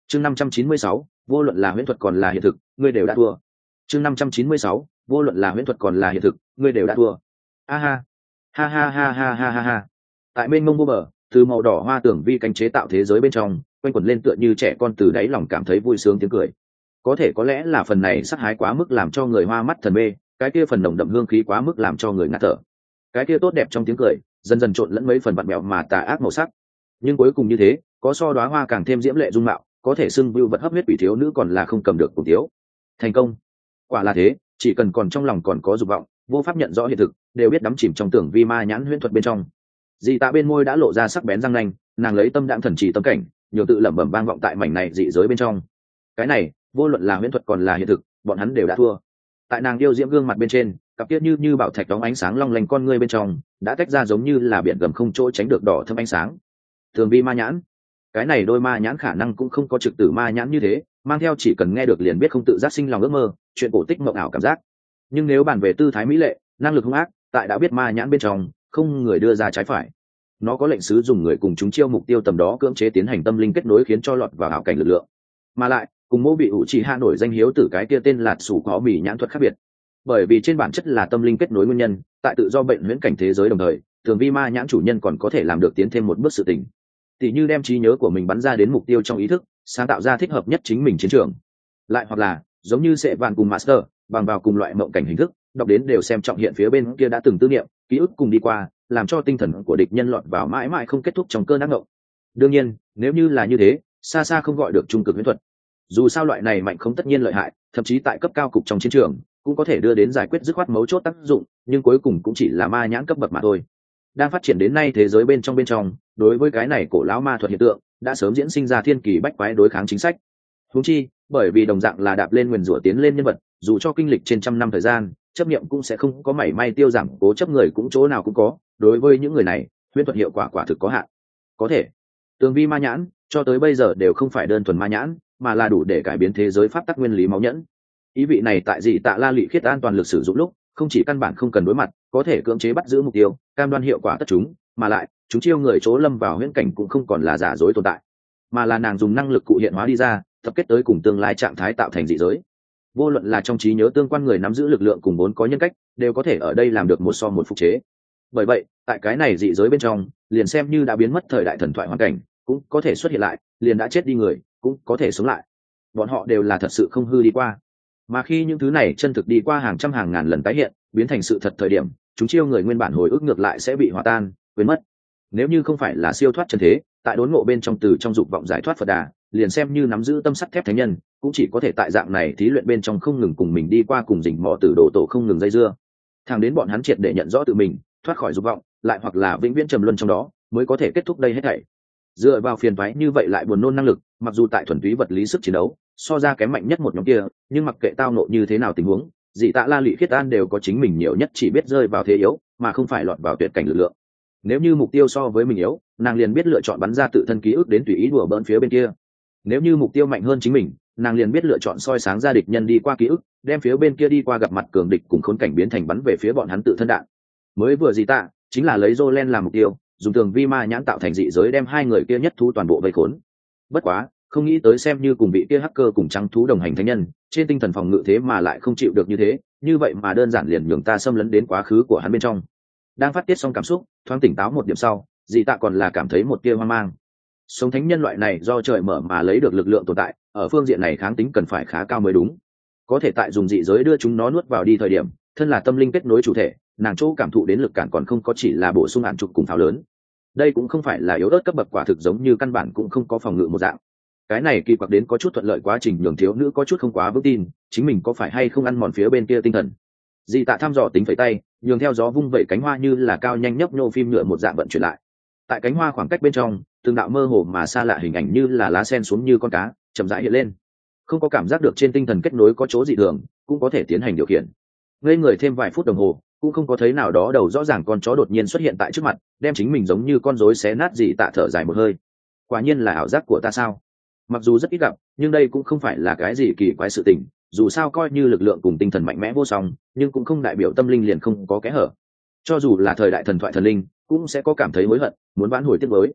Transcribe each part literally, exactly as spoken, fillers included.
chương năm trăm chín mươi sáu, vô luận là huyễn thuật còn là hiện thực, ngươi đều đã thua. chương năm trăm chín mươi sáu, vô luận là huyễn thuật còn là hiện thực, ngươi đều đã thua. A ha ha ha ha ha ha ha ha. Tại bên mông vô bờ, từ màu đỏ hoa tưởng vi cánh chế tạo thế giới bên trong quanh quẩn lên tựa như trẻ con từ đáy lòng cảm thấy vui sướng tiếng cười. Có thể có lẽ là phần này sắc hái quá mức làm cho người hoa mắt thần mê, cái kia phần nồng đậm hương khí quá mức làm cho người ngạt thở. Cái kia tốt đẹp trong tiếng cười dần dần trộn lẫn mấy phần vặn mẹo mà tà ác màu sắc. Nhưng cuối cùng như thế, có so đóa hoa càng thêm diễm lệ dung mạo, có thể xưng vưu vật hấp huyết quỷ thiếu nữ còn là không cầm được cùng thiếu. Thành công. Quả là thế, chỉ cần còn trong lòng còn có dục vọng, vô pháp nhận rõ hiện thực, đều biết đắm chìm trong tưởng vi ma nhãn huyễn thuật bên trong. Dị Tạ bên môi đã lộ ra sắc bén răng nanh, nàng lấy tâm đạm thần chỉ tâm cảnh, nhiều tự lẩm bẩm vang vọng tại mảnh này dị giới bên trong. Cái này, vô luận là huyễn thuật còn là hiện thực, bọn hắn đều đã thua. Tại nàng yêu diễm gương mặt bên trên, cặp kia như như bảo thạch đóng ánh sáng long lanh con ngươi bên trong, đã tách ra giống như là biển gầm không chỗ tránh được đỏ thâm ánh sáng. Thường vi ma nhãn, cái này đôi ma nhãn khả năng cũng không có trực tử ma nhãn như thế, mang theo chỉ cần nghe được liền biết không tự giác sinh lòng ước mơ, chuyện cổ tích mộng ảo cảm giác. Nhưng nếu bàn về tư thái mỹ lệ, năng lực hung ác, tại đã biết ma nhãn bên trong, không người đưa ra trái phải. Nó có lệnh sứ dùng người cùng chúng chiêu mục tiêu tầm đó cưỡng chế tiến hành tâm linh kết nối khiến cho lọt vào ảo cảnh lực lượng. Mà lại, cùng mô bị ủ trì hạ nổi danh hiếu tử cái kia tên là sủ có mì nhãn thuật khác biệt. Bởi vì trên bản chất là tâm linh kết nối nguyên nhân, tại tự do bệnh huyễn cảnh thế giới đồng thời, thường vi ma nhãn chủ nhân còn có thể làm được tiến thêm một bước sự tình. Tỷ như đem trí nhớ của mình bắn ra đến mục tiêu trong ý thức, sáng tạo ra thích hợp nhất chính mình chiến trường. Lại hoặc là, giống như sẽ vạn cùng master, bằng vào cùng loại mộng cảnh hình thức, đọc đến đều xem trọng hiện phía bên kia đã từng tư niệm, ký ức cùng đi qua, làm cho tinh thần của địch nhân lọt vào mãi mãi không kết thúc trong cơn ác mộng. Đương nhiên, nếu như là như thế, xa xa không gọi được trung cực huyễn thuật. Dù sao loại này mạnh không tất nhiên lợi hại, thậm chí tại cấp cao cục trong chiến trường cũng có thể đưa đến giải quyết dứt khoát mấu chốt tác dụng, nhưng cuối cùng cũng chỉ là ma nhãn cấp bậc mà thôi. Đang phát triển đến nay thế giới bên trong bên trong, đối với cái này cổ lão ma thuật hiện tượng, đã sớm diễn sinh ra thiên kỳ bách quái đối kháng chính sách. Huống chi, bởi vì đồng dạng là đạp lên nguyền rủa tiến lên nhân vật, dù cho kinh lịch trên trăm năm thời gian, chấp niệm cũng sẽ không có mảy may tiêu giảm, cố chấp người cũng chỗ nào cũng có. Đối với những người này, huyễn thuật hiệu quả quả thực có hạn. Có thể, tường vi ma nhãn cho tới bây giờ đều không phải đơn thuần ma nhãn, mà là đủ để cải biến thế giới pháp tắc nguyên lý máu nhẫn. Ý vị này tại Dị Tạ La Lị khiết an toàn lực sử dụng lúc, không chỉ căn bản không cần đối mặt, có thể cưỡng chế bắt giữ mục tiêu, cam đoan hiệu quả tất chúng, mà lại chúng chiêu người chỗ lâm vào huyễn cảnh cũng không còn là giả dối tồn tại, mà là nàng dùng năng lực cụ hiện hóa đi ra, tập kết tới cùng tương lai trạng thái tạo thành dị giới. Vô luận là trong trí nhớ tương quan người nắm giữ lực lượng cùng vốn có nhân cách, đều có thể ở đây làm được một so một phục chế. Bởi vậy, tại cái này dị giới bên trong, liền xem như đã biến mất thời đại thần thoại hoàn cảnh, cũng có thể xuất hiện lại, liền đã chết đi người, cũng có thể sống lại. Bọn họ đều là thật sự không hư đi qua. Mà khi những thứ này chân thực đi qua hàng trăm hàng ngàn lần tái hiện, biến thành sự thật thời điểm, chúng chiêu người nguyên bản hồi ức ngược lại sẽ bị hòa tan, quên mất. Nếu như không phải là siêu thoát chân thế, tại đốn ngộ bên trong từ trong dục vọng giải thoát Phật Đà, liền xem như nắm giữ tâm sắt thép thánh nhân, cũng chỉ có thể tại dạng này thí luyện bên trong không ngừng cùng mình đi qua cùng rình mò tử đồ tổ không ngừng dây dưa. Thẳng đến bọn hắn triệt để nhận rõ tự mình, thoát khỏi dục vọng, lại hoặc là vĩnh viễn trầm luân trong đó, mới có thể kết thúc đây hết thảy. Dựa vào phiền toái như vậy lại buồn nôn năng lực, mặc dù tại thuần túy vật lý sức chiến đấu so ra kém mạnh nhất một nhóm kia, nhưng mặc kệ tao nộ như thế nào tình huống, Dị Tạ La Lị khiết an đều có chính mình nhiều nhất chỉ biết rơi vào thế yếu, mà không phải lọt vào tuyệt cảnh lực lượng. Nếu như mục tiêu so với mình yếu, nàng liền biết lựa chọn bắn ra tự thân ký ức đến tùy ý đùa bỡn phía bên kia. Nếu như mục tiêu mạnh hơn chính mình, nàng liền biết lựa chọn soi sáng ra địch nhân đi qua ký ức, đem phía bên kia đi qua gặp mặt cường địch cùng khốn cảnh biến thành bắn về phía bọn hắn tự thân đạn. Mới vừa Dị Tạ chính là lấy Jolen làm mục tiêu, dùng tường vi ma nhãn tạo thành dị giới đem hai người kia nhất thú toàn bộ vây khốn. Bất quá, không nghĩ tới xem như cùng vị kia hacker cùng trắng thú đồng hành thánh nhân, trên tinh thần phòng ngự thế mà lại không chịu được như thế, như vậy mà đơn giản liền nhường ta xâm lấn đến quá khứ của hắn bên trong. Đang phát tiết xong cảm xúc, thoáng tỉnh táo một điểm sau, Dị Tạ còn là cảm thấy một tia hoang mang. Sống thánh nhân loại này do trời mở mà lấy được lực lượng tồn tại, ở phương diện này kháng tính cần phải khá cao mới đúng. Có thể tại dùng dị giới đưa chúng nó nuốt vào đi thời điểm, thân là tâm linh kết nối chủ thể, nàng chỗ cảm thụ đến lực cản còn không có chỉ là bổ sung hạn trục cùng pháo lớn. Đây cũng không phải là yếu ớt cấp bậc quả thực giống như căn bản cũng không có phòng ngự một dạng. Cái này kỳ quặc đến có chút thuận lợi quá trình nhường thiếu nữ có chút không quá vững tin, chính mình có phải hay không ăn mòn phía bên kia tinh thần. Dị Tạ thăm dò tính phẩy tay, nhường theo gió vung vẩy cánh hoa như là cao nhanh nhấp nhô phim nhựa một dạng vận chuyển lại. Tại cánh hoa khoảng cách bên trong, từng đạo mơ hồ mà xa lạ hình ảnh như là lá sen xuống như con cá, chậm rãi hiện lên. Không có cảm giác được trên tinh thần kết nối có chỗ dị thường, cũng có thể tiến hành điều khiển. Ngây người thêm vài phút đồng hồ, cũng không có thấy nào đó đầu rõ ràng con chó đột nhiên xuất hiện tại trước mặt, đem chính mình giống như con rối xé nát. Dị Tạ thở dài một hơi. Quả nhiên là ảo giác của ta sao? Mặc dù rất ít gặp, nhưng đây cũng không phải là cái gì kỳ quái sự tình, dù sao coi như lực lượng cùng tinh thần mạnh mẽ vô song, nhưng cũng không đại biểu tâm linh liền không có kẽ hở. Cho dù là thời đại thần thoại thần linh, cũng sẽ có cảm thấy hối hận, muốn vãn hồi tiếc mới.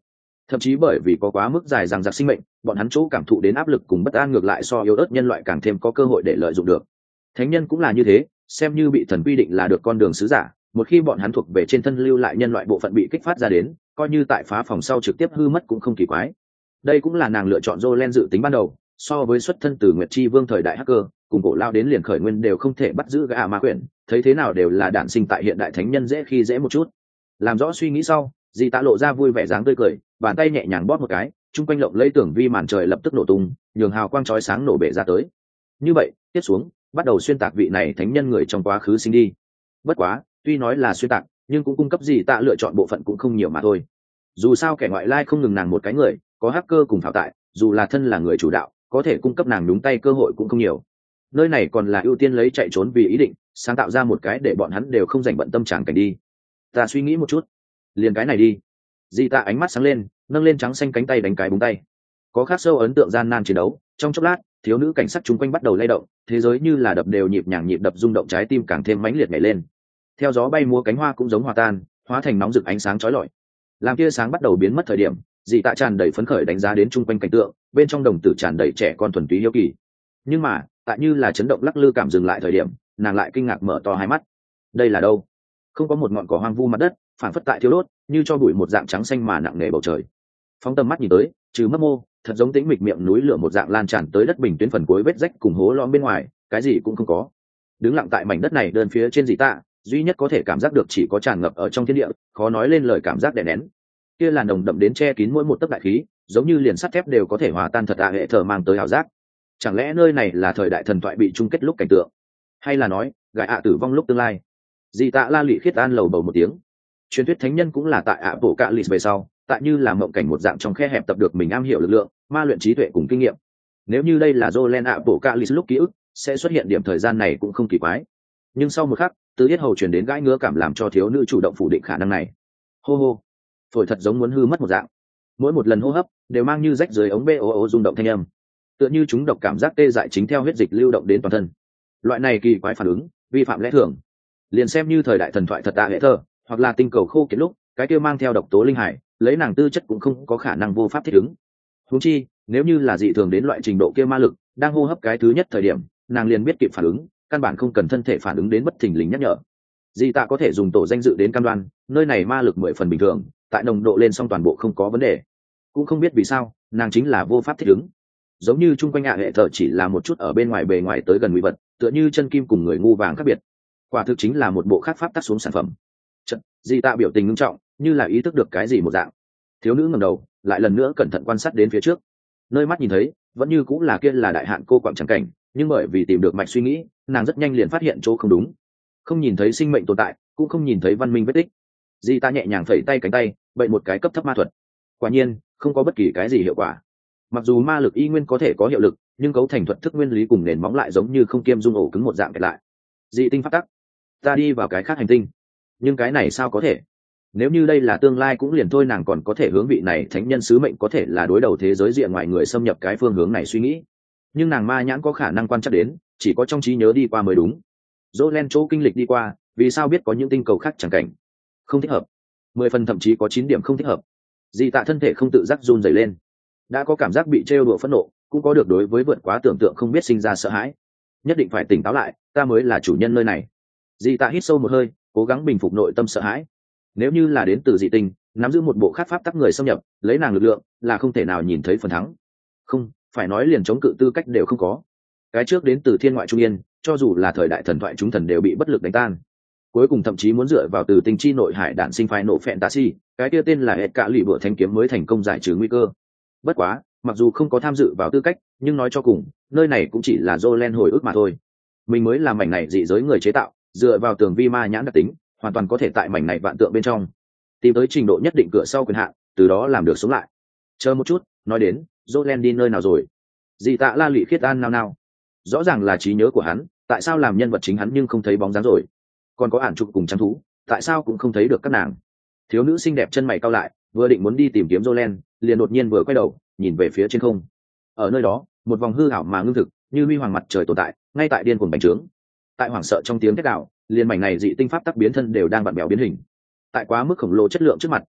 thậm chí bởi vì có quá mức dài dằng dặc sinh mệnh, bọn hắn chỗ cảm thụ đến áp lực cùng bất an ngược lại so yếu ớt nhân loại càng thêm có cơ hội để lợi dụng được. Thánh nhân cũng là như thế, xem như bị thần quy định là được con đường sứ giả, một khi bọn hắn thuộc về trên thân lưu lại nhân loại bộ phận bị kích phát ra đến, coi như tại phá phòng sau trực tiếp hư mất cũng không kỳ quái. Đây cũng là nàng lựa chọn Jolen dự tính ban đầu, so với xuất thân từ Nguyệt Chi Vương thời đại hacker, cùng cổ lao đến liền khởi nguyên đều không thể bắt giữ gã ma quyển, thấy thế nào đều là đản sinh tại hiện đại thánh nhân dễ khi dễ một chút. Làm rõ suy nghĩ sau, Di Tạ lộ ra vui vẻ dáng tươi cười, bàn tay nhẹ nhàng bóp một cái, trung quanh lộng lấy tưởng vi màn trời lập tức nổ tung, nhường hào quang chói sáng nổ bể ra tới. Như vậy, tiếp xuống, bắt đầu xuyên tạc vị này thánh nhân người trong quá khứ sinh đi. Bất quá, tuy nói là xuyên tạc, nhưng cũng cung cấp Di Tạ lựa chọn bộ phận cũng không nhiều mà thôi. Dù sao kẻ ngoại lai không ngừng nàng một cái người, có hacker cùng thảo tại, dù là thân là người chủ đạo, có thể cung cấp nàng đúng tay cơ hội cũng không nhiều. Nơi này còn là ưu tiên lấy chạy trốn vì ý định, sáng tạo ra một cái để bọn hắn đều không dành bận tâm trạng cảnh đi. Ta suy nghĩ một chút, liền cái này đi. Di Tạ ánh mắt sáng lên, nâng lên trắng xanh cánh tay đánh cái búng tay. Có khắc sâu ấn tượng gian nan chiến đấu, trong chốc lát, thiếu nữ cảnh sát chung quanh bắt đầu lay động, thế giới như là đập đều nhịp nhàng nhịp đập rung động, trái tim càng thêm mãnh liệt nhảy lên. Theo gió bay múa cánh hoa cũng giống hòa tan, hóa thành nóng rực ánh sáng chói lọi. Làm tia sáng bắt đầu biến mất thời điểm, Di Tạ tràn đầy phấn khởi đánh giá đến chung quanh cảnh tượng, bên trong đồng tử tràn đầy trẻ con thuần túy hiếu kỳ. Nhưng mà, tại như là chấn động lắc lư cảm dừng lại thời điểm, nàng lại kinh ngạc mở to hai mắt. Đây là đâu? Không có một ngọn cỏ hoang vu mặt đất, phản phất tại thiếu đốt, như cho bụi một dạng trắng xanh mà nặng nề bầu trời. Phóng tầm mắt nhìn tới, trừ mấp mô, thật giống tĩnh mịch miệng núi lửa một dạng lan tràn tới đất bình tuyến phần cuối vết rách cùng hố lõm bên ngoài, cái gì cũng không có. Đứng lặng tại mảnh đất này đơn phía trên Dị Tạ, duy nhất có thể cảm giác được chỉ có tràn ngập ở trong thiên địa, khó nói lên lời cảm giác đè nén. Kia làn nồng đậm đến che kín mỗi một tấc đại khí, giống như liền sắt thép đều có thể hòa tan thật, à hệ thở mang tới ảo giác. Chẳng lẽ nơi này là thời đại thần thoại bị chung kết lúc cảnh tượng, hay là nói gại ạ tử vong lúc tương lai? Dị Tạ la lị khiết an lầu bầu một tiếng. Truyền thuyết thánh nhân cũng là tại ạ bộ cạ lì về sau, tại như là mộng cảnh một dạng trong khe hẹp tập được mình am hiểu lực lượng, ma luyện trí tuệ cùng kinh nghiệm. Nếu như đây là Jolen ạ bộ cạ lì lúc ký ức, sẽ xuất hiện điểm thời gian này cũng không kỳ quái. Nhưng sau một khắc, từ yết hầu truyền đến gãi ngứa cảm làm cho thiếu nữ chủ động phủ định khả năng này. Hô hô, phổi thật giống muốn hư mất một dạng. Mỗi một lần hô hấp đều mang như rách dưới ống bê ô ô rung động thanh âm, tựa như chúng độc cảm giác tê dại chính theo huyết dịch lưu động đến toàn thân. Loại này kỳ quái phản ứng, vi phạm lẽ thường. Liền xem như thời đại thần thoại thật tạ hệ thơ, hoặc là tinh cầu khô kiệt lúc, cái kia mang theo độc tố linh hải, lấy nàng tư chất cũng không có khả năng vô pháp thích ứng. Huống chi, nếu như là dị thường đến loại trình độ kia ma lực, đang hô hấp cái thứ nhất thời điểm, nàng liền biết kịp phản ứng, căn bản không cần thân thể phản ứng đến bất thình lình nhắc nhở. Dị Tạ có thể dùng tổ danh dự đến cam đoan, nơi này ma lực mười phần bình thường, tại nồng độ lên xong toàn bộ không có vấn đề. Cũng không biết vì sao, nàng chính là vô pháp thích ứng. Giống như chung quanh ạ hệ thờ chỉ là một chút ở bên ngoài bề ngoài tới gần nguy vật, tựa như chân kim cùng người ngu vàng khác biệt. Quả thực chính là một bộ khác pháp tắt xuống sản phẩm. Chật, Dị Tạ biểu tình nghiêm trọng, như là ý thức được cái gì một dạng. Thiếu nữ ngẩng đầu, lại lần nữa cẩn thận quan sát đến phía trước. Nơi mắt nhìn thấy, vẫn như cũng là kia là đại hạn cô quạng trắng cảnh, nhưng bởi vì tìm được mạch suy nghĩ, nàng rất nhanh liền phát hiện chỗ không đúng. Không nhìn thấy sinh mệnh tồn tại, cũng không nhìn thấy văn minh vết tích. Dị Tạ nhẹ nhàng phẩy tay cánh tay, bậy một cái cấp thấp ma thuật. Quả nhiên, không có bất kỳ cái gì hiệu quả. Mặc dù ma lực y nguyên có thể có hiệu lực, nhưng cấu thành thuật thức nguyên lý cùng nền móng lại giống như không kiêm dung ổ cứng một dạng kẹt lại. Dị tinh phát tắc, ta đi vào cái khác hành tinh. Nhưng cái này sao có thể? Nếu như đây là tương lai cũng liền thôi, nàng còn có thể hướng vị này thánh nhân sứ mệnh có thể là đối đầu thế giới diện ngoài người xâm nhập cái phương hướng này suy nghĩ. Nhưng nàng ma nhãn có khả năng quan trắc đến, chỉ có trong trí nhớ đi qua mới đúng. Jolen chỗ kinh lịch đi qua, vì sao biết có những tinh cầu khác chẳng cảnh? Không thích hợp. Mười phần thậm chí có chín điểm không thích hợp. Dị Tạ thân thể không tự giác run rẩy lên. Đã có cảm giác bị trêu đùa phẫn nộ, cũng có được đối với vượt quá tưởng tượng không biết sinh ra sợ hãi. Nhất định phải tỉnh táo lại, ta mới là chủ nhân nơi này. Dị Tạ hít sâu một hơi, cố gắng bình phục nội tâm sợ hãi. Nếu như là đến từ dị tinh, nắm giữ một bộ khát pháp tắc người xâm nhập, lấy nàng lực lượng là không thể nào nhìn thấy phần thắng. Không, phải nói liền chống cự tư cách đều không có. Cái trước đến từ thiên ngoại trung yên, cho dù là thời đại thần thoại chúng thần đều bị bất lực đánh tan. Cuối cùng thậm chí muốn dựa vào từ tinh chi nội hải đạn sinh phái nổ fantasy, cái kia tên là hệ cả lì bữa thanh kiếm mới thành công giải trừ nguy cơ. Bất quá, mặc dù không có tham dự vào tư cách, nhưng nói cho cùng, nơi này cũng chỉ là Jolen hồi ức mà thôi. Mình mới là mảnh này dị giới người chế tạo, dựa vào tường vi ma nhãn đặc tính, hoàn toàn có thể tại mảnh này vạn tượng bên trong tìm tới trình độ nhất định cửa sau quyền hạn, từ đó làm được sống lại. Chờ một chút, nói đến Jolen đi nơi nào rồi? Dị Tạ la lị khiết an nao nao. Rõ ràng là trí nhớ của hắn, tại sao làm nhân vật chính hắn nhưng không thấy bóng dáng rồi? Còn có ản trục cùng chăm thú, tại sao cũng không thấy được các nàng? Thiếu nữ xinh đẹp chân mày cau lại, vừa định muốn đi tìm kiếm Jolen, liền đột nhiên vừa quay đầu nhìn về phía trên không. Ở nơi đó, một vòng hư ảo mà ngưng thực, như huy hoàng mặt trời tồn tại, ngay tại điên cuồng bành trướng. Tại hoảng sợ trong tiếng thét gào, liên mảnh này dị tinh pháp tắc biến thân đều đang vặn bèo biến hình. Tại quá mức khổng lồ chất lượng trước mặt,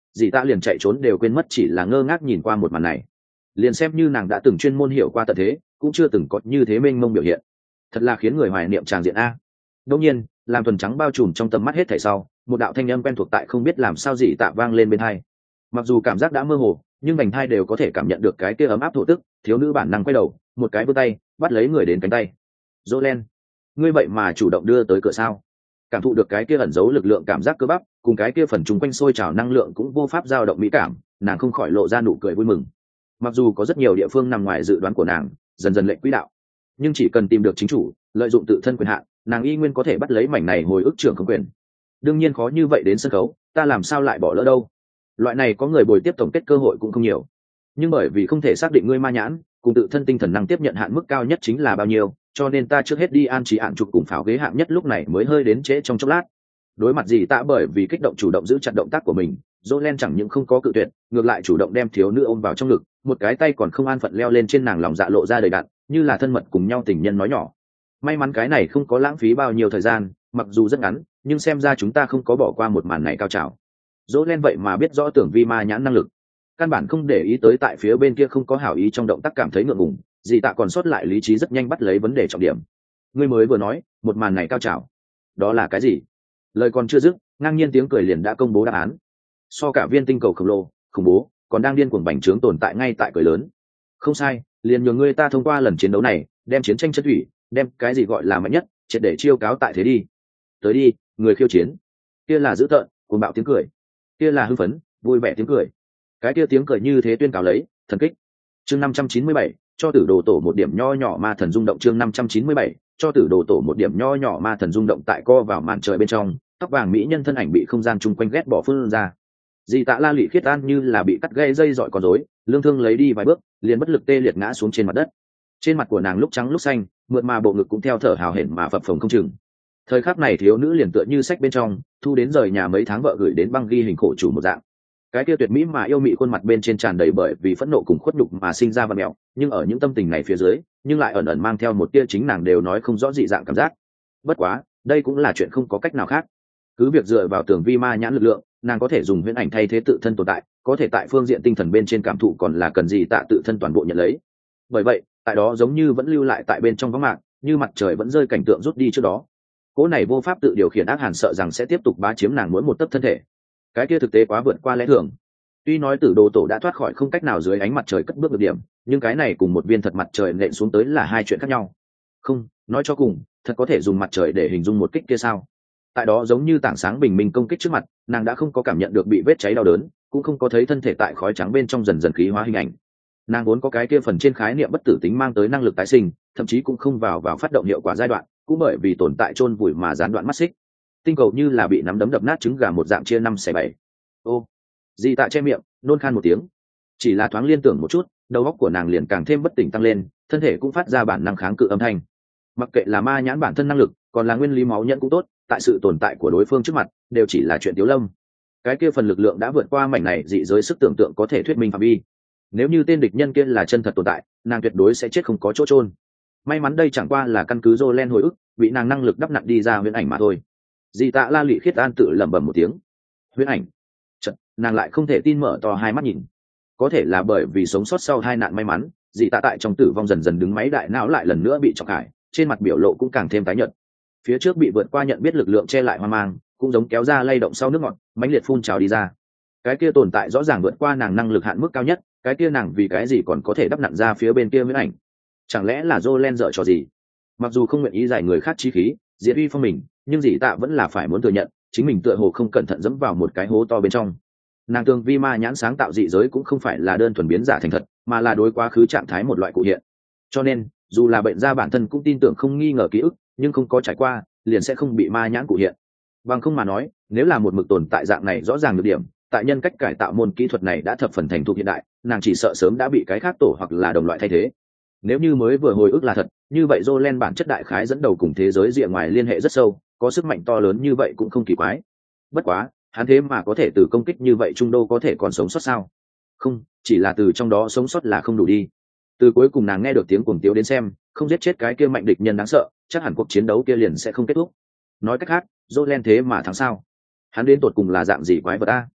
dì tạ liền chạy trốn đều quên mất, chỉ là ngơ ngác nhìn qua một màn này. Liền xem như nàng đã từng chuyên môn hiểu qua tận thế, cũng chưa từng có như thế mênh mông biểu hiện, thật là khiến người hoài niệm tràng diện a. Đương nhiên, làm thuần trắng bao trùm trong tầm mắt hết thảy sau, một đạo thanh âm quen thuộc tại không biết làm sao dì tạ vang lên bên tai. Mặc dù cảm giác đã mơ hồ, nhưng vành thai đều có thể cảm nhận được cái kia ấm áp thổ tức. Thiếu nữ bản năng quay đầu, một cái vươn tay bắt lấy người đến cánh tay. Jolen, ngươi vậy mà chủ động đưa tới cửa sao? Cảm thụ được cái kia ẩn giấu lực lượng cảm giác cơ bắp, cùng cái kia phần chung quanh sôi trào năng lượng cũng vô pháp dao động mỹ cảm, nàng không khỏi lộ ra nụ cười vui mừng. Mặc dù có rất nhiều địa phương nằm ngoài dự đoán của nàng, dần dần lệnh quỹ đạo, nhưng chỉ cần tìm được chính chủ, lợi dụng tự thân quyền hạn, nàng y nguyên có thể bắt lấy mảnh này hồi ức trưởng không quyền. Đương nhiên khó như vậy đến sân khấu, ta làm sao lại bỏ lỡ đâu? Loại này có người bồi tiếp tổng kết cơ hội cũng không nhiều, nhưng bởi vì không thể xác định ngươi ma nhãn cùng tự thân tinh thần năng tiếp nhận hạn mức cao nhất chính là bao nhiêu, cho nên ta trước hết đi an trí hạn chụp cùng pháo ghế hạng nhất lúc này mới hơi đến trễ trong chốc lát. Đối mặt gì tạ bởi vì kích động chủ động giữ chặt động tác của mình, Jolen chẳng những không có cự tuyệt, ngược lại chủ động đem thiếu nữ ôm vào trong ngực, một cái tay còn không an phận leo lên trên nàng lòng dạ lộ ra đầy đặn, như là thân mật cùng nhau tình nhân nói nhỏ. May mắn cái này không có lãng phí bao nhiêu thời gian, mặc dù rất ngắn, nhưng xem ra chúng ta không có bỏ qua một màn này cao trào. Jolen vậy mà biết rõ tưởng vi ma nhãn năng lực, căn bản không để ý tới tại phía bên kia không có hảo ý trong động tác cảm thấy ngượng ngùng, dì tạ còn sót lại lý trí rất nhanh bắt lấy vấn đề trọng điểm. Ngươi mới vừa nói một màn này cao trào, đó là cái gì? Lời còn chưa dứt, ngang nhiên tiếng cười liền đã công bố đáp án. So cả viên tinh cầu khổng lồ khủng bố còn đang điên cuồng bành trướng tồn tại ngay tại cười lớn. Không sai, liền nhường ngươi ta thông qua lần chiến đấu này đem chiến tranh chất thủy, đem cái gì gọi là mạnh nhất triệt để chiêu cáo tại thế đi. Tới đi, người khiêu chiến. Kia là dữ tợn cuồng bạo tiếng cười, kia là hưng phấn vui vẻ tiếng cười, cái kia tiếng cười như thế tuyên cáo lấy thần kích. Chương năm trăm chín mươi bảy, cho tử đồ tổ một điểm nho nhỏ ma thần rung động. Chương năm trăm chín mươi bảy, cho tử đồ tổ một điểm nho nhỏ ma thần rung động. Tại co vào màn trời bên trong, tóc vàng mỹ nhân thân ảnh bị không gian chung quanh ghét bỏ phun ra. Dì tạ la lị khiết an như là bị cắt gây dây dọi con rối, lương thương lấy đi vài bước liền bất lực tê liệt ngã xuống trên mặt đất. Trên mặt của nàng lúc trắng lúc xanh, mượt mà bộ ngực cũng theo thở hào hển mà phập phồng không chừng. Thời khắc này thiếu nữ liền tựa như sách bên trong thu đến rời nhà mấy tháng vợ gửi đến băng ghi hình khổ chủ một dạng. Cái kia tuyệt mỹ mà yêu mị khuôn mặt bên trên tràn đầy bởi vì phẫn nộ cùng khuất nhục mà sinh ra vặn mẹo, nhưng ở những tâm tình này phía dưới, nhưng lại ẩn ẩn mang theo một tia chính nàng đều nói không rõ dị dạng cảm giác. Bất quá, đây cũng là chuyện không có cách nào khác. Cứ việc dựa vào tưởng vi ma nhãn lực lượng, nàng có thể dùng huyễn ảnh thay thế tự thân tồn tại, có thể tại phương diện tinh thần bên trên cảm thụ còn là cần gì tạ tự thân toàn bộ nhận lấy. Bởi vậy, tại đó giống như vẫn lưu lại tại bên trong vắng mạc, như mặt trời vẫn rơi cảnh tượng rút đi trước đó. Cỗ này vô pháp tự điều khiển ác hàn sợ rằng sẽ tiếp tục bá chiếm nàng mỗi một tấc thân thể. Cái kia thực tế quá vượt qua lẽ thường. Tuy nói tử đồ tổ đã thoát khỏi không cách nào dưới ánh mặt trời cất bước được điểm, nhưng cái này cùng một viên thật mặt trời nện xuống tới là hai chuyện khác nhau. Không, nói cho cùng, thật có thể dùng mặt trời để hình dung một kích kia sao? Tại đó giống như tảng sáng bình minh công kích trước mặt, nàng đã không có cảm nhận được bị vết cháy đau đớn, cũng không có thấy thân thể tại khói trắng bên trong dần dần khí hóa hình ảnh. Nàng vốn có cái kia phần trên khái niệm bất tử tính mang tới năng lực tái sinh, thậm chí cũng không vào vào phát động hiệu quả giai đoạn, cũng bởi vì tồn tại chôn vùi mà gián đoạn mắt xích. Tinh cầu như là bị nắm đấm đập nát trứng gà một dạng chia năm xẻ bảy. Ô, di tạ che miệng nôn khan một tiếng, chỉ là thoáng liên tưởng một chút, đầu óc của nàng liền càng thêm bất tỉnh tăng lên, thân thể cũng phát ra bản năng kháng cự âm thanh. Mặc kệ là ma nhãn bản thân năng lực, còn là nguyên lý máu nhẫn cũng tốt, tại sự tồn tại của đối phương trước mặt đều chỉ là chuyện tiếu lâm. Cái kia phần lực lượng đã vượt qua mảnh này dị giới sức tưởng tượng có thể thuyết minh phạm vi. Nếu như tên địch nhân kia là chân thật tồn tại, nàng tuyệt đối sẽ chết không có chỗ chôn. May mắn đây chẳng qua là căn cứ Jolen hồi ức, bị nàng năng lực đắp nặn đi ra huyễn ảnh mà thôi. Dì tạ la lị khiết an tự lẩm bẩm một tiếng. Huyễn ảnh. Chật, nàng lại không thể tin mở to hai mắt nhìn. Có thể là bởi vì sống sót sau hai nạn may mắn, dì tạ tại trong tử vong dần dần đứng máy đại não lại lần nữa bị trọng hại, trên mặt biểu lộ cũng càng thêm tái nhợt. Phía trước bị vượt qua nhận biết lực lượng che lại hoang mang, cũng giống kéo ra lay động sau nước ngọt, mãnh liệt phun trào đi ra. Cái kia tồn tại rõ ràng vượt qua nàng năng lực hạn mức cao nhất, cái kia nàng vì cái gì còn có thể đắp nặn ra phía bên kia huyễn ảnh? Chẳng lẽ là Jolen dở trò gì? Mặc dù không nguyện ý giải người khác chi khí, diệt uy phong mình, nhưng dì tạ vẫn là phải muốn thừa nhận, chính mình tựa hồ không cẩn thận dẫm vào một cái hố to bên trong. Nàng tương vi ma nhãn sáng tạo dị giới cũng không phải là đơn thuần biến giả thành thật, mà là đối quá khứ trạng thái một loại cụ hiện. Cho nên, dù là bệnh gia bản thân cũng tin tưởng không nghi ngờ ký ức, nhưng không có trải qua, liền sẽ không bị ma nhãn cụ hiện. Bằng không mà nói, nếu là một mực tồn tại dạng này rõ ràng được điểm, tại nhân cách cải tạo môn kỹ thuật này đã thập phần thành thục hiện đại, nàng chỉ sợ sớm đã bị cái khác tổ hoặc là đồng loại thay thế. Nếu như mới vừa hồi ức là thật, như vậy Jolen bản chất đại khái dẫn đầu cùng thế giới rìa ngoài liên hệ rất sâu, có sức mạnh to lớn như vậy cũng không kỳ quái. Bất quá, hắn thế mà có thể từ công kích như vậy trung đô có thể còn sống sót sao? Không, chỉ là từ trong đó sống sót là không đủ đi. Từ cuối cùng nàng nghe được tiếng cuồng tiếu đến xem, không giết chết cái kia mạnh địch nhân đáng sợ, chắc hẳn cuộc chiến đấu kia liền sẽ không kết thúc. Nói cách khác, Jolen thế mà thắng sao? Hắn đến tột cùng là dạng gì quái vật a?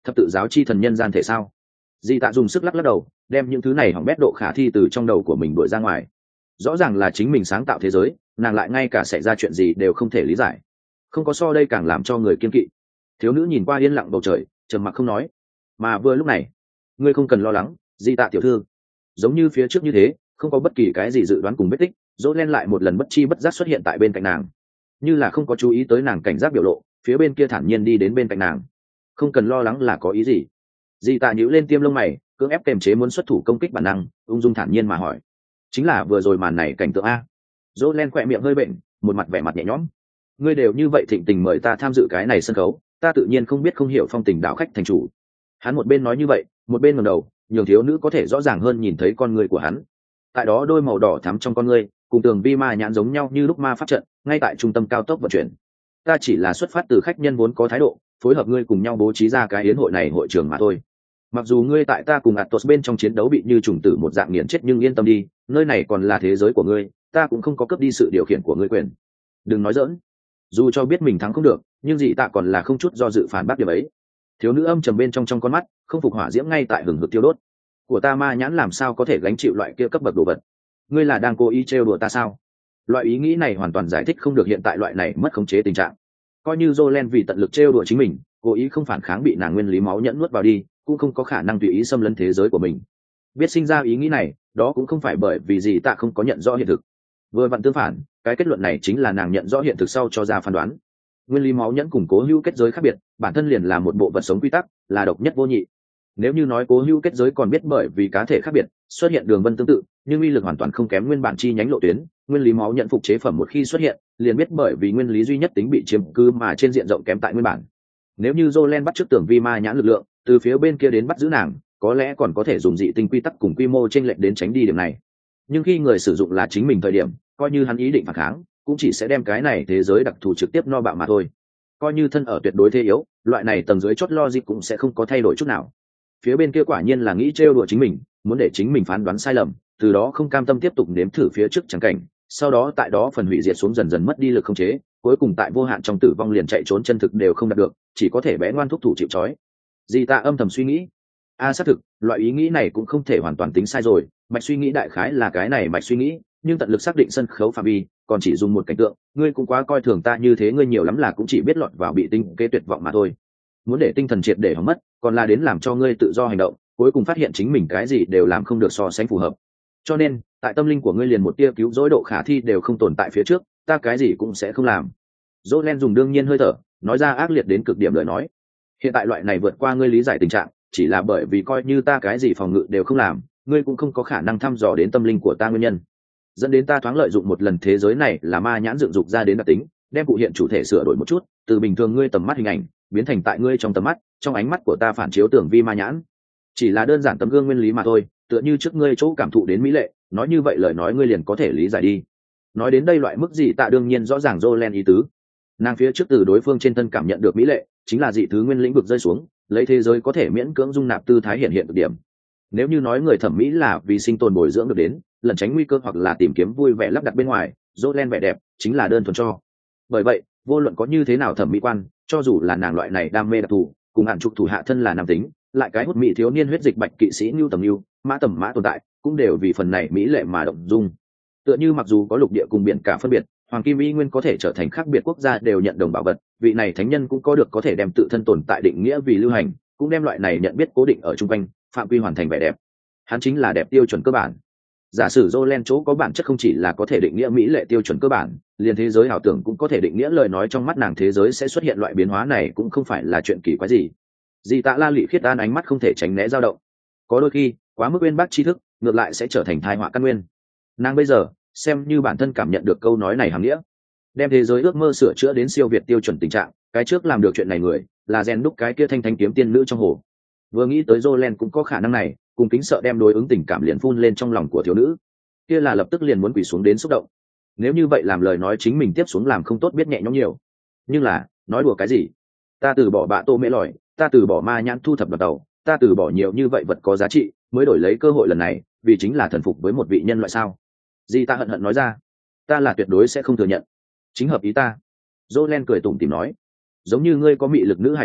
thập tự giáo chi thần nhân gian thể sao? Di Tạ dùng sức lắc lắc đầu, đem những thứ này hỏng bét độ khả thi từ trong đầu của mình đuổi ra ngoài. Rõ ràng là chính mình sáng tạo thế giới, nàng lại ngay cả xảy ra chuyện gì đều không thể lý giải. Không có so đây càng làm cho người kiên kỵ. Thiếu nữ nhìn qua yên lặng bầu trời, trầm mặc không nói. Mà vừa lúc này, ngươi không cần lo lắng, Di Tạ tiểu thư. Giống như phía trước như thế, không có bất kỳ cái gì dự đoán cùng vết tích, Dỗ Len lại một lần bất chi bất giác xuất hiện tại bên cạnh nàng, như là không có chú ý tới nàng cảnh giác biểu lộ, phía bên kia thản nhiên đi đến bên cạnh nàng. Không cần lo lắng là có ý gì? Di Tạ nhíu lên tiêm lông mày, cưỡng ép kềm chế muốn xuất thủ công kích bản năng, ung dung thản nhiên mà hỏi. Chính là vừa rồi màn này cảnh tượng a. Dỗ Len khỏe miệng hơi bệnh, một mặt vẻ mặt nhẹ nhõm. Ngươi đều như vậy thịnh tình mời ta tham dự cái này sân khấu, ta tự nhiên không biết không hiểu phong tình đạo khách thành chủ. Hắn một bên nói như vậy, một bên ngẩng đầu, nhường thiếu nữ có thể rõ ràng hơn nhìn thấy con người của hắn. Tại đó đôi màu đỏ thắm trong con ngươi, cùng tường vi ma nhãn giống nhau như lúc ma pháp trận, ngay tại trung tâm cao tốc vận chuyển. Ta chỉ là xuất phát từ khách nhân vốn có thái độ, phối hợp ngươi cùng nhau bố trí ra cái yến hội này hội trường mà thôi. Mặc dù ngươi tại ta cùng Atos bên trong chiến đấu bị như trùng tử một dạng nghiền chết, nhưng yên tâm đi, nơi này còn là thế giới của ngươi, ta cũng không có cướp đi sự điều khiển của ngươi quyền. Đừng nói giỡn. Dù cho biết mình thắng không được, nhưng Dị Tạ còn là không chút do dự phản bác điểm ấy. Thiếu nữ âm trầm bên trong trong con mắt, không phục hỏa diễm ngay tại hừng hực tiêu đốt. Của ta ma nhãn làm sao có thể gánh chịu loại kia cấp bậc đồ vật? Ngươi là đang cố ý trêu đùa ta sao? Loại ý nghĩ này hoàn toàn giải thích không được hiện tại loại này mất khống chế tình trạng. Coi như Jolen vì tận lực trêu đùa chính mình, cố ý không phản kháng bị nàng nguyên lý máu nhẫn nuốt vào đi, cũng không có khả năng tùy ý xâm lấn thế giới của mình. Biết sinh ra ý nghĩ này, đó cũng không phải bởi vì gì ta không có nhận rõ hiện thực. Vừa vặn tương phản, cái kết luận này chính là nàng nhận rõ hiện thực sau cho ra phán đoán. Nguyên lý máu nhẫn cùng cố hữu kết giới khác biệt, bản thân liền là một bộ vật sống quy tắc, là độc nhất vô nhị. Nếu như nói cố hữu kết giới còn biết bởi vì cá thể khác biệt xuất hiện đường vân tương tự, nhưng uy lực hoàn toàn không kém nguyên bản chi nhánh lộ tuyến, nguyên lý máu nhận phục chế phẩm một khi xuất hiện, liền biết bởi vì nguyên lý duy nhất tính bị chiếm cứ mà trên diện rộng kém tại nguyên bản. Nếu như Jolen bắt trước tưởng vi ma nhãn lực lượng, từ phía bên kia đến bắt giữ nàng, có lẽ còn có thể dùng dị tinh quy tắc cùng quy mô chênh lệch đến tránh đi điểm này. Nhưng khi người sử dụng là chính mình thời điểm, coi như hắn ý định phản kháng, cũng chỉ sẽ đem cái này thế giới đặc thù trực tiếp no bạo mà thôi. Coi như thân ở tuyệt đối thế yếu, loại này tầng dưới chót logic cũng sẽ không có thay đổi chút nào. Phía bên kia quả nhiên là nghĩ trêu đùa chính mình, muốn để chính mình phán đoán sai lầm, từ đó không cam tâm tiếp tục nếm thử phía trước chẳng cảnh, sau đó tại đó phần hủy diệt xuống dần dần mất đi lực khống chế, cuối cùng tại vô hạn trong tử vong liền chạy trốn chân thực đều không đạt được, chỉ có thể bé ngoan thúc thủ chịu trói. Dì ta âm thầm suy nghĩ, a à, xác thực, loại ý nghĩ này cũng không thể hoàn toàn tính sai rồi, mạch suy nghĩ đại khái là cái này mạch suy nghĩ, nhưng tận lực xác định sân khấu phạm vi, còn chỉ dùng một cảnh tượng, ngươi cũng quá coi thường ta như thế, ngươi nhiều lắm là cũng chỉ biết lọt vào bị tinh kế tuyệt vọng mà thôi. Muốn để tinh thần triệt để hỏng mất, còn là đến làm cho ngươi tự do hành động, cuối cùng phát hiện chính mình cái gì đều làm không được so sánh phù hợp. Cho nên, tại tâm linh của ngươi liền một tia cứu rỗi độ khả thi đều không tồn tại phía trước, ta cái gì cũng sẽ không làm. Jolen dùng đương nhiên hơi thở, nói ra ác liệt đến cực điểm lời nói. Hiện tại loại này vượt qua ngươi lý giải tình trạng, chỉ là bởi vì coi như ta cái gì phòng ngự đều không làm, ngươi cũng không có khả năng thăm dò đến tâm linh của ta nguyên nhân. Dẫn đến ta thoáng lợi dụng một lần thế giới này là ma nhãn dựng dục ra đến đặc tính, đem cụ hiện chủ thể sửa đổi một chút, từ bình thường ngươi tầm mắt hình ảnh, biến thành tại ngươi trong tầm mắt, trong ánh mắt của ta phản chiếu tưởng vi ma nhãn. Chỉ là đơn giản tấm gương nguyên lý mà thôi, tựa như trước ngươi chỗ cảm thụ đến mỹ lệ, nói như vậy lời nói ngươi liền có thể lý giải đi. Nói đến đây loại mức gì tạ đương nhiên rõ ràng Jolen ý tứ. Nàng phía trước từ đối phương trên thân cảm nhận được mỹ lệ, chính là dị thứ nguyên lĩnh vực rơi xuống, lấy thế giới có thể miễn cưỡng dung nạp tư thái hiện hiện được điểm. Nếu như nói người thẩm mỹ là vì sinh tồn bồi dưỡng được đến, lẩn tránh nguy cơ hoặc là tìm kiếm vui vẻ lắp đặt bên ngoài, Jolen vẻ đẹp chính là đơn thuần cho. Bởi vậy, vô luận có như thế nào thẩm mỹ quan, cho dù là nàng loại này đam mê đặc thù, cùng hạn trục thủ hạ thân là nam tính, lại cái hút mỹ thiếu niên huyết dịch bạch kỵ sĩ Nưu Tầm Nưu, Mã Tầm Mã tồn tại, cũng đều vì phần này mỹ lệ mà động dung. Tựa như mặc dù có lục địa cùng biển cả phân biệt, Hoàng Kim Y Nguyên có thể trở thành khác biệt quốc gia đều nhận đồng bảo vật, vị này thánh nhân cũng có được có thể đem tự thân tồn tại định nghĩa vì lưu hành, cũng đem loại này nhận biết cố định ở trung quanh, phạm vi hoàn thành vẻ đẹp. Hắn chính là đẹp tiêu chuẩn cơ bản. Giả sử Jolen chỗ có bản chất không chỉ là có thể định nghĩa mỹ lệ tiêu chuẩn cơ bản, liền thế giới ảo tưởng cũng có thể định nghĩa lời nói trong mắt nàng thế giới sẽ xuất hiện loại biến hóa này cũng không phải là chuyện kỳ quái gì. Dì Tạ La Lị khiết an ánh mắt không thể tránh né dao động. Có đôi khi, quá mức uyên bác tri thức, ngược lại sẽ trở thành tai họa căn nguyên. Nàng bây giờ, xem như bản thân cảm nhận được câu nói này hàm nghĩa, đem thế giới ước mơ sửa chữa đến siêu việt tiêu chuẩn tình trạng, cái trước làm được chuyện này người, là rèn đúc cái kia thanh thanh kiếm tiên nữ trong hồ. Vừa nghĩ tới Jolen cũng có khả năng này, cùng kính sợ đem đối ứng tình cảm liền phun lên trong lòng của thiếu nữ, kia là lập tức liền muốn quỳ xuống đến xúc động. Nếu như vậy làm lời nói chính mình tiếp xuống làm không tốt biết nhẹ nhõm nhiều. Nhưng là, nói đùa cái gì? Ta từ bỏ bạ tô mễ lòi, ta từ bỏ ma nhãn thu thập đoàn tàu, ta từ bỏ nhiều như vậy vật có giá trị, mới đổi lấy cơ hội lần này, vì chính là thần phục với một vị nhân loại sao? Di ta hận hận nói ra, ta là tuyệt đối sẽ không thừa nhận. Chính hợp ý ta. Jolen cười tủm tỉm nói, giống như ngươi có mị lực nữ hài tử,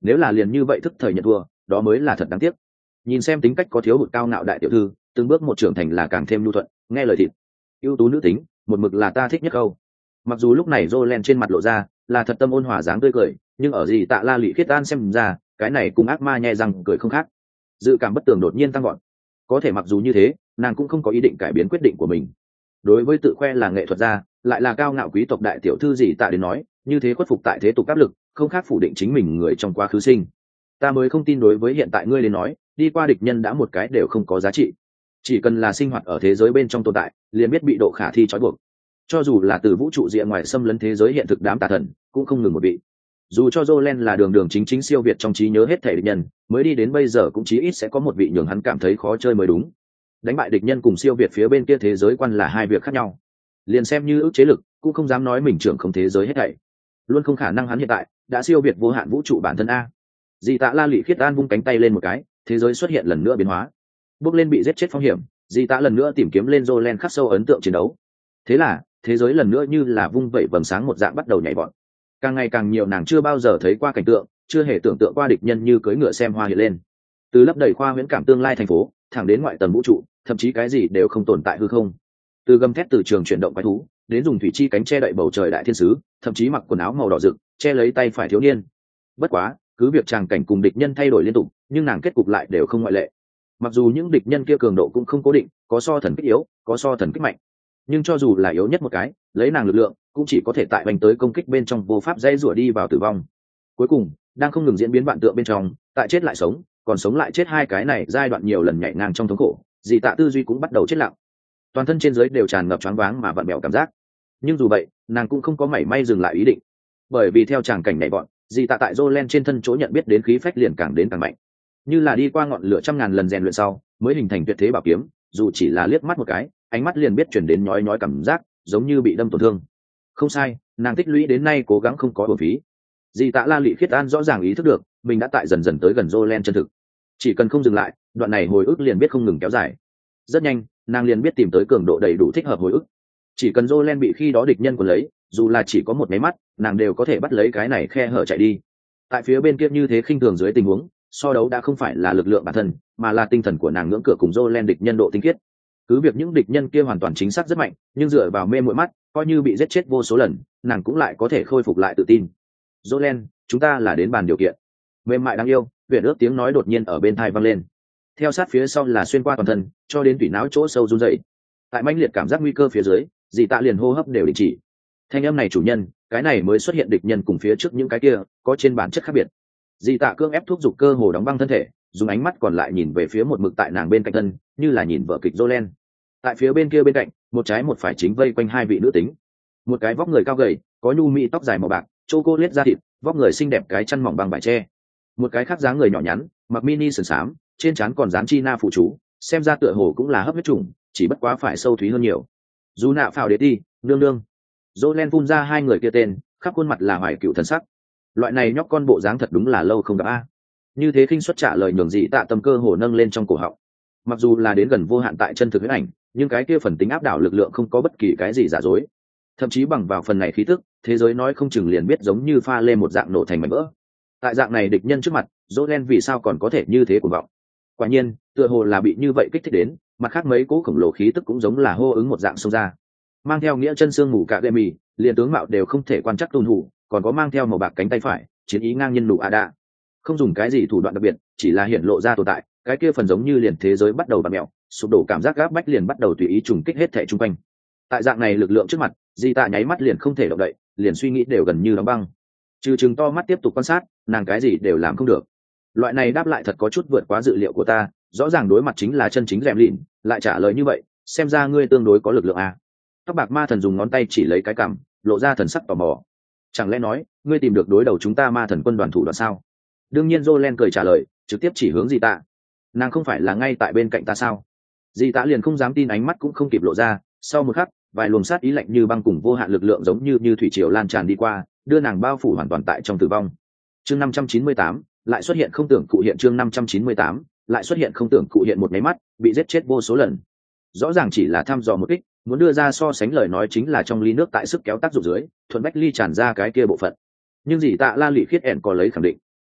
nếu là liền như vậy thức thời nhận thua đó mới là thật đáng tiếc. Nhìn xem tính cách có thiếu hụt cao ngạo đại tiểu thư, từng bước một trưởng thành là càng thêm nhu thuận, nghe lời thịt ưu tú nữ tính một mực là ta thích nhất câu. Mặc dù lúc này Jolene trên mặt lộ ra là thật tâm ôn hòa dáng tươi cười, nhưng ở gì tạ la lị khiết an xem ra cái này cùng ác ma nhẹ răng cười không khác. Dự cảm bất tường đột nhiên tăng gọn, có thể mặc dù như thế nàng cũng không có ý định cải biến quyết định của mình. Đối với tự khoe là nghệ thuật gia lại là cao ngạo quý tộc đại tiểu thư gì tạ đến nói như thế khuất phục tại thế tục áp lực không khác phủ định chính mình người trong quá khứ sinh. Ta mới không tin đối với hiện tại ngươi đến nói đi qua địch nhân đã một cái đều không có giá trị. Chỉ cần là sinh hoạt ở thế giới bên trong tồn tại liền biết bị độ khả thi trói buộc. Cho dù là từ vũ trụ rìa ngoài xâm lấn thế giới hiện thực đám tà thần cũng không ngừng một vị. Dù cho Jolene là đường đường chính chính siêu việt trong trí nhớ hết thể địch nhân mới đi đến bây giờ cũng chí ít sẽ có một vị nhường hắn cảm thấy khó chơi mới đúng. Đánh bại địch nhân cùng siêu việt phía bên kia thế giới quan là hai việc khác nhau. Liền xem như ước chế lực cũng không dám nói mình trưởng không thế giới hết thảy, luôn không khả năng hắn hiện tại đã siêu việt vô hạn vũ trụ bản thân a. Dì tạ la lị khiết an vung cánh tay lên một cái, thế giới xuất hiện lần nữa biến hóa, bước lên bị giết chết phong hiểm. Dì tạ lần nữa tìm kiếm lên Jolene khắc sâu ấn tượng chiến đấu. Thế là thế giới lần nữa như là vung vẩy vầng sáng một dạng bắt đầu nhảy vọt, càng ngày càng nhiều nàng chưa bao giờ thấy qua cảnh tượng, chưa hề tưởng tượng qua địch nhân như cưỡi ngựa xem hoa hiện lên, từ lấp đầy khoa huyễn cảm tương lai thành phố thẳng đến ngoại tầng vũ trụ, thậm chí cái gì đều không tồn tại hư không. Từ gầm thét từ trường chuyển động quái thú đến dùng thủy chi cánh che đậy bầu trời đại thiên sứ, thậm chí mặc quần áo màu đỏ rực che lấy tay phải thiếu niên. Bất quá cứ việc tràng cảnh cùng địch nhân thay đổi liên tục nhưng nàng kết cục lại đều không ngoại lệ. Mặc dù những địch nhân kia cường độ cũng không cố định, có so thần kích yếu có so thần kích mạnh, nhưng cho dù là yếu nhất một cái lấy nàng lực lượng cũng chỉ có thể tại bành tới công kích bên trong vô pháp dây rủa đi vào tử vong. Cuối cùng đang không ngừng diễn biến vạn tượng bên trong, tại chết lại sống còn sống lại chết hai cái này giai đoạn nhiều lần nhảy ngang trong thống khổ, dị tạ tư duy cũng bắt đầu chết lặng, toàn thân trên dưới đều tràn ngập choáng váng mà vặn bẹo cảm giác. Nhưng dù vậy nàng cũng không có mảy may dừng lại ý định, bởi vì theo tràng cảnh nhảy vọt, dị tạ tại Jolene trên thân chỗ nhận biết đến khí phách liền càng đến càng mạnh, như là đi qua ngọn lửa trăm ngàn lần rèn luyện sau mới hình thành tuyệt thế bảo kiếm, dù chỉ là liếc mắt một cái ánh mắt liền biết chuyển đến nhói nhói cảm giác giống như bị đâm tổn thương. Không sai, nàng tích lũy đến nay cố gắng không có uổng phí. Dị tạ la lị khiết an rõ ràng ý thức được mình đã tại dần dần tới gần Jolene chân thực, chỉ cần không dừng lại đoạn này hồi ức liền biết không ngừng kéo dài. Rất nhanh nàng liền biết tìm tới cường độ đầy đủ thích hợp hồi ức, chỉ cần Jolene bị khi đó địch nhân còn lấy dù là chỉ có một máy mắt nàng đều có thể bắt lấy cái này khe hở chạy đi. Tại phía bên kia như thế khinh thường dưới tình huống, so đấu đã không phải là lực lượng bản thân mà là tinh thần của nàng ngưỡng cửa cùng Jolene địch nhân độ tinh khiết. Cứ việc những địch nhân kia hoàn toàn chính xác rất mạnh nhưng dựa vào mê muội mắt coi như bị giết chết vô số lần nàng cũng lại có thể khôi phục lại tự tin. Jolene, chúng ta là đến bàn điều kiện. Mềm mại đáng yêu huyền ước tiếng nói đột nhiên ở bên tai vang lên, theo sát phía sau là xuyên qua toàn thân cho đến tủy não chỗ sâu run dậy. Tại mãnh liệt cảm giác nguy cơ phía dưới, dì tạ liền hô hấp đều đình chỉ. Thanh âm này chủ nhân, cái này mới xuất hiện địch nhân cùng phía trước những cái kia có trên bản chất khác biệt. Dì tạ cương ép thúc giục cơ hồ đóng băng thân thể, dùng ánh mắt còn lại nhìn về phía một mực tại nàng bên cạnh thân, như là nhìn vở kịch Jolene. Tại phía bên kia bên cạnh, một trái một phải chính vây quanh hai vị nữ tính. Một cái vóc người cao gầy, có nhu mị tóc dài màu bạc, chocolate da thịt, vóc người xinh đẹp cái chân mỏng bằng vải tre. Một cái khác dáng người nhỏ nhắn, mặc mini sườn xám, trên trán còn dán chi na phụ chú, xem ra tựa hồ cũng là hấp huyết trùng, chỉ bất quá phải sâu thúy hơn nhiều. Dù nạ phào đế đi, nương nương. Jolene phun ra hai người kia tên, khắp khuôn mặt là hoài cựu thần sắc. Loại này nhóc con bộ dáng thật đúng là lâu không gặp a. Như thế khinh suất trả lời nhường dị tạ tâm cơ hồ nâng lên trong cổ họng. Mặc dù là đến gần vô hạn tại chân thực huyễn ảnh, nhưng cái kia phần tính áp đảo lực lượng không có bất kỳ cái gì giả dối. Thậm chí bằng vào phần này khí tức, thế giới nói không chừng liền biết giống như pha lên một dạng nổ thành mảnh vỡ. Tại dạng này địch nhân trước mặt, Jolene vì sao còn có thể như thế cuồng vọng? Quả nhiên, tựa hồ là bị như vậy kích thích đến, mặt khác mấy cố khổng lồ khí tức cũng giống là hô ứng một dạng xông ra. Mang theo nghĩa chân xương mù cả gậy mì, liền tướng mạo đều không thể quan trắc tuân thủ, còn có mang theo màu bạc cánh tay phải, chiến ý ngang nhân nụ a đa. Không dùng cái gì thủ đoạn đặc biệt, chỉ là hiển lộ ra tồn tại, cái kia phần giống như liền thế giới bắt đầu bặm mèo, sụp đổ cảm giác gáp bách liền bắt đầu tùy ý trùng kích hết thể chung quanh. Tại dạng này lực lượng trước mặt, di tạ nháy mắt liền không thể động đậy, liền suy nghĩ đều gần như đóng băng. Trừ chừng to mắt tiếp tục quan sát, nàng cái gì đều làm không được. Loại này đáp lại thật có chút vượt quá dự liệu của ta, rõ ràng đối mặt chính là chân chính rèm lịn, lại trả lời như vậy, xem ra ngươi tương đối có lực lượng à. Tóc bạc ma thần dùng ngón tay chỉ lấy cái cằm, lộ ra thần sắc tò mò. Chẳng lẽ nói, ngươi tìm được đối đầu chúng ta ma thần quân đoàn thủ đoạn sao? Đương nhiên Jolene cười trả lời, trực tiếp chỉ hướng Di Tạ. Nàng không phải là ngay tại bên cạnh ta sao? Di Tạ liền không dám tin, ánh mắt cũng không kịp lộ ra, sau một khắc, vài luồng sát ý lạnh như băng cùng vô hạn lực lượng giống như như thủy triều lan tràn đi qua, đưa nàng bao phủ hoàn toàn tại trong tử vong. Chương năm trăm chín mươi tám, lại xuất hiện không tưởng cụ hiện chương năm trăm chín mươi tám, lại xuất hiện không tưởng cụ hiện một máy mắt, bị giết chết vô số lần. Rõ ràng chỉ là thăm dò một kích, muốn đưa ra so sánh lời nói chính là trong ly nước tại sức kéo tác dụng dưới, thuận bách ly tràn ra cái kia bộ phận. Nhưng gì Tạ La Lị khiết ẻn có lấy khẳng định.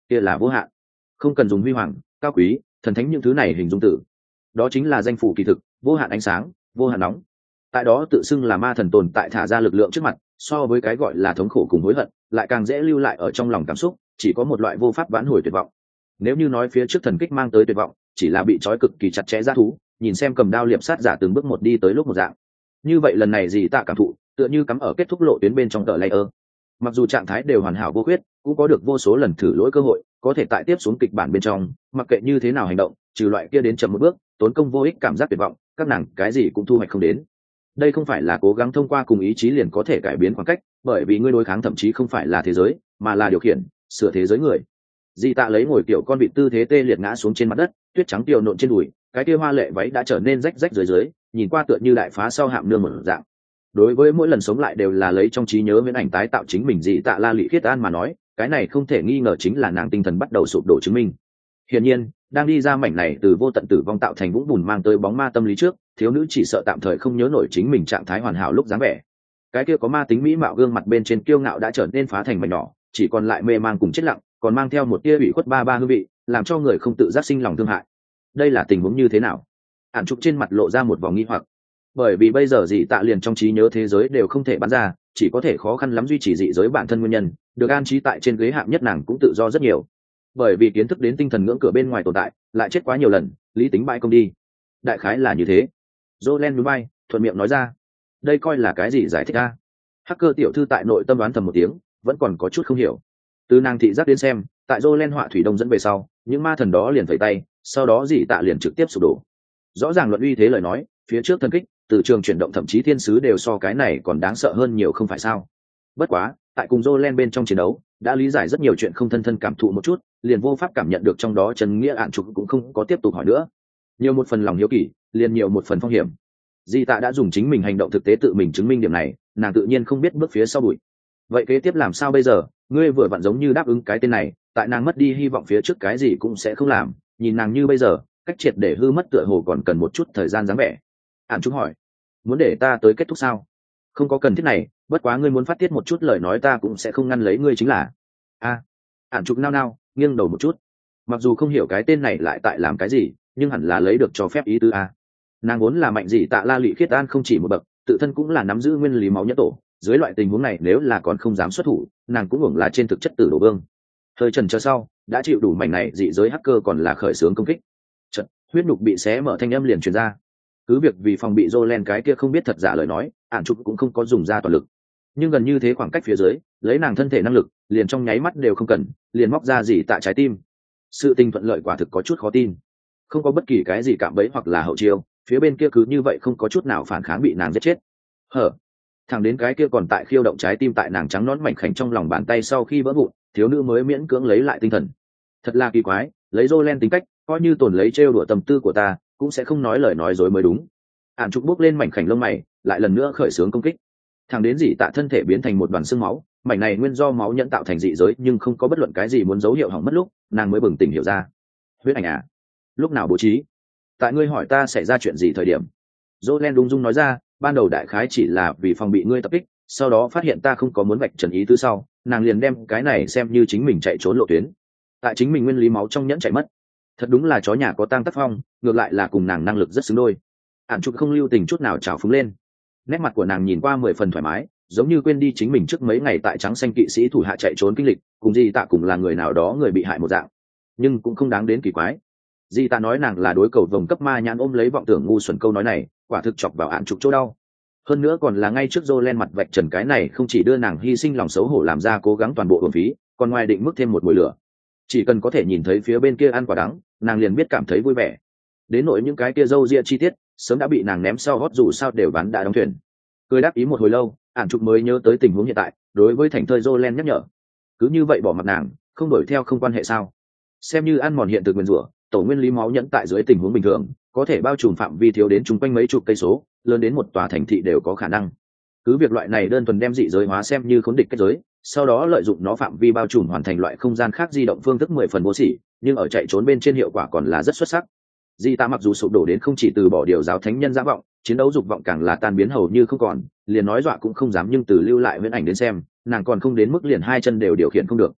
kia là vô hạn, không cần dùng huy hoàng, cao quý, thần thánh những thứ này hình dung tử. Đó chính là danh phủ kỳ thực, vô hạn ánh sáng, vô hạn nóng. Tại đó tự xưng là ma thần tồn tại thả ra lực lượng trước mặt, so với cái gọi là thống khổ cùng hối hận, lại càng dễ lưu lại ở trong lòng cảm xúc, chỉ có một loại vô pháp vãn hồi tuyệt vọng. Nếu như nói phía trước thần kích mang tới tuyệt vọng chỉ là bị trói cực kỳ chặt chẽ g thú, nhìn xem cầm đao liệp sát giả từng bước một đi tới lúc một dạng, như vậy lần này gì tạ cảm thụ tựa như cắm ở kết thúc lộ tuyến bên trong tờ layer. Mặc dù trạng thái đều hoàn hảo vô khuyết, cũng có được vô số lần thử lỗi cơ hội, có thể tại tiếp xuống kịch bản bên trong, mặc kệ như thế nào hành động, trừ loại kia đến chậm một bước, tốn công vô ích cảm giác tuyệt vọng, các nàng cái gì cũng thu hoạch không đến. Đây không phải là cố gắng thông qua cùng ý chí liền có thể cải biến khoảng cách, bởi vì ngươi đối kháng thậm chí không phải là thế giới, mà là điều khiển, sửa thế giới người. Di Tạ lấy ngồi kiểu con vịt tư thế tê liệt ngã xuống trên mặt đất, tuyết trắng tiều nộn trên đùi, cái kia hoa lệ váy đã trở nên rách rách dưới dưới, nhìn qua tựa như đại phá sau hạm nương một dạng. Đối với mỗi lần sống lại đều là lấy trong trí nhớ viễn ảnh tái tạo chính mình Di Tạ La Lị Khiết An mà nói, cái này không thể nghi ngờ chính là nàng tinh thần bắt đầu sụp đổ chứng minh. Hiển nhiên, đang đi ra mảnh này từ vô tận tử vong tạo thành vũng bùn mang tới bóng ma tâm lý trước, thiếu nữ chỉ sợ tạm thời không nhớ nổi chính mình trạng thái hoàn hảo lúc dáng vẻ. Cái kia có ma tính mỹ mạo gương mặt bên trên kiêu ngạo đã trở nên phá thành mảnh nhỏ, chỉ còn lại mê mang cùng chết lặng, còn mang theo một tia ủy khuất ba ba hương vị, làm cho người không tự giác sinh lòng thương hại. Đây là tình huống như thế nào? Hàn Trục trên mặt lộ ra một vòng nghi hoặc, bởi vì bây giờ dị tạ liền trong trí nhớ thế giới đều không thể bắn ra, chỉ có thể khó khăn lắm duy trì dị giới bản thân nguyên nhân, được an trí tại trên ghế hạng nhất nàng cũng tự do rất nhiều. Bởi vì kiến thức đến tinh thần ngưỡng cửa bên ngoài tồn tại, lại chết quá nhiều lần, lý tính bại công đi. Đại khái là như thế. Jolen núi bay, thuận miệng nói ra. Đây coi là cái gì giải thích a? Hacker tiểu thư tại nội tâm đoán thầm một tiếng, vẫn còn có chút không hiểu. Từ nàng thị giác đến xem, tại Jolen họa thủy đông dẫn về sau, những ma thần đó liền vẩy tay, sau đó dị tạ liền trực tiếp sụp đổ. Rõ ràng luận uy thế lời nói, phía trước thần kích, từ trường chuyển động thậm chí thiên sứ đều so cái này còn đáng sợ hơn nhiều không phải sao? Bất quá, tại cùng Jolen bên trong chiến đấu, đã lý giải rất nhiều chuyện không thân thân cảm thụ một chút, liền vô pháp cảm nhận được trong đó chân nghĩa Ản Trục cũng không có tiếp tục hỏi nữa. Nhiều một phần lòng hiếu kỳ, liền nhiều một phần phong hiểm. Di Tạ đã dùng chính mình hành động thực tế tự mình chứng minh điểm này, nàng tự nhiên không biết bước phía sau bụi. Vậy kế tiếp làm sao bây giờ? Ngươi vừa vặn giống như đáp ứng cái tên này, tại nàng mất đi hy vọng phía trước cái gì cũng sẽ không làm, nhìn nàng như bây giờ, cách triệt để hư mất tựa hồ còn cần một chút thời gian dáng vẻ. Ản Trục hỏi, muốn để ta tới kết thúc sao? Không có cần thiết này, bất quá ngươi muốn phát tiết một chút lời nói ta cũng sẽ không ngăn lấy ngươi chính là. A, Ản Trục nao nao, nghiêng đầu một chút. Mặc dù không hiểu cái tên này lại tại làm cái gì, nhưng hẳn là lấy được cho phép ý tứ a. Nàng vốn là mạnh gì Tạ La Lị Khiết An không chỉ một bậc, tự thân cũng là nắm giữ nguyên lý máu nhất tổ, dưới loại tình huống này nếu là còn không dám xuất thủ, nàng cũng hưởng là trên thực chất tử đồ vương. Thời trần chờ sau, đã chịu đủ mảnh này dị giới hacker còn là khởi xướng công kích. Trận, huyết nhục bị xé mở thanh âm liền truyền ra. Cứ việc vì phòng bị Jolen cái kia không biết thật giả lời nói, Ản Trục cũng không có dùng ra toàn lực. Nhưng gần như thế khoảng cách phía dưới, lấy nàng thân thể năng lực, liền trong nháy mắt đều không cần, liền móc ra gì tại trái tim. Sự tình thuận lợi quả thực có chút khó tin. Không có bất kỳ cái gì cạm bẫy hoặc là hậu chiêu, phía bên kia cứ như vậy không có chút nào phản kháng bị nàng giết chết. Hở, thằng đến cái kia còn tại khiêu động trái tim tại nàng trắng nón mảnh khảnh trong lòng bàn tay sau khi vỡ vụn, thiếu nữ mới miễn cưỡng lấy lại tinh thần. Thật là kỳ quái, lấy Jolen tính cách, coi như tổn lấy trêu đùa tâm tư của ta, cũng sẽ không nói lời nói dối mới đúng. Ản Trục bốc lên mảnh khảnh lông mày, lại lần nữa khởi xướng công kích. Thằng đến dị tạ thân thể biến thành một đoàn xương máu, mảnh này nguyên do máu nhẫn tạo thành dị giới nhưng không có bất luận cái gì muốn dấu hiệu hỏng mất lúc, nàng mới bừng tỉnh hiểu ra. Huyết ảnh à? Lúc nào bố trí? Tại ngươi hỏi ta xảy ra chuyện gì thời điểm? Jolen đung dung nói ra, ban đầu đại khái chỉ là vì phòng bị ngươi tập kích, sau đó phát hiện ta không có muốn vạch trần ý tứ sau, nàng liền đem cái này xem như chính mình chạy trốn lộ tuyến. Tại chính mình nguyên lý máu trong nhẫn chạy mất. Thật đúng là chó nhà có tang tác phong, ngược lại là cùng nàng năng lực rất xứng đôi. Ản Trục không lưu tình chút nào trào phúng lên. Nét mặt của nàng nhìn qua mười phần thoải mái, giống như quên đi chính mình trước mấy ngày tại trắng xanh kỵ sĩ thủ hạ chạy trốn kinh lịch, cùng Di Tạ cùng là người nào đó người bị hại một dạng, nhưng cũng không đáng đến kỳ quái. Di Tạ nói nàng là đối cầu vồng cấp ma nhãn ôm lấy vọng tưởng ngu xuẩn câu nói này, quả thực chọc vào Ản Trục chỗ đau. Hơn nữa còn là ngay trước Jolen mặt vạch trần cái này không chỉ đưa nàng hy sinh lòng xấu hổ làm ra cố gắng toàn bộ uổng phí, còn ngoài định mức thêm một mùi lửa. Chỉ cần có thể nhìn thấy phía bên kia ăn quả đắng, nàng liền biết cảm thấy vui vẻ. Đến nỗi những cái kia râu ria chi tiết, sớm đã bị nàng ném sau gót dù sao đều bán đã đóng thuyền. Cười đáp ý một hồi lâu, Ản Trục mới nhớ tới tình huống hiện tại, đối với thành thơi Jolen nhắc nhở. Cứ như vậy bỏ mặt nàng, không đuổi theo không quan hệ sao? Xem như ăn mòn hiện thực nguyên rủa, tổ nguyên lý máu nhẫn tại dưới tình huống bình thường, có thể bao trùm phạm vi thiếu đến chung quanh mấy chục cây số, lớn đến một tòa thành thị đều có khả năng. Cứ việc loại này đơn thuần đem dị giới hóa xem như khốn địch kết giới, sau đó lợi dụng nó phạm vi bao trùm hoàn thành loại không gian khác di động phương thức mười phần vô sỉ, nhưng ở chạy trốn bên trên hiệu quả còn là rất xuất sắc. Di Tạ mặc dù sụp đổ đến không chỉ từ bỏ điều giáo thánh nhân dã vọng, chiến đấu dục vọng càng là tan biến hầu như không còn, liền nói dọa cũng không dám, nhưng từ lưu lại huyễn ảnh đến xem, nàng còn không đến mức liền hai chân đều điều khiển không được.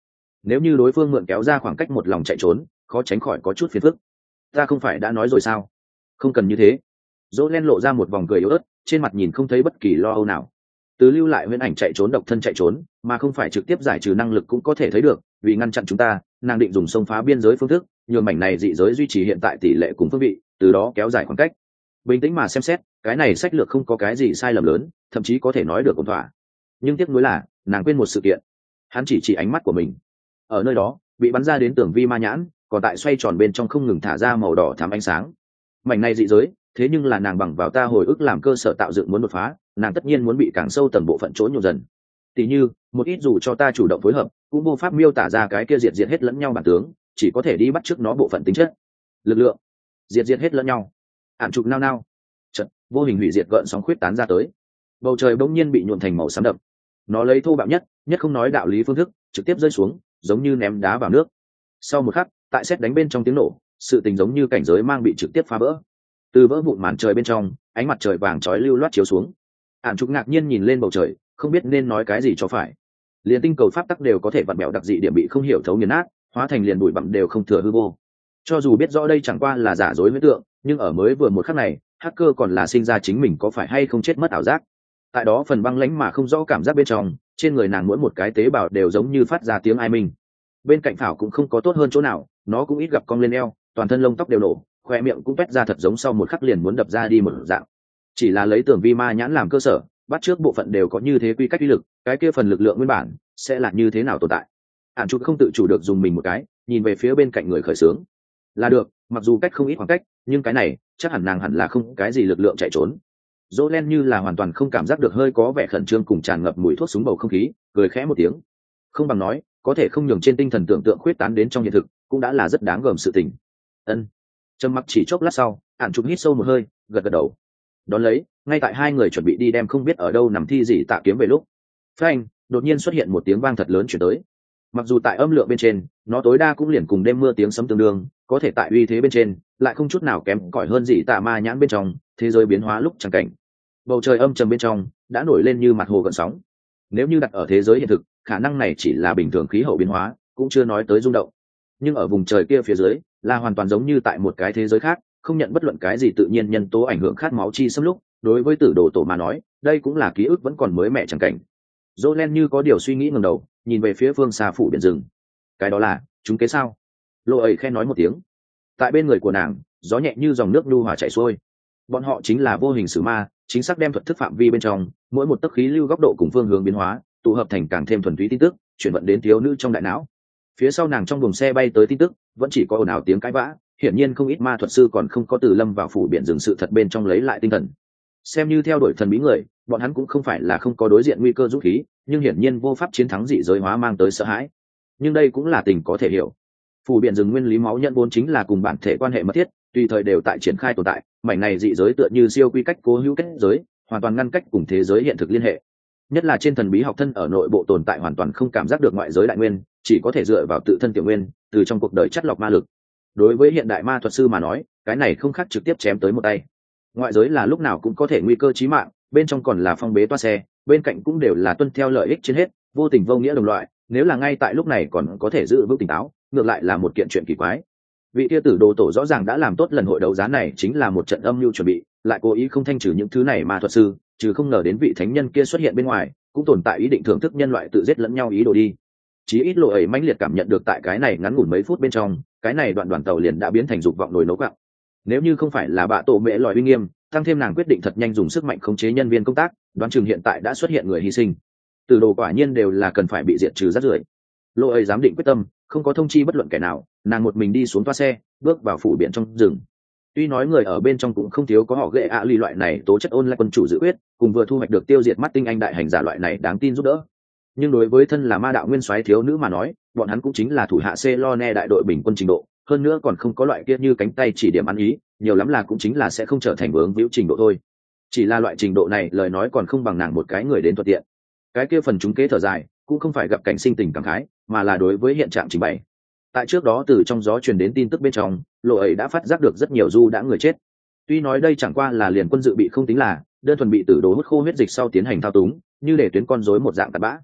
nếu như đối phương mượn kéo ra khoảng cách một lòng chạy trốn khó tránh khỏi có chút phiền phức. Ta không phải đã nói rồi sao, không cần như thế. Dỗ len lộ ra một vòng cười yếu ớt, trên mặt nhìn không thấy bất kỳ lo âu nào. Từ lưu lại huyễn ảnh chạy trốn độc thân chạy trốn mà không phải trực tiếp giải trừ năng lực cũng có thể thấy được, vì ngăn chặn chúng ta nàng định dùng xông phá biên giới phương thức nhường mảnh này dị giới duy trì hiện tại tỷ lệ cùng phương vị, từ đó kéo dài khoảng cách. Bình tĩnh mà xem xét, cái này sách lược không có cái gì sai lầm lớn, thậm chí có thể nói được ổn thỏa. Nhưng tiếc nuối là nàng quên một sự kiện. Hắn chỉ chỉ ánh mắt của mình, ở nơi đó bị bắn ra đến tường vi ma nhãn còn tại xoay tròn bên trong không ngừng thả ra màu đỏ thắm ánh sáng. Mảnh này dị giới thế nhưng là nàng bằng vào ta hồi ức làm cơ sở tạo dựng muốn đột phá, nàng tất nhiên muốn bị càng sâu tầng bộ phận chỗ nhộn dần. Tỷ như một ít dù cho ta chủ động phối hợp cũng vô pháp miêu tả ra cái kia diệt diệt hết lẫn nhau bản tướng, chỉ có thể đi bắt chước nó bộ phận tính chất lực lượng, diệt diệt hết lẫn nhau. Ản trục nao nao, chợt vô hình hủy diệt gợn sóng khuyết tán ra tới, bầu trời bỗng nhiên bị nhuộn thành màu xám đậm. Nó lấy thô bạo nhất nhất không nói đạo lý phương thức trực tiếp rơi xuống, giống như ném đá vào nước. Sau một khắc, tại sét đánh bên trong tiếng nổ, sự tình giống như cảnh giới mang bị trực tiếp phá vỡ. Từ vỡ vụn màn trời bên trong, ánh mặt trời vàng chói lưu loát chiếu xuống. Ản trục ngạc nhiên nhìn lên bầu trời, không biết nên nói cái gì cho phải. Liền tinh cầu pháp tắc đều có thể vặn bẹo đặc dị điểm bị không hiểu thấu nghiền nát, hóa thành liền bụi bặm đều không thừa hư vô. Cho dù biết rõ đây chẳng qua là giả dối huyễn tượng, nhưng ở mới vừa một khắc này, hacker còn là sinh ra chính mình có phải hay không chết mất ảo giác. Tại đó phần băng lãnh mà không rõ cảm giác bên trong, trên người nàng mỗi một cái tế bào đều giống như phát ra tiếng ai minh. Bên cạnh Thảo cũng không có tốt hơn chỗ nào, nó cũng ít gặp cong lên eo, toàn thân lông tóc đều nổ, khoe miệng cũng vét ra thật giống sau một khắc liền muốn đập ra đi một dạng. Chỉ là lấy tường vi ma nhãn làm cơ sở, bắt trước bộ phận đều có như thế quy cách uy lực, cái kia phần lực lượng nguyên bản sẽ là như thế nào tồn tại. Ản chút không tự chủ được dùng mình một cái, nhìn về phía bên cạnh người khởi xướng. Là được, mặc dù cách không ít khoảng cách, nhưng cái này chắc hẳn nàng hẳn là không cái gì lực lượng chạy trốn. Dỗ len như là hoàn toàn không cảm giác được hơi có vẻ khẩn trương cùng tràn ngập mùi thuốc súng bầu không khí, cười khẽ một tiếng. Không bằng nói, có thể không nhường trên tinh thần tưởng tượng khuyết tán đến trong hiện thực, cũng đã là rất đáng gờm sự tình. Ân. Trầm mặc chỉ chốc lát sau, Ản chút hít sâu một hơi, gật gật đầu. Đón lấy, ngay tại hai người chuẩn bị đi đem không biết ở đâu nằm thi gì tạ kiếm về lúc, phanh, đột nhiên xuất hiện một tiếng vang thật lớn chuyển tới. Mặc dù tại âm lượng bên trên, nó tối đa cũng liền cùng đêm mưa tiếng sấm tương đương, có thể tại uy thế bên trên, lại không chút nào kém cỏi hơn gì tạ ma nhãn bên trong, thế giới biến hóa lúc chẳng cảnh. Bầu trời âm trầm bên trong đã nổi lên như mặt hồ gợn sóng. Nếu như đặt ở thế giới hiện thực, khả năng này chỉ là bình thường khí hậu biến hóa, cũng chưa nói tới rung động. Nhưng ở vùng trời kia phía dưới, là hoàn toàn giống như tại một cái thế giới khác, không nhận bất luận cái gì tự nhiên nhân tố ảnh hưởng khát máu chi xâm lúc. Đối với tử đồ tổ mà nói, đây cũng là ký ức vẫn còn mới mẻ chẳng cảnh. Jolen như có điều suy nghĩ ngẩng đầu, nhìn về phía phương xa phủ biển rừng. Cái đó là chúng kế sao? Lộ ấy khen nói một tiếng. Tại bên người của nàng, gió nhẹ như dòng nước nhu hòa chảy xuôi. Bọn họ chính là vô hình sử ma, chính xác đem thuật thức phạm vi bên trong mỗi một tấc khí lưu góc độ cùng phương hướng biến hóa tụ hợp thành càng thêm thuần túy tin tức, chuyển vận đến thiếu nữ trong đại não. Phía sau nàng trong buồng xe bay tới tin tức vẫn chỉ có ồn ào tiếng cãi vã, hiển nhiên không ít ma thuật sư còn không có từ lâm vào phủ biển rừng sự thật bên trong lấy lại tinh thần. Xem như theo đuổi thần bí người, bọn hắn cũng không phải là không có đối diện nguy cơ dũng khí, nhưng hiển nhiên vô pháp chiến thắng dị giới hóa mang tới sợ hãi. Nhưng đây cũng là tình có thể hiểu. Phủ biển rừng nguyên lý máu nhận vốn chính là cùng bản thể quan hệ mật thiết, tùy thời đều tại triển khai tồn tại, mảnh này dị giới tựa như siêu quy cách cố hữu kết giới, hoàn toàn ngăn cách cùng thế giới hiện thực liên hệ. Nhất là trên thần bí học thân ở nội bộ tồn tại hoàn toàn không cảm giác được ngoại giới đại nguyên, chỉ có thể dựa vào tự thân tiểu nguyên, từ trong cuộc đời chất lọc ma lực. Đối với hiện đại ma thuật sư mà nói, cái này không khác trực tiếp chém tới một tay. Ngoại giới là lúc nào cũng có thể nguy cơ chí mạng, bên trong còn là phong bế toa xe, bên cạnh cũng đều là tuân theo lợi ích trên hết, vô tình vô nghĩa đồng loại, nếu là ngay tại lúc này còn có thể giữ vững tỉnh táo, ngược lại là một kiện chuyện kỳ quái. Vị tia tử đồ tổ rõ ràng đã làm tốt lần hội đấu giá này chính là một trận âm mưu chuẩn bị, lại cố ý không thanh trừ những thứ này ma thuật sư, trừ không ngờ đến vị thánh nhân kia xuất hiện bên ngoài, cũng tồn tại ý định thưởng thức nhân loại tự giết lẫn nhau ý đồ đi. Chí ít lộ ấy mãnh liệt cảm nhận được tại cái này ngắn ngủn mấy phút bên trong, cái này đoạn đoàn tàu liền đã biến thành dục vọng nồi nấu gạo. Nếu như không phải là bạ tổ mẹ lòi uy nghiêm, tăng thêm nàng quyết định thật nhanh dùng sức mạnh khống chế nhân viên công tác, đoán chừng hiện tại đã xuất hiện người hy sinh. Từ đồ quả nhiên đều là cần phải bị diệt trừ rác rưởi. Lộ ấy dám định quyết tâm, không có thông chi bất luận kẻ nào, nàng một mình đi xuống toa xe, bước vào phủ biển trong rừng. Tuy nói người ở bên trong cũng không thiếu có họ ghệ ạ ly loại này tố chất ôn lại quân chủ dự quyết, cùng vừa thu hoạch được tiêu diệt mắt tinh anh đại hành giả loại này đáng tin giúp đỡ. Nhưng đối với thân là ma đạo nguyên soái thiếu nữ mà nói, bọn hắn cũng chính là thủ hạ Celone đại đội bình quân trình độ, hơn nữa còn không có loại kia như cánh tay chỉ điểm ăn ý, nhiều lắm là cũng chính là sẽ không trở thành vướng víu trình độ thôi. Chỉ là loại trình độ này lời nói còn không bằng nàng một cái người đến thuận tiện. Cái kia phần chúng kế thở dài, cũng không phải gặp cảnh sinh tình cảm khái, mà là đối với hiện trạng trình bày. Tại trước đó từ trong gió truyền đến tin tức bên trong, lộ ấy đã phát giác được rất nhiều du đã người chết. Tuy nói đây chẳng qua là liền quân dự bị không tính là, đơn thuần bị tử đồ hút khô huyết dịch sau tiến hành thao túng, như để tuyến con rối một dạng tạt bã.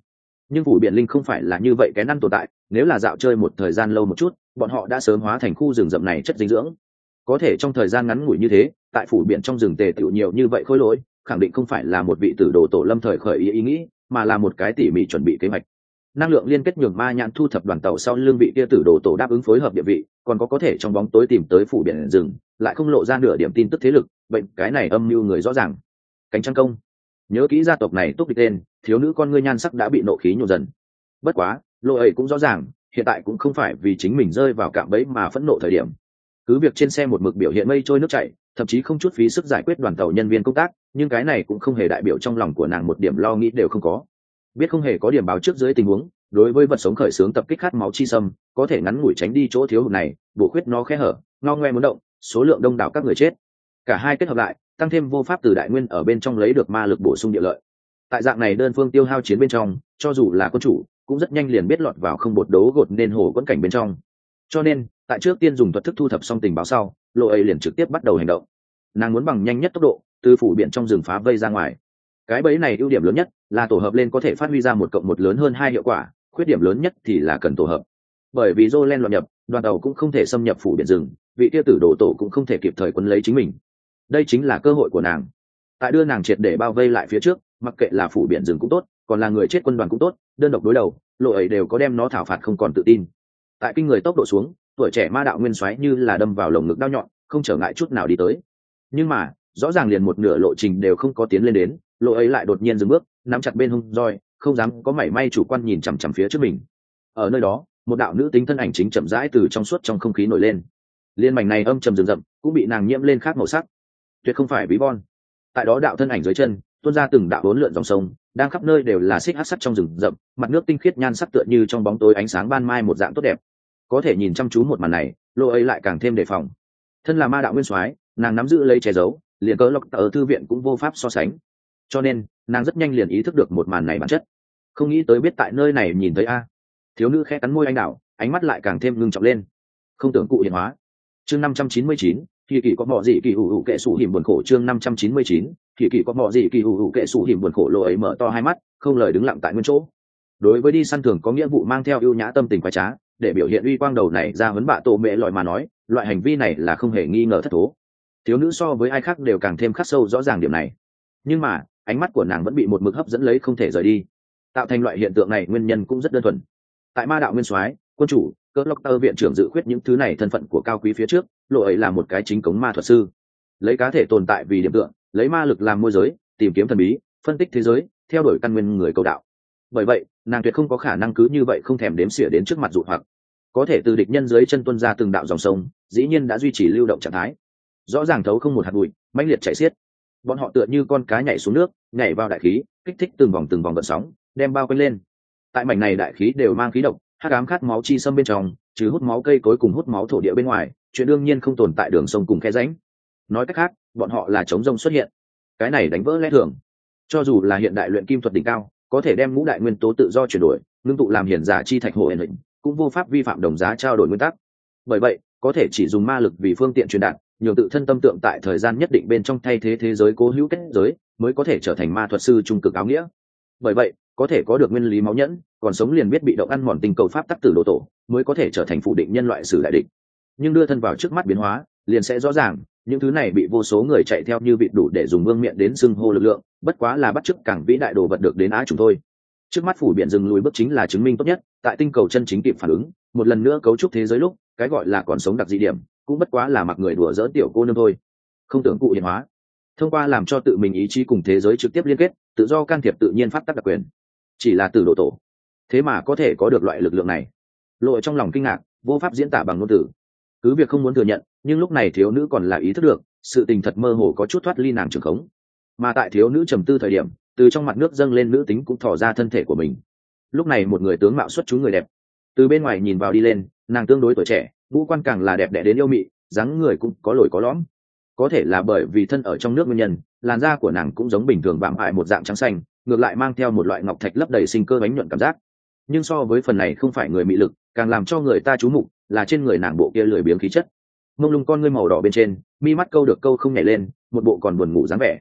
Nhưng phủ biển linh không phải là như vậy cái năng tồn tại, nếu là dạo chơi một thời gian lâu một chút, bọn họ đã sớm hóa thành khu rừng rậm này chất dinh dưỡng. Có thể trong thời gian ngắn ngủi như thế, tại phủ biển trong rừng tề tựu nhiều như vậy khối lỗi, khẳng định không phải là một vị tử đồ tổ lâm thời khởi ý, ý nghĩ, mà là một cái tỉ mỉ chuẩn bị kế hoạch. Năng lượng liên kết nhường ma nhãn thu thập đoàn tàu sau lưng vị kia tử đồ tổ đáp ứng phối hợp địa vị, còn có có thể trong bóng tối tìm tới phủ biển rừng, lại không lộ ra nửa điểm tin tức thế lực, bệnh cái này âm mưu người rõ ràng. Cánh trăng công, nhớ kỹ gia tộc này túc địch tên, thiếu nữ con ngươi nhan sắc đã bị nộ khí nhổ dần. Bất quá, lộ ấy cũng rõ ràng, hiện tại cũng không phải vì chính mình rơi vào cạm bẫy mà phẫn nộ thời điểm. Cứ việc trên xe một mực biểu hiện mây trôi nước chảy, thậm chí không chút phí sức giải quyết đoàn tàu nhân viên công tác, nhưng cái này cũng không hề đại biểu trong lòng của nàng một điểm lo nghĩ đều không có. Biết không hề có điểm báo trước dưới tình huống, đối với vật sống khởi xướng tập kích khát máu chi xâm, có thể ngắn ngủi tránh đi chỗ thiếu hụt này, bổ khuyết nó khe hở, ngao ngoe muốn động, số lượng đông đảo các người chết. Cả hai kết hợp lại, tăng thêm vô pháp từ đại nguyên ở bên trong lấy được ma lực bổ sung địa lợi. Tại dạng này đơn phương tiêu hao chiến bên trong, cho dù là quân chủ, cũng rất nhanh liền biết lọt vào không bột đấu gột nên hồ quẫn cảnh bên trong. Cho nên, tại trước tiên dùng thuật thức thu thập xong tình báo sau, lộ ấy liền trực tiếp bắt đầu hành động. Nàng muốn bằng nhanh nhất tốc độ từ phủ biển trong rừng phá vây ra ngoài. Cái bẫy này ưu điểm lớn nhất là tổ hợp lên có thể phát huy ra một cộng một lớn hơn hai hiệu quả, khuyết điểm lớn nhất thì là cần tổ hợp. Bởi vì Jolen loạn nhập, đoàn tàu cũng không thể xâm nhập phủ biển rừng, vị tiêu tử đồ tổ cũng không thể kịp thời quấn lấy chính mình. Đây chính là cơ hội của nàng. Tại đưa nàng triệt để bao vây lại phía trước, mặc kệ là phủ biển rừng cũng tốt, còn là người chết quân đoàn cũng tốt, đơn độc đối đầu, lộ ấy đều có đem nó thảo phạt không còn tự tin. Tại kinh người tốc độ xuống, tuổi trẻ ma đạo nguyên soái như là đâm vào lồng ngực đau nhọn, không trở ngại chút nào đi tới. Nhưng mà rõ ràng liền một nửa lộ trình đều không có tiến lên đến, lộ ấy lại đột nhiên dừng bước, nắm chặt bên hông roi, không dám có mảy may chủ quan nhìn chằm chằm phía trước mình. Ở nơi đó, một đạo nữ tính thân ảnh chính chậm rãi từ trong suốt trong không khí nổi lên. Liên mảnh này âm trầm rừng rậm, cũng bị nàng nhiễm lên khác màu sắc. Tuyệt không phải ví von. Tại đó đạo thân ảnh dưới chân, tuôn ra từng đạo bốn lượn dòng sông, đang khắp nơi đều là xích hắc sắc trong rừng rậm, mặt nước tinh khiết nhan sắc tựa như trong bóng tối ánh sáng ban mai một dạng tốt đẹp. Có thể nhìn chăm chú một màn này, lộ ấy lại càng thêm đề phòng. Thân là ma đạo nguyên soái, nàng nắm giữ lấy che giấu, liền cớ lộc ở thư viện cũng vô pháp so sánh. Cho nên nàng rất nhanh liền ý thức được một màn này bản chất. Không nghĩ tới biết tại nơi này nhìn thấy a. Thiếu nữ khẽ cắn môi anh đảo, ánh mắt lại càng thêm ngưng trọng lên. Không tưởng cụ hiện hóa. Chương năm trăm chín mươi chín, kỳ kỳ có mọ gì kỳ hủ hủ kệ sủ hiểm buồn khổ. Chương năm trăm chín mươi chín, kỳ kỳ có mọ gì kỳ hủ hủ kệ sủ hiểm buồn khổ. Lộ ấy mở to hai mắt, không lời đứng lặng tại nguyên chỗ. Đối với đi săn thường có nghĩa vụ mang theo ưu nhã tâm tình quái trá, để biểu hiện uy quang đầu này ra huấn bạ tổ mẹ lọi mà nói, loại hành vi này là không hề nghi ngờ thất thố. Thiếu nữ so với ai khác đều càng thêm khắc sâu rõ ràng điểm này. Nhưng mà ánh mắt của nàng vẫn bị một mực hấp dẫn lấy không thể rời đi. Tạo thành loại hiện tượng này nguyên nhân cũng rất đơn thuần. Tại ma đạo nguyên soái, quân chủ, cỡ lộc tơ viện trưởng dự khuyết những thứ này thân phận của cao quý phía trước, lộ ấy là một cái chính cống ma thuật sư, lấy cá thể tồn tại vì điểm tựa, lấy ma lực làm môi giới, tìm kiếm thần bí, phân tích thế giới, theo đuổi căn nguyên người cầu đạo. Bởi vậy nàng tuyệt không có khả năng cứ như vậy không thèm đếm xỉa đến trước mặt dụ hoặc. Có thể từ địch nhân dưới chân tuôn ra từng đạo dòng sông, dĩ nhiên đã duy trì lưu động trạng thái, rõ ràng thấu không một hạt bụi, mãnh liệt chảy xiết. Bọn họ tựa như con cá nhảy xuống nước, nhảy vào đại khí, kích thích từng vòng từng vòng gợn sóng, đem bao quanh lên. Tại mảnh này đại khí đều mang khí độc, hắc ám khát máu chi xâm bên trong, trừ hút máu cây cối cùng hút máu thổ địa bên ngoài, chuyện đương nhiên không tồn tại đường sông cùng khe rãnh. Nói cách khác, bọn họ là chống rông xuất hiện. Cái này đánh vỡ lẽ thường. Cho dù là hiện đại luyện kim thuật đỉnh cao, có thể đem ngũ đại nguyên tố tự do chuyển đổi, ngưng tụ làm hiển giả chi thạch hồ ẩn hình, cũng vô pháp vi phạm đồng giá trao đổi nguyên tắc. Bởi vậy, có thể chỉ dùng ma lực vì phương tiện truyền đạt, nhường tự thân tâm tượng tại thời gian nhất định bên trong thay thế thế giới cố hữu kết giới, mới có thể trở thành ma thuật sư trung cực áo nghĩa. Bởi vậy, có thể có được nguyên lý máu nhẫn, còn sống liền biết bị động ăn mòn tình cầu pháp tắc tử đồ tổ, mới có thể trở thành phủ định nhân loại sử đại địch. Nhưng đưa thân vào trước mắt biến hóa, liền sẽ rõ ràng, những thứ này bị vô số người chạy theo như vịt đủ để dùng vương miện đến xưng hô lực lượng, bất quá là bắt chước càng vĩ đại đồ vật được đến á chúng thôi. Trước mắt phủ biển rừng lùi bước chính là chứng minh tốt nhất, tại tinh cầu chân chính kịp phản ứng, một lần nữa cấu trúc thế giới lúc, cái gọi là còn sống đặc dị điểm, cũng bất quá là mặc người đùa dỡ tiểu cô nương thôi. Không tưởng cụ hiện hóa, thông qua làm cho tự mình ý chí cùng thế giới trực tiếp liên kết, tự do can thiệp tự nhiên pháp tắc đặc quyền. Chỉ là từ độ tổ, thế mà có thể có được loại lực lượng này. Lộ trong lòng kinh ngạc, vô pháp diễn tả bằng ngôn từ. Cứ việc không muốn thừa nhận, nhưng lúc này thiếu nữ còn là ý thức được, sự tình thật mơ hồ có chút thoát ly nàng trường khống. Mà tại thiếu nữ trầm tư thời điểm, từ trong mặt nước dâng lên nữ tính cũng thò ra thân thể của mình. Lúc này một người tướng mạo xuất chúng người đẹp, từ bên ngoài nhìn vào đi lên, nàng tương đối tuổi trẻ, ngũ quan càng là đẹp đẽ đến yêu mị, dáng người cũng có lồi có lõm. Có thể là bởi vì thân ở trong nước nguyên nhân, làn da của nàng cũng giống bình thường vạm hại một dạng trắng xanh, ngược lại mang theo một loại ngọc thạch lấp đầy sinh cơ bánh nhuận cảm giác. Nhưng so với phần này không phải người mị lực, càng làm cho người ta chú mục là trên người nàng bộ kia lười biếng khí chất. Mông lung con ngươi màu đỏ bên trên, mi mắt câu được câu không nhảy lên, một bộ còn buồn ngủ dáng vẻ.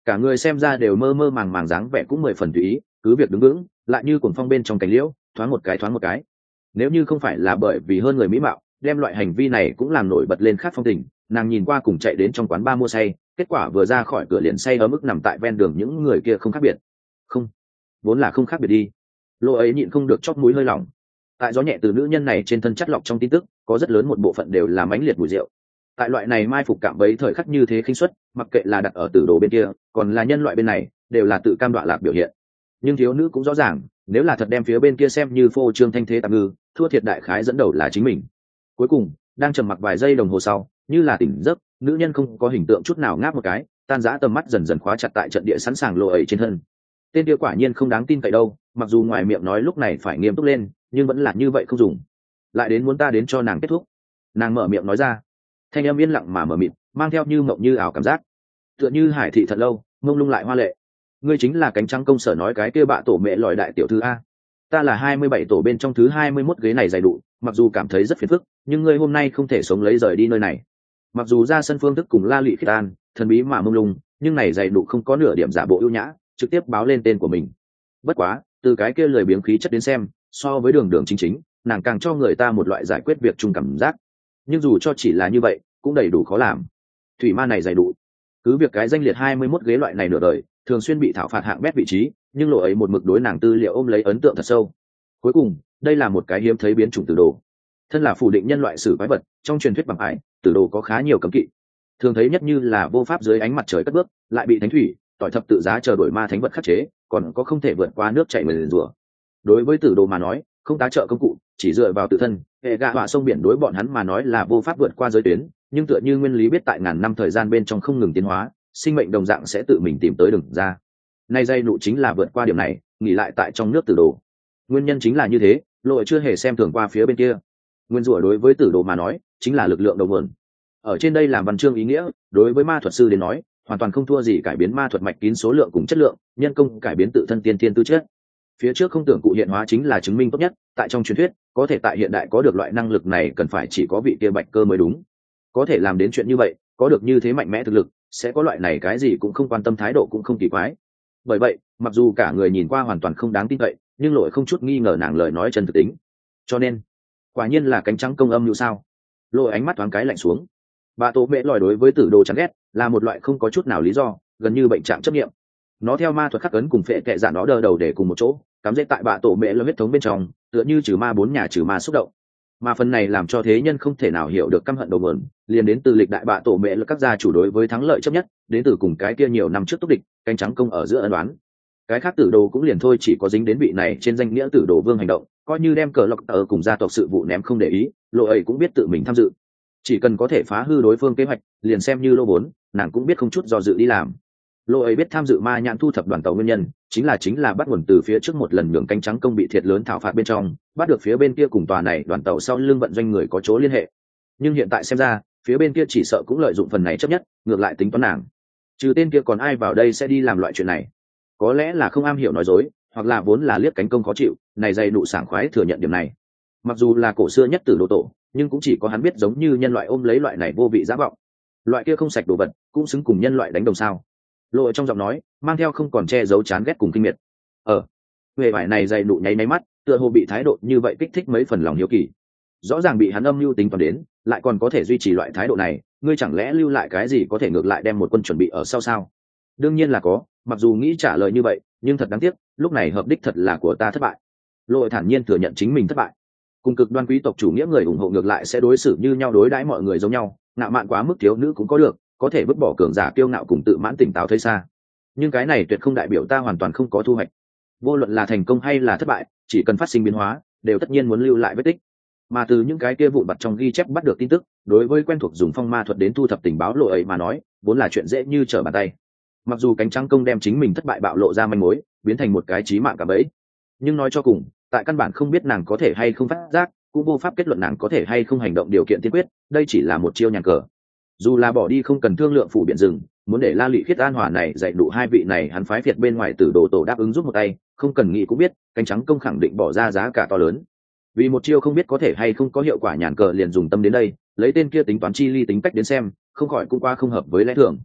cả người xem ra đều mơ mơ màng màng, dáng vẻ cũng mười phần tùy ý, cứ việc đứng vững lại như cuồng phong bên trong cánh liễu, thoáng một cái thoáng một cái. Nếu như không phải là bởi vì hơn người mỹ mạo đem loại hành vi này cũng làm nổi bật lên khác phong tình, nàng nhìn qua cùng chạy đến trong quán ba mua say, kết quả vừa ra khỏi cửa liền say ở mức nằm tại ven đường những người kia không khác biệt. Không, vốn là không khác biệt đi. Lô ấy nhịn không được chóp mũi hơi lỏng. Tại gió nhẹ từ nữ nhân này trên thân chất lọc trong tin tức có rất lớn một bộ phận đều là mãnh liệt mùi rượu. Tại loại này mai phục cảm bấy thời khắc như thế khinh suất, mặc kệ là đặt ở tử đồ bên kia còn là nhân loại bên này đều là tự cam đoạ lạc biểu hiện. Nhưng thiếu nữ cũng rõ ràng, nếu là thật đem phía bên kia xem như phô trương thanh thế tạm ngư, thua thiệt đại khái dẫn đầu là chính mình. Cuối cùng đang trầm mặc vài giây đồng hồ sau, như là tỉnh giấc, nữ nhân không có hình tượng chút nào ngáp một cái, tan rã tầm mắt dần dần khóa chặt tại trận địa sẵn sàng lộ ấy trên thân. Tên kia quả nhiên không đáng tin cậy đâu, mặc dù ngoài miệng nói lúc này phải nghiêm túc lên, nhưng vẫn là như vậy không dùng. Lại đến muốn ta đến cho nàng kết thúc. Nàng mở miệng nói ra, thanh âm yên lặng mà mở mịt, mang theo như mộng như ảo cảm giác, tựa như hải thị thật lâu mông lung lại hoa lệ. Ngươi chính là cánh trắng công sở nói cái kia bạ tổ mẹ lòi đại tiểu thư a? Ta là hai mươi bảy tổ bên trong thứ hai mươi mốt ghế này dày đủ, mặc dù cảm thấy rất phiền phức, nhưng ngươi hôm nay không thể sống lấy rời đi nơi này. Mặc dù ra sân phương thức cùng la lụy khiết an thần bí mà mông lung, nhưng này dày đủ không có nửa điểm giả bộ ưu nhã, trực tiếp báo lên tên của mình. Bất quá từ cái kia lười biếng khí chất đến xem, so với đường đường chính chính, nàng càng cho người ta một loại giải quyết việc chung cảm giác. Nhưng dù cho chỉ là như vậy cũng đầy đủ khó làm. Thủy ma này dày đủ, cứ việc cái danh liệt hai mươi mốt ghế loại này nửa đời thường xuyên bị thảo phạt hạng bét vị trí, nhưng lộ ấy một mực đối nàng tư liệu ôm lấy ấn tượng thật sâu. Cuối cùng đây là một cái hiếm thấy biến chủng tử đồ. Thân là phủ định nhân loại sử quái vật, trong truyền thuyết bằng ải tử đồ có khá nhiều cấm kỵ, thường thấy nhất như là vô pháp dưới ánh mặt trời cất bước, lại bị thánh thủy tỏi thập tự giá chờ đổi ma thánh vật khắc chế, còn có không thể vượt qua nước chảy mười rùa. Đối với tử đồ mà nói, không tá trợ công cụ, chỉ dựa vào tự thân, hệ gạ họa sông biển đối bọn hắn mà nói là vô pháp vượt qua giới tuyến, nhưng tựa như nguyên lý biết tại ngàn năm thời gian bên trong không ngừng tiến hóa, sinh mệnh đồng dạng sẽ tự mình tìm tới đường ra. Nay dây nụ chính là vượt qua điểm này, nghỉ lại tại trong nước tử đồ. Nguyên nhân chính là như thế, lộ chưa hề xem thường qua phía bên kia. Nguyên rủa đối với tử đồ mà nói chính là lực lượng đầu nguồn. Ở trên đây làm văn chương ý nghĩa, đối với ma thuật sư đến nói hoàn toàn không thua gì cải biến ma thuật mạch kín số lượng cùng chất lượng, nhân công cải biến tự thân tiên tiên tư chất. Phía trước không tưởng cụ hiện hóa chính là chứng minh tốt nhất, tại trong truyền thuyết có thể tại hiện đại có được loại năng lực này cần phải chỉ có vị kia bạch cơ mới đúng. Có thể làm đến chuyện như vậy, có được như thế mạnh mẽ thực lực, sẽ có loại này cái gì cũng không quan tâm thái độ cũng không kỳ quái. Bởi vậy mặc dù cả người nhìn qua hoàn toàn không đáng tin cậy, nhưng lội không chút nghi ngờ nàng lời nói chân thực tính. Cho nên quả nhiên là cánh trắng công âm như sao. Lội ánh mắt thoáng cái lạnh xuống. Bà tổ mẹ lòi đối với tử đồ chán ghét là một loại không có chút nào lý do, gần như bệnh trạng chấp nghiệm. Nó theo ma thuật khắc ấn cùng phệ kệ giả nó đờ đầu để cùng một chỗ cắm dễ tại bà tổ mẹ lòi huyết thống bên trong, tựa như trừ ma bốn nhà trừ ma xúc động. Mà phần này làm cho thế nhân không thể nào hiểu được căm hận đầu mượn, liền đến từ lịch đại bạ tổ mẹ là các gia chủ đối với thắng lợi chấp nhất, đến từ cùng cái kia nhiều năm trước túc địch cánh trắng công ở giữa ân đoán. Cái khác tử đồ cũng liền thôi, chỉ có dính đến vị này trên danh nghĩa tử đồ vương hành động, coi như đem cờ lộc ở cùng gia tộc sự vụ ném không để ý, lộ ấy cũng biết tự mình tham dự. Chỉ cần có thể phá hư đối phương kế hoạch, liền xem như lô vốn, nàng cũng biết không chút do dự đi làm. Lộ ấy biết tham dự ma nhãn thu thập đoàn tàu nguyên nhân chính là chính là bắt nguồn từ phía trước một lần nhường cánh trắng công bị thiệt lớn thảo phạt bên trong, bắt được phía bên kia cùng tòa này đoàn tàu sau lưng vận doanh người có chỗ liên hệ. Nhưng hiện tại xem ra phía bên kia chỉ sợ cũng lợi dụng phần này chấp nhất, ngược lại tính toán nàng. Trừ tên kia còn ai vào đây sẽ đi làm loại chuyện này? Có lẽ là không am hiểu nói dối, hoặc là vốn là liếc cánh công khó chịu, này dày nụ sảng khoái thừa nhận điểm này. Mặc dù là cổ xưa nhất từ đồ tổ, nhưng cũng chỉ có hắn biết giống như nhân loại ôm lấy loại này vô vị giả vọng. Loại kia không sạch đồ vật cũng xứng cùng nhân loại đánh đồng sao? Lộ trong giọng nói mang theo không còn che giấu chán ghét cùng kinh miệt. Ờ, về vải này dày nụ nháy máy mắt, tựa hồ bị thái độ như vậy kích thích mấy phần lòng hiếu kỳ. Rõ ràng bị hắn âm mưu tính toán đến, lại còn có thể duy trì loại thái độ này, ngươi chẳng lẽ lưu lại cái gì có thể ngược lại đem một quân chuẩn bị ở sau sao? Đương nhiên là có, mặc dù nghĩ trả lời như vậy, nhưng thật đáng tiếc, lúc này hợp đích thật là của ta thất bại. Lộ thản nhiên thừa nhận chính mình thất bại. Cùng cực đoan quý tộc chủ nghĩa người ủng hộ ngược lại sẽ đối xử như nhau, đối đãi mọi người giống nhau, ngạo mạn quá mức thiếu nữ cũng có được, có thể vứt bỏ cường giả kiêu ngạo cùng tự mãn tỉnh táo thấy xa. Nhưng cái này tuyệt không đại biểu ta hoàn toàn không có thu hoạch. Vô luận là thành công hay là thất bại, chỉ cần phát sinh biến hóa, đều tất nhiên muốn lưu lại vết tích. Mà từ những cái kia vụn vặt trong ghi chép bắt được tin tức, đối với quen thuộc dùng phong ma thuật đến thu thập tình báo lộ ấy mà nói, vốn là chuyện dễ như trở bàn tay. Mặc dù cánh trắng công đem chính mình thất bại bạo lộ ra manh mối, biến thành một cái chí mạng cả bẫy, nhưng nói cho cùng, tại căn bản không biết nàng có thể hay không phát giác, cũng vô pháp kết luận nàng có thể hay không hành động điều kiện tiên quyết, đây chỉ là một chiêu nhàn cờ. Dù là bỏ đi không cần thương lượng phủ biển rừng, muốn để La Lụy Khiết An Hòa này dạy đủ hai vị này hắn phái Việt bên ngoài Tử Đồ tổ đáp ứng giúp một tay, không cần nghĩ cũng biết, cánh trắng công khẳng định bỏ ra giá cả to lớn. Vì một chiêu không biết có thể hay không có hiệu quả nhàn cờ liền dùng tâm đến đây, lấy tên kia tính toán chi ly tính cách đến xem, không khỏi cũng qua không hợp với lẽ thường.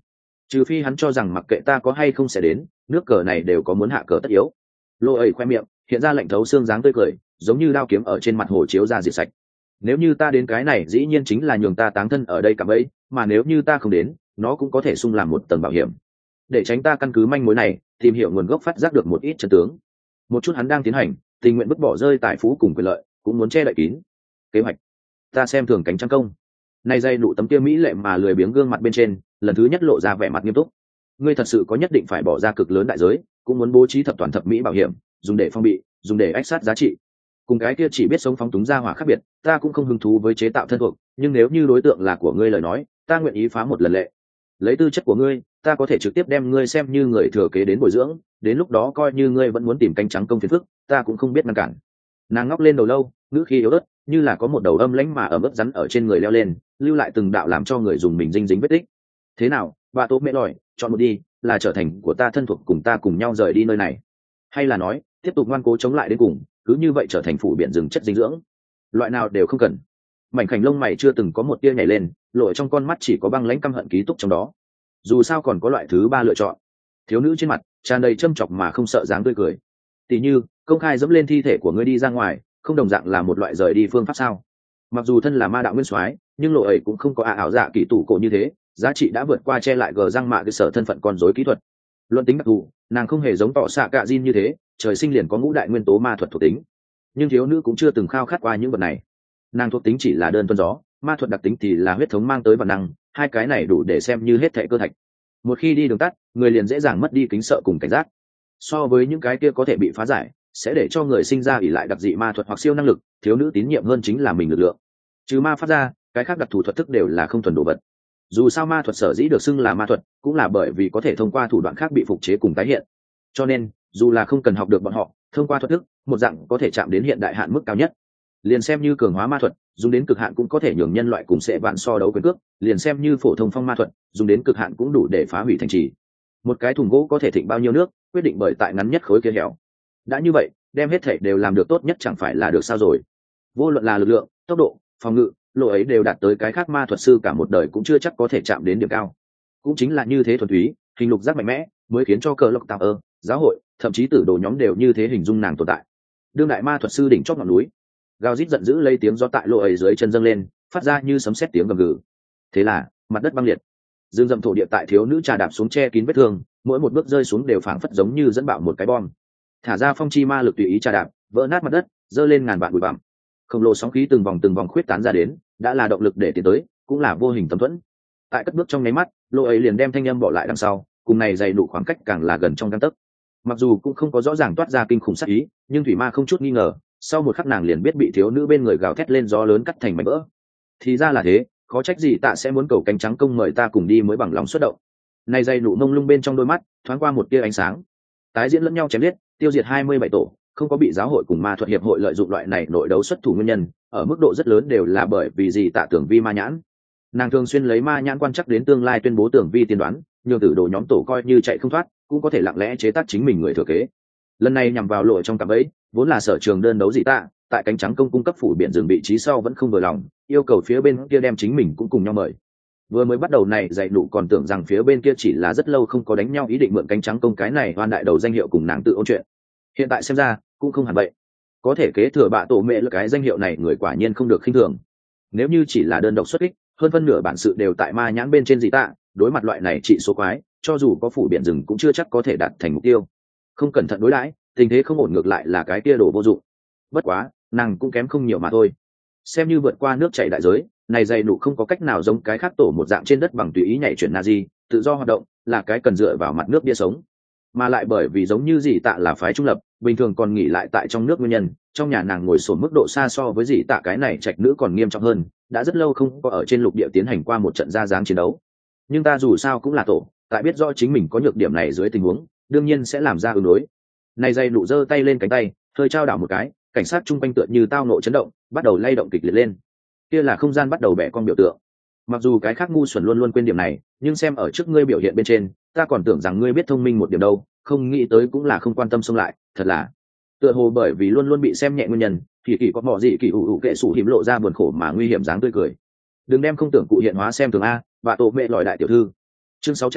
trừ phi hắn cho rằng mặc kệ ta có hay không sẽ đến, nước cờ này đều có muốn hạ cờ tất yếu. Lô ấy khoe miệng hiện ra lạnh thấu xương dáng tươi cười, giống như đao kiếm ở trên mặt hồ chiếu ra diệt sạch. Nếu như ta đến cái này dĩ nhiên chính là nhường ta táng thân ở đây cả bấy, mà nếu như ta không đến, nó cũng có thể sung làm một tầng bảo hiểm, để tránh ta căn cứ manh mối này tìm hiểu nguồn gốc phát giác được một ít chân tướng. Một chút hắn đang tiến hành tình nguyện vứt bỏ rơi tài phú cùng quyền lợi, cũng muốn che đậy kín kế hoạch. Ta xem thường cánh trắng công này, dây nụ tấm kia mỹ lệ mà lười biếng gương mặt bên trên lần thứ nhất lộ ra vẻ mặt nghiêm túc. Ngươi thật sự có nhất định phải bỏ ra cực lớn đại giới, cũng muốn bố trí thập toàn thập mỹ bảo hiểm, dùng để phong bị, dùng để ách sát giá trị. Cùng cái kia chỉ biết sống phóng túng ra hỏa khác biệt, ta cũng không hứng thú với chế tạo thân thuộc, nhưng nếu như đối tượng là của ngươi lời nói, ta nguyện ý phá một lần lệ. Lấy tư chất của ngươi, ta có thể trực tiếp đem ngươi xem như người thừa kế đến bồi dưỡng, đến lúc đó coi như ngươi vẫn muốn tìm cánh trắng công phiền phức, ta cũng không biết ngăn cản. Nàng ngóc lên đầu lâu, ngữ khí yếu ớt, như là có một đầu âm lãnh mà ở mức rắn ở trên người leo lên, lưu lại từng đạo làm cho người dùng mình dinh dính vết tích. Thế nào, bà tố mẹ lòi, chọn một đi, là trở thành của ta thân thuộc cùng ta cùng nhau rời đi nơi này, hay là nói tiếp tục ngoan cố chống lại đến cùng, cứ như vậy trở thành phủ biển rừng chất dinh dưỡng? Loại nào đều không cần. Mảnh khảnh lông mày chưa từng có một tia nhảy lên, lộ trong con mắt chỉ có băng lãnh căm hận ký túc trong đó. Dù sao còn có loại thứ ba lựa chọn. Thiếu nữ trên mặt tràn đầy châm chọc mà không sợ dáng tươi cười. Tỷ như công khai dẫm lên thi thể của ngươi đi ra ngoài, không đồng dạng là một loại rời đi phương pháp sao? Mặc dù thân là ma đạo nguyên soái, nhưng lộ ấy cũng không có ả ảo dạ kỳ tủ cổ như thế, giá trị đã vượt qua che lại gờ răng mạ cái sở thân phận con rối kỹ thuật. Luận tính đặc thù, nàng không hề giống tỏ xạ cạ Jin như thế, trời sinh liền có ngũ đại nguyên tố ma thuật thuộc tính. Nhưng thiếu nữ cũng chưa từng khao khát qua những vật này. Nàng thuộc tính chỉ là đơn thuần gió, ma thuật đặc tính thì là huyết thống mang tới bản năng, hai cái này đủ để xem như hết thệ cơ thạch. Một khi đi đường tắt, người liền dễ dàng mất đi kính sợ cùng cảnh giác. So với những cái kia có thể bị phá giải, sẽ để cho người sinh ra ỷ lại đặc dị ma thuật hoặc siêu năng lực, thiếu nữ tín nhiệm hơn chính là mình lực lượng. Trừ ma phát ra, cái khác đặc thù thuật thức đều là không thuần đồ vật. Dù sao ma thuật sở dĩ được xưng là ma thuật, cũng là bởi vì có thể thông qua thủ đoạn khác bị phục chế cùng tái hiện. Cho nên, dù là không cần học được bọn họ, thông qua thuật thức, một dạng có thể chạm đến hiện đại hạn mức cao nhất. Liền xem như cường hóa ma thuật, dùng đến cực hạn cũng có thể nhường nhân loại cùng sẽ vạn so đấu quyền cước, liền xem như phổ thông phong ma thuật, dùng đến cực hạn cũng đủ để phá hủy thành trì. Một cái thùng gỗ có thể thịnh bao nhiêu nước, quyết định bởi tại ngắn nhất khối kia hẻo. Đã như vậy, đem hết thể đều làm được tốt nhất chẳng phải là được sao rồi? Vô luận là lực lượng, tốc độ, phòng ngự, lộ ấy đều đạt tới cái khác ma thuật sư cả một đời cũng chưa chắc có thể chạm đến điểm cao. Cũng chính là như thế thuần túy, hình lục giác mạnh mẽ, mới khiến cho cờ lộc tạo ơ, giáo hội, thậm chí tử đồ nhóm đều như thế hình dung nàng tồn tại. Đương đại ma thuật sư đỉnh chót ngọn núi, gào rít giận dữ lấy tiếng gió tại lộ ấy dưới chân dâng lên, phát ra như sấm sét tiếng gầm gừ. Thế là mặt đất băng liệt, dương dậm thổ địa tại thiếu nữ trà đạp xuống che kín vết thương, mỗi một bước rơi xuống đều phảng phất giống như dẫn bạo một cái bom. Thả ra phong chi ma lực tùy ý trà đạp, vỡ nát mặt đất, dơ lên ngàn vạn bụi bặm. Khổng lồ sóng khí từng vòng từng vòng khuyết tán ra đến, đã là động lực để tiến tới, cũng là vô hình tấm thuẫn. Tại cất bước trong nháy mắt, lộ ấy liền đem thanh âm bỏ lại đằng sau, cùng này dày đủ khoảng cách càng là gần trong gang tấc. Mặc dù cũng không có rõ ràng toát ra kinh khủng sát ý, nhưng thủy ma không chút nghi ngờ, sau một khắc nàng liền biết bị thiếu nữ bên người gào thét lên gió lớn cắt thành mảnh vỡ. Thì ra là thế, khó trách gì tạ sẽ muốn cầu cánh trắng công mời ta cùng đi mới bằng lòng xuất động. Này dày nụ mông lung bên trong đôi mắt thoáng qua một tia ánh sáng. Tái diễn lẫn nhau chém giết, tiêu diệt hai mươi bảy tổ, không có bị giáo hội cùng ma thuật hiệp hội lợi dụng loại này nội đấu xuất thủ nguyên nhân, ở mức độ rất lớn đều là bởi vì gì tạ tưởng vi ma nhãn. Nàng thường xuyên lấy ma nhãn quan chắc đến tương lai tuyên bố tưởng vi tiên đoán, nhường tử đồ nhóm tổ coi như chạy không thoát, cũng có thể lặng lẽ chế tác chính mình người thừa kế. Lần này nhằm vào lộ trong cạm bẫy, vốn là sở trường đơn đấu dị tạ, tại cánh trắng công cung cấp phủ biển rừng vị trí sau vẫn không vừa lòng, yêu cầu phía bên kia đem chính mình cũng cùng nhau mời. Vừa mới bắt đầu này dạy nụ còn tưởng rằng phía bên kia chỉ là rất lâu không có đánh nhau ý định mượn cánh trắng công cái này hoan đại đầu danh hiệu cùng nàng tự ôn chuyện. Hiện tại xem ra cũng không hẳn vậy, có thể kế thừa bạ tổ mẹ là cái danh hiệu này người quả nhiên không được khinh thường. Nếu như chỉ là đơn độc xuất kích, hơn phân nửa bản sự đều tại ma nhãn bên trên dị tạ, đối mặt loại này trị số quái, cho dù có phủ biển rừng cũng chưa chắc có thể đạt thành mục tiêu. Không cẩn thận đối đãi, tình thế không ổn ngược lại là cái kia đồ vô dụng. Bất quá nàng cũng kém không nhiều mà thôi, xem như vượt qua nước chảy đại giới. Này dày nụ không có cách nào giống cái khác tổ một dạng trên đất bằng tùy ý nhảy chuyển Nazi, tự do hoạt động, là cái cần dựa vào mặt nước bia sống. Mà lại bởi vì giống như dị tạ là phái trung lập, bình thường còn nghỉ lại tại trong nước nguyên nhân, trong nhà nàng ngồi sổn mức độ xa so với dị tạ cái này trạch nữ còn nghiêm trọng hơn, đã rất lâu không có ở trên lục địa tiến hành qua một trận ra dáng chiến đấu. Nhưng ta dù sao cũng là tổ, tại biết rõ chính mình có nhược điểm này dưới tình huống, đương nhiên sẽ làm ra ứng đối. Này dày nụ giơ tay lên cánh tay, hơi trao đảo một cái, cảnh sát chung quanh tựa như tao nộ chấn động, bắt đầu lay động kịch liệt lên. Kia là không gian bắt đầu bẻ con biểu tượng. Mặc dù cái khác ngu xuẩn luôn luôn quên điểm này, nhưng xem ở trước ngươi biểu hiện bên trên, ta còn tưởng rằng ngươi biết thông minh một điểm đâu, không nghĩ tới cũng là không quan tâm xông lại, thật là. Tựa hồ bởi vì luôn luôn bị xem nhẹ nguyên nhân, thì kỳ có mọ gì kỳ ủ ủ kệ sủ hiểm lộ ra buồn khổ mà nguy hiểm dáng tươi cười. Đừng đem không tưởng cụ hiện hóa xem thường a, bà tổ mẹ lòi đại tiểu thư. Chương sáu trăm,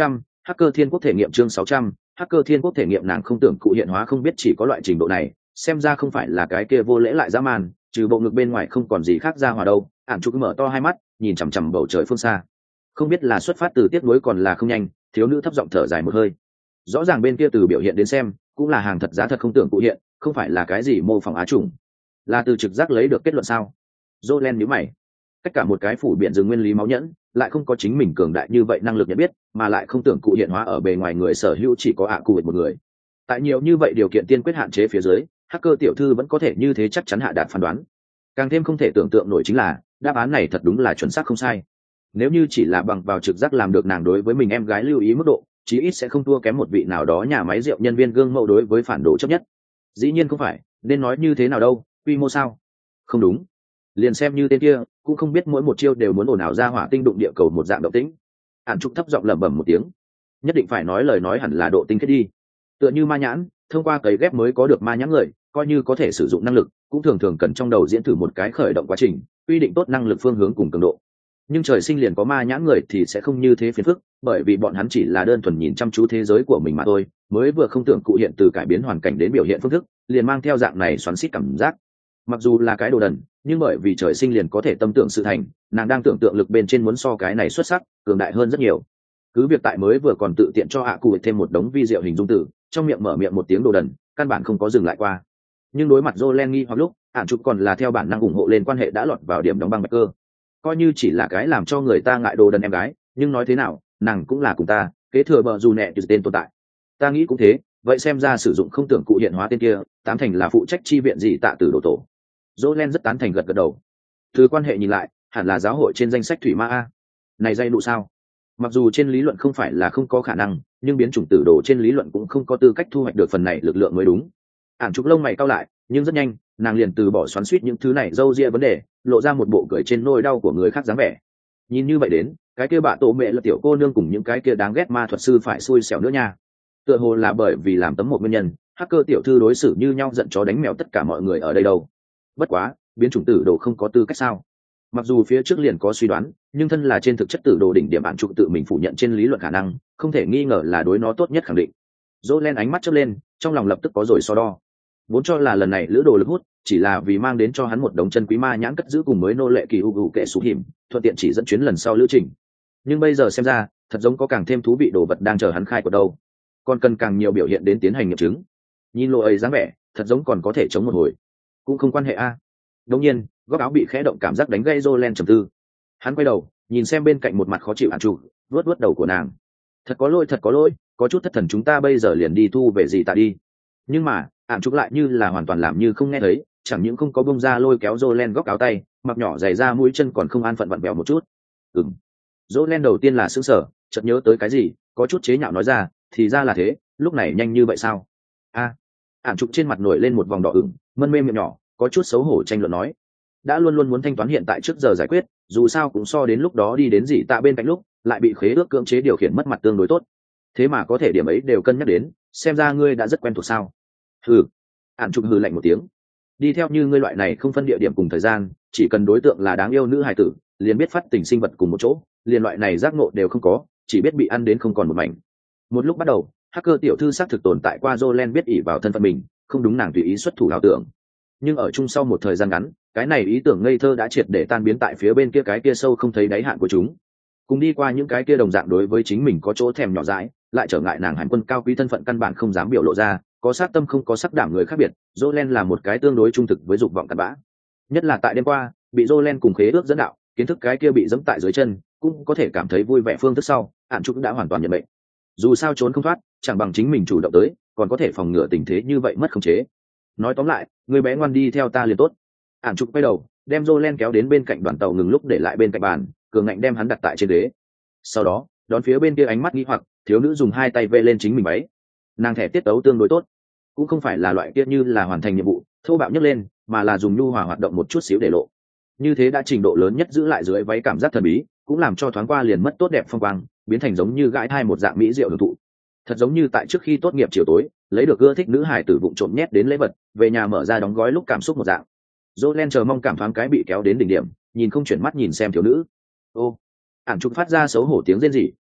Hacker Thiên Quốc thể nghiệm chương sáu trăm, Hacker Thiên Quốc thể nghiệm nàng không tưởng cụ hiện hóa không biết chỉ có loại trình độ này, xem ra không phải là cái kia vô lễ lại dã man, trừ bộ ngực bên ngoài không còn gì khác ra hòa đâu. Ản Trục mở to hai mắt, nhìn chằm chằm bầu trời phương xa. Không biết là xuất phát từ tiếc nuối còn là không nhanh, thiếu nữ thấp giọng thở dài một hơi. Rõ ràng bên kia từ biểu hiện đến xem, cũng là hàng thật giá thật không tưởng cụ hiện, không phải là cái gì mô phỏng á trùng. Là từ trực giác lấy được kết luận sao? Jolen nhíu mày. Cách cả một cái phủ biện rừng nguyên lý máu nhẫn, lại không có chính mình cường đại như vậy năng lực nhận biết, mà lại không tưởng cụ hiện hóa ở bề ngoài người sở hữu chỉ có ạ cụ một người. Tại nhiều như vậy điều kiện tiên quyết hạn chế phía dưới, hacker tiểu thư vẫn có thể như thế chắc chắn hạ đạt phán đoán. Càng thêm không thể tưởng tượng nổi chính là đáp án này thật đúng là chuẩn xác không sai. Nếu như chỉ là bằng vào trực giác làm được nàng đối với mình em gái lưu ý mức độ, chí ít sẽ không thua kém một vị nào đó nhà máy rượu nhân viên gương mẫu đối với phản đồ chấp nhất. Dĩ nhiên không phải, nên nói như thế nào đâu, quy mô sao? Không đúng. Liền xem như tên kia, cũng không biết mỗi một chiêu đều muốn ồn ào ra hỏa tinh đụng địa cầu một dạng động tĩnh. Hàn Trục thấp giọng lẩm bẩm một tiếng. Nhất định phải nói lời nói hẳn là độ tinh khiết đi. Tựa như ma nhãn, thông qua cấy ghép mới có được ma nhãn người, coi như có thể sử dụng năng lực, cũng thường thường cần trong đầu diễn thử một cái khởi động quá trình, quy định tốt năng lực phương hướng cùng cường độ. Nhưng trời sinh liền có ma nhãn người thì sẽ không như thế phiền phức, bởi vì bọn hắn chỉ là đơn thuần nhìn chăm chú thế giới của mình mà thôi, mới vừa không tưởng cụ hiện từ cải biến hoàn cảnh đến biểu hiện phương thức, liền mang theo dạng này xoắn xít cảm giác. Mặc dù là cái đồ đần, nhưng bởi vì trời sinh liền có thể tâm tưởng sự thành, nàng đang tưởng tượng lực bên trên muốn so cái này xuất sắc, cường đại hơn rất nhiều. Cứ việc tại mới vừa còn tự tiện cho hạ cụ thêm một đống vi diệu hình dung từ, trong miệng mở miệng một tiếng đồ đần, căn bản không có dừng lại qua. Nhưng đối mặt Jolen nghi hoặc lúc, Hàn Trục còn là theo bản năng ủng hộ lên quan hệ đã lọt vào điểm đóng băng bạch cơ. Coi như chỉ là cái làm cho người ta ngại đồ đần em gái, nhưng nói thế nào, nàng cũng là cùng ta, kế thừa bờ dù nẹ từ tên tồn tại. Ta nghĩ cũng thế, vậy xem ra sử dụng không tưởng cụ hiện hóa tên kia, tám thành là phụ trách chi viện gì tạ tử đồ tổ. Jolen rất tán thành gật gật đầu. Từ quan hệ nhìn lại, hẳn là giáo hội trên danh sách thủy ma a. Này dây nụ sao? Mặc dù trên lý luận không phải là không có khả năng, nhưng biến chủng tử đồ trên lý luận cũng không có tư cách thu hoạch được phần này lực lượng mới đúng. Ản Trục lông mày cau lại, nhưng rất nhanh, nàng liền từ bỏ xoắn xuýt những thứ này râu ria vấn đề, lộ ra một bộ cười trên nỗi đau của người khác dáng vẻ. Nhìn như vậy đến, cái kia bạ tổ mẹ là tiểu cô nương cùng những cái kia đáng ghét ma thuật sư phải xui xẻo nữa nha. Tựa hồ là bởi vì làm tấm một nguyên nhân, hacker tiểu thư đối xử như nhau giận chó đánh mèo tất cả mọi người ở đây đâu. Bất quá, biến chủng tử đồ không có tư cách sao? Mặc dù phía trước liền có suy đoán, nhưng thân là trên thực chất tử đồ đỉnh điểm Ản Trục tự mình phủ nhận trên lý luận khả năng, không thể nghi ngờ là đối nó tốt nhất khẳng định. Jolen ánh mắt chớp lên, trong lòng lập tức có rồi so đo. Vốn cho là lần này lữ đồ lực hút chỉ là vì mang đến cho hắn một đống chân quý ma nhãn cất giữ cùng mới nô lệ kỳ u u kệ sủ hiểm, thuận tiện chỉ dẫn chuyến lần sau lữ trình. Nhưng bây giờ xem ra, thật giống có càng thêm thú vị đồ vật đang chờ hắn khai của đâu. Còn cần càng nhiều biểu hiện đến tiến hành nghiệm chứng. Nhìn lộ ấy dáng vẻ, thật giống còn có thể chống một hồi. Cũng không quan hệ a. Đương nhiên, góc áo bị khẽ động cảm giác đánh gây Jolen trầm tư. Hắn quay đầu, nhìn xem bên cạnh một mặt khó chịu Hàn Trục, vuốt vuốt đầu của nàng. Thật có lỗi, thật có lỗi, có chút thất thần, chúng ta bây giờ liền đi thu về gì ta đi. Nhưng mà, Hàn Trục lại như là hoàn toàn làm như không nghe thấy, chẳng những không có bông ra lôi kéo Jolen góc áo tay, mặc nhỏ giày ra mũi chân còn không an phận vặn vẹo một chút. Ừm. Jolen đầu tiên là sững sờ, chợt nhớ tới cái gì, có chút chế nhạo nói ra, thì ra là thế, lúc này nhanh như vậy sao? A. À. Hàn Trục trên mặt nổi lên một vòng đỏ ửng, mân mê miệng nhỏ, có chút xấu hổ tranh luận nói. Đã luôn luôn muốn thanh toán hiện tại trước giờ giải quyết, dù sao cũng so đến lúc đó đi đến gì tạ bên cạnh lúc lại bị khế ước cưỡng chế điều khiển mất mặt tương đối tốt. Thế mà có thể điểm ấy đều cân nhắc đến, xem ra ngươi đã rất quen thuộc sao? Hừ. Hàn Trục hừ lạnh một tiếng. Đi theo như ngươi loại này không phân địa điểm cùng thời gian, chỉ cần đối tượng là đáng yêu nữ hài tử, liền biết phát tình sinh vật cùng một chỗ, liền loại này giác ngộ đều không có, chỉ biết bị ăn đến không còn một mảnh. Một lúc bắt đầu, hacker tiểu thư xác thực tồn tại qua, Jolen biết ỷ vào thân phận mình, không đúng nàng tùy ý xuất thủ ảo tưởng. Nhưng ở chung sau một thời gian ngắn, cái này ý tưởng ngây thơ đã triệt để tan biến tại phía bên kia cái kia sâu không thấy đáy hạn của chúng. Cùng đi qua những cái kia đồng dạng đối với chính mình có chỗ thèm nhỏ dãi, lại trở ngại nàng hành quân cao quý thân phận căn bản không dám biểu lộ ra, có sát tâm không có sắc đảm người khác biệt, Jolen là một cái tương đối trung thực với dục vọng cặn bã. Nhất là tại đêm qua, bị Jolen cùng khế ước dẫn đạo, kiến thức cái kia bị giẫm tại dưới chân, cũng có thể cảm thấy vui vẻ phương thức sau, Hàn Trục đã hoàn toàn nhận mệnh. Dù sao trốn không thoát, chẳng bằng chính mình chủ động tới, còn có thể phòng ngừa tình thế như vậy mất khống chế. Nói tóm lại, người bé ngoan đi theo ta liền tốt. Hàn Trục quay đầu, đem Jolen kéo đến bên cạnh đoàn tàu ngừng lúc để lại bên cạnh bàn, cường ngạnh đem hắn đặt tại trên ghế. Sau đó, đón phía bên kia ánh mắt nghi hoặc, thiếu nữ dùng hai tay vê lên chính mình váy. Nàng thẻ tiết tấu tương đối tốt, cũng không phải là loại kia như là hoàn thành nhiệm vụ thô bạo nhấc lên, mà là dùng nhu hòa hoạt động một chút xíu để lộ. Như thế đã trình độ lớn nhất giữ lại dưới váy cảm giác thần bí, cũng làm cho thoáng qua liền mất tốt đẹp phong quang, biến thành giống như gãi thai một dạng mỹ diệu hưởng thụ. Thật giống như tại trước khi tốt nghiệp chiều tối, lấy được ưa thích nữ hải tử vụng trộm nhét đến lễ vật, về nhà mở ra đóng gói lúc cảm xúc một dạng. Jolen chờ mong cảm thoáng cái bị kéo đến đỉnh điểm, nhìn không chuyển mắt nhìn xem thiếu nữ. Ô. Hàn Trục phát ra xấu hổ tiếng rên rỉ,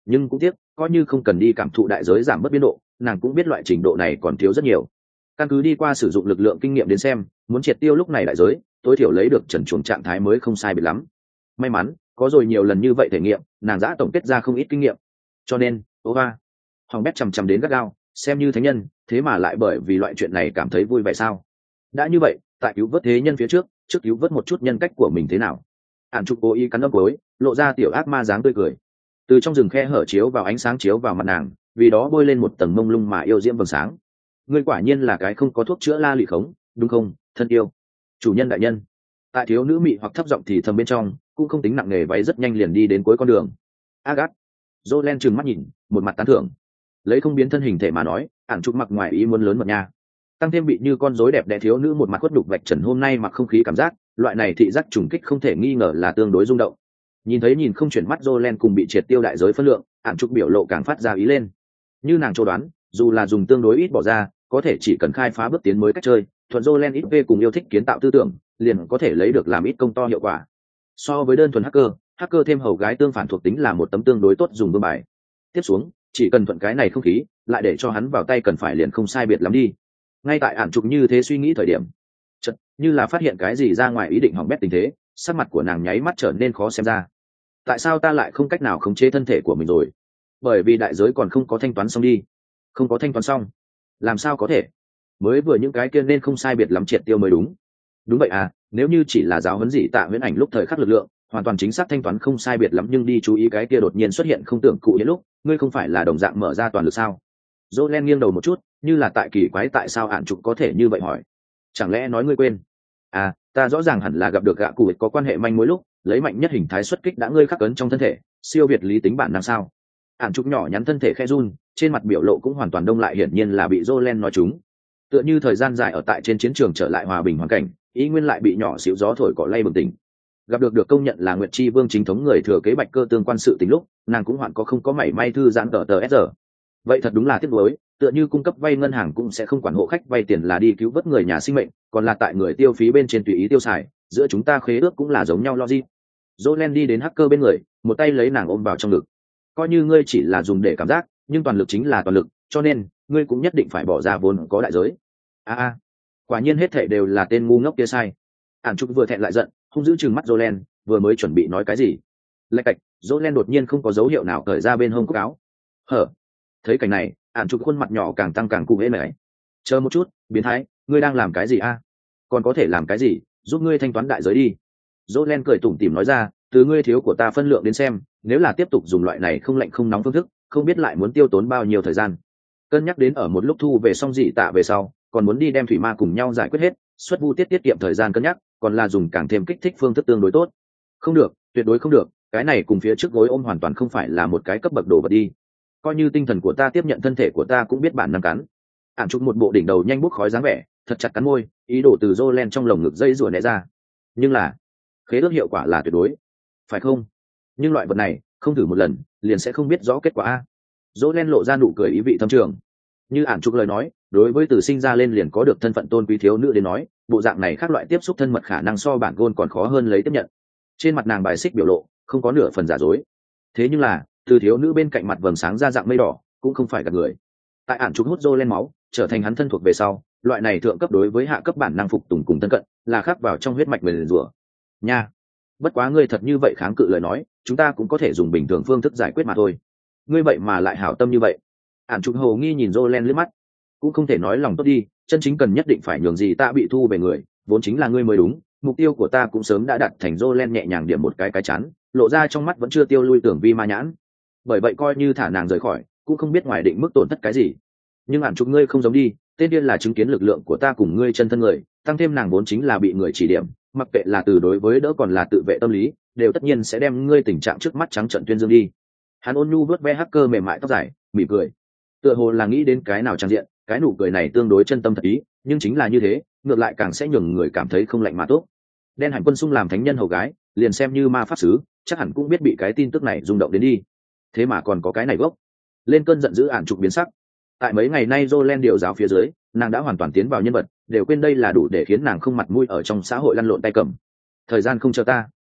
nhưng cũng tiếc coi như không cần đi cảm thụ đại giới giảm bớt biên độ, nàng cũng biết loại trình độ này còn thiếu rất nhiều. Căn cứ đi qua sử dụng lực lượng kinh nghiệm đến xem, muốn triệt tiêu lúc này đại giới tối thiểu lấy được trần chuồng trạng thái mới không sai biệt lắm. May mắn có rồi nhiều lần như vậy thể nghiệm, nàng đã tổng kết ra không ít kinh nghiệm. Cho nên ova hoàng bét chằm chằm đến gắt gao, xem như thánh nhân thế mà lại bởi vì loại chuyện này cảm thấy vui vẻ sao? Đã như vậy tại cứu vớt thế nhân phía trước trước cứu vớt một chút nhân cách của mình thế nào? Ản trục cố ý cắn âm cối, lộ ra tiểu ác ma dáng tươi cười, từ trong rừng khe hở chiếu vào ánh sáng chiếu vào mặt nàng, vì đó bôi lên một tầng mông lung mà yêu diễm vầng sáng. Ngươi quả nhiên là cái không có thuốc chữa la lị khống, đúng không thân yêu? Chủ nhân đại nhân. Tại thiếu nữ mị hoặc thấp giọng thì thầm bên trong, cũng không tính nặng nề váy rất nhanh liền đi đến cuối con đường. Agat. Jolen trừng mắt nhìn, một mặt tán thưởng. Lấy không biến thân hình thể mà nói, Ản trục mặc ngoài ý muốn lớn mật nha. Tăng thêm bị như con rối đẹp đẽ thiếu nữ một mặt khuất đục vạch trần hôm nay mặc không khí cảm giác, loại này thị giác trùng kích không thể nghi ngờ là tương đối rung động. Nhìn thấy nhìn không chuyển mắt Jolen cùng bị triệt tiêu đại giới phân lượng, Ản trục biểu lộ càng phát ra ý lên. Như nàng cho đoán, dù là dùng tương đối ít bỏ ra, có thể chỉ cần khai phá bước tiến mới cách chơi, thuận Jolen ít về cùng yêu thích kiến tạo tư tưởng, liền có thể lấy được làm ít công to hiệu quả. So với đơn thuần hacker, hacker thêm hầu gái tương phản thuộc tính là một tấm tương đối tốt dùng vương bài. Tiếp xuống, chỉ cần thuận cái này không khí, lại để cho hắn vào tay cần phải liền không sai biệt lắm đi. Ngay tại Ản trục như thế suy nghĩ thời điểm, chợt như là phát hiện cái gì ra ngoài ý định hỏng bét tình thế, sắc mặt của nàng nháy mắt trở nên khó xem ra. Tại sao ta lại không cách nào khống chế thân thể của mình rồi? Bởi vì đại giới còn không có thanh toán xong đi. Không có thanh toán xong? Làm sao có thể? Mới vừa những cái kia nên không sai biệt lắm triệt tiêu mới đúng. Đúng vậy à, nếu như chỉ là giáo huấn dị tạ huyễn ảnh lúc thời khắc lực lượng, hoàn toàn chính xác thanh toán không sai biệt lắm, nhưng đi chú ý cái kia đột nhiên xuất hiện không tưởng cụ hiện lúc, ngươi không phải là đồng dạng mở ra toàn lực sao? Jolen nghiêng đầu một chút, như là tại kỳ quái tại sao Ản trục có thể như vậy hỏi. Chẳng lẽ nói ngươi quên? À, ta rõ ràng hẳn là gặp được gạ cụ có quan hệ manh mối lúc, lấy mạnh nhất hình thái xuất kích đã ngươi khắc ấn trong thân thể, siêu việt lý tính bản năng sao? Ản trục nhỏ nhắn thân thể khẽ run, trên mặt biểu lộ cũng hoàn toàn đông lại, hiển nhiên là bị Jolen nói trúng. Tựa như thời gian dài ở tại trên chiến trường trở lại hòa bình hoàn cảnh, ý nguyên lại bị nhỏ xíu gió thổi cỏ lay bừng tỉnh. Gặp được được công nhận là Nguyệt Chi Vương chính thống người thừa kế Bạch Cơ tương quan sự tình lúc, nàng cũng hoạn có không có mảy may thư giãn tờ tờ s. Vậy thật đúng là tiếc nuối, tựa như cung cấp vay ngân hàng cũng sẽ không quản hộ khách vay tiền là đi cứu vớt người nhà sinh mệnh, còn là tại người tiêu phí bên trên tùy ý tiêu xài, giữa chúng ta khế ước cũng là giống nhau logic. Jolen đi đến hacker bên người, một tay lấy nàng ôm vào trong ngực. Coi như ngươi chỉ là dùng để cảm giác, nhưng toàn lực chính là toàn lực, cho nên ngươi cũng nhất định phải bỏ ra vốn có đại giới. A a, quả nhiên hết thảy đều là tên ngu ngốc kia sai. Ản trục vừa thẹn lại giận, hung dữ trừng mắt Jolen, vừa mới chuẩn bị nói cái gì, lạch cạch, Jolen đột nhiên không có dấu hiệu nào cởi ra bên hông cúc áo. Hở. Thấy cảnh này, Ản trục khuôn mặt nhỏ càng tăng càng cụ hễ mày. Chờ một chút, biến thái, ngươi đang làm cái gì a? Còn có thể làm cái gì, giúp ngươi thanh toán đại giới đi. Jolen cười tủm tỉm nói ra, từ ngươi thiếu của ta phân lượng đến xem, nếu là tiếp tục dùng loại này không lạnh không nóng phương thức, không biết lại muốn tiêu tốn bao nhiêu thời gian. Cân nhắc đến ở một lúc thu về xong dị tạ về sau, còn muốn đi đem thủy ma cùng nhau giải quyết hết, xuất vu tiết tiết kiệm thời gian cân nhắc, còn là dùng càng thêm kích thích phương thức tương đối tốt. Không được, tuyệt đối không được, cái này cùng phía trước gối ôm hoàn toàn không phải là một cái cấp bậc đồ vật đi. Coi như tinh thần của ta tiếp nhận thân thể của ta cũng biết bản năng cắn. Ản trục một bộ đỉnh đầu nhanh bút khói dáng vẻ, thật chặt cắn môi, ý đồ từ Jolen trong lồng ngực dây rùa né ra. Nhưng là, khế ước hiệu quả là tuyệt đối, phải không? Nhưng loại vật này, không thử một lần, liền sẽ không biết rõ kết quả a. Jolen lộ ra nụ cười ý vị thâm trường. Như Ản trục lời nói, đối với từ sinh ra lên liền có được thân phận tôn quý thiếu nữ đến nói, bộ dạng này khác loại tiếp xúc thân mật khả năng so bản gôn còn khó hơn lấy tiếp nhận. Trên mặt nàng bài xích biểu lộ, không có nửa phần giả dối. Thế nhưng là, từ thiếu nữ bên cạnh mặt vầng sáng ra dạng mây đỏ, cũng không phải gạt người. Tại Ản trục hút Jolen máu, trở thành hắn thân thuộc về sau, loại này thượng cấp đối với hạ cấp bản năng phục tùng cùng thân cận, là khắc vào trong huyết mạch mình rủa. Nha. Bất quá ngươi thật như vậy kháng cự lời nói, chúng ta cũng có thể dùng bình thường phương thức giải quyết mà thôi. Ngươi vậy mà lại hảo tâm như vậy. Ản trục hồ nghi nhìn Jolen liếc mắt, cũng không thể nói lòng tốt đi, chân chính cần nhất định phải nhường gì ta bị thu về người, vốn chính là ngươi mới đúng, mục tiêu của ta cũng sớm đã đặt thành. Jolen nhẹ nhàng điểm một cái cái chán, lộ ra trong mắt vẫn chưa tiêu lui tưởng vi ma nhãn. Bởi vậy coi như thả nàng rời khỏi, cũng không biết ngoài định mức tổn thất cái gì. Nhưng Ản trục ngươi không giống đi, tên điên là chứng kiến lực lượng của ta cùng ngươi chân thân người, tăng thêm nàng vốn chính là bị người chỉ điểm, mặc kệ là từ đối với đỡ còn là tự vệ tâm lý, đều tất nhiên sẽ đem ngươi tình trạng trước mắt trắng trợn tuyên dương đi. Hắn ôn nhu vớt ve hacker mềm mại tóc dài, mỉm cười, tựa hồ là nghĩ đến cái nào trang diện, cái nụ cười này tương đối chân tâm thật ý, nhưng chính là như thế, ngược lại càng sẽ nhường người cảm thấy không lạnh mà tốt. Đen Hành Quân Sung làm thánh nhân hầu gái, liền xem như ma pháp sứ, chắc hẳn cũng biết bị cái tin tức này rung động đến đi. Thế mà còn có cái này gốc. Lên cơn giận dữ Ản trục biến sắc. Tại mấy ngày nay Jolen điều giáo phía dưới, nàng đã hoàn toàn tiến vào nhân vật, đều quên đây là đủ để khiến nàng không mặt mũi ở trong xã hội lăn lộn tay cầm. Thời gian không chờ ta.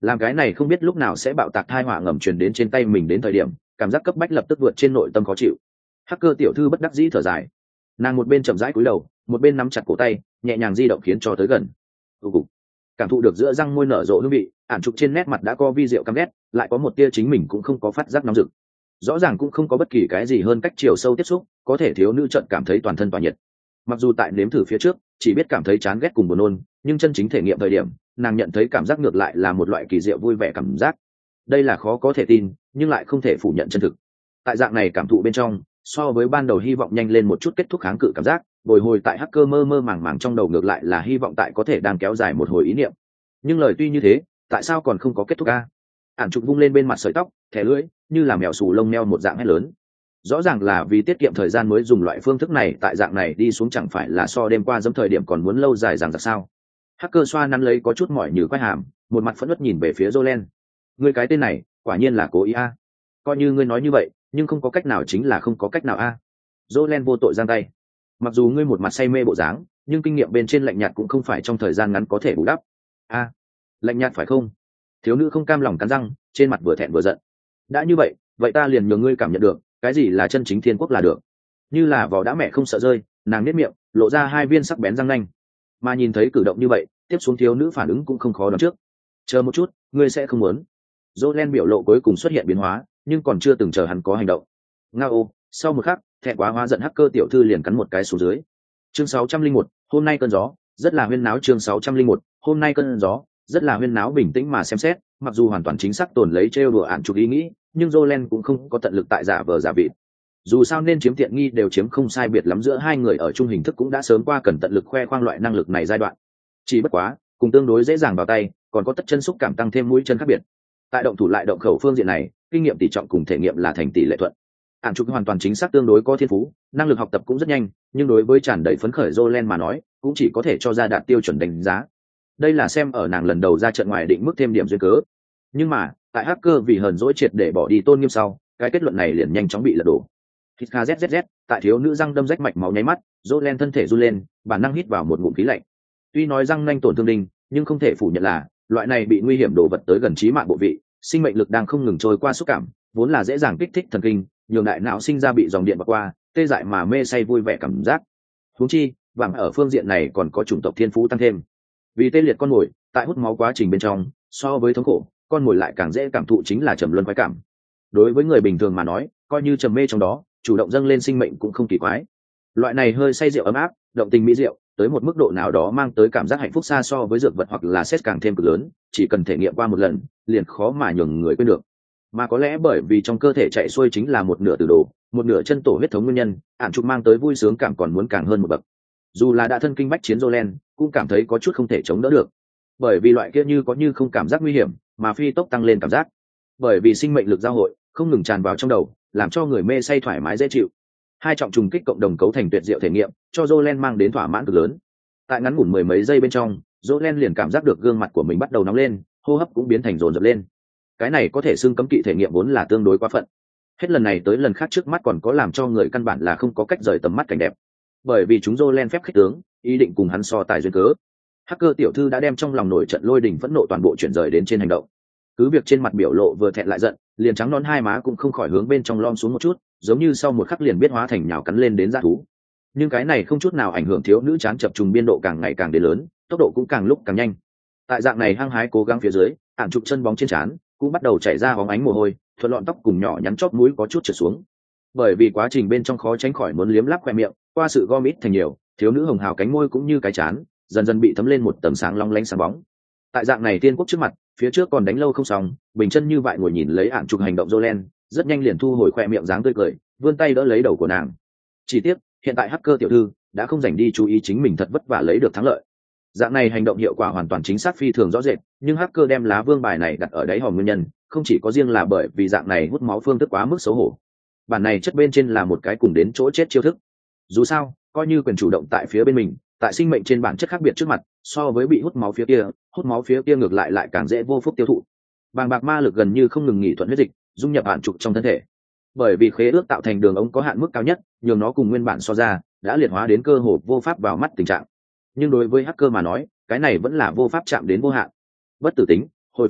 làm cái này không biết lúc nào sẽ bạo tạc thai họa ngầm truyền đến trên tay mình đến thời điểm cảm giác cấp bách lập tức vượt trên nội tâm khó chịu. Hacker tiểu thư bất đắc dĩ thở dài, nàng một bên chậm rãi cúi đầu một bên nắm chặt cổ tay nhẹ nhàng di động khiến cho tới gần. Ù cục, cảm thụ được giữa răng môi nở rộ hương vị, ản trục trên nét mặt đã có vi rượu căm ghét, lại có một tia chính mình cũng không có phát giác nóng rực. Rõ ràng cũng không có bất kỳ cái gì hơn cách chiều sâu tiếp xúc có thể thiếu nữ trận cảm thấy toàn thân tỏa nhiệt. Mặc dù tại nếm thử phía trước chỉ biết cảm thấy chán ghét cùng buồn nôn, nhưng chân chính thể nghiệm thời điểm nàng nhận thấy cảm giác ngược lại là một loại kỳ diệu vui vẻ cảm giác. Đây là khó có thể tin nhưng lại không thể phủ nhận chân thực. Tại dạng này cảm thụ bên trong, so với ban đầu hy vọng nhanh lên một chút kết thúc kháng cự cảm giác, bồi hồi tại hacker mơ mơ màng màng trong đầu ngược lại là hy vọng tại có thể đang kéo dài một hồi ý niệm. Nhưng lời tuy như thế, tại sao còn không có kết thúc a? Ản trục vung lên bên mặt sợi tóc thẻ lưỡi như là mèo xù lông meo một dạng hét lớn. Rõ ràng là vì tiết kiệm thời gian mới dùng loại phương thức này, tại dạng này đi xuống chẳng phải là so đêm qua dẫm thời điểm còn muốn lâu dài rằng ra sao? Hacker xoa nắn lấy có chút mỏi như quay hàm, một mặt phẫn uất nhìn về phía Jolen. Ngươi cái tên này quả nhiên là cố ý a. Coi như ngươi nói như vậy nhưng không có cách nào chính là không có cách nào a. Jolen vô tội giang tay. Mặc dù ngươi một mặt say mê bộ dáng nhưng kinh nghiệm bên trên lạnh nhạt cũng không phải trong thời gian ngắn có thể bù đắp. A, lạnh nhạt phải không? Thiếu nữ không cam lòng cắn răng, trên mặt vừa thẹn vừa giận. Đã như vậy vậy ta liền nhường ngươi cảm nhận được cái gì là chân chính thiên quốc là được. Như là vỏ đã mẹ không sợ rơi, nàng nếp miệng lộ ra hai viên sắc bén răng nanh. Mà nhìn thấy cử động như vậy tiếp xuống thiếu nữ phản ứng cũng không khó đoán trước. Chờ một chút, ngươi sẽ không muốn. Jolen biểu lộ cuối cùng xuất hiện biến hóa nhưng còn chưa từng chờ hắn có hành động. Ngao, sau một khắc thẹn quá hóa giận hacker tiểu thư liền cắn một cái xuống dưới. Chương sáu trăm linh một, hôm nay cơn gió rất là huyên náo. Chương sáu trăm linh một, hôm nay cơn gió rất là huyên náo. Bình tĩnh mà xem xét, mặc dù hoàn toàn chính xác tồn lấy trêu đùa ản chụp ý nghĩ, nhưng Jolen cũng không có tận lực tại giả vờ giả vịt. Dù sao nên chiếm tiện nghi đều chiếm không sai biệt lắm, giữa hai người ở chung hình thức cũng đã sớm qua cần tận lực khoe khoang loại năng lực này giai đoạn. Chỉ bất quá, cùng tương đối dễ dàng vào tay, còn có tất chân xúc cảm tăng thêm mũi chân khác biệt. Tại động thủ lại động khẩu phương diện này, kinh nghiệm tỷ trọng cùng thể nghiệm là thành tỷ lệ thuận. Ản chụp hoàn toàn chính xác tương đối có thiên phú, năng lực học tập cũng rất nhanh, nhưng đối với tràn đầy phấn khởi Jolen mà nói, cũng chỉ có thể cho ra đạt tiêu chuẩn đánh giá. Đây là xem ở nàng lần đầu ra trận ngoài định mức thêm điểm duyên cớ. Nhưng mà, tại hacker vì hờn dỗi triệt để bỏ đi tôn nghiêm sau, cái kết luận này liền nhanh chóng bị lật đổ. Hít kha zzz, tại thiếu nữ răng đâm rách mạch máu nháy mắt, Jolen thân thể run lên, bản năng hít vào một ngụm khí lạnh. Tuy nói răng nanh tổn thương đinh, nhưng không thể phủ nhận là loại này bị nguy hiểm đồ vật tới gần chí mạng bộ vị, sinh mệnh lực đang không ngừng trôi qua xúc cảm, vốn là dễ dàng kích thích thần kinh, nhường đại não sinh ra bị dòng điện bạc qua, tê dại mà mê say vui vẻ cảm giác. Huống chi, vàng ở phương diện này còn có chủng tộc thiên phú tăng thêm. Vì tê liệt con mồi, tại hút máu quá trình bên trong, so với thống khổ, con mồi lại càng dễ cảm thụ chính là trầm luân khoái cảm. Đối với người bình thường mà nói, coi như trầm mê trong đó, chủ động dâng lên sinh mệnh cũng không kỳ quái. Loại này hơi say rượu ấm áp, động tình mỹ rượu, tới một mức độ nào đó mang tới cảm giác hạnh phúc xa so với dược vật hoặc là xét càng thêm cực lớn, chỉ cần thể nghiệm qua một lần, liền khó mà nhường người quên được. Mà có lẽ bởi vì trong cơ thể chạy xuôi chính là một nửa tử đồ, một nửa chân tổ huyết thống nguyên nhân, ản trục mang tới vui sướng cảm còn muốn càng hơn một bậc. Dù là đã thân kinh bách chiến Jolen, cũng cảm thấy có chút không thể chống đỡ được. Bởi vì loại kia như có như không cảm giác nguy hiểm, mà phi tốc tăng lên cảm giác. Bởi vì sinh mệnh lực giao hội không ngừng tràn vào trong đầu, làm cho người mê say thoải mái dễ chịu. Hai trọng trùng kích cộng đồng cấu thành tuyệt diệu thể nghiệm, cho Jolen mang đến thỏa mãn cực lớn. Tại ngắn ngủn mười mấy giây bên trong, Jolen liền cảm giác được gương mặt của mình bắt đầu nóng lên, hô hấp cũng biến thành dồn dập lên. Cái này có thể xưng cấm kỵ thể nghiệm vốn là tương đối quá phận. Hết lần này tới lần khác trước mắt còn có làm cho người căn bản là không có cách rời tầm mắt cảnh đẹp. Bởi vì chúng Jolen phép khích tướng, ý định cùng hắn so tài duyên cớ. Hacker tiểu thư đã đem trong lòng nổi trận lôi đình phẫn nộ toàn bộ chuyển rời đến trên hành động. Cứ việc trên mặt biểu lộ vừa thẹn lại giận, liền trắng nón hai má cũng không khỏi hướng bên trong lom xuống một chút, giống như sau một khắc liền biết hóa thành nhào cắn lên đến dã thú. Nhưng cái này không chút nào ảnh hưởng thiếu nữ chán chập trùng biên độ càng ngày càng đến lớn, tốc độ cũng càng lúc càng nhanh. Tại dạng này hăng hái cố gắng phía dưới, ản trục chân bóng trên trán cũng bắt đầu chảy ra bóng ánh mồ hôi, thuận lọn tóc cùng nhỏ nhắn chóp mũi có chút trượt xuống. Bởi vì quá trình bên trong khó tránh khỏi muốn liếm láp khoe miệng, qua sự gom ít thành nhiều, thiếu nữ hồng hào cánh môi cũng như cái chán dần dần bị thấm lên một tầng sáng long lánh sáng bóng. Tại dạng này tiên quốc trước mặt, phía trước còn đánh lâu không xong, bình chân như vậy ngồi nhìn lấy ản trục hành động Jolen, rất nhanh liền thu hồi khoe miệng dáng tươi cười, vươn tay đỡ lấy đầu của nàng. Chỉ tiếc, hiện tại hacker tiểu thư đã không dành đi chú ý chính mình thật vất vả lấy được thắng lợi. Dạng này hành động hiệu quả hoàn toàn chính xác phi thường rõ rệt, nhưng hacker đem lá vương bài này đặt ở đáy hòm nguyên nhân, không chỉ có riêng là bởi vì dạng này hút máu phương thức quá mức xấu hổ. Bản này chất bên trên là một cái cùng đến chỗ chết chiêu thức. Dù sao, coi như quyền chủ động tại phía bên mình, tại sinh mệnh trên bản chất khác biệt trước mặt, so với bị hút máu phía kia, hút máu phía kia ngược lại lại càng dễ vô phúc tiêu thụ. Bàng bạc ma lực gần như không ngừng nghỉ thuận huyết dịch, dung nhập hạn trục trong thân thể. Bởi vì khế ước tạo thành đường ống có hạn mức cao nhất, nhường nó cùng nguyên bản so ra, đã liệt hóa đến cơ hồ vô pháp vào mắt tình trạng. Nhưng đối với hacker mà nói, cái này vẫn là vô pháp chạm đến vô hạn. Bất tử tính, hồi phục lực,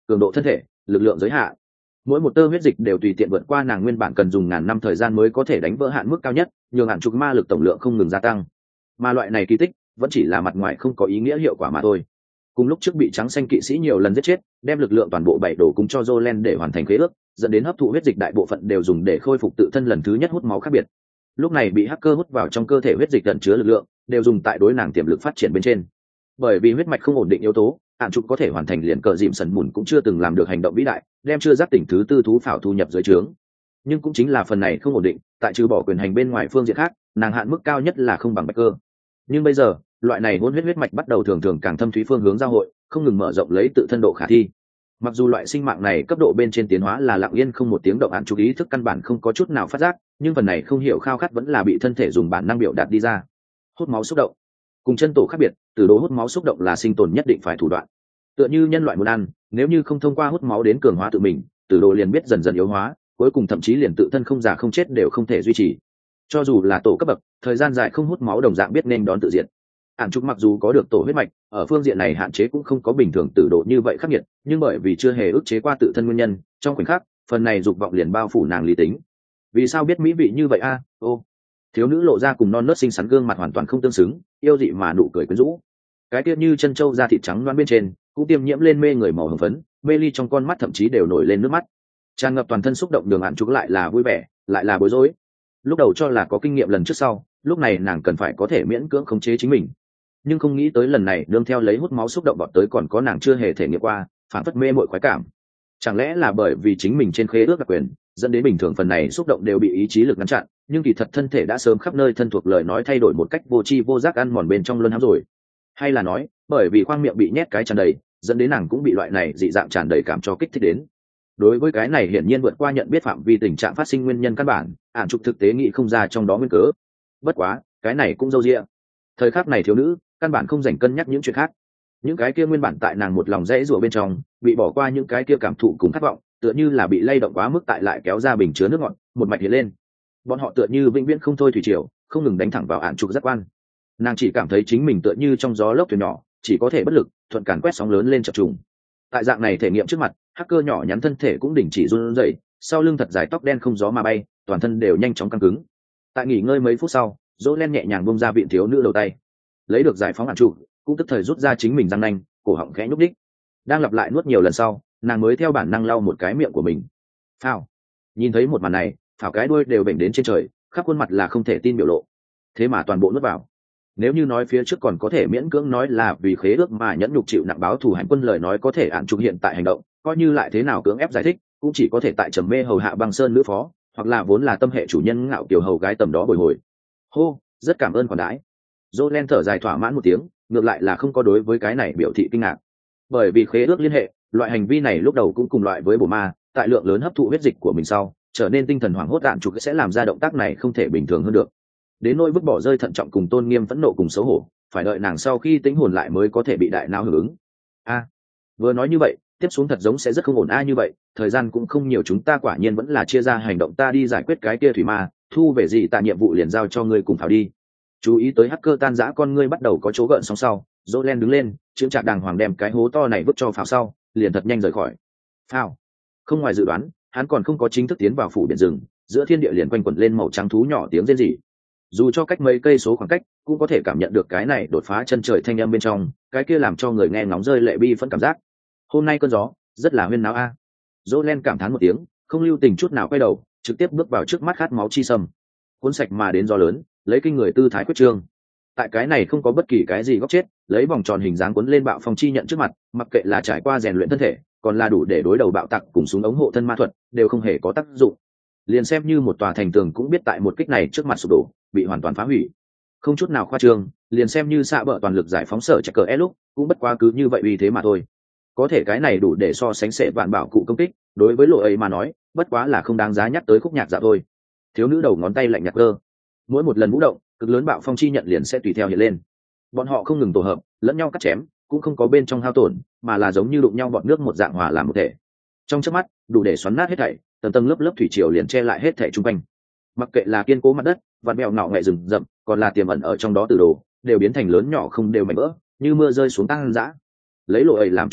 cường độ thân thể, lực lượng giới hạn. Mỗi một tơ huyết dịch đều tùy tiện vượt qua nàng nguyên bản cần dùng ngàn năm thời gian mới có thể đánh vỡ hạn mức cao nhất, nhường hạn trục ma lực tổng lượng không ngừng gia tăng. Mà loại này kỳ tích vẫn chỉ là mặt ngoài không có ý nghĩa hiệu quả mà thôi. Cùng lúc trước bị trắng xanh kỵ sĩ nhiều lần giết chết, đem lực lượng toàn bộ bảy đổ cung cho Jolen để hoàn thành khế ước, dẫn đến hấp thụ huyết dịch đại bộ phận đều dùng để khôi phục tự thân lần thứ nhất hút máu khác biệt. Lúc này bị hacker hút vào trong cơ thể huyết dịch ẩn chứa lực lượng, đều dùng tại đối nàng tiềm lực phát triển bên trên. Bởi vì huyết mạch không ổn định yếu tố, hạn trục có thể hoàn thành liền cờ dìm sần mùn cũng chưa từng làm được hành động vĩ đại, đem chưa giác tỉnh thứ tư thú phảo thu nhập dưới trướng. Nhưng cũng chính là phần này không ổn định, tại trừ bỏ quyền hành bên ngoài phương diện khác, nàng hạn mức cao nhất là không bằng bạch cơ. Nhưng bây giờ, loại này hôn huyết huyết mạch bắt đầu thường thường càng thâm thúy phương hướng giao hội, không ngừng mở rộng lấy tự thân độ khả thi. Mặc dù loại sinh mạng này cấp độ bên trên tiến hóa là lặng yên không một tiếng động, hạn trục ý thức căn bản không có chút nào phát giác, nhưng phần này không hiểu khao khát vẫn là bị thân thể dùng bản năng biểu đạt đi ra. Hút máu xúc động, cùng chân tổ khác biệt, từ đồ hút máu xúc động là sinh tồn nhất định phải thủ đoạn. Tựa như nhân loại muốn ăn, nếu như không thông qua hút máu đến cường hóa tự mình, từ đồ liền biết dần dần yếu hóa, cuối cùng thậm chí liền tự thân không già không chết đều không thể duy trì. Cho dù là tổ cấp bậc, thời gian dài không hút máu đồng dạng biết nên đón tự diệt. Hạn trục mặc dù có được tổ huyết mạch, ở phương diện này hạn chế cũng không có bình thường tử độ như vậy khắc nghiệt, nhưng bởi vì chưa hề ức chế qua tự thân nguyên nhân, trong khoảnh khắc phần này dục vọng liền bao phủ nàng lý tính. Vì sao biết mỹ vị như vậy a? Ô, thiếu nữ lộ ra cùng non nớt xinh xắn gương mặt hoàn toàn không tương xứng, yêu dị mà nụ cười quyến rũ. Cái tiết như chân trâu da thịt trắng loáng bên trên cũng tiêm nhiễm lên mê người màu hồng phấn, mê ly trong con mắt thậm chí đều nổi lên nước mắt, tràn ngập toàn thân xúc động. Đường Hạn trục lại là vui vẻ, lại là bối rối. Lúc đầu cho là có kinh nghiệm lần trước sau, lúc này nàng cần phải có thể miễn cưỡng khống chế chính mình, nhưng không nghĩ tới lần này đương theo lấy hút máu xúc động vọt tới còn có nàng chưa hề thể nghiệm qua, phản phất mê mội khoái cảm. Chẳng lẽ là bởi vì chính mình trên khế ước đặc quyền, dẫn đến bình thường phần này xúc động đều bị ý chí lực ngăn chặn, nhưng kỳ thật thân thể đã sớm khắp nơi thân thuộc lời nói thay đổi một cách vô tri vô giác ăn mòn bên trong luân hãm rồi. Hay là nói, bởi vì khoang miệng bị nhét cái tràn đầy, dẫn đến nàng cũng bị loại này dị dạng tràn đầy cảm cho kích thích đến. Đối với cái này hiển nhiên vượt qua nhận biết phạm vi tình trạng phát sinh nguyên nhân căn bản, Hạn trục thực tế nghĩ không ra trong đó nguyên cớ. Bất quá, cái này cũng dâu dịa. Thời khắc này thiếu nữ căn bản không dành cân nhắc những chuyện khác. Những cái kia nguyên bản tại nàng một lòng dễ rủa bên trong, bị bỏ qua những cái kia cảm thụ cùng khát vọng, tựa như là bị lay động quá mức tại lại kéo ra bình chứa nước ngọt, một mạch hiện lên. Bọn họ tựa như vĩnh viễn không thôi thủy triều, không ngừng đánh thẳng vào Hạn trục giác quan. Nàng chỉ cảm thấy chính mình tựa như trong gió lốc thuyền nhỏ, chỉ có thể bất lực thuận càn quét sóng lớn lên chập trùng. Tại dạng này thể nghiệm trước mặt, hacker nhỏ nhắn thân thể cũng đình chỉ run rẩy, sau lưng thật dài tóc đen không gió mà bay, toàn thân đều nhanh chóng căng cứng. Tại nghỉ ngơi mấy phút sau, Jolen nhẹ nhàng bông ra vịn thiếu nữ đầu tay, lấy được giải phóng Hạn trục, cũng tức thời rút ra chính mình răng nanh, cổ họng khẽ nhúc đích. Đang lặp lại nuốt nhiều lần sau, nàng mới theo bản năng lau một cái miệng của mình. Phao. Nhìn thấy một màn này, phảo cái đuôi đều bệnh đến trên trời, khắp khuôn mặt là không thể tin biểu lộ. Thế mà toàn bộ nuốt vào. Nếu như nói phía trước còn có thể miễn cưỡng nói là vì khế ước mà nhẫn nhục chịu nặng báo thù hành quân lời nói có thể Hạn trục hiện tại hành động, coi như lại thế nào cưỡng ép giải thích, cũng chỉ có thể tại trầm mê hầu hạ băng sơn nữ phó, hoặc là vốn là tâm hệ chủ nhân ngạo kiều hầu gái tầm đó bồi hồi. Hô, rất cảm ơn khoản đãi. Jolen thở dài thỏa mãn một tiếng, ngược lại là không có đối với cái này biểu thị kinh ngạc. Bởi vì khế ước liên hệ, loại hành vi này lúc đầu cũng cùng loại với bổ ma, tại lượng lớn hấp thụ huyết dịch của mình sau, trở nên tinh thần hoảng hốt, Hạn trục sẽ làm ra động tác này không thể bình thường hơn được. Đến nỗi vứt bỏ rơi thận trọng cùng tôn nghiêm phẫn nộ cùng xấu hổ, phải đợi nàng sau khi tính hồn lại mới có thể bị đại não hưởng ứng. A, vừa nói như vậy, tiếp xuống thật giống sẽ rất không ổn a như vậy, thời gian cũng không nhiều, chúng ta quả nhiên vẫn là chia ra hành động, ta đi giải quyết cái kia thủy ma, thu về gì tạ nhiệm vụ liền giao cho ngươi cùng Thảo đi. Chú ý tới hacker tan rã con ngươi bắt đầu có chỗ gợn sóng sau, Jolen đứng lên, chững chạc đàng hoàng đem cái hố to này vứt cho Phào sau, liền thật nhanh rời khỏi. Phào, không ngoài dự đoán, hắn còn không có chính thức tiến vào phủ biển rừng, giữa thiên địa liền quanh quẩn lên màu trắng thú nhỏ tiếng rên rỉ. Dù cho cách mấy cây số khoảng cách, cũng có thể cảm nhận được cái này đột phá chân trời thanh âm bên trong, cái kia làm cho người nghe ngóng rơi lệ bi phẫn cảm giác. Hôm nay cơn gió rất là huyên náo a. Jolen cảm thán một tiếng, không lưu tình chút nào quay đầu, trực tiếp bước vào trước mắt khát máu chi sâm. Cuốn sạch mà đến gió lớn, lấy kinh người tư thái quyết trương. Tại cái này không có bất kỳ cái gì góc chết, lấy vòng tròn hình dáng cuốn lên bạo phong chi nhận trước mặt, mặc kệ là trải qua rèn luyện thân thể, còn là đủ để đối đầu bạo tặc cùng súng ống hộ thân ma thuật, đều không hề có tác dụng. Liền xem như một tòa thành tường cũng biết tại một kích này trước mặt sụp đổ, bị hoàn toàn phá hủy. Không chút nào khoa trương, liền xem như xạ bợ toàn lực giải phóng sở chạy cờ ép lúc, cũng bất quá cứ như vậy uy thế mà thôi. Có thể cái này đủ để so sánh sẽ vạn bảo cụ công kích, đối với lộ ấy mà nói, bất quá là không đáng giá nhắc tới khúc nhạc dạo thôi. Thiếu nữ đầu ngón tay lạnh nhạt cơ, mỗi một lần vũ động, cực lớn bạo phong chi nhận liền sẽ tùy theo hiện lên. Bọn họ không ngừng tổ hợp, lẫn nhau cắt chém, cũng không có bên trong hao tổn, mà là giống như đụng nhau bọt nước một dạng hòa làm một thể. Trong chớp mắt, đủ để xoắn nát hết thảy, tầng tầng lớp lớp thủy triều liền che lại hết thảy xung quanh. Mặc kệ là kiên cố mặt đất, vạt mèo ngạo nghệ rừng rậm, còn là tiềm ẩn ở trong đó từ đồ, đều biến thành lớn nhỏ không đều mảnh vỡ, như mưa rơi xuống tăng dã. Lấy lộ ấy làm trung tâm,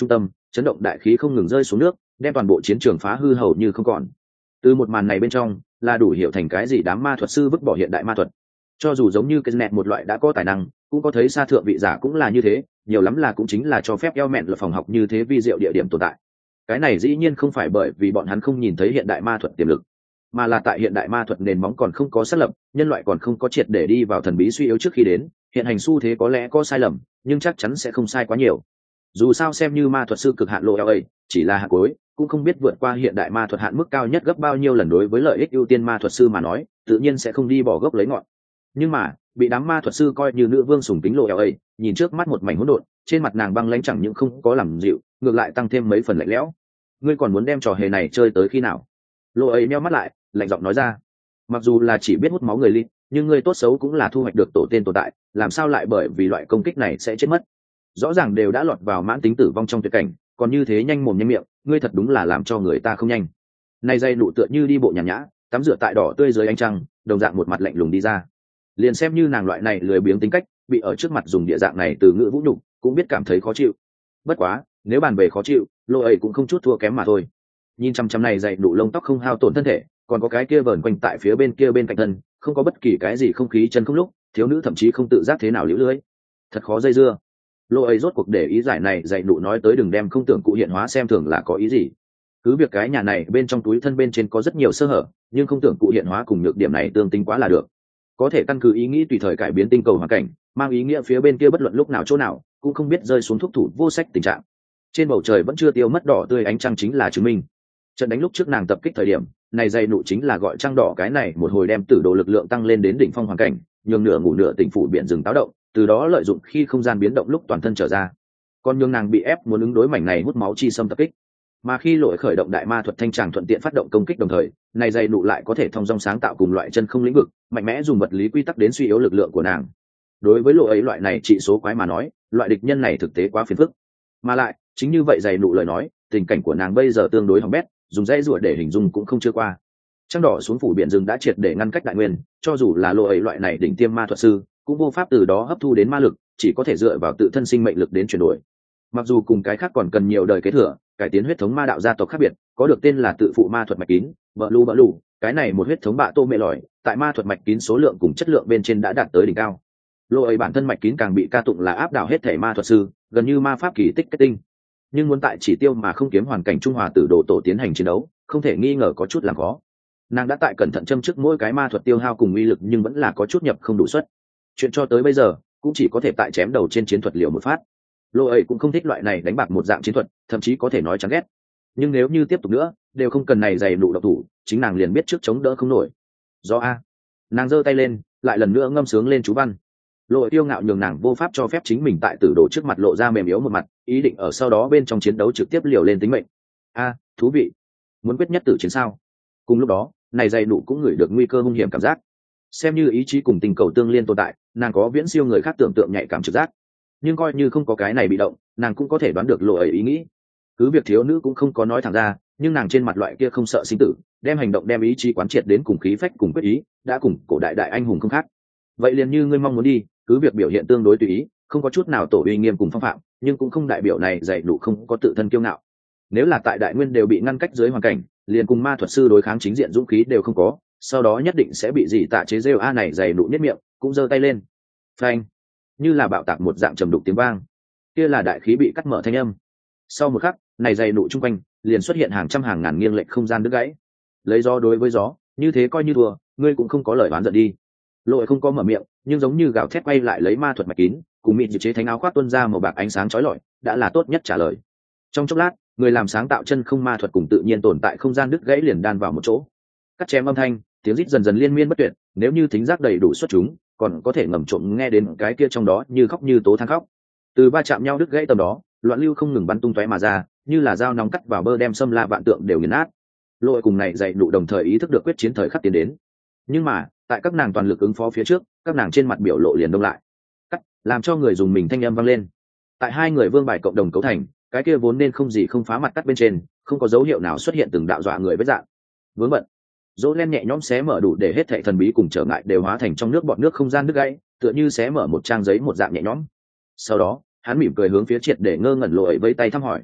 chấn động đại khí không ngừng rơi xuống nước, đem toàn bộ chiến trường phá hư hầu như không còn. Từ một màn này bên trong là đủ hiểu thành cái gì đám ma thuật sư vứt bỏ hiện đại ma thuật. Cho dù giống như cái nẹt một loại đã có tài năng, cũng có thấy xa thượng vị giả cũng là như thế, nhiều lắm là cũng chính là cho phép eo mẹn là phòng học như thế vi diệu địa điểm tồn tại. Cái này dĩ nhiên không phải bởi vì bọn hắn không nhìn thấy hiện đại ma thuật tiềm lực, mà là tại hiện đại ma thuật nền móng còn không có xác lập, nhân loại còn không có triệt để đi vào thần bí suy yếu trước khi đến. Hiện hành xu thế có lẽ có sai lầm, nhưng chắc chắn sẽ không sai quá nhiều. Dù sao xem như ma thuật sư cực hạn lộ lờ, chỉ là hạng cuối, cũng không biết vượt qua hiện đại ma thuật hạn mức cao nhất gấp bao nhiêu lần. Đối với lợi ích ưu tiên ma thuật sư mà nói, tự nhiên sẽ không đi bỏ gốc lấy ngọn. Nhưng mà bị đám ma thuật sư coi như nữ vương sùng kính lộ lờ, nhìn trước mắt một mảnh hỗn độn, trên mặt nàng băng lãnh chẳng những không có làm dịu, ngược lại tăng thêm mấy phần lạnh lẽo. Ngươi còn muốn đem trò hề này chơi tới khi nào? Lộ ấy meo mắt lại, lạnh giọng nói ra. Mặc dù là chỉ biết hút máu người ly, nhưng ngươi tốt xấu cũng là thu hoạch được tổ tên tồn tại, làm sao lại bởi vì loại công kích này sẽ chết mất? Rõ ràng đều đã lọt vào mãn tính tử vong trong tuyệt cảnh, còn như thế nhanh mồm nhanh miệng, ngươi thật đúng là làm cho người ta không nhanh. Này dây nụ tựa như đi bộ nhàn nhã, tắm rửa tại đỏ tươi dưới ánh trăng, đồng dạng một mặt lạnh lùng đi ra. Liền xem như nàng loại này lười biếng tính cách, bị ở trước mặt dùng địa dạng này từ ngữ vũ nhục, cũng biết cảm thấy khó chịu. Bất quá, nếu bàn về khó chịu, Lộ ấy cũng không chút thua kém mà thôi. Nhìn chăm chăm này dày nụ lông tóc không hao tổn thân thể, còn có cái kia vờn quanh tại phía bên kia bên cạnh thân, không có bất kỳ cái gì không khí chân không lúc, thiếu nữ thậm chí không tự giác thế nào liễu lưới. Thật khó dây dưa. Lộ ấy rốt cuộc để ý giải này dạy nụ nói tới đừng đem không tưởng cụ hiện hóa xem thường là có ý gì. Cứ việc cái nhà này bên trong túi thân bên trên có rất nhiều sơ hở, nhưng không tưởng cụ hiện hóa cùng nhược điểm này tương tính quá là được. Có thể căn cứ ý nghĩ tùy thời cải biến tinh cầu hoàn cảnh, mang ý nghĩa phía bên kia bất luận lúc nào chỗ nào cũng không biết rơi xuống thuốc thủ vô sách tình trạng. Trên bầu trời vẫn chưa tiêu mất đỏ tươi ánh trăng chính là chứng minh. Trận đánh lúc trước nàng tập kích thời điểm này dây nụ chính là gọi trăng đỏ cái này một hồi đem tử đồ lực lượng tăng lên đến đỉnh phong hoàn cảnh, nhường nửa ngủ nửa tỉnh phủ biển rừng táo động, từ đó lợi dụng khi không gian biến động lúc toàn thân trở ra. Còn nhường nàng bị ép muốn ứng đối mảnh này hút máu chi xâm tập kích, mà khi lội khởi động đại ma thuật thanh tràng thuận tiện phát động công kích đồng thời, này dây nụ lại có thể thông dong sáng tạo cùng loại chân không lĩnh vực mạnh mẽ dùng vật lý quy tắc đến suy yếu lực lượng của nàng. Đối với lộ ấy loại này trị số quái mà nói, loại địch nhân này thực tế quá phiền phức. Mà lại chính như vậy dày nụ lời nói, tình cảnh của nàng bây giờ tương đối hỏng bét, dùng dây rủa để hình dung cũng không chưa qua. Trăng đỏ xuống phủ biển rừng đã triệt để ngăn cách đại nguyên, cho dù là lộ ấy loại này đỉnh tiêm ma thuật sư cũng vô pháp từ đó hấp thu đến ma lực, chỉ có thể dựa vào tự thân sinh mệnh lực đến chuyển đổi. Mặc dù cùng cái khác còn cần nhiều đời kế thừa, cải tiến huyết thống ma đạo gia tộc khác biệt, có được tên là tự phụ ma thuật mạch kín, bờ lu bờ lù, cái này một huyết thống bạ tô mẹ lỏi, tại ma thuật mạch kín số lượng cùng chất lượng bên trên đã đạt tới đỉnh cao. Lộ ấy bản thân mạch kín càng bị ca tụng là áp đảo hết thể ma thuật sư, gần như ma pháp kỳ tích kết tinh. Nhưng muốn tại chỉ tiêu mà không kiếm hoàn cảnh trung hòa tử độ tổ tiến hành chiến đấu, không thể nghi ngờ có chút làm khó. Nàng đã tại cẩn thận châm trước mỗi cái ma thuật tiêu hao cùng uy lực, nhưng vẫn là có chút nhập không đủ suất. Chuyện cho tới bây giờ cũng chỉ có thể tại chém đầu trên chiến thuật liều một phát. Lộ ấy cũng không thích loại này đánh bạc một dạng chiến thuật, thậm chí có thể nói chán ghét. Nhưng nếu như tiếp tục nữa đều không cần này dày nụ độc thủ, chính nàng liền biết trước chống đỡ không nổi. Do a nàng giơ tay lên, lại lần nữa ngâm sướng lên chú văn. Lộ ấy tiêu ngạo nhường nàng vô pháp cho phép chính mình tại tử đồ trước mặt lộ ra mềm yếu một mặt, ý định ở sau đó bên trong chiến đấu trực tiếp liều lên tính mệnh. A thú vị, muốn quyết nhất tử chiến sao? Cùng lúc đó này dày nụ cũng ngửi được nguy cơ hung hiểm cảm giác. Xem như ý chí cùng tình cầu tương liên tồn tại, nàng có viễn siêu người khác tưởng tượng nhạy cảm trực giác. Nhưng coi như không có cái này bị động, nàng cũng có thể đoán được lộ ấy ý nghĩ. Cứ việc thiếu nữ cũng không có nói thẳng ra, nhưng nàng trên mặt loại kia không sợ sinh tử, đem hành động đem ý chí quán triệt đến cùng khí phách cùng quyết ý, đã cùng cổ đại đại anh hùng không khác. Vậy liền như ngươi mong muốn đi, cứ việc biểu hiện tương đối tùy ý, không có chút nào tổ uy nghiêm cùng phong phạm, nhưng cũng không đại biểu này dạy đủ không có tự thân kiêu ngạo. Nếu là tại đại nguyên đều bị ngăn cách dưới hoàn cảnh, liền cùng ma thuật sư đối kháng chính diện dũng khí đều không có, sau đó nhất định sẽ bị gì tạ chế rêu a này dày nụ nhất miệng, cũng giơ tay lên. Phanh, như là bạo tạc một dạng trầm đục tiếng vang, kia là đại khí bị cắt mở thanh âm. Sau một khắc, này dày nụ trung quanh liền xuất hiện hàng trăm hàng ngàn nghiêng lệch không gian đứt gãy. Lấy gió đối với gió, như thế coi như thua, ngươi cũng không có lời oán giận đi. Lội không có mở miệng, nhưng giống như gào thét quay lại lấy ma thuật mạch kín, cùng mịn dự chế thánh áo khoác tuôn ra màu bạc ánh sáng chói lọi, đã là tốt nhất trả lời. Trong chốc lát, người làm sáng tạo chân không ma thuật cùng tự nhiên tồn tại không gian đứt gãy liền đan vào một chỗ. Cắt chém âm thanh, tiếng rít dần dần liên miên bất tuyệt, nếu như thính giác đầy đủ xuất chúng, còn có thể ngầm trộm nghe đến cái kia trong đó như khóc như tố than khóc. Từ va chạm nhau đứt gãy tầm đó, loạn lưu không ngừng bắn tung tóe mà ra, như là dao nóng cắt vào bơ đem xâm la vạn tượng đều nghiền nát. Lội cùng này dạy nụ đồng thời ý thức được quyết chiến thời khắc tiến đến. Nhưng mà, tại các nàng toàn lực ứng phó phía trước, các nàng trên mặt biểu lộ liền đông lại. Cắt, làm cho người dùng mình thanh âm vang lên. Tại hai người vương bài cộng đồng cấu thành, cái kia vốn nên không gì không phá mặt cắt bên trên, không có dấu hiệu nào xuất hiện từng đạo dọa người vết dạng. Vướng bận. Dỗ len nhẹ nhõm xé mở đủ để hết thảy thần bí cùng trở ngại đều hóa thành trong nước bọt nước không gian đứt gãy, tựa như xé mở một trang giấy một dạng nhẹ nhõm. Sau đó, hắn mỉm cười hướng phía triệt để ngơ ngẩn lội với tay thăm hỏi.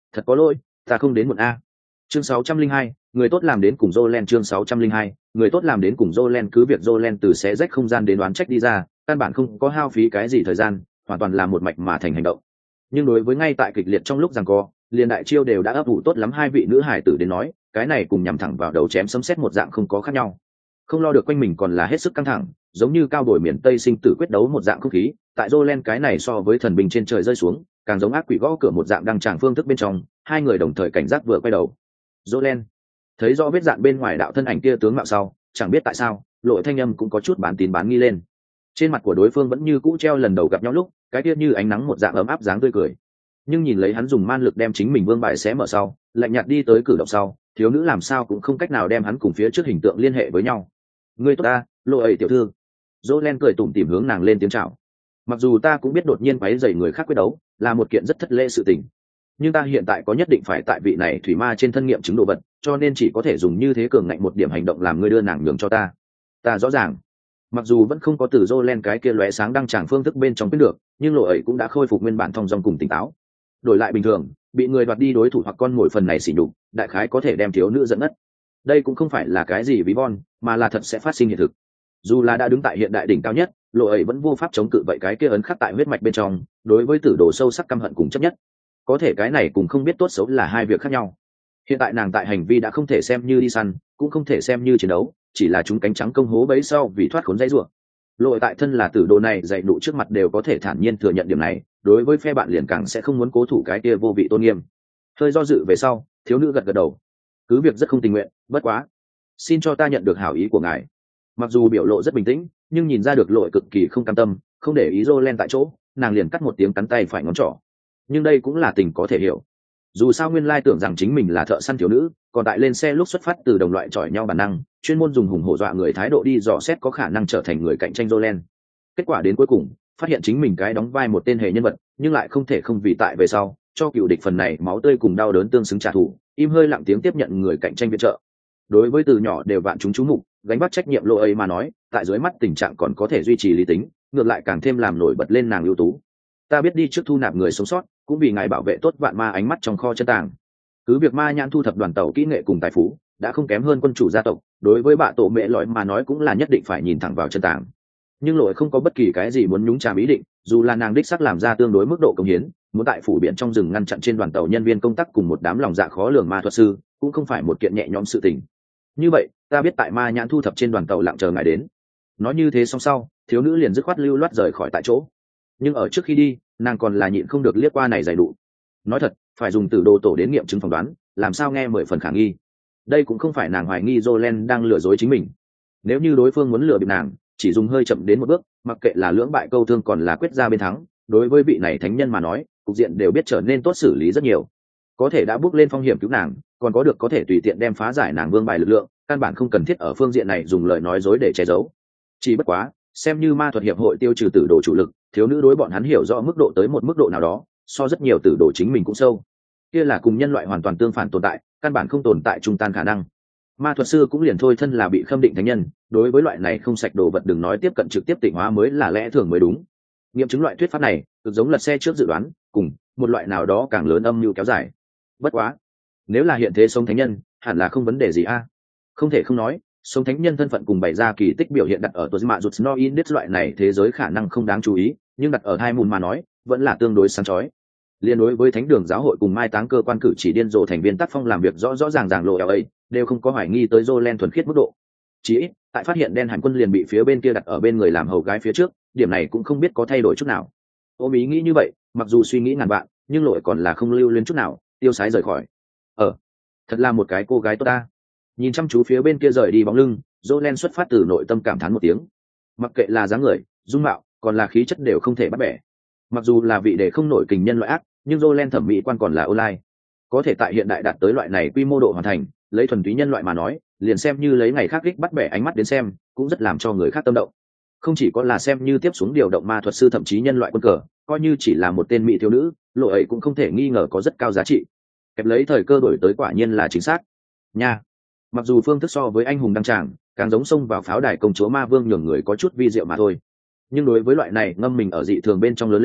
Thật có lỗi, ta không đến muộn a. Chương sáu trăm linh hai, người tốt làm đến cùng Jolen. Chương sáu trăm linh hai, người tốt làm đến cùng Jolen. Cứ việc Jolen từ xé rách không gian đến đoán trách đi ra, căn bản không có hao phí cái gì thời gian, hoàn toàn là một mạch mà thành hành động. Nhưng đối với ngay tại kịch liệt trong lúc giằng co, liền đại chiêu đều đã ấp ủ tốt lắm hai vị nữ hải tử đến nói, cái này cùng nhắm thẳng vào đầu chém sấm sét một dạng không có khác nhau. Không lo được quanh mình còn là hết sức căng thẳng, giống như cao đổi miền Tây sinh tử quyết đấu một dạng không khí, tại Jolen cái này so với thần binh trên trời rơi xuống, càng giống ác quỷ gõ cửa một dạng đang tràng phương thức bên trong, hai người đồng thời cảnh giác vừa quay đầu. Jolen thấy rõ vết dạn bên ngoài đạo thân ảnh kia tướng mạo sau, chẳng biết tại sao, lộ thanh âm cũng có chút bán tín bán nghi lên. Trên mặt của đối phương vẫn như cũ treo lần đầu gặp nhau lúc, cái kia như ánh nắng một dạng ấm áp dáng tươi cười. Nhưng nhìn lấy hắn dùng man lực đem chính mình vương bài xé mở sau, lạnh nhạt đi tới cử động sau, thiếu nữ làm sao cũng không cách nào đem hắn cùng phía trước hình tượng liên hệ với nhau. Ngươi tốt ta, lộ ấy tiểu thư. Jolen cười tủm tỉm hướng nàng lên tiếng chào. Mặc dù ta cũng biết đột nhiên quấy rầy người khác quyết đấu là một kiện rất thất lễ sự tình, nhưng ta hiện tại có nhất định phải tại vị này thủy ma trên thân nghiệm chứng đồ vật, cho nên chỉ có thể dùng như thế cường ngạnh một điểm hành động làm ngươi đưa nàng nhường cho ta. Ta rõ ràng. Mặc dù vẫn không có từ Jolen cái kia lóe sáng đăng tràng phương thức bên trong biết được, nhưng lộ ấy cũng đã khôi phục nguyên bản thong dong cùng tỉnh táo. Đổi lại bình thường, bị người đoạt đi đối thủ hoặc con mồi phần này xỉ nhục, đại khái có thể đem thiếu nữ dẫn ngất. Đây cũng không phải là cái gì ví von, mà là thật sẽ phát sinh hiện thực. Dù là đã đứng tại hiện đại đỉnh cao nhất, lộ ấy vẫn vô pháp chống cự vậy cái kia ấn khắc tại huyết mạch bên trong, đối với tử đồ sâu sắc căm hận cùng chấp nhất. Có thể cái này cũng không biết tốt xấu là hai việc khác nhau. Hiện tại nàng tại hành vi đã không thể xem như đi săn, cũng không thể xem như chiến đấu, chỉ là chúng cánh trắng công hố bấy sau vì thoát khốn dây rủa. Lộ tại thân là tử đồ này dạy nụ trước mặt đều có thể thản nhiên thừa nhận điểm này, đối với phe bạn liền càng sẽ không muốn cố thủ cái kia vô vị tôn nghiêm. Hơi do dự về sau, thiếu nữ gật gật đầu. Cứ việc rất không tình nguyện, bất quá, xin cho ta nhận được hảo ý của ngài. Mặc dù biểu lộ rất bình tĩnh, nhưng nhìn ra được lộ cực kỳ không cam tâm, không để ý Jolen tại chỗ, nàng liền cắt một tiếng cắn tay phải ngón trỏ. Nhưng đây cũng là tình có thể hiểu. Dù sao nguyên lai tưởng rằng chính mình là thợ săn thiếu nữ, còn tại lên xe lúc xuất phát từ đồng loại chọi nhau bản năng, chuyên môn dùng hùng hổ dọa người thái độ đi dò xét có khả năng trở thành người cạnh tranh Jolen. Kết quả đến cuối cùng, phát hiện chính mình cái đóng vai một tên hề nhân vật, nhưng lại không thể không vì tại về sau, cho cựu địch phần này máu tươi cùng đau đớn tương xứng trả thù, im hơi lặng tiếng tiếp nhận người cạnh tranh viện trợ. Đối với từ nhỏ đều vạn chúng chú mục, gánh vác trách nhiệm lộ ấy mà nói, tại dưới mắt tình trạng còn có thể duy trì lý tính, ngược lại càng thêm làm nổi bật lên nàng ưu tú. Ta biết đi trước thu nạp người sống sót, cũng vì ngài bảo vệ tốt vạn ma ánh mắt trong kho chân tàng. Cứ việc ma nhãn thu thập đoàn tàu kỹ nghệ cùng tài phú đã không kém hơn quân chủ gia tộc, đối với bạ tổ mẹ lõi mà nói cũng là nhất định phải nhìn thẳng vào chân tàng. Nhưng lỗi không có bất kỳ cái gì muốn nhúng chàm ý định, dù là nàng đích sắc làm ra tương đối mức độ công hiến, muốn tại phủ biển trong rừng ngăn chặn trên đoàn tàu nhân viên công tác cùng một đám lòng dạ khó lường ma thuật sư, cũng không phải một kiện nhẹ nhõm sự tình. Như vậy, ta biết tại ma nhãn thu thập trên đoàn tàu lặng chờ ngài đến. Nói như thế xong sau, thiếu nữ liền dứt khoát lưu loát rời khỏi tại chỗ. Nhưng ở trước khi đi, nàng còn là nhịn không được liếc qua này dày đủ. Nói thật, phải dùng tử đồ tổ đến nghiệm chứng phỏng đoán, làm sao nghe mười phần khả nghi. Đây cũng không phải nàng hoài nghi Jolen đang lừa dối chính mình. Nếu như đối phương muốn lừa bịp nàng, chỉ dùng hơi chậm đến một bước, mặc kệ là lưỡng bại câu thương còn là quyết ra bên thắng, đối với vị này thánh nhân mà nói, cục diện đều biết trở nên tốt xử lý rất nhiều. Có thể đã bước lên phong hiểm cứu nàng, còn có được có thể tùy tiện đem phá giải nàng vương bài lực lượng, căn bản không cần thiết ở phương diện này dùng lời nói dối để che giấu. Chỉ bất quá, xem như ma thuật hiệp hội tiêu trừ tử đồ chủ lực, thiếu nữ đối bọn hắn hiểu rõ mức độ tới một mức độ nào đó, so rất nhiều tử đồ chính mình cũng sâu. Kia là cùng nhân loại hoàn toàn tương phản tồn tại, căn bản không tồn tại trung tan khả năng. Ma thuật sư cũng liền thôi thân là bị khâm định thánh nhân, đối với loại này không sạch đồ vật đừng nói tiếp cận trực tiếp tịnh hóa mới là lẽ thường mới đúng. Nghiệm chứng loại thuyết pháp này, cực giống lật xe trước dự đoán, cùng một loại nào đó càng lớn âm mưu kéo dài. Bất quá, nếu là hiện thế sống thánh nhân, hẳn là không vấn đề gì a. Không thể không nói, sống thánh nhân thân phận cùng bày ra kỳ tích biểu hiện đặt ở tuần mạ rụt no in đít loại này thế giới khả năng không đáng chú ý, nhưng đặt ở hai mùn mà nói, vẫn là tương đối sáng chói. Liên đối với thánh đường giáo hội cùng mai táng cơ quan cử chỉ điên rồ thành viên tác phong làm việc rõ rõ ràng ràng lộ ấy, đều không có hoài nghi tới Jolen thuần khiết mức độ. Chỉ ít, tại phát hiện đen hành quân liền bị phía bên kia đặt ở bên người làm hầu gái phía trước, điểm này cũng không biết có thay đổi chút nào. Ôm ý nghĩ như vậy, mặc dù suy nghĩ ngàn vạn, nhưng lội còn là không lưu luyến chút nào, tiêu sái rời khỏi. Ờ, thật là một cái cô gái tốt ta. Nhìn chăm chú phía bên kia rời đi bóng lưng, Jolen xuất phát từ nội tâm cảm thán một tiếng. Mặc kệ là dáng người, dung mạo, còn là khí chất đều không thể bắt bẻ. Mặc dù là vị để không nổi kình nhân loại ác, nhưng Jolen thẩm mỹ quan còn là online. Có thể tại hiện đại đạt tới loại này quy mô độ hoàn thành, lấy thuần túy nhân loại mà nói, liền xem như lấy ngày khác kích bắt bẻ ánh mắt đến xem, cũng rất làm cho người khác tâm động. Không chỉ có là xem như tiếp xuống điều động ma thuật sư thậm chí nhân loại quân cờ, coi như chỉ là một tên mỹ thiếu nữ, lộ ấy cũng không thể nghi ngờ có rất cao giá trị. Kẹp lấy thời cơ đổi tới quả nhiên là chính xác. Nha. Mặc dù phương thức so với anh hùng đăng tràng, càng giống xông vào pháo đài công chúa ma vương nhường người có chút vi diệu mà thôi. Nhưng đối với loại này ngâm mình ở dị thường bên trong lớn lên,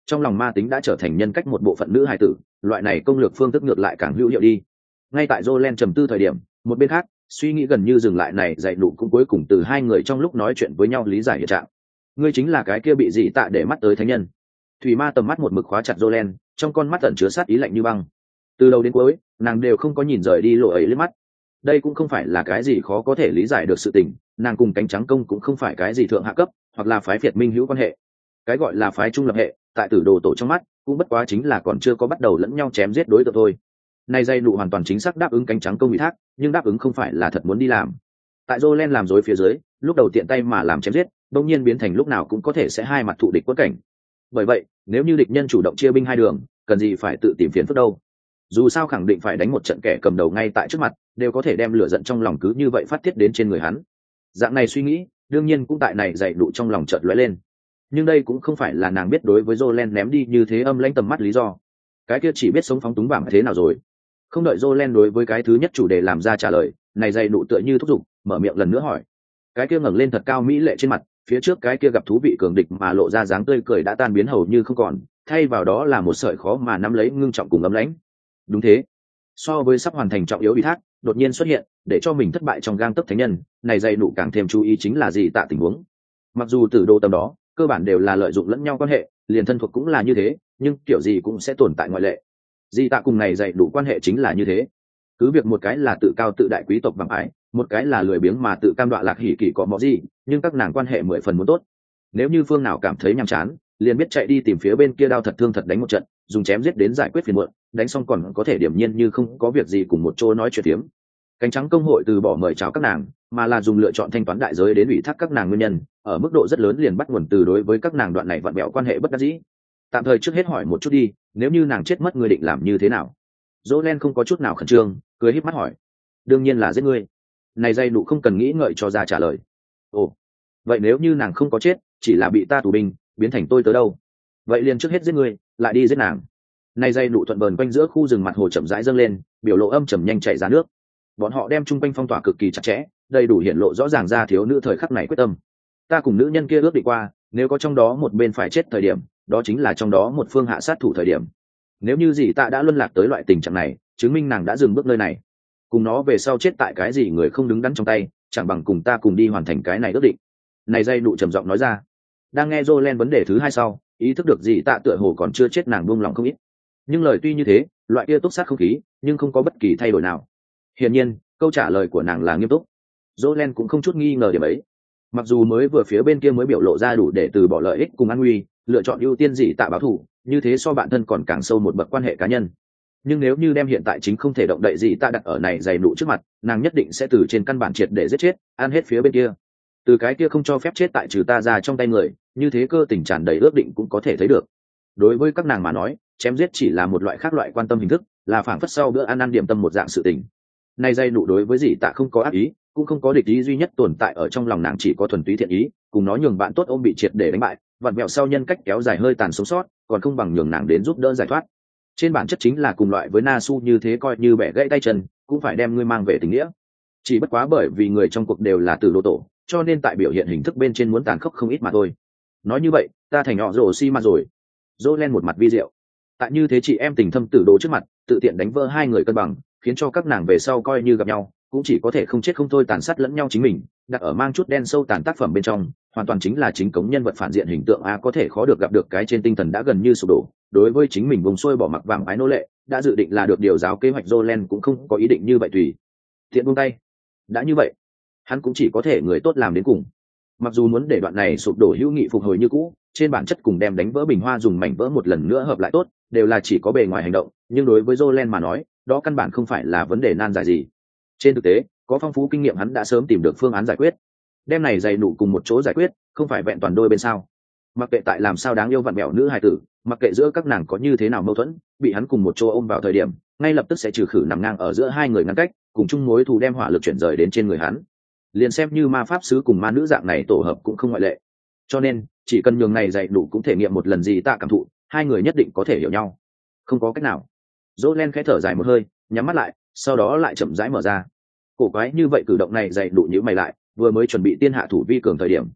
trong lòng ma tính đã trở thành nhân cách một bộ phận nữ hài tử, loại này công lược phương thức ngược lại càng hữu hiệu đi. Ngay tại Jolen trầm tư thời điểm, một bên khác suy nghĩ gần như dừng lại này dạy nụ cũng cuối cùng từ hai người trong lúc nói chuyện với nhau lý giải hiện trạng. Ngươi chính là cái kia bị dị tạ để mắt tới thánh nhân. Thủy ma tầm mắt một mực khóa chặt Jolen, trong con mắt ẩn chứa sát ý lạnh như băng. Từ đầu đến cuối nàng đều không có nhìn rời đi lộ ấy liếc mắt. Đây cũng không phải là cái gì khó có thể lý giải được sự tình, nàng cùng cánh trắng công cũng không phải cái gì thượng hạ cấp hoặc là phái việt minh hữu quan hệ. Cái gọi là phái trung lập hệ tại tử đồ tổ trong mắt cũng bất quá chính là còn chưa có bắt đầu lẫn nhau chém giết đối tượng thôi. Này dây nụ hoàn toàn chính xác đáp ứng cánh trắng công ủy thác, nhưng đáp ứng không phải là thật muốn đi làm. Tại Jolen làm dối phía dưới, lúc đầu tiện tay mà làm chém giết, đột nhiên biến thành lúc nào cũng có thể sẽ hai mặt thụ địch quất cảnh. Bởi vậy, nếu như địch nhân chủ động chia binh hai đường, cần gì phải tự tìm phiền phức đâu. Dù sao khẳng định phải đánh một trận kẻ cầm đầu ngay tại trước mặt, đều có thể đem lửa giận trong lòng cứ như vậy phát tiết đến trên người hắn. Dạng này suy nghĩ, đương nhiên cũng tại này dậy nụ trong lòng chợt lóe lên. Nhưng đây cũng không phải là nàng biết đối với Jolen ném đi như thế âm lãnh tầm mắt lý do. Cái kia chỉ biết sống phóng túng vàng thế nào rồi. Không đợi Jolen đối với cái thứ nhất chủ đề làm ra trả lời, này dậy nụ tựa như thúc giục, mở miệng lần nữa hỏi. Cái kia ngẩng lên thật cao mỹ lệ trên mặt, phía trước cái kia gặp thú vị cường địch mà lộ ra dáng tươi cười đã tan biến hầu như không còn, thay vào đó là một sợi khó mà nắm lấy ngưng trọng cùng ấm lãnh. Đúng thế, so với sắp hoàn thành trọng yếu ủy thác đột nhiên xuất hiện để cho mình thất bại trong gang tấc thánh nhân, này dây nụ càng thêm chú ý chính là gì tạ tình huống. Mặc dù tử đồ tầm đó cơ bản đều là lợi dụng lẫn nhau quan hệ, liền thân thuộc cũng là như thế, nhưng kiểu gì cũng sẽ tồn tại ngoại lệ. Di tạ cùng này dạy đủ quan hệ chính là như thế. Cứ việc một cái là tự cao tự đại quý tộc bằng ái, một cái là lười biếng mà tự cam đoạ lạc hỉ kỳ có mọ gì, nhưng các nàng quan hệ mười phần muốn tốt. Nếu như phương nào cảm thấy nhàm chán, liền biết chạy đi tìm phía bên kia đao thật thương thật đánh một trận, dùng chém giết đến giải quyết phiền muộn, đánh xong còn có thể điểm nhiên như không có việc gì cùng một chỗ nói chuyện tiếm. Cánh trắng công hội từ bỏ mời chào các nàng, mà là dùng lựa chọn thanh toán đại giới đến ủy thác các nàng nguyên nhân, ở mức độ rất lớn liền bắt nguồn từ đối với các nàng đoạn này vặn bẹo quan hệ bất đắc dĩ. Tạm thời trước hết hỏi một chút đi, nếu như nàng chết mất ngươi định làm như thế nào? Jolen không có chút nào khẩn trương, cười híp mắt hỏi. Đương nhiên là giết ngươi. Này dây nụ không cần nghĩ ngợi cho ra trả lời. Ồ, vậy nếu như nàng không có chết, chỉ là bị ta tù binh biến thành tôi tớ đâu? Vậy liền trước hết giết ngươi, lại đi giết nàng. Này dây nụ thuận bờn quanh giữa khu rừng mặt hồ chậm rãi dâng lên, biểu lộ âm trầm nhanh chảy ra nước. Bọn họ đem trung quanh phong tỏa cực kỳ chặt chẽ, đầy đủ hiện lộ rõ ràng ra thiếu nữ thời khắc này quyết tâm. Ta cùng nữ nhân kia ước định qua, nếu có trong đó một bên phải chết thời điểm, đó chính là trong đó một phương hạ sát thủ thời điểm. Nếu như gì ta đã luân lạc tới loại tình trạng này, chứng minh nàng đã dừng bước nơi này. Cùng nó về sau chết tại cái gì người không đứng đắn trong tay, chẳng bằng cùng ta cùng đi hoàn thành cái này ước định. Này dây nụ trầm giọng nói ra. Đang nghe Jolen vấn đề thứ hai sau, ý thức được gì tạ tựa hồ còn chưa chết, nàng buông lòng không ít. Nhưng lời tuy như thế, loại kia túc sát không khí, nhưng không có bất kỳ thay đổi nào. Hiển nhiên, câu trả lời của nàng là nghiêm túc. Jolen cũng không chút nghi ngờ điểm ấy. Mặc dù mới vừa phía bên kia mới biểu lộ ra đủ để từ bỏ lợi ích cùng an nguy, lựa chọn ưu tiên gì tạ báo thù, như thế so bản thân còn càng sâu một bậc quan hệ cá nhân. Nhưng nếu như đem hiện tại chính không thể động đậy gì tạ đặt ở này dày nụ trước mặt, nàng nhất định sẽ từ trên căn bản triệt để giết chết, ăn hết phía bên kia. Từ cái kia không cho phép chết tại trừ ta ra trong tay người, như thế cơ tình tràn đầy ước định cũng có thể thấy được. Đối với các nàng mà nói, chém giết chỉ là một loại khác loại quan tâm hình thức, là phảng phất sau bữa ăn ăn điểm tâm một dạng sự tình. Này dây nụ đối với dì tạ không có ác ý, cũng không có địch ý, duy nhất tồn tại ở trong lòng nàng chỉ có thuần túy thiện ý, cùng nó nhường bạn tốt ôm bị triệt để đánh bại, vặn vẹo sau nhân cách kéo dài hơi tàn sống sót, còn không bằng nhường nàng đến giúp đỡ giải thoát. Trên bản chất chính là cùng loại với Nasu như thế, coi như bẻ gãy tay chân, cũng phải đem ngươi mang về tình nghĩa. Chỉ bất quá bởi vì người trong cuộc đều là từ đồ tổ, cho nên tại biểu hiện hình thức bên trên muốn tàn khốc không ít mà thôi. Nói như vậy, ta thành họ rồ si mà rồi. Jolen một mặt vi diệu. Tại như thế chị em tình thâm tử đồ trước mặt, tự tiện đánh vỡ hai người cân bằng, khiến cho các nàng về sau coi như gặp nhau cũng chỉ có thể không chết không thôi tàn sát lẫn nhau chính mình, đặt ở mang chút đen sâu tàn tác phẩm bên trong, hoàn toàn chính là chính cống nhân vật phản diện hình tượng a, có thể khó được gặp được cái trên tinh thần đã gần như sụp đổ, đối với chính mình vùng xuôi bỏ mặc vàng ái nô lệ, đã dự định là được điều giáo kế hoạch. Jolen cũng không có ý định như vậy tùy thiện buông tay. Đã như vậy, hắn cũng chỉ có thể người tốt làm đến cùng. Mặc dù muốn để đoạn này sụp đổ hữu nghị phục hồi như cũ, trên bản chất cùng đem đánh vỡ bình hoa dùng mảnh vỡ một lần nữa hợp lại tốt, đều là chỉ có bề ngoài hành động, nhưng đối với Jolen mà nói, đó căn bản không phải là vấn đề nan giải gì. Trên thực tế, có phong phú kinh nghiệm hắn đã sớm tìm được phương án giải quyết. Đem này dày nụ cùng một chỗ giải quyết, không phải vẹn toàn đôi bên sao? Mặc kệ tại làm sao đáng yêu vặn vẹo nữ hài tử, mặc kệ giữa các nàng có như thế nào mâu thuẫn, bị hắn cùng một chỗ ôm vào thời điểm, ngay lập tức sẽ trừ khử nằm ngang ở giữa hai người ngăn cách, cùng chung mối thù đem hỏa lực chuyển rời đến trên người hắn. Liền xem như ma pháp sứ cùng ma nữ dạng này tổ hợp cũng không ngoại lệ. Cho nên, chỉ cần nhường này dạy đủ cũng thể nghiệm một lần gì tạ cảm thụ, hai người nhất định có thể hiểu nhau. Không có cách nào. Jolen khẽ thở dài một hơi, nhắm mắt lại, sau đó lại chậm rãi mở ra. Cổ quái như vậy cử động này dạy đủ nhíu mày lại, vừa mới chuẩn bị tiên hạ thủ vi cường thời điểm,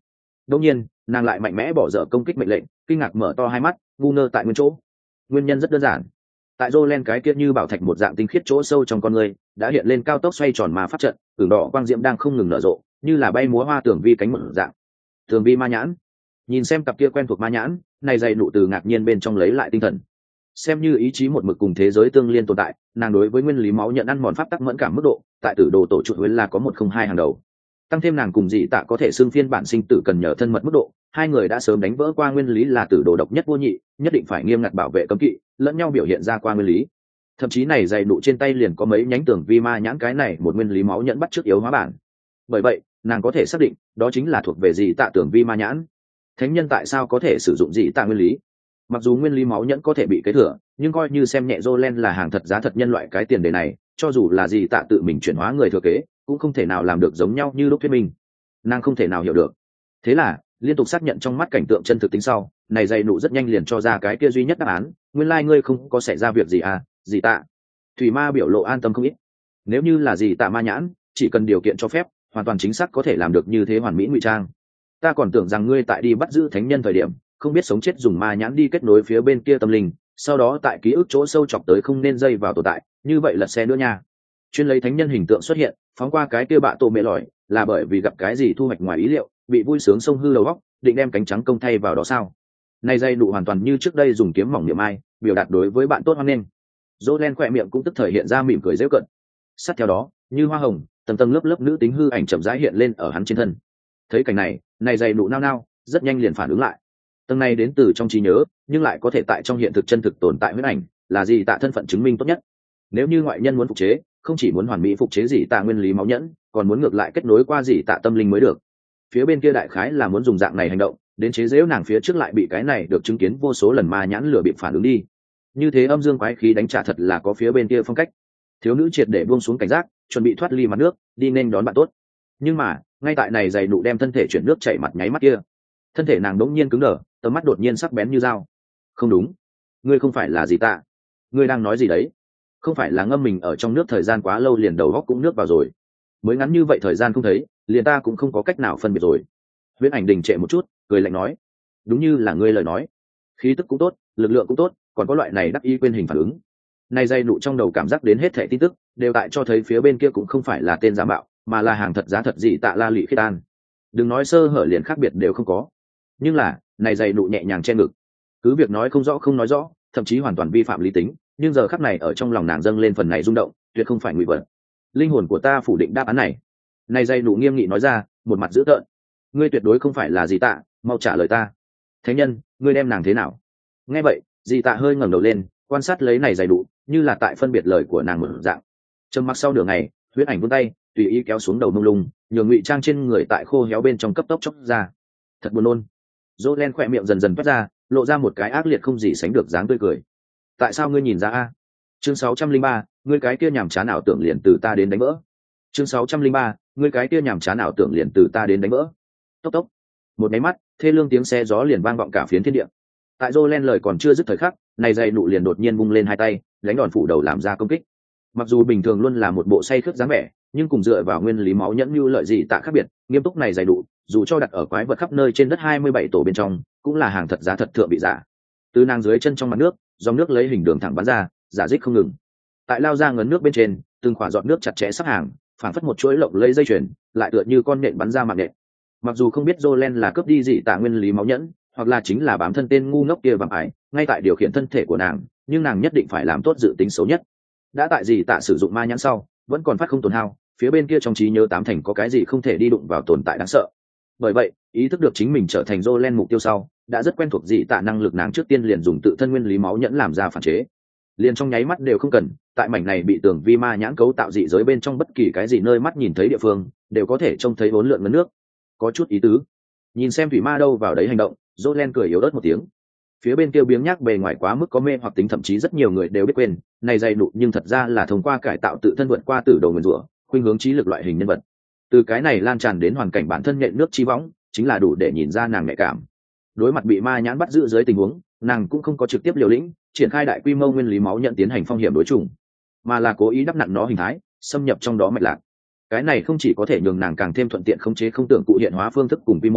đông nhiên nàng lại mạnh mẽ bỏ dở công kích mệnh lệnh, kinh ngạc mở to hai mắt, ngu ngơ tại nguyên chỗ. Nguyên nhân rất đơn giản, tại Jolen cái kia như bảo thạch một dạng tinh khiết chỗ sâu trong con người đã hiện lên cao tốc xoay tròn ma pháp trận, tường đỏ quang diễm đang không ngừng nở rộ, như là bay múa hoa tường vi cánh một dạng. Tường vi ma nhãn. Nhìn xem cặp kia quen thuộc ma nhãn, này dày nụ từ ngạc nhiên bên trong lấy lại tinh thần. Xem như ý chí một mực cùng thế giới tương liên tồn tại, nàng đối với nguyên lý máu nhận ăn mòn pháp tắc mẫn cảm mức độ, tại tử đồ tổ trụ với là có một không hai hàng đầu. Tăng thêm nàng cùng dị tạ có thể xưng phiên bản sinh tử cần nhờ thân mật mức độ, hai người đã sớm đánh vỡ qua nguyên lý là tử đồ độc nhất vô nhị, nhất định phải nghiêm ngặt bảo vệ cấm kỵ, lẫn nhau biểu hiện ra qua nguyên lý. Thậm chí này dày nụ trên tay liền có mấy nhánh tường vi ma nhãn, cái này một nguyên lý máu nhận bắt trước yếu hóa bản. Bởi vậy nàng có thể xác định đó chính là thuộc về dị tạ tường vi ma nhãn. Thánh nhân tại sao có thể sử dụng dị tạ nguyên lý? Mặc dù nguyên lý máu nhẫn có thể bị kế thừa, nhưng coi như xem nhẹ Jolen là hàng thật giá thật nhân loại cái tiền đề này, cho dù là dị tạ tự mình chuyển hóa người thừa kế, cũng không thể nào làm được giống nhau như lúc thuyết minh. Nàng không thể nào hiểu được. Thế là liên tục xác nhận trong mắt cảnh tượng chân thực tính sau, này dày nụ rất nhanh liền cho ra cái kia duy nhất đáp án. Nguyên lai ngươi không có xảy ra việc gì à, dị tạ. Thủy ma biểu lộ an tâm không ít. Nếu như là dị tạ ma nhãn, chỉ cần điều kiện cho phép, hoàn toàn chính xác có thể làm được như thế hoàn mỹ ngụy trang. Ta còn tưởng rằng ngươi tại đi bắt giữ thánh nhân thời điểm, không biết sống chết dùng ma nhãn đi kết nối phía bên kia tâm linh, sau đó tại ký ức chỗ sâu chọc tới không nên dây vào tồn tại, như vậy là xe nữa nha. Chuyên lấy thánh nhân hình tượng xuất hiện, phóng qua cái kia bạ tổ mẹ lỏi, là bởi vì gặp cái gì thu hoạch ngoài ý liệu, bị vui sướng sông hư đầu góc, định đem cánh trắng công thay vào đó sao? Này dây nụ hoàn toàn như trước đây dùng kiếm mỏng niệm ai, biểu đạt đối với bạn tốt hoan nghênh. Jolen khỏe miệng cũng tức thời hiện ra mỉm cười giễu cận. Sát theo đó, như hoa hồng, tầng tầng lớp lớp nữ tính hư ảnh chậm rãi hiện lên ở hắn trên thân. Thấy cảnh này, này dây nụ nao nao, rất nhanh liền phản ứng lại. Tầng này đến từ trong trí nhớ, nhưng lại có thể tại trong hiện thực chân thực tồn tại huyết ảnh, là gì tạ thân phận chứng minh tốt nhất. Nếu như ngoại nhân muốn phục chế, không chỉ muốn hoàn mỹ phục chế gì tạ nguyên lý máu nhẫn, còn muốn ngược lại kết nối qua gì tạ tâm linh mới được. Phía bên kia đại khái là muốn dùng dạng này hành động, đến chế giễu nàng phía trước lại bị cái này được chứng kiến vô số lần ma nhãn lửa bị phản ứng đi. Như thế âm dương quái khí đánh trả thật là có phía bên kia phong cách. Thiếu nữ triệt để buông xuống cảnh giác, chuẩn bị thoát ly mặt nước, đi nên đón bạn tốt. Nhưng mà, ngay tại này giày nụ đem thân thể chuyển nước chảy mặt nháy mắt kia, thân thể nàng đống nhiên cứng đờ, tầm mắt đột nhiên sắc bén như dao. Không đúng, ngươi không phải là gì tạ, ngươi đang nói gì đấy? Không phải là ngâm mình ở trong nước thời gian quá lâu liền đầu góc cũng nước vào rồi? Mới ngắn như vậy thời gian không thấy, liền ta cũng không có cách nào phân biệt rồi. Huyễn ảnh đình trệ một chút, cười lạnh nói, đúng như là ngươi lời nói, khí tức cũng tốt, lực lượng cũng tốt, còn có loại này đắc ý quên hình phản ứng. Này dây nụ trong đầu cảm giác đến hết thảy tin tức, đều tại cho thấy phía bên kia cũng không phải là tên giả mạo, mà là hàng thật giá thật gì tạ la lị khiết an. Đừng nói sơ hở liền khác biệt đều không có. Nhưng là, này dây nụ nhẹ nhàng che ngực. Cứ việc nói không rõ không nói rõ, thậm chí hoàn toàn vi phạm lý tính, nhưng giờ khắc này ở trong lòng nàng dâng lên phần này rung động, tuyệt không phải ngụy vật. Linh hồn của ta phủ định đáp án này. Này dây nụ nghiêm nghị nói ra, một mặt dữ tợn. Ngươi tuyệt đối không phải là gì tạ, mau trả lời ta. Thánh nhân, ngươi đem nàng thế nào? Nghe vậy, dì tạ hơi ngẩng đầu lên, quan sát lấy này dày đủ, như là tại phân biệt lời của nàng một dạng. Trầm mặc sau nửa ngày, huyết ảnh vươn tay, tùy ý kéo xuống đầu mông lung, nhường ngụy trang trên người tại khô héo bên trong cấp tốc chốc ra. Thật buồn nôn. Jolen khỏe miệng dần dần toát ra, lộ ra một cái ác liệt không gì sánh được dáng tươi cười. Tại sao ngươi nhìn ra a? Chương sáu trăm linh ba, ngươi cái kia nhảm chán ảo tưởng liền từ ta đến đánh vỡ. Chương sáu trăm linh ba, ngươi cái kia nhảm chán ảo tưởng liền từ ta đến đánh vỡ. Tốc tốc. Một máy mắt, thê lương tiếng xe gió liền vang vọng cả phiến thiên địa. Tại Jolen lời còn chưa dứt thời khắc, này dây nụ liền đột nhiên vung lên hai tay, đánh đòn phủ đầu làm ra công kích. Mặc dù bình thường luôn là một bộ say khướt dáng vẻ, nhưng cùng dựa vào nguyên lý máu nhẫn như lợi gì tạ khác biệt, nghiêm túc này dày đủ, dù cho đặt ở quái vật khắp nơi trên đất hai mươi bảy tổ bên trong, cũng là hàng thật giá thật thượng bị giả. Từ nàng dưới chân trong mặt nước, dòng nước lấy hình đường thẳng bắn ra, giả dích không ngừng. Tại lao ra ngấn nước bên trên, từng khỏa giọt nước chặt chẽ sắp hàng, phản phất một chuỗi lộng lấy dây chuyền, lại tựa như con nện bắn ra mạng nện. Mặc dù không biết Jolen là cướp đi dị tạ nguyên lý máu nhẫn, hoặc là chính là bám thân tên ngu ngốc kia vạm ải, ngay tại điều khiển thân thể của nàng, nhưng nàng nhất định phải làm tốt dự tính xấu nhất. Đã tại dị tạ sử dụng ma nhãn sau, vẫn còn phát không tổn hao, phía bên kia trong trí nhớ tám thành có cái gì không thể đi đụng vào tồn tại đáng sợ. Bởi vậy, ý thức được chính mình trở thành Jolen mục tiêu sau, đã rất quen thuộc dị tạ năng lực, nàng trước tiên liền dùng tự thân nguyên lý máu nhẫn làm ra phản chế. Liền trong nháy mắt đều không cần, tại mảnh này bị tường vi ma nhãn cấu tạo dị giới bên trong bất kỳ cái gì nơi mắt nhìn thấy địa phương, đều có thể trông thấy bốn lượn ngấn nước. Có chút ý tứ. Nhìn xem thủy ma đâu vào đấy hành động, Jolen cười yếu ớt một tiếng. Phía bên kia biếng nhác bề ngoài quá mức có mê hoặc tính, thậm chí rất nhiều người đều biết quên, này dày nụ nhưng thật ra là thông qua cải tạo tự thân vượt qua tử đầu nguyên rủa, khuynh hướng trí lực loại hình nhân vật. Từ cái này lan tràn đến hoàn cảnh bản thân nhện nước chi võng, chính là đủ để nhìn ra nàng nhạy cảm. Đối mặt bị ma nhãn bắt giữ dưới tình huống, nàng cũng không có trực tiếp liều lĩnh, triển khai đại quy mô nguyên lý máu nhận tiến hành phong hiểm đối trùng, mà là cố ý đắp nặn nó hình thái, xâm nhập trong đó mạch lạc. Cái này không chỉ có thể nhường nàng càng thêm thuận tiện khống chế không tưởng cụ hiện hóa phương thức cùng quy mô,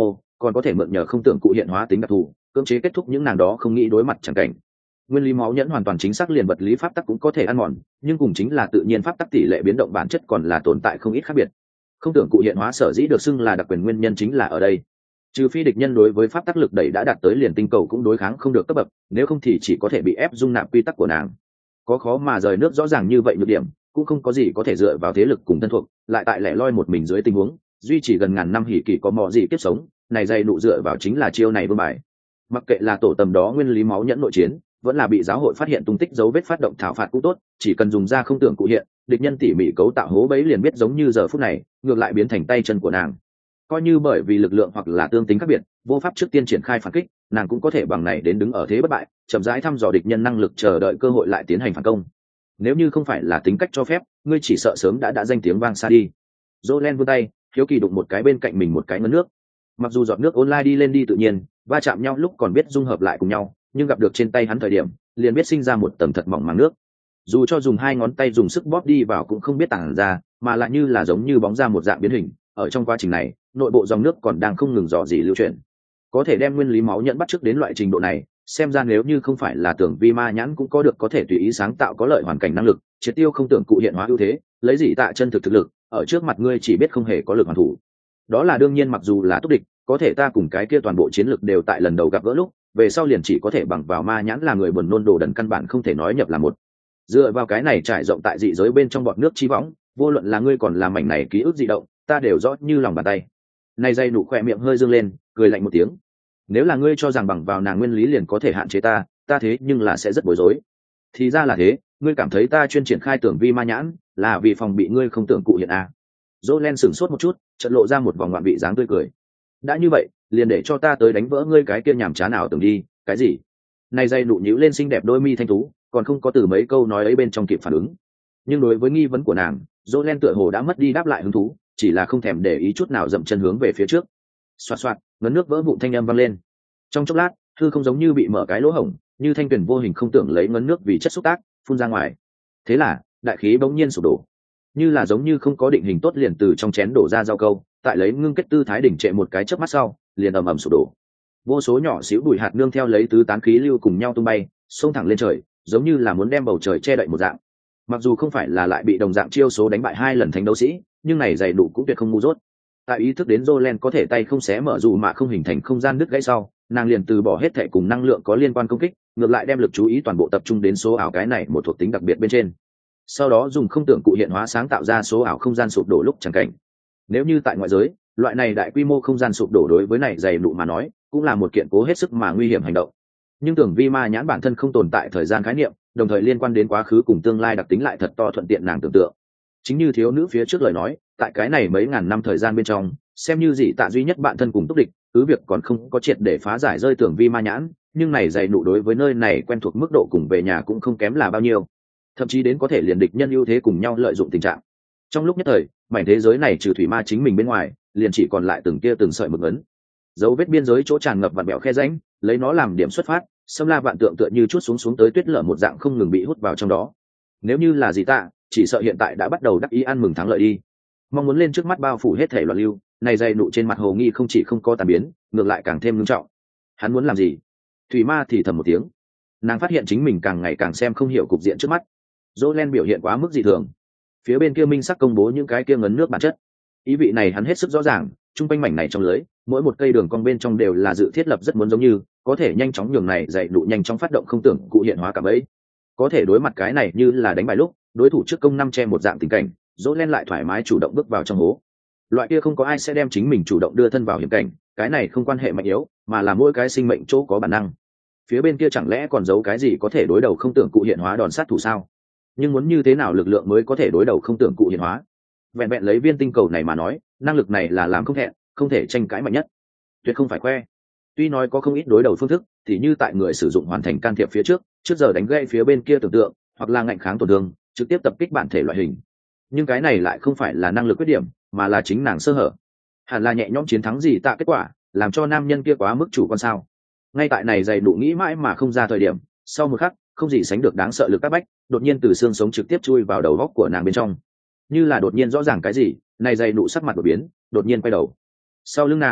còn có thể mượn nhờ không tưởng cụ hiện hóa tính đặc thù cưỡng chế kết thúc những nàng đó không nghĩ đối mặt chẳng cảnh. Nguyên lý máu nhẫn hoàn toàn chính xác liền vật lý pháp tắc cũng có thể ăn mòn, nhưng cùng chính là tự nhiên pháp tắc tỷ lệ biến động bản chất còn là tồn tại không ít khác biệt. Không tưởng cụ hiện hóa sở dĩ được xưng là đặc quyền nguyên nhân chính là ở đây. Trừ phi địch nhân đối với pháp tắc lực đẩy đã đạt tới liền tinh cầu cũng đối kháng không được cấp bậc, nếu không thì chỉ có thể bị ép dung nạp quy tắc của nàng. Có khó mà rời nước rõ ràng như vậy nhược điểm, cũng không có gì có thể dựa vào thế lực cùng thân thuộc, lại tại lẻ loi một mình dưới tình huống duy trì gần ngàn năm hỉ kỳ có mò gì kiếp sống, này dây nụ dựa vào chính là chiêu này vương bài. Mặc kệ là tổ tầm đó nguyên lý máu nhẫn nội chiến, vẫn là bị giáo hội phát hiện tung tích dấu vết phát động thảo phạt cũng tốt, chỉ cần dùng ra không tưởng cụ hiện, địch nhân tỉ mỉ cấu tạo hố bấy liền biết giống như giờ phút này, ngược lại biến thành tay chân của nàng. Coi như bởi vì lực lượng hoặc là tương tính khác biệt, vô pháp trước tiên triển khai phản kích, nàng cũng có thể bằng này đến đứng ở thế bất bại, chậm rãi thăm dò địch nhân năng lực, chờ đợi cơ hội lại tiến hành phản công. Nếu như không phải là tính cách cho phép, ngươi chỉ sợ sớm đã đã danh tiếng vang xa đi. Jolen vươn tay, hiếu kỳ đụng một cái bên cạnh mình một cái ngấn nước. Mặc dù giọt nước online đi lên đi tự nhiên, va chạm nhau lúc còn biết dung hợp lại cùng nhau, nhưng gặp được trên tay hắn thời điểm, liền biết sinh ra một tầng thật mỏng màng nước. Dù cho dùng hai ngón tay dùng sức bóp đi vào cũng không biết tản ra, mà lại như là giống như bóng ra một dạng biến hình. Ở trong quá trình này, nội bộ dòng nước còn đang không ngừng dò dỉ lưu chuyển. Có thể đem nguyên lý máu nhẫn bắt chước đến loại trình độ này, xem ra nếu như không phải là tưởng vi ma nhãn cũng có được có thể tùy ý sáng tạo có lợi hoàn cảnh năng lực, triệt tiêu không tưởng cụ hiện hóa ưu thế, lấy gì tạ chân thực thực lực, ở trước mặt ngươi chỉ biết không hề có lực hoàn thủ. Đó là đương nhiên, mặc dù là túc địch, có thể ta cùng cái kia toàn bộ chiến lực đều tại lần đầu gặp gỡ lúc, về sau liền chỉ có thể bằng vào ma nhãn là người buồn nôn đồ đần căn bản không thể nói nhập là một. Dựa vào cái này trải rộng tại dị giới bên trong bọt nước chi võng, vô luận là ngươi còn là mảnh này ký ức dị động, ta đều rõ như lòng bàn tay. Này dây nụ khỏe miệng hơi dương lên, cười lạnh một tiếng. Nếu là ngươi cho rằng bằng vào nàng nguyên lý liền có thể hạn chế ta, ta thế nhưng là sẽ rất bối rối. Thì ra là thế, ngươi cảm thấy ta chuyên triển khai tưởng vi ma nhãn là vì phòng bị ngươi không tưởng cụ hiện à? Jolen sửng sốt một chút, chợt lộ ra một vòng ngoạn vị dáng tươi cười. Đã như vậy, liền để cho ta tới đánh vỡ ngươi cái kia nhàm chán nào tưởng đi. Cái gì? Này dây nụ nhíu lên xinh đẹp đôi mi thanh tú, còn không có từ mấy câu nói ấy bên trong kịp phản ứng. Nhưng đối với nghi vấn của nàng, Jolen tựa hồ đã mất đi đáp lại hứng thú, chỉ là không thèm để ý chút nào dậm chân hướng về phía trước. Xoạt xoạt, ngấn nước vỡ vụn thanh âm vang lên. Trong chốc lát, thư không giống như bị mở cái lỗ hổng, như thanh tuyển vô hình không tưởng lấy ngấn nước vì chất xúc tác, phun ra ngoài. Thế là, đại khí bỗng nhiên sụp đổ, như là giống như không có định hình tốt liền từ trong chén đổ ra rau câu, tại lấy ngưng kết tư thái đỉnh trệ một cái chớp mắt sau, liền ầm ầm sụp đổ. Vô số nhỏ xíu bụi hạt nương theo lấy tứ tán khí lưu cùng nhau tung bay, xông thẳng lên trời, giống như là muốn đem bầu trời che đậy một dạng. Mặc dù không phải là lại bị đồng dạng chiêu số đánh bại hai lần thánh đấu sĩ, nhưng này dày đủ cũng tuyệt không ngu dốt. Tại ý thức đến Jolen có thể tay không xé mở dù mà không hình thành không gian đứt gãy sau, nàng liền từ bỏ hết thảy cùng năng lượng có liên quan công kích, ngược lại đem lực chú ý toàn bộ tập trung đến số ảo cái này một thuộc tính đặc biệt bên trên. Sau đó dùng không tưởng cụ hiện hóa sáng tạo ra số ảo không gian sụp đổ lúc chẳng cảnh. Nếu như tại ngoại giới, loại này đại quy mô không gian sụp đổ đối với này dày nụ mà nói, cũng là một kiện cố hết sức mà nguy hiểm hành động. Nhưng tưởng vi ma nhãn bản thân không tồn tại thời gian khái niệm, đồng thời liên quan đến quá khứ cùng tương lai đặc tính lại thật to thuận tiện nàng tưởng tượng. Chính như thiếu nữ phía trước lời nói, tại cái này mấy ngàn năm thời gian bên trong, xem như dị tạ duy nhất bạn thân cùng túc địch, cứ việc còn không có triệt để phá giải rơi tưởng vi ma nhãn, nhưng này dày nụ đối với nơi này quen thuộc mức độ cùng về nhà cũng không kém là bao nhiêu, thậm chí đến có thể liền địch nhân ưu thế cùng nhau lợi dụng tình trạng. Trong lúc nhất thời, mảnh thế giới này trừ thủy ma chính mình bên ngoài, liền chỉ còn lại từng kia từng sợi mực ấn, dấu vết biên giới chỗ tràn ngập vặn bẹo khe rãnh, lấy nó làm điểm xuất phát, xâm la vạn tượng tựa như chút xuống xuống tới tuyết lở một dạng không ngừng bị hút vào trong đó. Nếu như là dị tạ, chỉ sợ hiện tại đã bắt đầu đắc ý ăn mừng thắng lợi đi, mong muốn lên trước mắt bao phủ hết thể loạn lưu. Này dày nụ trên mặt hồ nghi không chỉ không có tàn biến, ngược lại càng thêm nghiêm trọng. Hắn muốn làm gì? Thủy ma thì thầm một tiếng, nàng phát hiện chính mình càng ngày càng xem không hiểu cục diện trước mắt. Jolen biểu hiện quá mức dị thường, phía bên kia minh sắc công bố những cái kia ngấn nước bản chất, ý vị này hắn hết sức rõ ràng. Trung quanh mảnh này trong lưới, mỗi một cây đường cong bên trong đều là dự thiết lập rất muốn giống như có thể nhanh chóng nhường này dạy nụ nhanh chóng phát động không tưởng cụ hiện hóa cảm ấy. Có thể đối mặt cái này như là đánh bài lúc đối thủ trước công năm che một dạng tình cảnh, Jolen lại thoải mái chủ động bước vào trong hố. Loại kia không có ai sẽ đem chính mình chủ động đưa thân vào hiểm cảnh, cái này không quan hệ mạnh yếu, mà là mỗi cái sinh mệnh chỗ có bản năng. Phía bên kia chẳng lẽ còn giấu cái gì có thể đối đầu không tưởng cụ hiện hóa đòn sát thủ sao? Nhưng muốn như thế nào lực lượng mới có thể đối đầu không tưởng cụ hiện hóa? Vẹn vẹn lấy viên tinh cầu này mà nói, năng lực này là làm không hẹn, không thể tranh cãi mạnh nhất, tuyệt không phải khoe. Tuy nói có không ít đối đầu phương thức, thì như tại người sử dụng hoàn thành can thiệp phía trước, trước giờ đánh gây phía bên kia tưởng tượng, hoặc là ngạnh kháng tổn thương, trực tiếp tập kích bản thể loại hình. Nhưng cái này lại không phải là năng lực quyết điểm, mà là chính nàng sơ hở. Hẳn là nhẹ nhõm chiến thắng gì tạ kết quả, làm cho nam nhân kia quá mức chủ quan sao? Ngay tại này dày đủ nghĩ mãi mà không ra thời điểm, sau một khắc, không gì sánh được đáng sợ lực các bách, đột nhiên từ xương sống trực tiếp chui vào đầu góc của nàng bên trong. Như là đột nhiên rõ ràng cái gì, này dày đủ sắc mặt đột biến, đột nhiên quay đầu. Sau lưng nàng,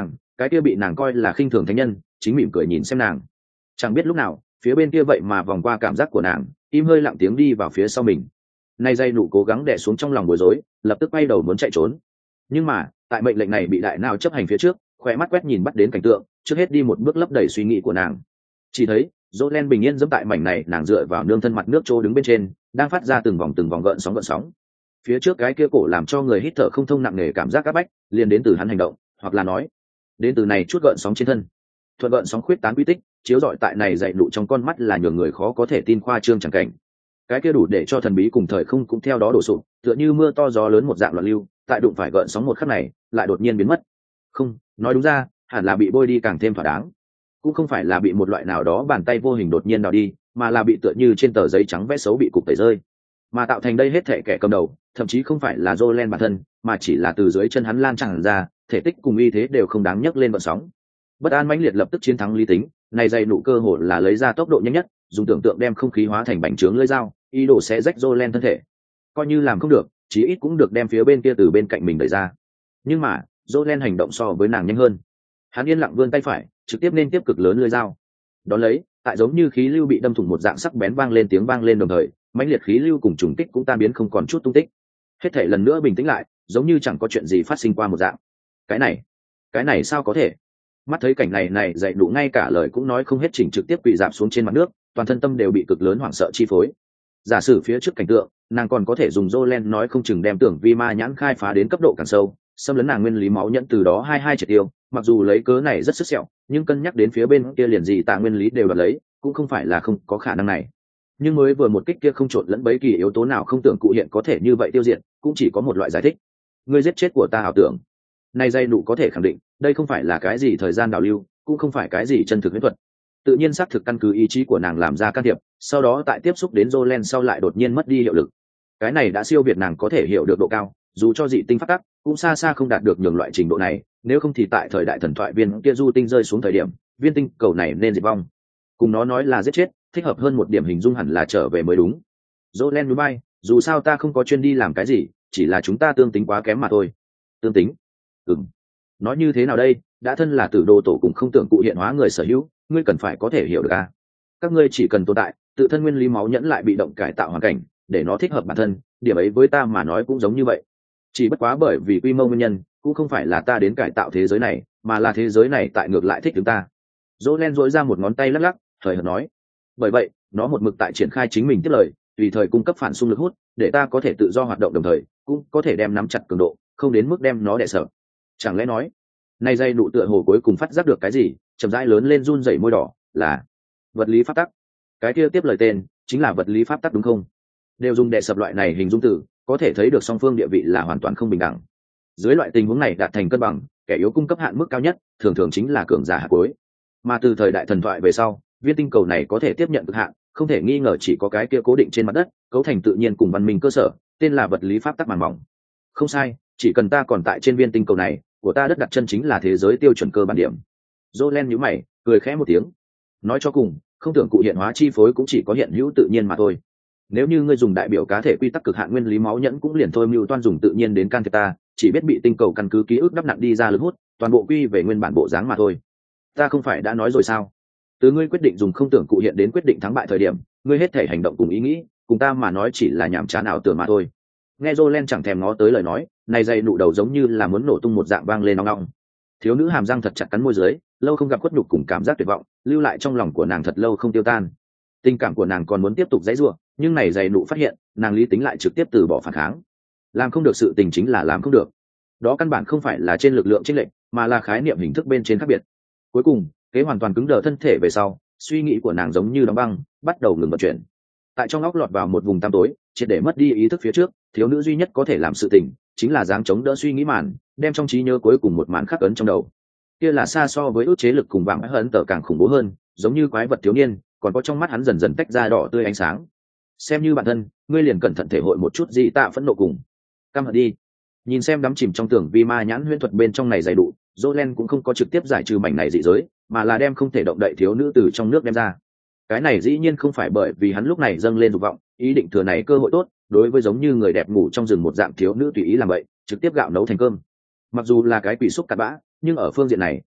cái kia bị nàng coi là khinh thường thánh nhân chính mỉm cười nhìn xem nàng. Chẳng biết lúc nào phía bên kia vậy mà vòng qua cảm giác của nàng, im hơi lặng tiếng đi vào phía sau mình. Nay dây nụ cố gắng đè xuống trong lòng bối rối, lập tức quay đầu muốn chạy trốn. Nhưng mà tại mệnh lệnh này bị đại nào chấp hành phía trước, khỏe mắt quét nhìn bắt đến cảnh tượng, trước hết đi một bước lấp đầy suy nghĩ của nàng. Chỉ thấy Jolen bình yên dẫm tại mảnh này, nàng dựa vào nương thân mặt nước trô đứng bên trên, đang phát ra từng vòng từng vòng gợn sóng gợn sóng. Phía trước cái kia cổ làm cho người hít thở không thông nặng nề cảm giác áp bách, liền đến từ hắn hành động, hoặc là nói, đến từ này chút gợn sóng trên thân. Thuận gợn sóng khuyết tán quy tích, chiếu rọi tại này dậy nụ trong con mắt là nhường người khó có thể tin khoa trương chẳng cảnh. Cái kia đủ để cho thần bí cùng thời không cũng theo đó đổ sụp, tựa như mưa to gió lớn một dạng loạn lưu, tại đụng phải gợn sóng một khắc này, lại đột nhiên biến mất. Không, nói đúng ra, hẳn là bị bôi đi càng thêm thỏa đáng. Cũng không phải là bị một loại nào đó bàn tay vô hình đột nhiên đào đi, mà là bị tựa như trên tờ giấy trắng vẽ xấu bị cục tẩy rơi. Mà tạo thành đây hết thể kẻ cầm đầu, thậm chí không phải là Jolen bản thân, mà chỉ là từ dưới chân hắn lan tràn ra, thể tích cùng y thế đều không đáng nhắc lên gợn sóng. Bất an mãnh liệt lập tức chiến thắng lý tính, này dày nụ cơ hội là lấy ra tốc độ nhanh nhất, dùng tưởng tượng đem không khí hóa thành bánh trướng lưỡi dao, ý đồ sẽ rách Jolen thân thể. Coi như làm không được, chí ít cũng được đem phía bên kia từ bên cạnh mình đẩy ra. Nhưng mà Jolen hành động so với nàng nhanh hơn. Hắn yên lặng vươn tay phải, trực tiếp nên tiếp cực lớn lưỡi dao. Đón lấy, tại giống như khí lưu bị đâm thủng một dạng sắc bén vang lên tiếng vang lên đồng thời, mãnh liệt khí lưu cùng trùng kích cũng tan biến không còn chút tung tích. Hết thể lần nữa bình tĩnh lại, giống như chẳng có chuyện gì phát sinh qua một dạng. Cái này, cái này sao có thể? Mắt thấy cảnh này này dậy đủ ngay cả lời cũng nói không hết, chỉnh trực tiếp quỳ dạp xuống trên mặt nước, toàn thân tâm đều bị cực lớn hoảng sợ chi phối. Giả sử phía trước cảnh tượng, nàng còn có thể dùng Jolen nói không chừng đem tưởng vi ma nhãn khai phá đến cấp độ càng sâu, xâm lấn nàng nguyên lý máu nhẫn từ đó hai hai triệt tiêu. Mặc dù lấy cớ này rất sức sẹo, nhưng cân nhắc đến phía bên kia liền gì tạ nguyên lý đều đoạt lấy, cũng không phải là không có khả năng này. Nhưng mới vừa một kích kia không trộn lẫn bấy kỳ yếu tố nào không tưởng cụ hiện có thể như vậy tiêu diệt, cũng chỉ có một loại giải thích: ngươi giết chết của ta ảo tưởng. Này dây nụ có thể khẳng định, đây không phải là cái gì thời gian đảo lưu, cũng không phải cái gì chân thực huyễn thuật. Tự nhiên xác thực căn cứ ý chí của nàng làm ra can thiệp, sau đó tại tiếp xúc đến Jolen sau lại đột nhiên mất đi hiệu lực. Cái này đã siêu việt nàng có thể hiểu được độ cao, dù cho dị tinh phát tắc, cũng xa xa không đạt được nhường loại trình độ này. Nếu không thì tại thời đại thần thoại viên kia du tinh rơi xuống thời điểm, viên tinh cầu này nên diệt vong. Cùng nó nói là giết chết, thích hợp hơn một điểm hình dung hẳn là trở về mới đúng. Jolen núi bay, dù sao ta không có chuyên đi làm cái gì, chỉ là chúng ta tương tính quá kém mà thôi. Tương tính? Ừm. Nói như thế nào đây, đã thân là tử đồ tổ cũng không tưởng cụ hiện hóa người sở hữu, ngươi cần phải có thể hiểu được a. Các ngươi chỉ cần tồn tại, tự thân nguyên lý máu nhẫn lại bị động cải tạo hoàn cảnh, để nó thích hợp bản thân, điểm ấy với ta mà nói cũng giống như vậy. Chỉ bất quá bởi vì quy mô nguyên nhân, cũng không phải là ta đến cải tạo thế giới này, mà là thế giới này tại ngược lại thích chúng ta. Jolen dỗi ra một ngón tay lắc lắc, thời hợt nói. Bởi vậy, nó một mực tại triển khai chính mình tiếp lời, tùy thời cung cấp phản xung lực hút, để ta có thể tự do hoạt động đồng thời, cũng có thể đem nắm chặt cường độ, không đến mức đem nó đè sợ. Chẳng lẽ nói, nay dây nụ tựa hồ cuối cùng phát giác được cái gì, chậm rãi lớn lên run rẩy môi đỏ, là vật lý pháp tắc. Cái kia tiếp lời tên chính là vật lý pháp tắc đúng không? Đều dùng đè sập loại này hình dung từ, có thể thấy được song phương địa vị là hoàn toàn không bình đẳng. Dưới loại tình huống này đạt thành cân bằng, kẻ yếu cung cấp hạn mức cao nhất, thường thường chính là cường giả hạ cuối. Mà từ thời đại thần thoại về sau, viên tinh cầu này có thể tiếp nhận cực hạn, không thể nghi ngờ chỉ có cái kia cố định trên mặt đất, cấu thành tự nhiên cùng văn minh cơ sở, tên là vật lý pháp tắc màn mỏng. Không sai, chỉ cần ta còn tại trên viên tinh cầu này, của ta đất đặt chân chính là thế giới tiêu chuẩn cơ bản điểm. Jolen nhíu mày, cười khẽ một tiếng. Nói cho cùng, không tưởng cụ hiện hóa chi phối cũng chỉ có hiện hữu tự nhiên mà thôi. Nếu như ngươi dùng đại biểu cá thể quy tắc cực hạn nguyên lý máu nhẫn cũng liền thôi mưu toan dùng tự nhiên đến can thiệp ta, chỉ biết bị tinh cầu căn cứ ký ức đắp nặng đi ra lực hút, toàn bộ quy về nguyên bản bộ dáng mà thôi. Ta không phải đã nói rồi sao? Từ ngươi quyết định dùng không tưởng cụ hiện đến quyết định thắng bại thời điểm, ngươi hết thể hành động cùng ý nghĩ, cùng ta mà nói chỉ là nhảm chán ảo tưởng mà thôi. Nghe Jolen chẳng thèm ngó tới lời nói, này dây nụ đầu giống như là muốn nổ tung một dạng vang lên ong ong. Thiếu nữ hàm răng thật chặt cắn môi dưới, lâu không gặp khuất nhục cùng cảm giác tuyệt vọng, lưu lại trong lòng của nàng thật lâu không tiêu tan. Tình cảm của nàng còn muốn tiếp tục dãy rủa, nhưng này dây nụ phát hiện, nàng lý tính lại trực tiếp từ bỏ phản kháng. Làm không được sự tình chính là làm không được. Đó căn bản không phải là trên lực lượng chênh lệch, mà là khái niệm hình thức bên trên khác biệt. Cuối cùng, kế hoàn toàn cứng đờ thân thể về sau, suy nghĩ của nàng giống như đóng băng, bắt đầu ngừng vận chuyển. Tại trong óc lọt vào một vùng tăm tối, triệt để mất đi ý thức phía trước, thiếu nữ duy nhất có thể làm sự tình chính là dáng chống đỡ suy nghĩ màn, đem trong trí nhớ cuối cùng một màn khắc ấn trong đầu. Kia là xa so với ức chế lực cùng vàng ấn tờ càng khủng bố hơn, giống như quái vật thiếu niên, còn có trong mắt hắn dần dần tách ra đỏ tươi ánh sáng. Xem như bản thân, ngươi liền cẩn thận thể hội một chút gì tạ phẫn nộ cùng căm hận đi. Nhìn xem đắm chìm trong tưởng vi ma nhãn huyễn thuật bên trong này dày đủ, Jolen cũng không có trực tiếp giải trừ mảnh này dị giới, mà là đem không thể động đậy thiếu nữ từ trong nước đem ra. Cái này dĩ nhiên không phải bởi vì hắn lúc này dâng lên dục vọng, ý định thừa này cơ hội tốt, đối với giống như người đẹp ngủ trong rừng một dạng thiếu nữ tùy ý làm vậy, trực tiếp gạo nấu thành cơm. Mặc dù là cái quỷ xúc cặn bã, nhưng ở phương diện này,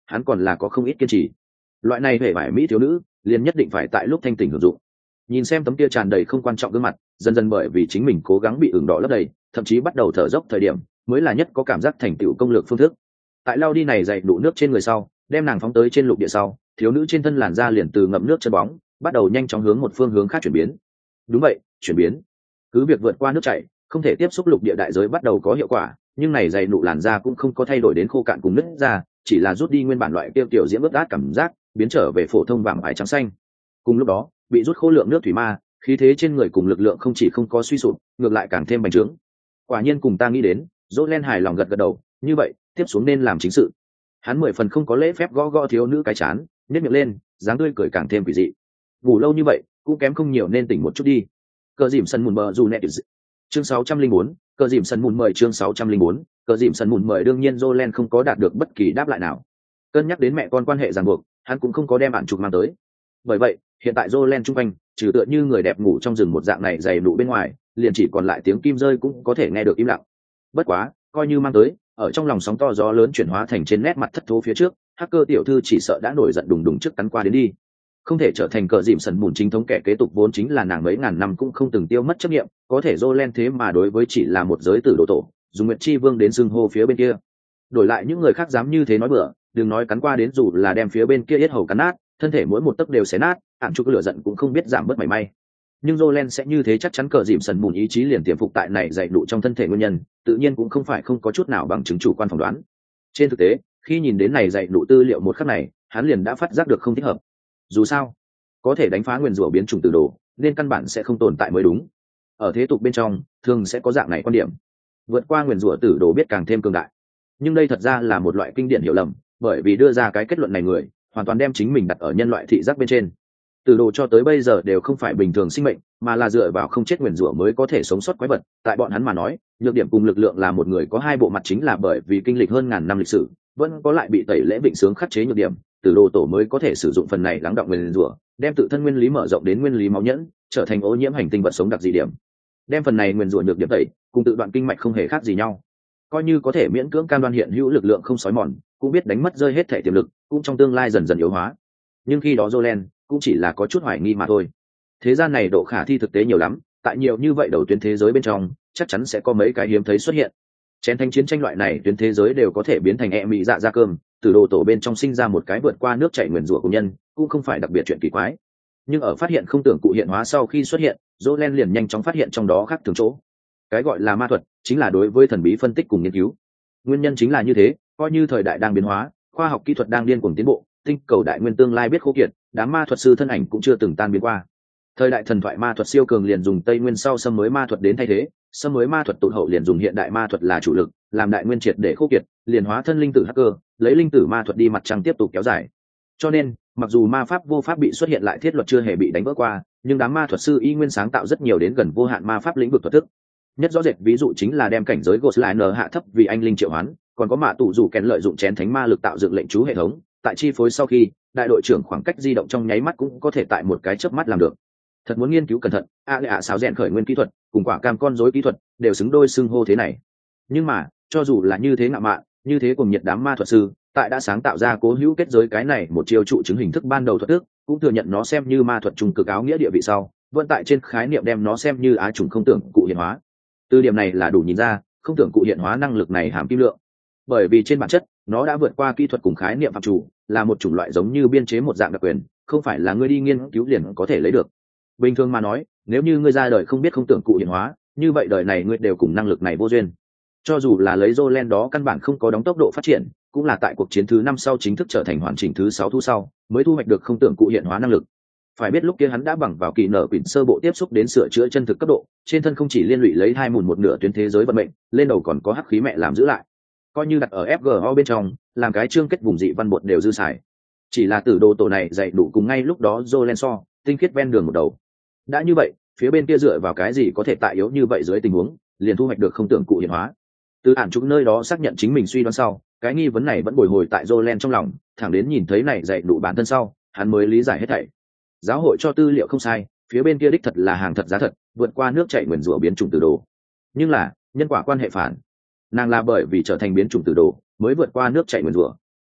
hắn còn là có không ít kiên trì. Loại này hề vải mỹ thiếu nữ liền nhất định phải tại lúc thanh tỉnh hưởng dụng. Nhìn xem tấm kia tràn đầy không quan trọng gương mặt, dần dần bởi vì chính mình cố gắng bị ửng đỏ lấp đầy, thậm chí bắt đầu thở dốc thời điểm mới là nhất có cảm giác thành tựu công lược phương thức. Tại lao đi này dày đủ nước trên người sau, đem nàng phóng tới trên lục địa sau, thiếu nữ trên thân làn da liền từ ngậm nước chân bóng bắt đầu nhanh chóng hướng một phương hướng khác chuyển biến. Đúng vậy, chuyển biến. Cứ việc vượt qua nước chảy, không thể tiếp xúc lục địa đại giới bắt đầu có hiệu quả, nhưng này dày nụ làn da cũng không có thay đổi đến khô cạn cùng nứt ra, chỉ là rút đi nguyên bản loại tiêu tiểu diễm ướt át cảm giác, biến trở về phổ thông vàng ái trắng xanh. Cùng lúc đó, bị rút khô lượng nước thủy ma, khí thế trên người cùng lực lượng không chỉ không có suy sụp, ngược lại càng thêm bành trướng. Quả nhiên cùng ta nghĩ đến, Jolen hài lòng gật gật đầu, như vậy, tiếp xuống nên làm chính sự. Hắn mười phần không có lễ phép gõ gõ thiếu nữ cái chán, nhếch miệng lên, dáng tươi cười càng thêm quỷ dị. Ngủ lâu như vậy, cũng kém không nhiều nên tỉnh một chút đi. Cờ dìm sân mùn mờ dù nẹt. Chương sáu trăm linh bốn, cờ dìm sân mùn mời chương sáu trăm linh bốn, cờ dìm sân mùn mời đương nhiên Jolen không có đạt được bất kỳ đáp lại nào. Cân nhắc đến mẹ con quan hệ ràng buộc, hắn cũng không có đem bạn trục mang tới. Bởi vậy, hiện tại Jolen trung quanh, trừ tựa như người đẹp ngủ trong rừng một dạng này dày nụ bên ngoài, liền chỉ còn lại tiếng kim rơi cũng có thể nghe được im lặng. Bất quá, coi như mang tới, ở trong lòng sóng to gió lớn chuyển hóa thành trên nét mặt thất thố phía trước, hacker tiểu thư chỉ sợ đã nổi giận đùng đùng trước cắn qua đến đi. Không thể trở thành cờ dìm sần mùn chính thống kẻ kế tục vốn chính là nàng mấy ngàn năm cũng không từng tiêu mất chấp nghiệm, có thể Jolen thế mà đối với chỉ là một giới tử đồ tổ, dùng Nguyệt Chi Vương đến xưng hô phía bên kia. Đổi lại những người khác dám như thế nói bừa, đừng nói cắn qua đến dù là đem phía bên kia yết hầu cắn nát, thân thể mỗi một tấc đều xé nát, ảm chúc lửa giận cũng không biết giảm bớt mảy may. Nhưng Jolen sẽ như thế chắc chắn cờ dìm sần mùn ý chí liền tiềm phục tại này dạy đủ trong thân thể nguyên nhân, tự nhiên cũng không phải không có chút nào bằng chứng chủ quan phỏng đoán. Trên thực tế, khi nhìn đến này dạy đủ tư liệu một khắc này, hắn liền đã phát giác được không thích hợp. Dù sao, có thể đánh phá nguyên rủa biến chủng tử đồ, nên căn bản sẽ không tồn tại mới đúng. Ở thế tục bên trong, thường sẽ có dạng này quan điểm. Vượt qua nguyên rủa tử đồ biết càng thêm cường đại. Nhưng đây thật ra là một loại kinh điển hiểu lầm, bởi vì đưa ra cái kết luận này người, hoàn toàn đem chính mình đặt ở nhân loại thị giác bên trên. Tử đồ cho tới bây giờ đều không phải bình thường sinh mệnh, mà là dựa vào không chết nguyền rủa mới có thể sống sót quái vật. Tại bọn hắn mà nói, nhược điểm cùng lực lượng là một người có hai bộ mặt chính là bởi vì kinh lịch hơn ngàn năm lịch sử, vẫn có lại bị tẩy lễ vịnh sướng khắc chế nhược điểm, tử đồ tổ mới có thể sử dụng phần này lắng động nguyền rủa, đem tự thân nguyên lý mở rộng đến nguyên lý máu nhẫn, trở thành ô nhiễm hành tinh vật sống đặc dị điểm. Đem phần này nguyền rủa nhược điểm tẩy, cùng tự đoạn kinh mạch không hề khác gì nhau. Coi như có thể miễn cưỡng cam đoan hiện hữu lực lượng không sói mòn, cũng biết đánh mất rơi hết thể tiềm lực, cũng trong tương lai dần dần yếu hóa. Nhưng khi đó Jolen cũng chỉ là có chút hoài nghi mà thôi. Thế gian này độ khả thi thực tế nhiều lắm, tại nhiều như vậy đầu tuyến thế giới bên trong, chắc chắn sẽ có mấy cái hiếm thấy xuất hiện. Chén thanh chiến tranh loại này tuyến thế giới đều có thể biến thành e mị dạ ra cơm, từ đồ tổ bên trong sinh ra một cái vượt qua nước chảy nguyền rủa của nhân, cũng không phải đặc biệt chuyện kỳ quái. Nhưng ở phát hiện không tưởng cụ hiện hóa sau khi xuất hiện, Jolen liền nhanh chóng phát hiện trong đó khác thường chỗ. Cái gọi là ma thuật, chính là đối với thần bí phân tích cùng nghiên cứu. Nguyên nhân chính là như thế, coi như thời đại đang biến hóa, khoa học kỹ thuật đang điên cuồng tiến bộ, tinh cầu đại nguyên tương lai biết khô kiệt, đám ma thuật sư thân ảnh cũng chưa từng tan biến qua. Thời đại thần thoại ma thuật siêu cường liền dùng tây nguyên sau xâm mới ma thuật đến thay thế, xâm mới ma thuật tụt hậu liền dùng hiện đại ma thuật là chủ lực, làm đại nguyên triệt để khô kiệt, liền hóa thân linh tử hacker, lấy linh tử ma thuật đi mặt trăng tiếp tục kéo dài. Cho nên, mặc dù ma pháp vô pháp bị xuất hiện lại thiết luật chưa hề bị đánh vỡ qua, nhưng đám ma thuật sư y nguyên sáng tạo rất nhiều đến gần vô hạn ma pháp lĩnh vực thuật thức. Nhất rõ rệt ví dụ chính là đem cảnh giới Ghostline hạ thấp vì anh linh triệu hoán, còn có mạ tụ dù kén lợi dụng chén thánh ma lực tạo dựng lệnh chú hệ thống, tại chi phối sau khi đại đội trưởng khoảng cách di động trong nháy mắt cũng có thể tại một cái chớp mắt làm được. Thật muốn nghiên cứu cẩn thận, a lệ ạ xáo rèn khởi nguyên kỹ thuật cùng quả cam con rối kỹ thuật đều xứng đôi xưng hô thế này. Nhưng mà cho dù là như thế ngạo mạn, như thế cùng nhiệt đám ma thuật sư tại đã sáng tạo ra cố hữu kết giới cái này một chiêu trụ chứng hình thức ban đầu thuật thức, cũng thừa nhận nó xem như ma thuật trung cực áo nghĩa địa vị sau, vẫn tại trên khái niệm đem nó xem như á trùng không tưởng cụ hiện hóa. Từ điểm này là đủ nhìn ra không tưởng cụ hiện hóa năng lực này hàm kim lượng, bởi vì trên bản chất nó đã vượt qua kỹ thuật cùng khái niệm phạm chủ, là một chủng loại giống như biên chế một dạng đặc quyền, không phải là ngươi đi nghiên cứu liền có thể lấy được. Bình thường mà nói, nếu như ngươi ra đời không biết không tưởng cụ hiện hóa, như vậy đời này ngươi đều cùng năng lực này vô duyên. Cho dù là lấy Jolen đó căn bản không có đóng tốc độ phát triển, cũng là tại cuộc chiến thứ năm sau chính thức trở thành hoàn chỉnh thứ sáu thu sau, mới thu hoạch được không tưởng cụ hiện hóa năng lực. Phải biết lúc kia hắn đã bằng vào kỳ nở quyển sơ bộ tiếp xúc đến sửa chữa chân thực cấp độ, trên thân không chỉ liên lụy lấy hai mùn một nửa tuyến thế giới vận mệnh, lên đầu còn có hắc khí mẹ làm giữ lại. Coi như đặt ở ép giê o bên trong, làm cái chương kết vùng dị văn bột đều dư xài. Chỉ là tử đồ tổ này dạy đủ cùng ngay lúc đó Jolen so, tinh khiết ven đường một đầu. Đã như vậy, phía bên kia dựa vào cái gì có thể tại yếu như vậy dưới tình huống, liền thu hoạch được không tưởng cụ hiện hóa. Từ ản trục nơi đó xác nhận chính mình suy đoán sau, cái nghi vấn này vẫn bồi hồi tại Jolen trong lòng, thẳng đến nhìn thấy này dạy đủ bản thân sau, hắn mới lý giải hết thảy. Giáo hội cho tư liệu không sai, phía bên kia đích thật là hàng thật giá thật, vượt qua nước chảy nguyền rủa biến chủng tử đồ. Nhưng là nhân quả quan hệ phản, nàng là bởi vì trở thành biến chủng tử đồ mới vượt qua nước chảy nguyền rủa.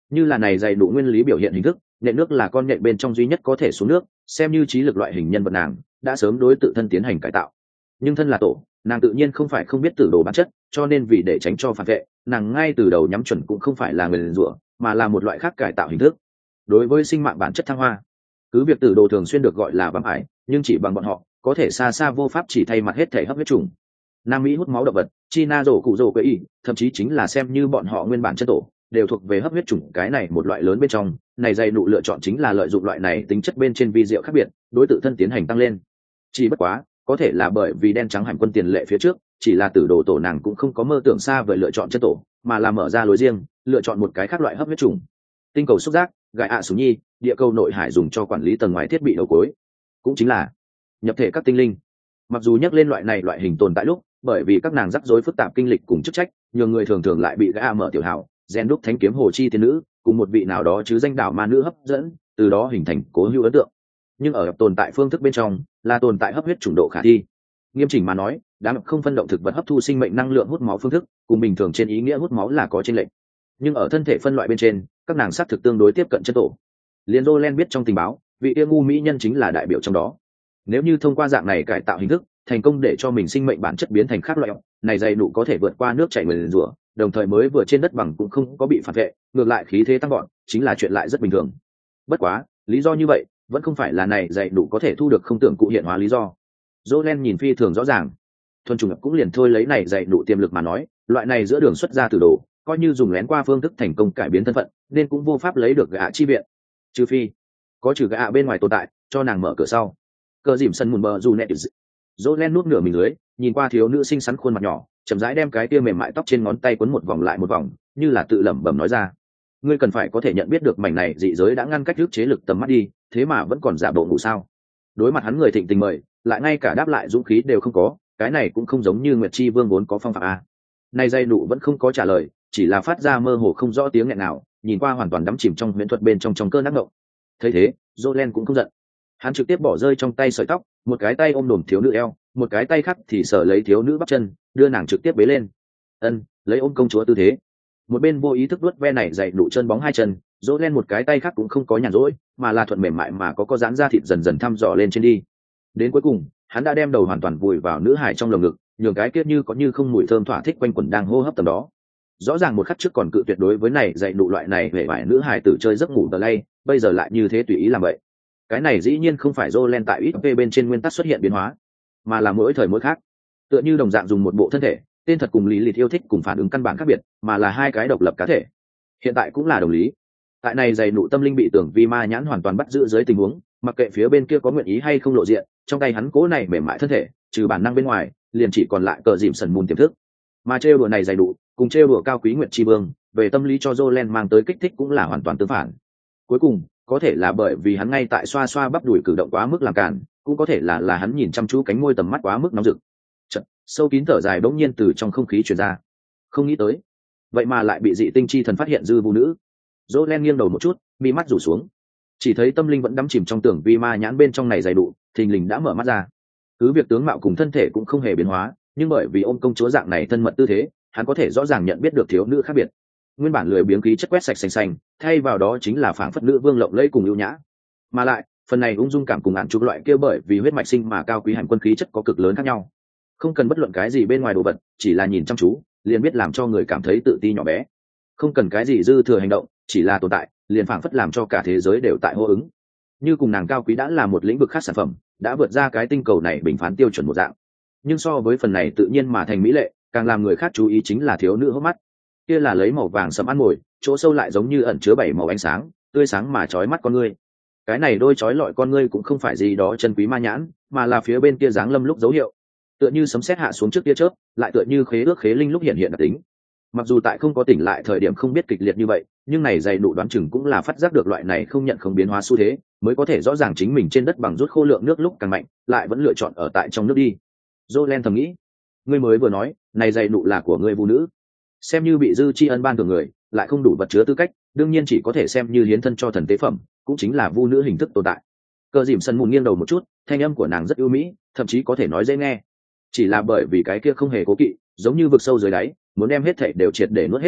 Như là này dày đủ nguyên lý biểu hiện hình thức, nhện nước là con nhện bên trong duy nhất có thể xuống nước, xem như trí lực loại hình nhân vật nàng đã sớm đối tự thân tiến hành cải tạo. Nhưng thân là tổ, nàng tự nhiên không phải không biết tử đồ bản chất, cho nên vì để tránh cho phản vệ, nàng ngay từ đầu nhắm chuẩn cũng không phải là người rủa, mà là một loại khác cải tạo hình thức. Đối với sinh mạng bản chất thăng hoa, cứ việc tử đồ thường xuyên được gọi là vạm ải, nhưng chỉ bằng bọn họ có thể xa xa vô pháp chỉ thay mặt hết thể hấp huyết trùng. Nam Mỹ hút máu động vật, China rổ cụ rổ quấy y, thậm chí chính là xem như bọn họ nguyên bản chân tổ, đều thuộc về hấp huyết chủng cái này một loại lớn bên trong. Này dày nụ lựa chọn chính là lợi dụng loại này tính chất bên trên vi diệu khác biệt, đối tự thân tiến hành tăng lên. Chỉ bất quá, có thể là bởi vì đen trắng hành quân tiền lệ phía trước, chỉ là tử đồ tổ nàng cũng không có mơ tưởng xa về lựa chọn chân tổ, mà là mở ra lối riêng, lựa chọn một cái khác loại hấp huyết chủng. Tinh cầu xúc giác, gài ạ à súng nhi, địa cầu nội hải dùng cho quản lý tầng ngoài thiết bị đầu cuối, cũng chính là nhập thể các tinh linh. Mặc dù nhắc lên loại này loại hình tồn tại lúc, bởi vì các nàng rắc rối phức tạp kinh lịch cùng chức trách, nhiều người thường thường lại bị gã mở tiểu hảo gen đúc thánh kiếm hồ chi tiên nữ cùng một vị nào đó chứ danh đạo ma nữ hấp dẫn, từ đó hình thành cố hữu ấn tượng. Nhưng ở tồn tại phương thức bên trong là tồn tại hấp huyết chủng độ khả thi. Nghiêm chỉnh mà nói, đám không phân động thực vật hấp thu sinh mệnh năng lượng hút máu phương thức cùng bình thường trên ý nghĩa hút máu là có chênh lệch. Nhưng ở thân thể phân loại bên trên, các nàng xác thực tương đối tiếp cận chân tổ. Liên Jolen biết trong tình báo, vị yêu ngu mỹ nhân chính là đại biểu trong đó. Nếu như thông qua dạng này cải tạo hình thức, thành công để cho mình sinh mệnh bản chất biến thành khác loại, này dày nụ có thể vượt qua nước chảy nguyền rủa, đồng thời mới vừa trên đất bằng cũng không có bị phản vệ, ngược lại khí thế tăng gọn, chính là chuyện lại rất bình thường. Bất quá, lý do như vậy vẫn không phải là này dày nụ có thể thu được không tưởng cụ hiện hóa lý do. Jolen nhìn phi thường rõ ràng, thuần trùng cũng liền thôi lấy này dày nụ tiềm lực mà nói, loại này giữa đường xuất ra từ đồ, coi như dùng lén qua phương thức thành công cải biến thân phận, nên cũng vô pháp lấy được gã chi viện, trừ phi có trừ gã bên ngoài tồn tại cho nàng mở cửa sau. Cờ dìm sân mùn bờ dù nẹt Jolen nuốt nửa mình dưới, nhìn qua thiếu nữ xinh xắn khuôn mặt nhỏ, chậm rãi đem cái tia mềm mại tóc trên ngón tay quấn một vòng lại một vòng, như là tự lẩm bẩm nói ra: ngươi cần phải có thể nhận biết được mảnh này dị giới đã ngăn cách ức chế lực tầm mắt đi, thế mà vẫn còn giả bộ ngủ sao? Đối mặt hắn người thịnh tình mời, lại ngay cả đáp lại dũng khí đều không có, cái này cũng không giống như Nguyệt Chi Vương vốn có phong phạm a. Này dây nụ vẫn không có trả lời, chỉ là phát ra mơ hồ không rõ tiếng nghẹn nào, nhìn qua hoàn toàn đắm chìm trong huyễn thuật bên trong trong cơn ác mộng. Thấy thế, Jolen cũng không giận, hắn trực tiếp bỏ rơi trong tay sợi tóc, một cái tay ôm đồm thiếu nữ eo, một cái tay khác thì sờ lấy thiếu nữ bắp chân, đưa nàng trực tiếp bế lên. Ân, lấy ôm công chúa tư thế. Một bên vô ý thức vuốt ve này dày đủ chân bóng hai chân, Jolen một cái tay khác cũng không có nhàn rỗi, mà là thuận mềm mại mà có có dáng da thịt dần dần thăm dò lên trên đi. Đến cuối cùng, hắn đã đem đầu hoàn toàn vùi vào nữ hải trong lồng ngực, nhường cái kiết như có như không mùi thơm thỏa thích quanh quẩn đang hô hấp tầm đó. Rõ ràng một khắc trước còn cự tuyệt đối với này dạy đủ loại này về vải nữ hải tử chơi giấc ngủ play, bây giờ lại như thế tùy ý làm vậy. Cái này dĩ nhiên không phải Jolen tại ít p bên trên nguyên tắc xuất hiện biến hóa, mà là mỗi thời mỗi khác. Tựa như đồng dạng dùng một bộ thân thể, tên thật cùng lý lịch yêu thích cùng phản ứng căn bản khác biệt, mà là hai cái độc lập cá thể. Hiện tại cũng là đồng lý. Tại này dày nụ tâm linh bị tưởng vi ma nhãn hoàn toàn bắt giữ dưới tình huống, mặc kệ phía bên kia có nguyện ý hay không lộ diện, trong tay hắn cố này mềm mại thân thể, trừ bản năng bên ngoài, liền chỉ còn lại cờ dìm sần mùn tiềm thức. Mà trêu đùa này dày nụ, cùng trêu đùa cao quý nguyệt chi vương, về tâm lý cho Jolen mang tới kích thích cũng là hoàn toàn tương phản. Cuối cùng, có thể là bởi vì hắn ngay tại xoa xoa bắp đùi cử động quá mức làm cản, cũng có thể là là hắn nhìn chăm chú cánh môi tầm mắt quá mức nóng rực. Chật, sâu kín thở dài bỗng nhiên từ trong không khí truyền ra. Không nghĩ tới, vậy mà lại bị dị tinh chi thần phát hiện dư vu nữ. Jolen nghiêng đầu một chút, mi mắt rủ xuống, chỉ thấy tâm linh vẫn đắm chìm trong tưởng vi ma nhãn bên trong này dày đủ, thình lình đã mở mắt ra. Cứ việc tướng mạo cùng thân thể cũng không hề biến hóa, nhưng bởi vì ôm công chúa dạng này thân mật tư thế, hắn có thể rõ ràng nhận biết được thiếu nữ khác biệt. Nguyên bản lười biếng khí chất quét sạch xanh xanh, thay vào đó chính là phảng phất nữ vương lộng lẫy cùng ưu nhã. Mà lại, phần này ung dung cảm cùng án chụp loại kia bởi vì huyết mạch sinh mà cao quý hành quân khí chất có cực lớn khác nhau. Không cần bất luận cái gì bên ngoài đồ vật, chỉ là nhìn chăm chú, liền biết làm cho người cảm thấy tự ti nhỏ bé. Không cần cái gì dư thừa hành động, chỉ là tồn tại, liền phảng phất làm cho cả thế giới đều tại hô ứng. Như cùng nàng cao quý đã là một lĩnh vực khác sản phẩm, đã vượt ra cái tinh cầu này bình phán tiêu chuẩn một dạng. Nhưng so với phần này tự nhiên mà thành mỹ lệ, càng làm người khác chú ý chính là thiếu nữ hốc mắt. Kia là lấy màu vàng sẫm ăn mồi, chỗ sâu lại giống như ẩn chứa bảy màu ánh sáng, tươi sáng mà chói mắt con ngươi. Cái này đôi chói lọi con ngươi cũng không phải gì đó chân quý ma nhãn, mà là phía bên kia dáng lâm lúc dấu hiệu. Tựa như sấm sét hạ xuống trước tia chớp, lại tựa như khế ước khế linh lúc hiện hiện đặc tính. Mặc dù tại không có tỉnh lại thời điểm không biết kịch liệt như vậy, nhưng này dày nụ đoán chừng cũng là phát giác được loại này không nhận không biến hóa xu thế, mới có thể rõ ràng chính mình trên đất bằng rút khô lượng nước lúc càng mạnh, lại vẫn lựa chọn ở tại trong nước đi. Jolen thầm nghĩ, ngươi mới vừa nói, này dày nụ là của ngươi vu nữ, xem như bị dư tri ân ban thường người, lại không đủ vật chứa tư cách, đương nhiên chỉ có thể xem như hiến thân cho thần tế phẩm, cũng chính là vu nữ hình thức tồn tại. Cờ dìm sân mùn nghiêng đầu một chút, thanh âm của nàng rất ưu mỹ, thậm chí có thể nói dễ nghe. Chỉ là bởi vì cái kia không hề cố kỵ, giống như vực sâu dưới đáy, muốn đem hết thảy đều triệt để nuốt hết như thế,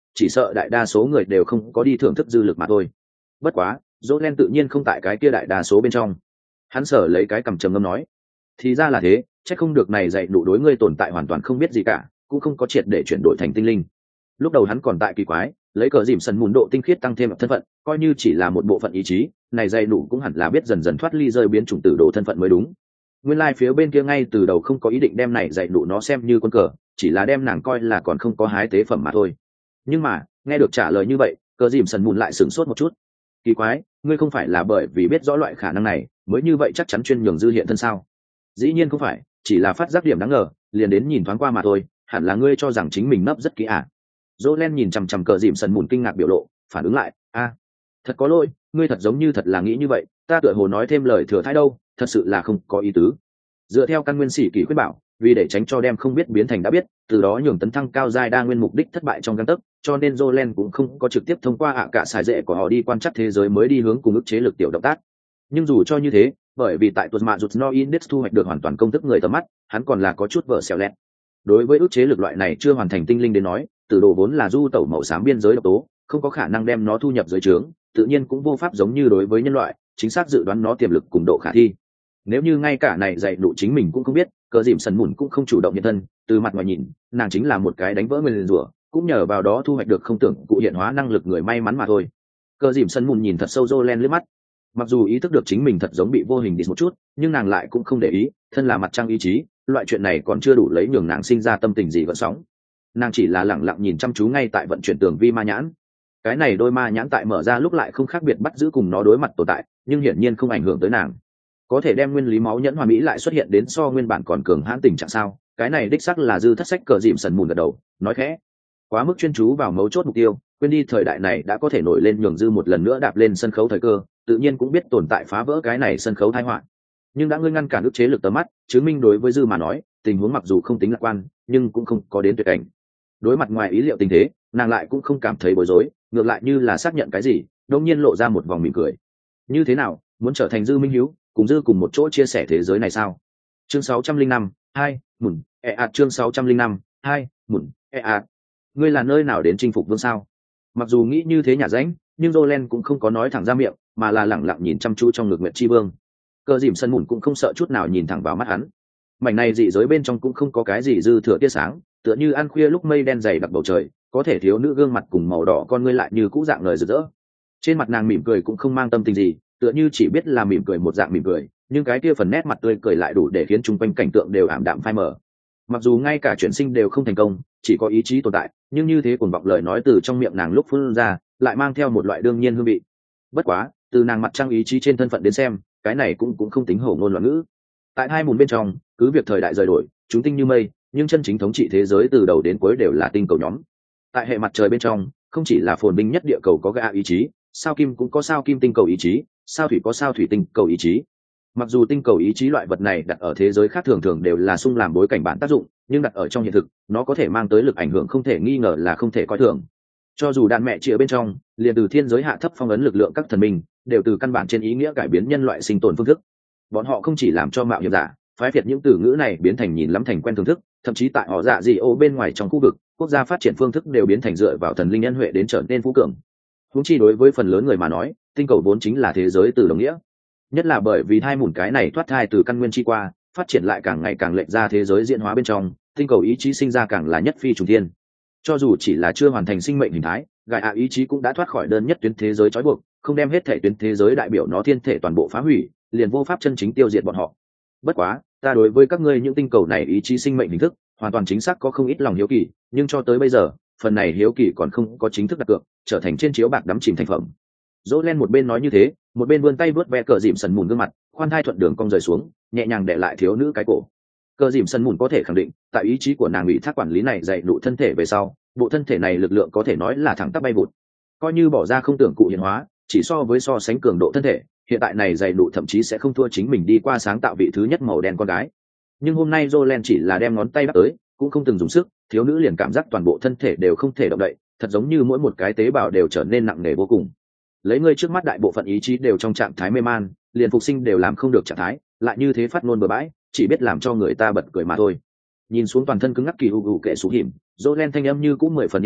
chỉ sợ đại đa số người đều không có đi thưởng thức dư lực mà thôi. Bất quá Jolen tự nhiên không tại cái kia đại đa số bên trong. Hắn sở lấy cái cầm trầm ngâm nói, thì ra là thế, chắc không được này dạy nụ đối ngươi tồn tại hoàn toàn không biết gì cả, cũng không có triệt để chuyển đổi thành tinh linh. Lúc đầu hắn còn tại kỳ quái, lấy cờ dìm sần mùn độ tinh khiết tăng thêm thân phận, coi như chỉ là một bộ phận ý chí, này dạy nụ cũng hẳn là biết dần dần thoát ly rơi biến chủng tử đồ thân phận mới đúng. Nguyên lai like phía bên kia ngay từ đầu không có ý định đem này dạy nụ nó xem như quân cờ, chỉ là đem nàng coi là còn không có hái tế phẩm mà thôi. Nhưng mà nghe được trả lời như vậy, cờ dìm sần mùn lại sửng sốt một chút. Kỳ quái, ngươi không phải là bởi vì biết rõ loại khả năng này mới như vậy chắc chắn chuyên nhường dư hiện thân sao? Dĩ nhiên không phải, chỉ là phát giác điểm đáng ngờ, liền đến nhìn thoáng qua mà thôi. Hẳn là ngươi cho rằng chính mình nấp rất kỹ à? Jolen nhìn chằm chằm cờ dìm sần mùn kinh ngạc biểu lộ, phản ứng lại, a, thật có lỗi, ngươi thật giống như thật là nghĩ như vậy, ta tựa hồ nói thêm lời thừa thãi đâu, thật sự là không có ý tứ. Dựa theo căn nguyên sĩ kỳ khuyết bảo, vì để tránh cho đem không biết biến thành đã biết, từ đó nhường tấn thăng cao giai đa nguyên mục đích thất bại trong gang tấc, cho nên Jolen cũng không có trực tiếp thông qua ạ cả xài dễ của họ đi quan trắc thế giới mới đi hướng cùng ức chế lực tiểu động tác. Nhưng dù cho như thế, bởi vì tại tuần mạ rụt no index thu hoạch được hoàn toàn công thức người tầm mắt, hắn còn là có chút vợ xẻo lẹt. Đối với ức chế lực loại này chưa hoàn thành tinh linh đến nói, từ đồ vốn là du tẩu màu xám biên giới độc tố, không có khả năng đem nó thu nhập dưới trướng, tự nhiên cũng vô pháp giống như đối với nhân loại, chính xác dự đoán nó tiềm lực cùng độ khả thi. Nếu như ngay cả này dạy đủ chính mình cũng không biết, cờ dìm sần mùn cũng không chủ động hiện thân, từ mặt ngoài nhìn, nàng chính là một cái đánh vỡ nguyên rủa, cũng nhờ vào đó thu hoạch được không tưởng cụ hiện hóa năng lực người may mắn mà thôi. Cờ dìm sần mùn nhìn thật sâu Jolen liếc mắt, mặc dù ý thức được chính mình thật giống bị vô hình đi một chút, nhưng nàng lại cũng không để ý, thân là mặt trăng ý chí, loại chuyện này còn chưa đủ lấy nhường nàng sinh ra tâm tình gì gợn sóng. Nàng chỉ là lẳng lặng nhìn chăm chú ngay tại vận chuyển tường vi ma nhãn. Cái này đôi ma nhãn tại mở ra lúc lại không khác biệt bắt giữ cùng nó đối mặt tồn tại, nhưng hiển nhiên không ảnh hưởng tới nàng. Có thể đem nguyên lý máu nhẫn hòa mỹ lại xuất hiện đến so nguyên bản còn cường hãn tình trạng sao? Cái này đích xác là dư thất sách cờ dìm sần mùn gật đầu, nói khẽ. Quá mức chuyên chú vào mấu chốt mục tiêu, quên đi thời đại này đã có thể nổi lên nhường dư một lần nữa đạp lên sân khấu thời cơ, tự nhiên cũng biết tồn tại phá vỡ cái này sân khấu tai họa. Nhưng đã ngươi ngăn cản ức chế lực tầm mắt, chứng minh đối với dư mà nói, tình huống mặc dù không tính lạc quan, nhưng cũng không có đến tuyệt cảnh. Đối mặt ngoài ý liệu tình thế, nàng lại cũng không cảm thấy bối rối, ngược lại như là xác nhận cái gì, đột nhiên lộ ra một vòng mỉm cười. Như thế nào, muốn trở thành dư minh hiếu, cùng dư cùng một chỗ chia sẻ thế giới này sao? Chương sáu trăm linh năm, hai, mùn, e ạt chương sáu trăm linh năm, hai, mùn, e ạt. Ngươi là nơi nào đến chinh phục vương sao? Mặc dù nghĩ như thế nhà ránh, nhưng Jolen cũng không có nói thẳng ra miệng, mà là lẳng lặng nhìn chăm chú trong ngực Nguyệt Chi Vương. Cờ dìm sân mùn cũng không sợ chút nào nhìn thẳng vào mắt hắn. Mảnh này dị giới bên trong cũng không có cái gì dư thừa tia sáng, tựa như ăn khuya lúc mây đen dày đặc bầu trời, có thể thiếu nữ gương mặt cùng màu đỏ con ngươi lại như cũ dạng lời rực rỡ. Trên mặt nàng mỉm cười cũng không mang tâm tình gì, tựa như chỉ biết là mỉm cười một dạng mỉm cười, nhưng cái kia phần nét mặt tươi cười lại đủ để khiến chung quanh cảnh tượng đều ảm đạm phai mờ. Mặc dù ngay cả chuyển sinh đều không thành công, chỉ có ý chí tồn tại, nhưng như thế cuồng vọng lời nói từ trong miệng nàng lúc phun ra, lại mang theo một loại đương nhiên hương vị. Bất quá, từ nàng mặt trăng ý chí trên thân phận đến xem, cái này cũng cũng không tính hổ ngôn loạn ngữ. Tại hai mùn bên trong, cứ việc thời đại rời đổi, chúng tinh như mây, nhưng chân chính thống trị thế giới từ đầu đến cuối đều là tinh cầu nhóm. Tại hệ mặt trời bên trong, không chỉ là phồn binh nhất địa cầu có gã ý chí, sao kim cũng có sao kim tinh cầu ý chí, sao thủy có sao thủy tinh cầu ý chí. Mặc dù tinh cầu ý chí loại vật này đặt ở thế giới khác thường thường đều là sung làm bối cảnh bản tác dụng, nhưng đặt ở trong hiện thực, nó có thể mang tới lực ảnh hưởng không thể nghi ngờ là không thể coi thường. Cho dù đàn mẹ chĩa bên trong, liền từ thiên giới hạ thấp phong ấn lực lượng các thần minh, đều từ căn bản trên ý nghĩa cải biến nhân loại sinh tồn phương thức. Bọn họ không chỉ làm cho mạo hiểm giả, phái việt những từ ngữ này biến thành nhìn lắm thành quen thưởng thức, thậm chí tại họ dạ gì ô bên ngoài trong khu vực, quốc gia phát triển phương thức đều biến thành dựa vào thần linh nhân huệ đến trở nên phú cường. Huống chi đối với phần lớn người mà nói, tinh cầu vốn chính là thế giới từ đồng nghĩa. Nhất là bởi vì hai mùn cái này thoát thai từ căn nguyên chi qua, phát triển lại càng ngày càng lệch ra thế giới diễn hóa bên trong, tinh cầu ý chí sinh ra càng là nhất phi trùng thiên. Cho dù chỉ là chưa hoàn thành sinh mệnh hình thái, Gaia ý chí cũng đã thoát khỏi đơn nhất tuyến thế giới trói buộc, không đem hết thể tuyến thế giới đại biểu nó thiên thể toàn bộ phá hủy, liền vô pháp chân chính tiêu diệt bọn họ. Bất quá, ta đối với các ngươi những tinh cầu này ý chí sinh mệnh hình thức, hoàn toàn chính xác có không ít lòng hiếu kỳ, nhưng cho tới bây giờ, phần này hiếu kỳ còn không có chính thức đặt cược, trở thành trên chiếu bạc đắm chìm thành phẩm. Jolen một bên nói như thế, một bên vươn tay vớt ve cờ dìm sần mùn gương mặt, khoan thai thuận đường cong rời xuống, nhẹ nhàng để lại thiếu nữ cái cổ. Cờ dìm sần mùn có thể khẳng định, tại ý chí của nàng bị thác quản lý này dạy đủ thân thể về sau, bộ thân thể này lực lượng có thể nói là thẳng tắp bay vụt. Coi như bỏ ra không tưởng cụ hiện hóa, chỉ so với so sánh cường độ thân thể, hiện tại này dạy đủ thậm chí sẽ không thua chính mình đi qua sáng tạo vị thứ nhất màu đen con gái. Nhưng hôm nay Jolen chỉ là đem ngón tay đắp tới, cũng không từng dùng sức, thiếu nữ liền cảm giác toàn bộ thân thể đều không thể động đậy, thật giống như mỗi một cái tế bào đều trở nên nặng nề vô cùng. Lấy ngươi trước mắt đại bộ phận ý chí đều trong trạng thái mê man, liền phục sinh đều làm không được trạng thái, lại như thế phát ngôn bừa bãi, chỉ biết làm cho người ta bật cười mà thôi. Nhìn xuống toàn thân cứng ngắc kỳ hù hù kệ xuống hiểm, Jolen thanh âm như cũng mười phần yên lặng,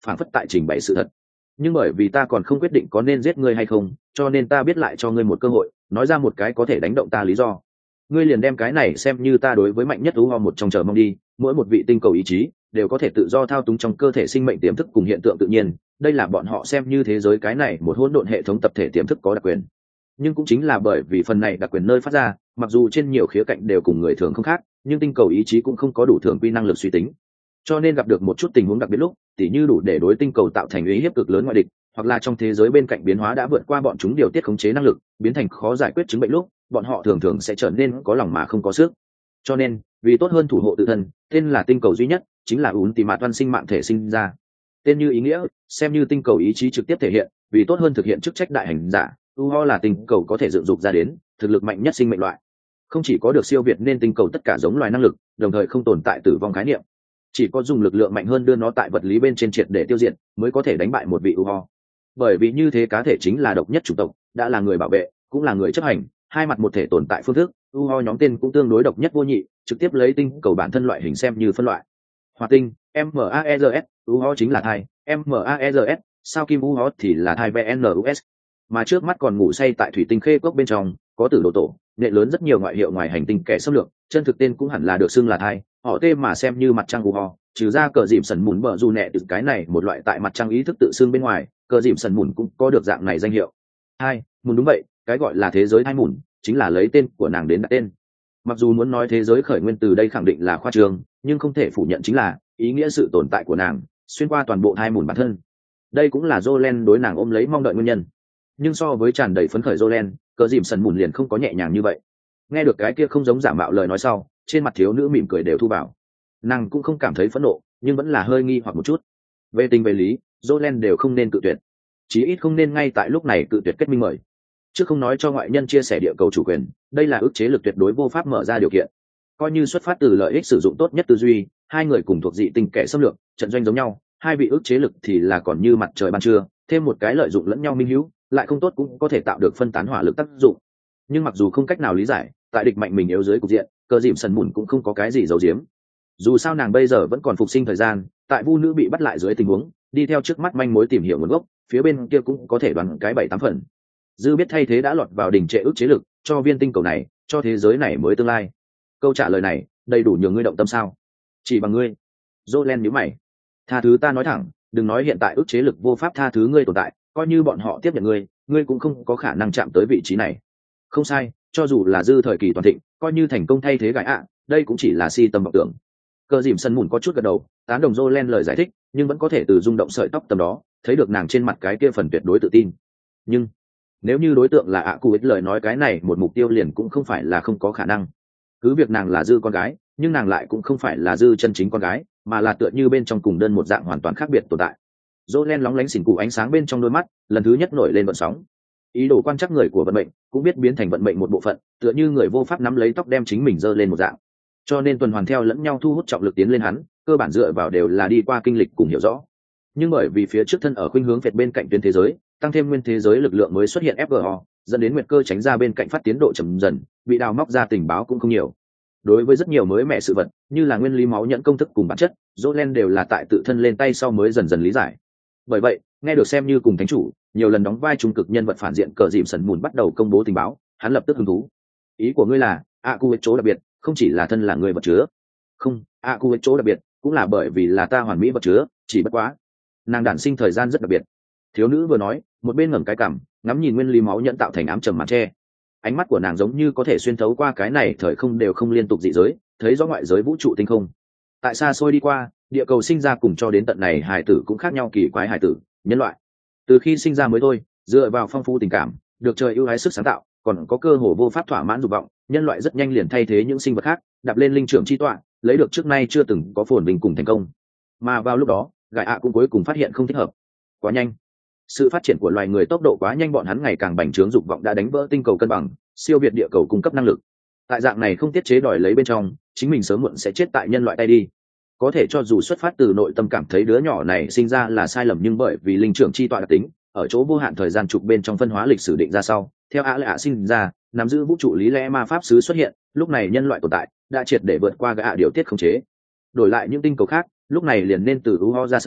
phản phất tại trình bày sự thật. Nhưng bởi vì ta còn không quyết định có nên giết ngươi hay không, cho nên ta biết lại cho ngươi một cơ hội, nói ra một cái có thể đánh động ta lý do. Ngươi liền đem cái này xem như ta đối với mạnh nhất u ho một trong chờ mong đi. Mỗi một vị tinh cầu ý chí đều có thể tự do thao túng trong cơ thể sinh mệnh tiềm thức cùng hiện tượng tự nhiên, đây là bọn họ xem như thế giới cái này một hỗn độn hệ thống tập thể tiềm thức có đặc quyền. Nhưng cũng chính là bởi vì phần này đặc quyền nơi phát ra, mặc dù trên nhiều khía cạnh đều cùng người thường không khác, nhưng tinh cầu ý chí cũng không có đủ thường quy năng lực suy tính, cho nên gặp được một chút tình huống đặc biệt lúc, tỉ như đủ để đối tinh cầu tạo thành uy hiếp cực lớn ngoại địch, hoặc là trong thế giới bên cạnh biến hóa đã vượt qua bọn chúng điều tiết khống chế năng lực, biến thành khó giải quyết chứng bệnh lúc, bọn họ thường thường sẽ trở nên có lòng mà không có sức. Cho nên, vì tốt hơn thủ hộ tự thân, tên là tinh cầu duy nhất, chính là ún tì mạt toan sinh mạng thể sinh ra. Tên như ý nghĩa, xem như tinh cầu ý chí trực tiếp thể hiện, vì tốt hơn thực hiện chức trách đại hành giả, u ho là tinh cầu có thể dựng dục ra đến thực lực mạnh nhất sinh mệnh loại, không chỉ có được siêu việt nên tinh cầu tất cả giống loài năng lực, đồng thời không tồn tại tử vong khái niệm. Chỉ có dùng lực lượng mạnh hơn đưa nó tại vật lý bên trên triệt để tiêu diệt, mới có thể đánh bại một vị u ho. Bởi vì như thế cá thể chính là độc nhất chủng tộc, đã là người bảo vệ, cũng là người chấp hành, hai mặt một thể tồn tại phương thức, u ho nhóm tên cũng tương đối độc nhất vô nhị, trực tiếp lấy tinh cầu bản thân loại hình xem như phân loại. Hỏa tinh, Mars, u ho chính là thai, Mars, sao kim u ho thì là thai Venus. Mà trước mắt còn ngủ say tại thủy tinh khê cốc bên trong, có tử đồ tổ, nghệ lớn rất nhiều ngoại hiệu ngoài hành tinh kẻ xâm lược, chân thực tên cũng hẳn là được xưng là thai, họ tên mà xem như mặt trăng u ho, trừ ra cờ dìm sần mùn bờ dù nẹ từ cái này một loại tại mặt trăng ý thức tự xưng bên ngoài, cờ dìm sần mùn cũng có được dạng này danh hiệu. Hai, mùn đúng vậy, cái gọi là thế giới thai mùn, chính là lấy tên của nàng đến đặt tên. Mặc dù muốn nói thế giới khởi nguyên từ đây khẳng định là khoa trương, nhưng không thể phủ nhận chính là ý nghĩa sự tồn tại của nàng xuyên qua toàn bộ thai mùn bản thân. Đây cũng là Jolen đối nàng ôm lấy mong đợi nguyên nhân. Nhưng so với tràn đầy phấn khởi Jolen, cờ dìm sần mùn liền không có nhẹ nhàng như vậy. Nghe được cái kia không giống giả mạo lời nói sau, trên mặt thiếu nữ mỉm cười đều thu vào. Nàng cũng không cảm thấy phẫn nộ, nhưng vẫn là hơi nghi hoặc một chút. Về tình về lý, Jolen đều không nên cự tuyệt, chí ít không nên ngay tại lúc này cự tuyệt kết minh mời. Chứ không nói cho ngoại nhân chia sẻ địa cầu chủ quyền, đây là ức chế lực tuyệt đối vô pháp mở ra điều kiện. Coi như xuất phát từ lợi ích sử dụng tốt nhất tư duy, hai người cùng thuộc dị tinh kẻ xâm lược, trận doanh giống nhau, hai vị ức chế lực thì là còn như mặt trời ban trưa, thêm một cái lợi dụng lẫn nhau minh hữu, lại không tốt cũng có thể tạo được phân tán hỏa lực tác dụng. Nhưng mặc dù không cách nào lý giải, tại địch mạnh mình yếu dưới cục diện, cờ dìm sần mùn cũng không có cái gì giấu giếm. Dù sao nàng bây giờ vẫn còn phục sinh thời gian, tại vu nữ bị bắt lại dưới tình huống, đi theo trước mắt manh mối tìm hiểu nguồn gốc, phía bên kia cũng có thể đoán cái bảy tám phần. Dư biết thay thế đã lọt vào đỉnh trệ ức chế lực, cho viên tinh cầu này, cho thế giới này mới tương lai. Câu trả lời này đầy đủ nhường ngươi động tâm sao? Chỉ bằng ngươi? Jolen nhíu mày. Tha thứ ta nói thẳng, đừng nói hiện tại ức chế lực vô pháp tha thứ ngươi tồn tại, coi như bọn họ tiếp nhận ngươi, ngươi cũng không có khả năng chạm tới vị trí này. Không sai, cho dù là dư thời kỳ toàn thịnh, coi như thành công thay thế gái ạ, đây cũng chỉ là si tâm vọng tưởng. Cờ dìm sân mùn có chút gật đầu, tán đồng Jolen lời giải thích, nhưng vẫn có thể từ rung động sợi tóc tầm đó thấy được nàng trên mặt cái kia phần tuyệt đối tự tin. Nhưng nếu như đối tượng là ạ cụ ích lời nói, cái này một mục tiêu liền cũng không phải là không có khả năng. Cứ việc nàng là dư con gái, nhưng nàng lại cũng không phải là dư chân chính con gái, mà là tựa như bên trong cùng đơn một dạng hoàn toàn khác biệt tồn tại. Jolen lóng lánh xỉn cụ ánh sáng bên trong đôi mắt, lần thứ nhất nổi lên vận sóng. Ý đồ quan trắc người của vận mệnh, cũng biết biến thành vận mệnh một bộ phận, tựa như người vô pháp nắm lấy tóc đem chính mình giơ lên một dạng. Cho nên tuần hoàn theo lẫn nhau thu hút trọng lực tiến lên hắn, cơ bản dựa vào đều là đi qua kinh lịch cùng hiểu rõ. Nhưng bởi vì phía trước thân ở khuynh hướng vẹt bên cạnh tuyến thế giới, tăng thêm nguyên thế giới lực lượng mới xuất hiện ép giê o, dẫn đến nguyệt cơ tránh ra bên cạnh phát tiến độ chậm dần, bị đào móc ra tình báo cũng không nhiều. Đối với rất nhiều mới mẻ sự vật, như là nguyên lý máu nhẫn công thức cùng bản chất, Jolen đều là tại tự thân lên tay sau mới dần dần lý giải. Bởi vậy, nghe được xem như cùng thánh chủ, nhiều lần đóng vai trung cực nhân vật phản diện cờ dìm sần mùn bắt đầu công bố tình báo, hắn lập tức hứng thú. Ý của ngươi là, a cu chỗ đặc biệt, không chỉ là thân là người vật chứa. Không, a cu chỗ đặc biệt, cũng là bởi vì là ta hoàn mỹ vật chứa, chỉ bất quá nàng đản sinh thời gian rất đặc biệt. Thiếu nữ vừa nói, một bên ngẩng cái cằm, ngắm nhìn nguyên lý máu nhẫn tạo thành ám trầm màn tre. Ánh mắt của nàng giống như có thể xuyên thấu qua cái này thời không đều không liên tục dị giới, thấy rõ ngoại giới vũ trụ tinh không. Tại xa xôi đi qua, địa cầu sinh ra cùng cho đến tận này hải tử cũng khác nhau kỳ quái hải tử, nhân loại. Từ khi sinh ra mới thôi, dựa vào phong phú tình cảm, được trời ưu ái sức sáng tạo, còn có cơ hồ vô pháp thỏa mãn dục vọng, nhân loại rất nhanh liền thay thế những sinh vật khác, đạp lên linh trưởng chi tọa, lấy được trước nay chưa từng có phồn vinh cùng thành công. Mà vào lúc đó, gài ạ cũng cuối cùng phát hiện không thích hợp. Quá nhanh. Sự phát triển của loài người tốc độ quá nhanh, bọn hắn ngày càng bành trướng dục vọng đã đánh vỡ tinh cầu cân bằng, siêu việt địa cầu cung cấp năng lực. Tại dạng này không tiết chế đòi lấy bên trong, chính mình sớm muộn sẽ chết tại nhân loại tay đi. Có thể cho dù xuất phát từ nội tâm cảm thấy đứa nhỏ này sinh ra là sai lầm, nhưng bởi vì linh trưởng chi tọa đặc tính, ở chỗ vô hạn thời gian trục bên trong phân hóa lịch sử định ra sau, theo ạ lệ ạ sinh ra, nắm giữ vũ trụ lý lẽ ma pháp sứ xuất hiện, lúc này nhân loại tồn tại đã triệt để vượt qua gã điều tiết khống chế. Đổi lại những tinh cầu khác, lúc này liền nên từ u ho ra sân,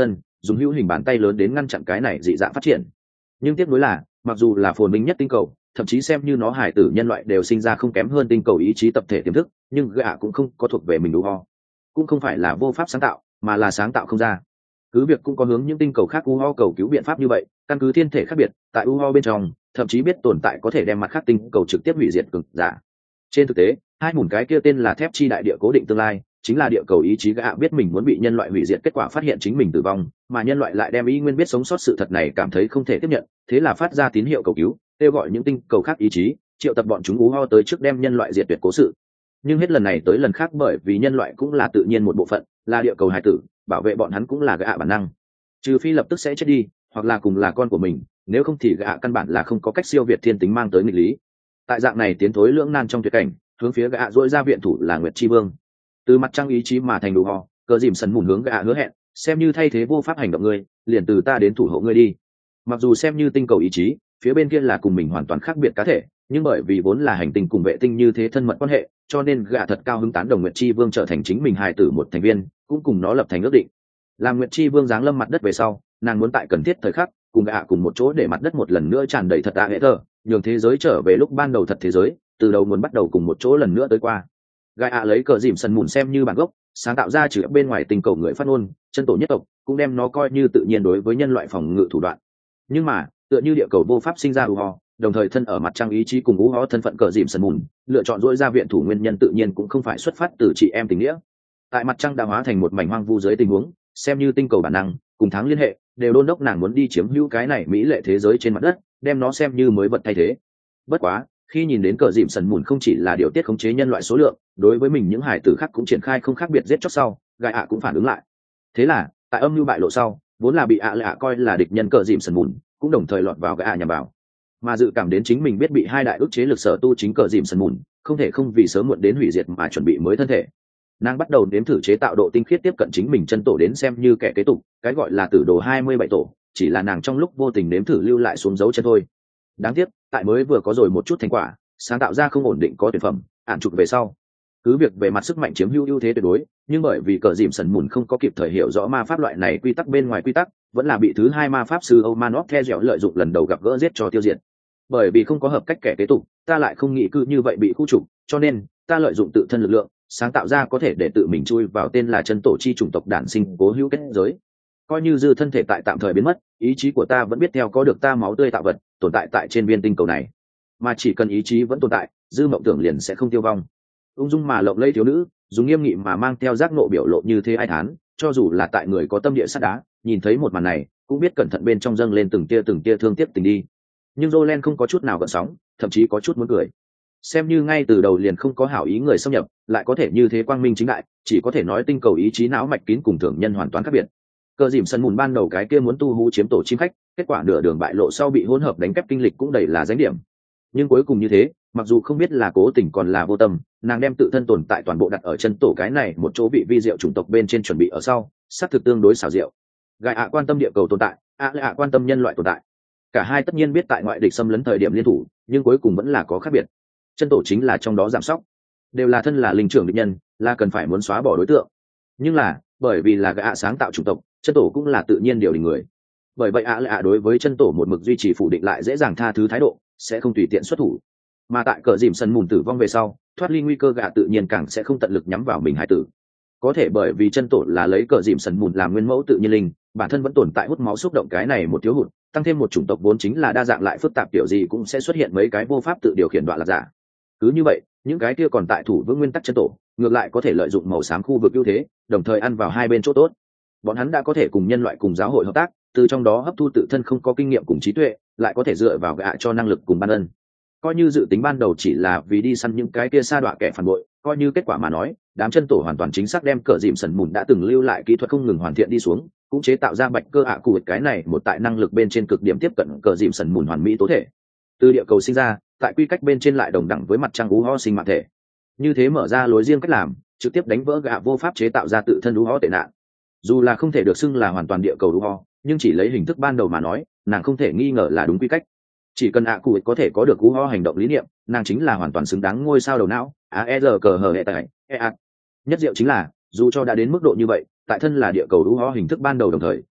dùng hữu hình bàn tay lớn đến ngăn chặn cái này dị dạng phát triển. Nhưng tiếc nuối là mặc dù là phồn minh nhất tinh cầu, thậm chí xem như nó hải tử nhân loại đều sinh ra không kém hơn tinh cầu ý chí tập thể tiềm thức, nhưng gạ cũng không có thuộc về mình đủ ho, cũng không phải là vô pháp sáng tạo mà là sáng tạo không ra. Cứ việc cũng có hướng những tinh cầu khác u ho cầu cứu biện pháp như vậy, căn cứ thiên thể khác biệt tại u ho bên trong thậm chí biết tồn tại có thể đem mặt khác tinh cầu trực tiếp hủy diệt cực giả. Trên thực tế hai mùn cái kia tên là thép chi đại địa cố định tương lai chính là địa cầu ý chí gạ biết mình muốn bị nhân loại hủy diệt, kết quả phát hiện chính mình tử vong, mà nhân loại lại đem ý nguyên biết sống sót sự thật này cảm thấy không thể tiếp nhận, thế là phát ra tín hiệu cầu cứu, kêu gọi những tinh cầu khác ý chí triệu tập bọn chúng ú ho tới trước đem nhân loại diệt tuyệt cố sự. Nhưng hết lần này tới lần khác bởi vì nhân loại cũng là tự nhiên một bộ phận, là địa cầu hải tử, bảo vệ bọn hắn cũng là gạ bản năng, trừ phi lập tức sẽ chết đi hoặc là cùng là con của mình, nếu không thì gạ căn bản là không có cách siêu việt thiên tính mang tới nghịch lý. Tại dạng này tiến thối lưỡng nan trong tuyệt cảnh, hướng phía gạ dỗi ra viện thủ là Nguyệt Chi Vương. Từ mặt trăng ý chí mà thành đủ ho, cờ dìm sần mùn hướng gạ hứa hẹn, xem như thay thế vô pháp hành động ngươi, liền từ ta đến thủ hộ ngươi đi. Mặc dù xem như tinh cầu ý chí, phía bên kia là cùng mình hoàn toàn khác biệt cá thể, nhưng bởi vì vốn là hành tinh cùng vệ tinh như thế thân mật quan hệ, cho nên gạ thật cao hứng tán đồng Nguyệt Chi Vương trở thành chính mình hài tử một thành viên, cũng cùng nó lập thành ước định. Làm Nguyệt Chi Vương giáng lâm mặt đất về sau, nàng muốn tại cần thiết thời khắc cùng gạ cùng một chỗ để mặt đất một lần nữa tràn đầy thật ạ hệ thờ, nhường thế giới trở về lúc ban đầu thật thế giới, từ đầu muốn bắt đầu cùng một chỗ lần nữa tới qua. Gai ạ lấy cờ dìm sần mùn xem như bản gốc, sáng tạo ra trừ bên ngoài tình cầu người phát ngôn chân tổ nhất tộc, cũng đem nó coi như tự nhiên đối với nhân loại phòng ngự thủ đoạn. Nhưng mà tựa như địa cầu vô pháp sinh ra u ho, đồng thời thân ở mặt trăng ý chí cùng u ho thân phận cờ dìm sần mùn, lựa chọn dỗi ra viện thủ nguyên nhân tự nhiên cũng không phải xuất phát từ chị em tình nghĩa. Tại mặt trăng đã hóa thành một mảnh hoang vu dưới tình huống, xem như tinh cầu bản năng cùng tháng liên hệ đều đôn đốc nàng muốn đi chiếm hữu cái này mỹ lệ thế giới trên mặt đất, đem nó xem như mới vật thay thế. Bất quá khi nhìn đến cờ dìm sần mùn không chỉ là điều tiết khống chế nhân loại số lượng, đối với mình những hải tử khác cũng triển khai không khác biệt giết chóc sau, gai ạ cũng phản ứng lại. Thế là tại âm mưu bại lộ sau, vốn là bị ạ lạ coi là địch nhân cờ dìm sần mùn cũng đồng thời lọt vào gai ạ nhằm vào. Mà dự cảm đến chính mình biết bị hai đại ức chế lực sở tu chính cờ dìm sần mùn không thể không vì sớm muộn đến hủy diệt mà chuẩn bị mới thân thể, nàng bắt đầu nếm thử chế tạo độ tinh khiết tiếp cận chính mình chân tổ đến xem như kẻ kế tục, cái gọi là tử đồ hai mươi bảy tổ chỉ là nàng trong lúc vô tình nếm thử lưu lại xuống dấu chân thôi. Đáng tiếc tại mới vừa có rồi một chút thành quả, sáng tạo ra không ổn định có tuyệt phẩm ản trục về sau, cứ việc về mặt sức mạnh chiếm hữu ưu thế tuyệt đối, nhưng bởi vì cờ dìm sần mùn không có kịp thời hiểu rõ ma pháp loại này quy tắc bên ngoài quy tắc, vẫn là bị thứ hai ma pháp sư Omanov theo dẻo lợi dụng lần đầu gặp gỡ giết cho tiêu diệt. Bởi vì không có hợp cách kẻ kế tục, ta lại không nghĩ cư như vậy bị khu trục, cho nên ta lợi dụng tự thân lực lượng sáng tạo ra có thể để tự mình chui vào tên là chân tổ chi chủng tộc đản sinh cố hữu kết giới. Coi như dư thân thể tại tạm thời biến mất, ý chí của ta vẫn biết theo có được ta máu tươi tạo vật tồn tại tại trên viên tinh cầu này, mà chỉ cần ý chí vẫn tồn tại, dư mộng tưởng liền sẽ không tiêu vong. Ung dung mà lộng lẫy thiếu nữ dùng nghiêm nghị mà mang theo giác nộ biểu lộ như thế ai thán, cho dù là tại người có tâm địa sắt đá nhìn thấy một màn này cũng biết cẩn thận bên trong dâng lên từng tia từng tia thương tiếc tình đi. Nhưng Jolen không có chút nào gợn sóng, thậm chí có chút muốn cười. Xem như ngay từ đầu liền không có hảo ý người xâm nhập, lại có thể như thế quang minh chính đại, chỉ có thể nói tinh cầu ý chí não mạch kín cùng thường nhân hoàn toàn khác biệt. Cờ dìm sân mùn ban đầu cái kia muốn tu hú chiếm tổ chim khách, kết quả nửa đường bại lộ sau bị hỗn hợp đánh kép kinh lịch cũng đầy là danh điểm. Nhưng cuối cùng như thế, mặc dù không biết là cố tình còn là vô tâm, nàng đem tự thân tồn tại toàn bộ đặt ở chân tổ cái này một chỗ bị vi diệu chủng tộc bên trên chuẩn bị ở sau, xác thực tương đối xảo diệu. Gai ạ quan tâm địa cầu tồn tại, ạ lại ạ quan tâm nhân loại tồn tại. Cả hai tất nhiên biết tại ngoại địch xâm lấn thời điểm liên thủ, nhưng cuối cùng vẫn là có khác biệt. Chân tổ chính là trong đó giảm sóc, đều là thân là linh trưởng địch nhân, là cần phải muốn xóa bỏ đối tượng. Nhưng là bởi vì là gã sáng tạo chủng tộc, chân tổ cũng là tự nhiên điều đình người. Bởi vậy ạ lại ạ đối với chân tổ một mực duy trì phủ định lại dễ dàng tha thứ thái độ, sẽ không tùy tiện xuất thủ. Mà tại cờ dìm sân mùn tử vong về sau, thoát ly nguy cơ gã tự nhiên càng sẽ không tận lực nhắm vào mình hải tử. Có thể bởi vì chân tổ là lấy cờ dìm sân mùn làm nguyên mẫu tự nhiên linh, bản thân vẫn tồn tại hút máu xúc động cái này một thiếu hụt, tăng thêm một chủng tộc vốn chính là đa dạng lại phức tạp kiểu gì cũng sẽ xuất hiện mấy cái vô pháp tự điều khiển đoạn lạc giả. Cứ như vậy, những cái kia còn tại thủ vững nguyên tắc chân tổ, ngược lại có thể lợi dụng màu xám khu vực ưu thế, đồng thời ăn vào hai bên chỗ tốt. Bọn hắn đã có thể cùng nhân loại cùng giáo hội hợp tác, từ trong đó hấp thu tự thân không có kinh nghiệm cùng trí tuệ, lại có thể dựa vào gạ cho năng lực cùng ban ân. Coi như dự tính ban đầu chỉ là vì đi săn những cái kia sa đọa kẻ phản bội, coi như kết quả mà nói, đám chân tổ hoàn toàn chính xác đem cờ dìm sần mùn đã từng lưu lại kỹ thuật không ngừng hoàn thiện đi xuống, cũng chế tạo ra bạch cơ ạ cụ cái này một tại năng lực bên trên cực điểm tiếp cận cờ dìm sần mùn hoàn mỹ tố thể. Từ địa cầu sinh ra, tại quy cách bên trên lại đồng đẳng với mặt trăng ú ho sinh mạng thể. Như thế mở ra lối riêng cách làm, trực tiếp đánh vỡ gạ vô pháp chế tạo ra tự thân ú ho tệ nạn. Dù là không thể được xưng là hoàn toàn địa cầu ú ho, nhưng chỉ lấy hình thức ban đầu mà nói, nàng không thể nghi ngờ là đúng quy cách. Chỉ cần ạ cụ có thể có được ú ho hành động lý niệm, nàng chính là hoàn toàn xứng đáng ngôi sao đầu não. a e rờ cờ hờ hệ tại e a. Nhất diệu chính là, dù cho đã đến mức độ như vậy, tại thân là địa cầu ú ho hình thức ban đầu đồng thời,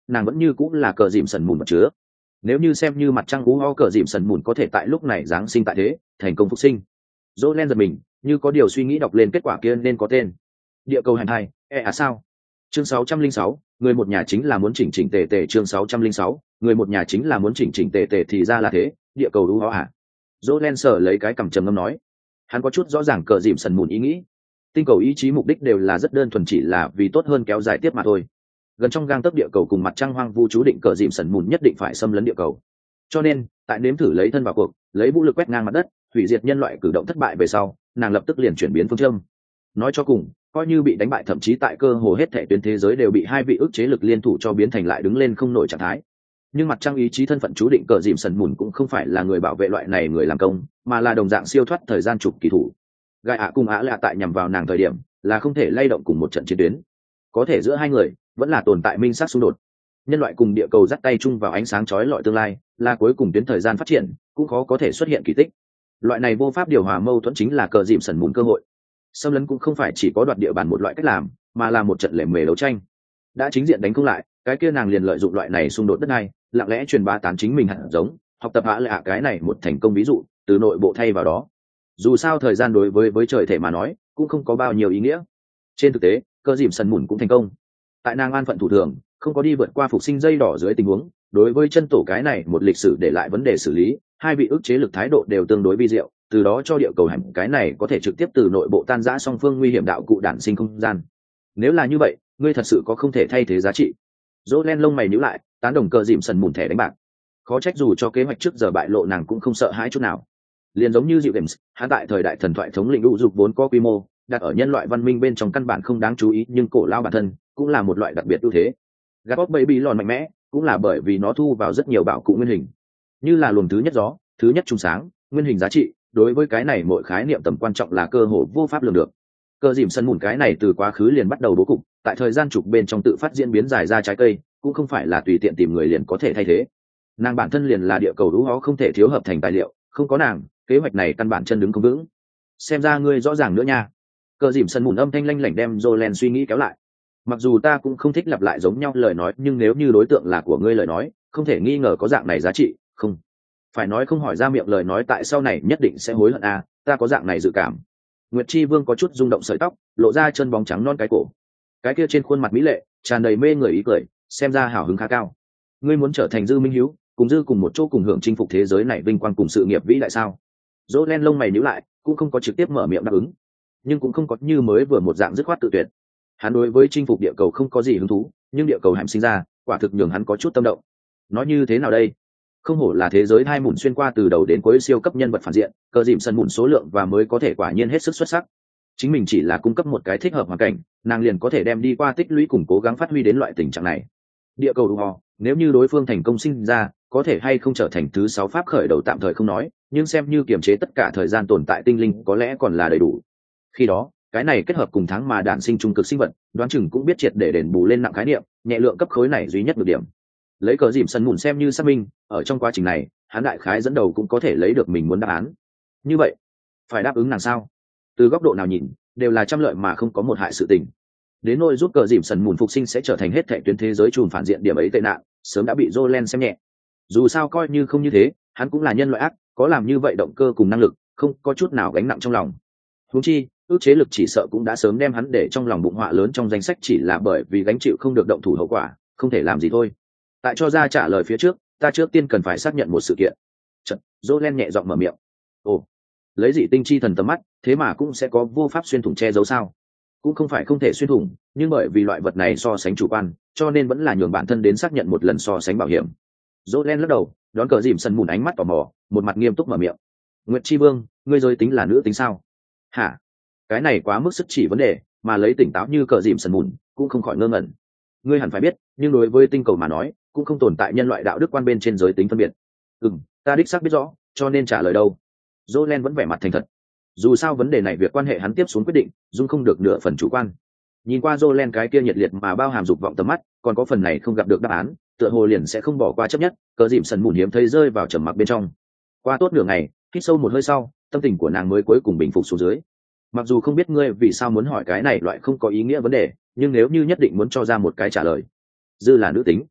nàng vẫn như cũng là cờ dìm sần mùn vật chứa. Nếu như xem như mặt trăng ú ho cờ dìm sần mùn có thể tại lúc này giáng sinh tại thế, thành công phục sinh. Jolen giật mình, như có điều suy nghĩ đọc lên kết quả kia nên có tên. Địa cầu hành hai, e à sao? Chương sáu trăm linh sáu, người một nhà chính là muốn chỉnh chỉnh tề tề. Chương sáu trăm linh sáu, người một nhà chính là muốn chỉnh chỉnh tề tề thì ra là thế, địa cầu ú ho à? Jolen sở lấy cái cằm trầm ngâm nói, hắn có chút rõ ràng cờ dìm sần mùn ý nghĩ. Tinh cầu ý chí mục đích đều là rất đơn thuần, chỉ là vì tốt hơn kéo dài tiếp mà thôi. Gần trong gang tấc địa cầu cùng mặt trăng hoang vu chú định cờ dìm sần mùn nhất định phải xâm lấn địa cầu. Cho nên tại nếm thử lấy thân vào cuộc, lấy vũ lực quét ngang mặt đất, hủy diệt nhân loại cử động thất bại về sau, nàng lập tức liền chuyển biến phương châm. Nói cho cùng, coi như bị đánh bại, thậm chí tại cơ hồ hết thể tuyến thế giới đều bị hai vị ức chế lực liên thủ cho biến thành lại đứng lên không nổi trạng thái. Nhưng mặt trăng ý chí thân phận chú định cờ dìm sần mùn cũng không phải là người bảo vệ loại này người làm công, mà là đồng dạng siêu thoát thời gian chục kỳ thủ. Gai ạ cùng ạ lạ tại nhằm vào nàng thời điểm là không thể lay động cùng một trận chiến tuyến, có thể giữa hai người vẫn là tồn tại minh sát xung đột. Nhân loại cùng địa cầu dắt tay chung vào ánh sáng chói lọi tương lai, là cuối cùng tuyến thời gian phát triển, cũng khó có thể xuất hiện kỳ tích. Loại này vô pháp điều hòa mâu thuẫn chính là cờ dìm sần mùn cơ hội. Xâm lấn cũng không phải chỉ có đoạt địa bàn một loại cách làm, mà là một trận lề mề đấu tranh. Đã chính diện đánh không lại, cái kia nàng liền lợi dụng loại này xung đột đất này, lặng lẽ truyền bá tán chính mình hạt giống, học tập hạ lạ cái này một thành công ví dụ, từ nội bộ thay vào đó. Dù sao thời gian đối với với trời thể mà nói cũng không có bao nhiêu ý nghĩa. Trên thực tế cơ dìm sần mùn cũng thành công. Tại nàng an phận thủ thường, không có đi vượt qua phục sinh dây đỏ dưới tình huống, đối với chân tổ cái này một lịch sử để lại vấn đề xử lý, hai vị ức chế lực thái độ đều tương đối vi diệu, từ đó cho địa cầu hành cái này có thể trực tiếp từ nội bộ tan rã song phương nguy hiểm đạo cụ đản sinh không gian. Nếu là như vậy, ngươi thật sự có không thể thay thế giá trị. Dỗ len lông mày nhíu lại, tán đồng cơ dìm sần mùn thẻ đánh bạc. Khó trách dù cho kế hoạch trước giờ bại lộ nàng cũng không sợ hãi chút nào. Liền giống như dịu games, hắn tại thời đại thần thoại thống lĩnh lũ dục vốn có quy mô đặt ở nhân loại văn minh bên trong căn bản không đáng chú ý, nhưng cổ lao bản thân cũng là một loại đặc biệt ưu thế. Gapop baby lòn mạnh mẽ cũng là bởi vì nó thu vào rất nhiều bảo cụ nguyên hình, như là luồng thứ nhất gió, thứ nhất trùng sáng, nguyên hình giá trị. Đối với cái này mỗi khái niệm tầm quan trọng là cơ hội vô pháp lường được. Cơ dìm sân mùn cái này từ quá khứ liền bắt đầu bố cục, tại thời gian trục bên trong tự phát diễn biến dài ra trái cây, cũng không phải là tùy tiện tìm người liền có thể thay thế. Nàng bản thân liền là địa cầu lũ hó không thể thiếu hợp thành tài liệu, không có nàng kế hoạch này căn bản chân đứng không vững. Xem ra ngươi rõ ràng nữa nha. Cờ dìm sân mùn âm thanh lanh lảnh đem Jolen suy nghĩ kéo lại. Mặc dù ta cũng không thích lặp lại giống nhau lời nói, nhưng nếu như đối tượng là của ngươi lời nói, không thể nghi ngờ có dạng này giá trị. Không phải nói không hỏi ra miệng lời nói tại sau này nhất định sẽ hối hận à, ta có dạng này dự cảm. Nguyệt Chi Vương có chút rung động sợi tóc, lộ ra chân bóng trắng non cái cổ. Cái kia trên khuôn mặt mỹ lệ tràn đầy mê người ý cười, xem ra hào hứng khá cao. Ngươi muốn trở thành Dư Minh Hiếu, cùng Dư cùng một chỗ cùng hưởng chinh phục thế giới này vinh quang cùng sự nghiệp vĩ đại sao? Dỗ len lông mày nhíu lại, cũng không có trực tiếp mở miệng đáp ứng, nhưng cũng không có như mới vừa một dạng dứt khoát tự tuyệt. Hắn đối với chinh phục địa cầu không có gì hứng thú, nhưng địa cầu hãm sinh ra, quả thực nhường hắn có chút tâm động. Nói như thế nào đây? Không hổ là thế giới hai mùn xuyên qua từ đầu đến cuối siêu cấp nhân vật phản diện, cờ dìm sân mùn số lượng và mới có thể quả nhiên hết sức xuất sắc. Chính mình chỉ là cung cấp một cái thích hợp hoàn cảnh, nàng liền có thể đem đi qua tích lũy cùng cố gắng phát huy đến loại tình trạng này. Địa cầu đúng ho, nếu như đối phương thành công sinh ra, có thể hay không trở thành thứ sáu pháp khởi đầu tạm thời không nói, nhưng xem như kiềm chế tất cả thời gian tồn tại tinh linh có lẽ còn là đầy đủ. Khi đó, cái này kết hợp cùng tháng mà đản sinh trung cực sinh vật, đoán chừng cũng biết triệt để đền bù lên nặng khái niệm, nhẹ lượng cấp khối này duy nhất được điểm. Lấy cờ dìm sân mùn xem như xác minh, ở trong quá trình này, hắn đại khái dẫn đầu cũng có thể lấy được mình muốn đáp án. Như vậy, phải đáp ứng nàng sao? Từ góc độ nào nhìn, đều là trăm lợi mà không có một hại sự tình. Đến nỗi giúp cờ dìm sần mùn phục sinh sẽ trở thành hết thảy tuyến thế giới trùm phản diện điểm ấy tệ nạn, sớm đã bị Jolen xem nhẹ. Dù sao coi như không như thế, hắn cũng là nhân loại ác, có làm như vậy động cơ cùng năng lực, không có chút nào gánh nặng trong lòng. Huống chi, ước chế lực chỉ sợ cũng đã sớm đem hắn để trong lòng bụng họa lớn trong danh sách, chỉ là bởi vì gánh chịu không được động thủ hậu quả, không thể làm gì thôi. Tại cho ra trả lời phía trước, ta trước tiên cần phải xác nhận một sự kiện. Chợt, Jolen nhẹ giọng mở miệng. Ồ, lấy dị tinh chi thần tầm mắt, thế mà cũng sẽ có vô pháp xuyên thủng che giấu sao? Cũng không phải không thể xuyên thủng, nhưng bởi vì loại vật này so sánh chủ quan, cho nên vẫn là nhường bản thân đến xác nhận một lần so sánh bảo hiểm. Jolen lắc đầu, đón cờ dìm sân mùn ánh mắt tò mò, một mặt nghiêm túc mở miệng. Nguyệt Chi Vương, ngươi giới tính là nữ tính sao? Hả? Cái này quá mức sức chỉ vấn đề, mà lấy tỉnh táo như cờ dìm sân mùn, cũng không khỏi ngơ ngẩn. Ngươi hẳn phải biết, nhưng đối với tinh cầu mà nói, cũng không tồn tại nhân loại đạo đức quan bên trên giới tính phân biệt. Ừm, ta đích xác biết rõ, cho nên trả lời đâu. Jolen vẫn vẻ mặt thành thật. Dù sao vấn đề này việc quan hệ hắn tiếp xuống quyết định, dung không được nửa phần chủ quan. Nhìn qua Jolen cái kia nhiệt liệt mà bao hàm dục vọng tầm mắt, còn có phần này không gặp được đáp án, tựa hồ liền sẽ không bỏ qua chấp nhất. Cờ dìm sần mùn hiếm thấy rơi vào trầm mặc bên trong. Qua tốt nửa ngày, hít sâu một hơi sau, tâm tình của nàng mới cuối cùng bình phục xuống dưới. Mặc dù không biết ngươi vì sao muốn hỏi cái này loại không có ý nghĩa vấn đề, nhưng nếu như nhất định muốn cho ra một cái trả lời. Dư là nữ tính.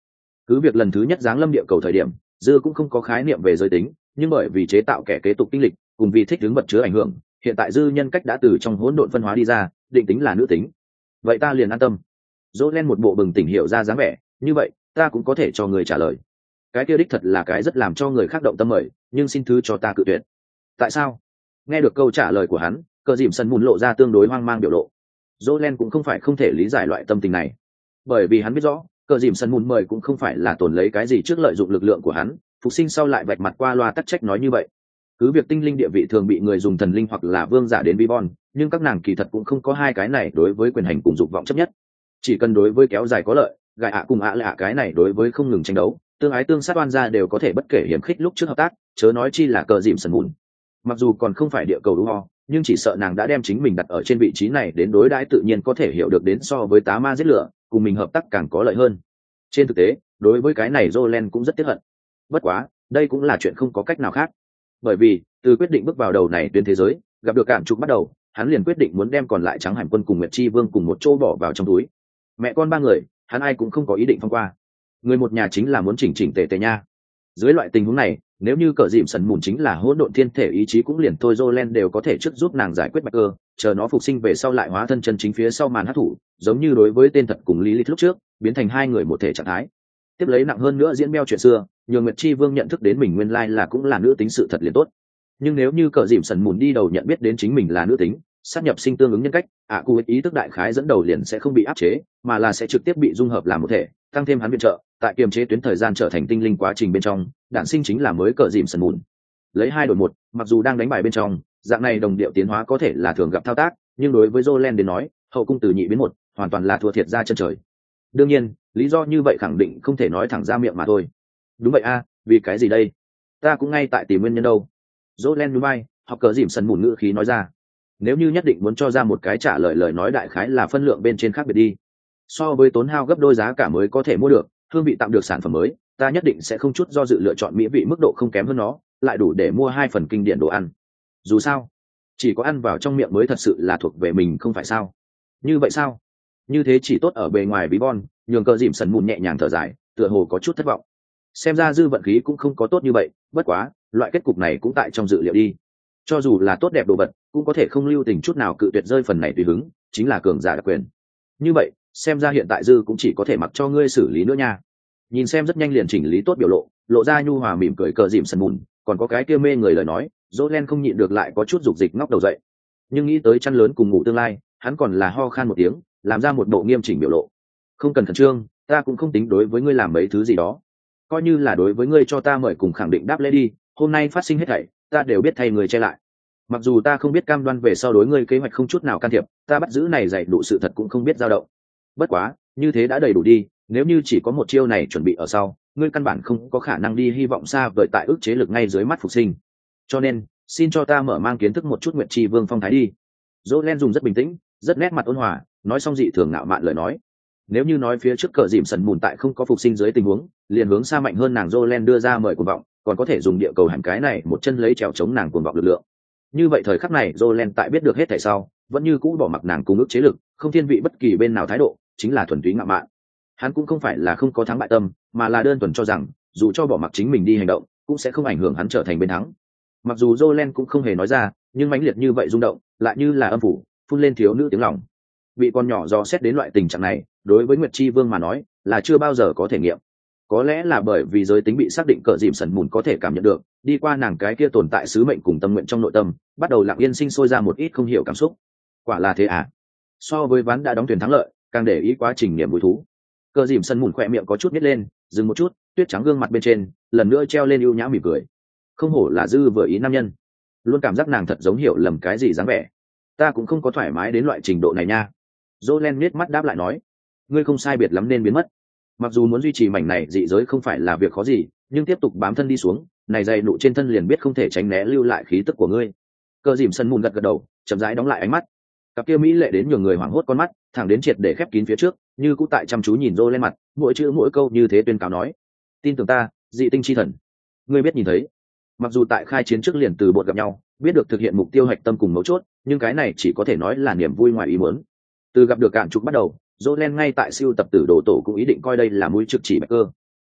Cứ việc lần thứ nhất giáng lâm địa cầu thời điểm dư cũng không có khái niệm về giới tính, nhưng bởi vì chế tạo kẻ kế tục kinh lịch cùng vì thích ứng vật chứa ảnh hưởng, hiện tại dư nhân cách đã từ trong hỗn độn phân hóa đi ra, định tính là nữ tính. Vậy ta liền an tâm. Dỗ len một bộ bừng tỉnh hiểu ra dáng vẻ, như vậy ta cũng có thể cho người trả lời. Cái kia đích thật là cái rất làm cho người khác động tâm mời, nhưng xin thứ cho ta cự tuyệt. Tại sao? Nghe được câu trả lời của hắn, cờ dìm sân mùn lộ ra tương đối hoang mang biểu lộ. Dỗ len cũng không phải không thể lý giải loại tâm tình này, bởi vì hắn biết rõ cờ dìm sân mùn mời cũng không phải là tổn lấy cái gì trước lợi dụng lực lượng của hắn, phục sinh sau lại vạch mặt qua loa tắc trách nói như vậy. Cứ việc tinh linh địa vị thường bị người dùng thần linh hoặc là vương giả đến vi bon, nhưng các nàng kỳ thật cũng không có hai cái này đối với quyền hành cùng dục vọng chấp nhất. Chỉ cần đối với kéo dài có lợi, gài ạ cùng ạ lạ cái này đối với không ngừng tranh đấu, tương ái tương sát oan gia đều có thể bất kể hiểm khích lúc trước hợp tác, chớ nói chi là cờ dìm sần mùn. Mặc dù còn không phải địa cầu đúng ho, nhưng chỉ sợ nàng đã đem chính mình đặt ở trên vị trí này đến đối đãi tự nhiên có thể hiểu được đến so với tá ma giết lửa, cùng mình hợp tác càng có lợi hơn. Trên thực tế, đối với cái này Jolen cũng rất tiếc hận. Bất quá, đây cũng là chuyện không có cách nào khác. Bởi vì, từ quyết định bước vào đầu này tuyến thế giới, gặp được cạm trục bắt đầu, hắn liền quyết định muốn đem còn lại Trắng Hải Quân cùng Nguyệt Chi Vương cùng một chỗ bỏ vào trong túi. Mẹ con ba người, hắn ai cũng không có ý định phong qua. Người một nhà chính là muốn chỉnh chỉnh tề tề nha. Dưới loại tình huống này, nếu như cờ dìm sần mùn chính là hỗn độn thiên thể ý chí cũng liền thôi Jolen đều có thể trước giúp nàng giải quyết bạch cơ, chờ nó phục sinh về sau lại hóa thân chân chính phía sau màn hát thủ, giống như đối với tên thật cùng lý lịch lúc trước, biến thành hai người một thể trạng thái. Tiếp lấy nặng hơn nữa diễn beo chuyện xưa, nhường Nguyệt Chi Vương nhận thức đến mình nguyên lai là cũng là nữ tính sự thật liền tốt. Nhưng nếu như cờ dìm sần mùn đi đầu nhận biết đến chính mình là nữ tính, sát nhập sinh tương ứng nhân cách, ạ cụ ý thức đại khái dẫn đầu liền sẽ không bị áp chế, mà là sẽ trực tiếp bị dung hợp làm một thể, tăng thêm hắn viện trợ, tại kiềm chế tuyến thời gian trở thành tinh linh quá trình bên trong, đản sinh chính là mới cờ dìm sần mùn. Lấy hai đổi một, mặc dù đang đánh bài bên trong, dạng này đồng điệu tiến hóa có thể là thường gặp thao tác, nhưng đối với Jolen đến nói, hậu cung từ nhị biến một, hoàn toàn là thua thiệt ra chân trời. Đương nhiên, lý do như vậy khẳng định không thể nói thẳng ra miệng mà thôi. Đúng vậy a, vì cái gì đây? Ta cũng ngay tại tìm nguyên nhân đâu. Jolen núi bay, học cờ dìm sần mùn ngữ khí nói ra. Nếu như nhất định muốn cho ra một cái trả lời lời nói đại khái là phân lượng bên trên khác biệt đi. So với tốn hao gấp đôi giá cả mới có thể mua được, hương vị tạm được sản phẩm mới, ta nhất định sẽ không chút do dự lựa chọn mỹ vị mức độ không kém hơn nó, lại đủ để mua hai phần kinh điển đồ ăn. Dù sao, chỉ có ăn vào trong miệng mới thật sự là thuộc về mình không phải sao? Như vậy sao? Như thế chỉ tốt ở bề ngoài bí bon, nhường cờ dìm sần mùn nhẹ nhàng thở dài, tựa hồ có chút thất vọng. Xem ra dư vận khí cũng không có tốt như vậy, bất quá, loại kết cục này cũng tại trong dự liệu đi. Cho dù là tốt đẹp đồ vật, cũng có thể không lưu tình chút nào cự tuyệt rơi phần này tùy hứng, chính là cường giả đặc quyền. Như vậy, xem ra hiện tại dư cũng chỉ có thể mặc cho ngươi xử lý nữa nha. Nhìn xem rất nhanh liền chỉnh lý tốt biểu lộ, lộ ra nhu hòa mỉm cười cờ dìm sần mùn, còn có cái kia mê người lời nói, Jolen không nhịn được lại có chút dục dịch ngóc đầu dậy. Nhưng nghĩ tới chăn lớn cùng ngủ tương lai, hắn còn là ho khan một tiếng, làm ra một bộ nghiêm chỉnh biểu lộ. Không cần khẩn trương, ta cũng không tính đối với ngươi làm mấy thứ gì đó, coi như là đối với ngươi cho ta mời cùng khẳng định đáp lễ đi. Hôm nay phát sinh hết thảy, ta đều biết thay người che lại. Mặc dù ta không biết cam đoan về sau đối ngươi kế hoạch không chút nào can thiệp, ta bắt giữ này dạy đủ sự thật cũng không biết dao động. Bất quá, như thế đã đầy đủ đi, nếu như chỉ có một chiêu này chuẩn bị ở sau, ngươi căn bản không có khả năng đi hy vọng xa vời tại ức chế lực ngay dưới mắt phục sinh. Cho nên, xin cho ta mở mang kiến thức một chút Nguyệt Chi Vương phong thái đi. Jolen dùng rất bình tĩnh, rất nét mặt ôn hòa, nói xong dị thường ngạo mạn lời nói. Nếu như nói phía trước cờ dìm sần mùn tại không có phục sinh dưới tình huống, liền hướng xa mạnh hơn nàng Jolen đưa ra mời cuồng vọng, còn có thể dùng địa cầu hành cái này một chân lấy trèo chống nàng cuồng vọng lực lượng. Như vậy thời khắc này Jolen tại biết được hết thảy sau, vẫn như cũ bỏ mặc nàng cùng ức chế lực, không thiên vị bất kỳ bên nào thái độ, chính là thuần túy ngạo mạn. Hắn cũng không phải là không có thắng bại tâm, mà là đơn thuần cho rằng, dù cho bỏ mặc chính mình đi hành động, cũng sẽ không ảnh hưởng hắn trở thành bên thắng. Mặc dù Jolen cũng không hề nói ra, nhưng mãnh liệt như vậy rung động, lại như là âm phủ, phun lên thiếu nữ tiếng lòng. Bị con nhỏ dò xét đến loại tình trạng này, đối với Nguyệt Chi Vương mà nói, là chưa bao giờ có thể nghiệm. Có lẽ là bởi vì giới tính bị xác định cờ dìm sần mùn có thể cảm nhận được, đi qua nàng cái kia tồn tại sứ mệnh cùng tâm nguyện trong nội tâm, bắt đầu lặng yên sinh sôi ra một ít không hiểu cảm xúc. Quả là thế à? So với ván đã đóng thuyền thắng lợi, càng để ý quá trình niềm vui thú. Cờ dìm sần mùn khỏe miệng có chút nhếch lên, dừng một chút, tuyết trắng gương mặt bên trên, lần nữa treo lên ưu nhã mỉm cười. Không hổ là dư vừa ý nam nhân, luôn cảm giác nàng thật giống hiểu lầm cái gì dáng vẻ. Ta cũng không có thoải mái đến loại trình độ này nha. Jolen nhếch mắt đáp lại nói, ngươi không sai biệt lắm nên biến mất. Mặc dù muốn duy trì mảnh này dị giới không phải là việc khó gì, nhưng tiếp tục bám thân đi xuống, này dày nụ trên thân liền biết không thể tránh né lưu lại khí tức của ngươi. Cờ dìm sân mùn gật gật đầu, chậm rãi đóng lại ánh mắt. Cặp kia mỹ lệ đến nhường người hoảng hốt con mắt, thẳng đến triệt để khép kín phía trước, như cũ tại chăm chú nhìn Jolen mặt, mỗi chữ mỗi câu như thế tuyên cáo nói, tin tưởng ta, dị tinh chi thần. Ngươi biết nhìn thấy. Mặc dù tại khai chiến trước liền từ bột gặp nhau, biết được thực hiện mục tiêu hạch tâm cùng mấu chốt, nhưng cái này chỉ có thể nói là niềm vui ngoài ý muốn. Từ gặp được cạn trục bắt đầu, Jolen ngay tại siêu tập tử đồ tổ cũng ý định coi đây là mũi trực chỉ bạch cơ.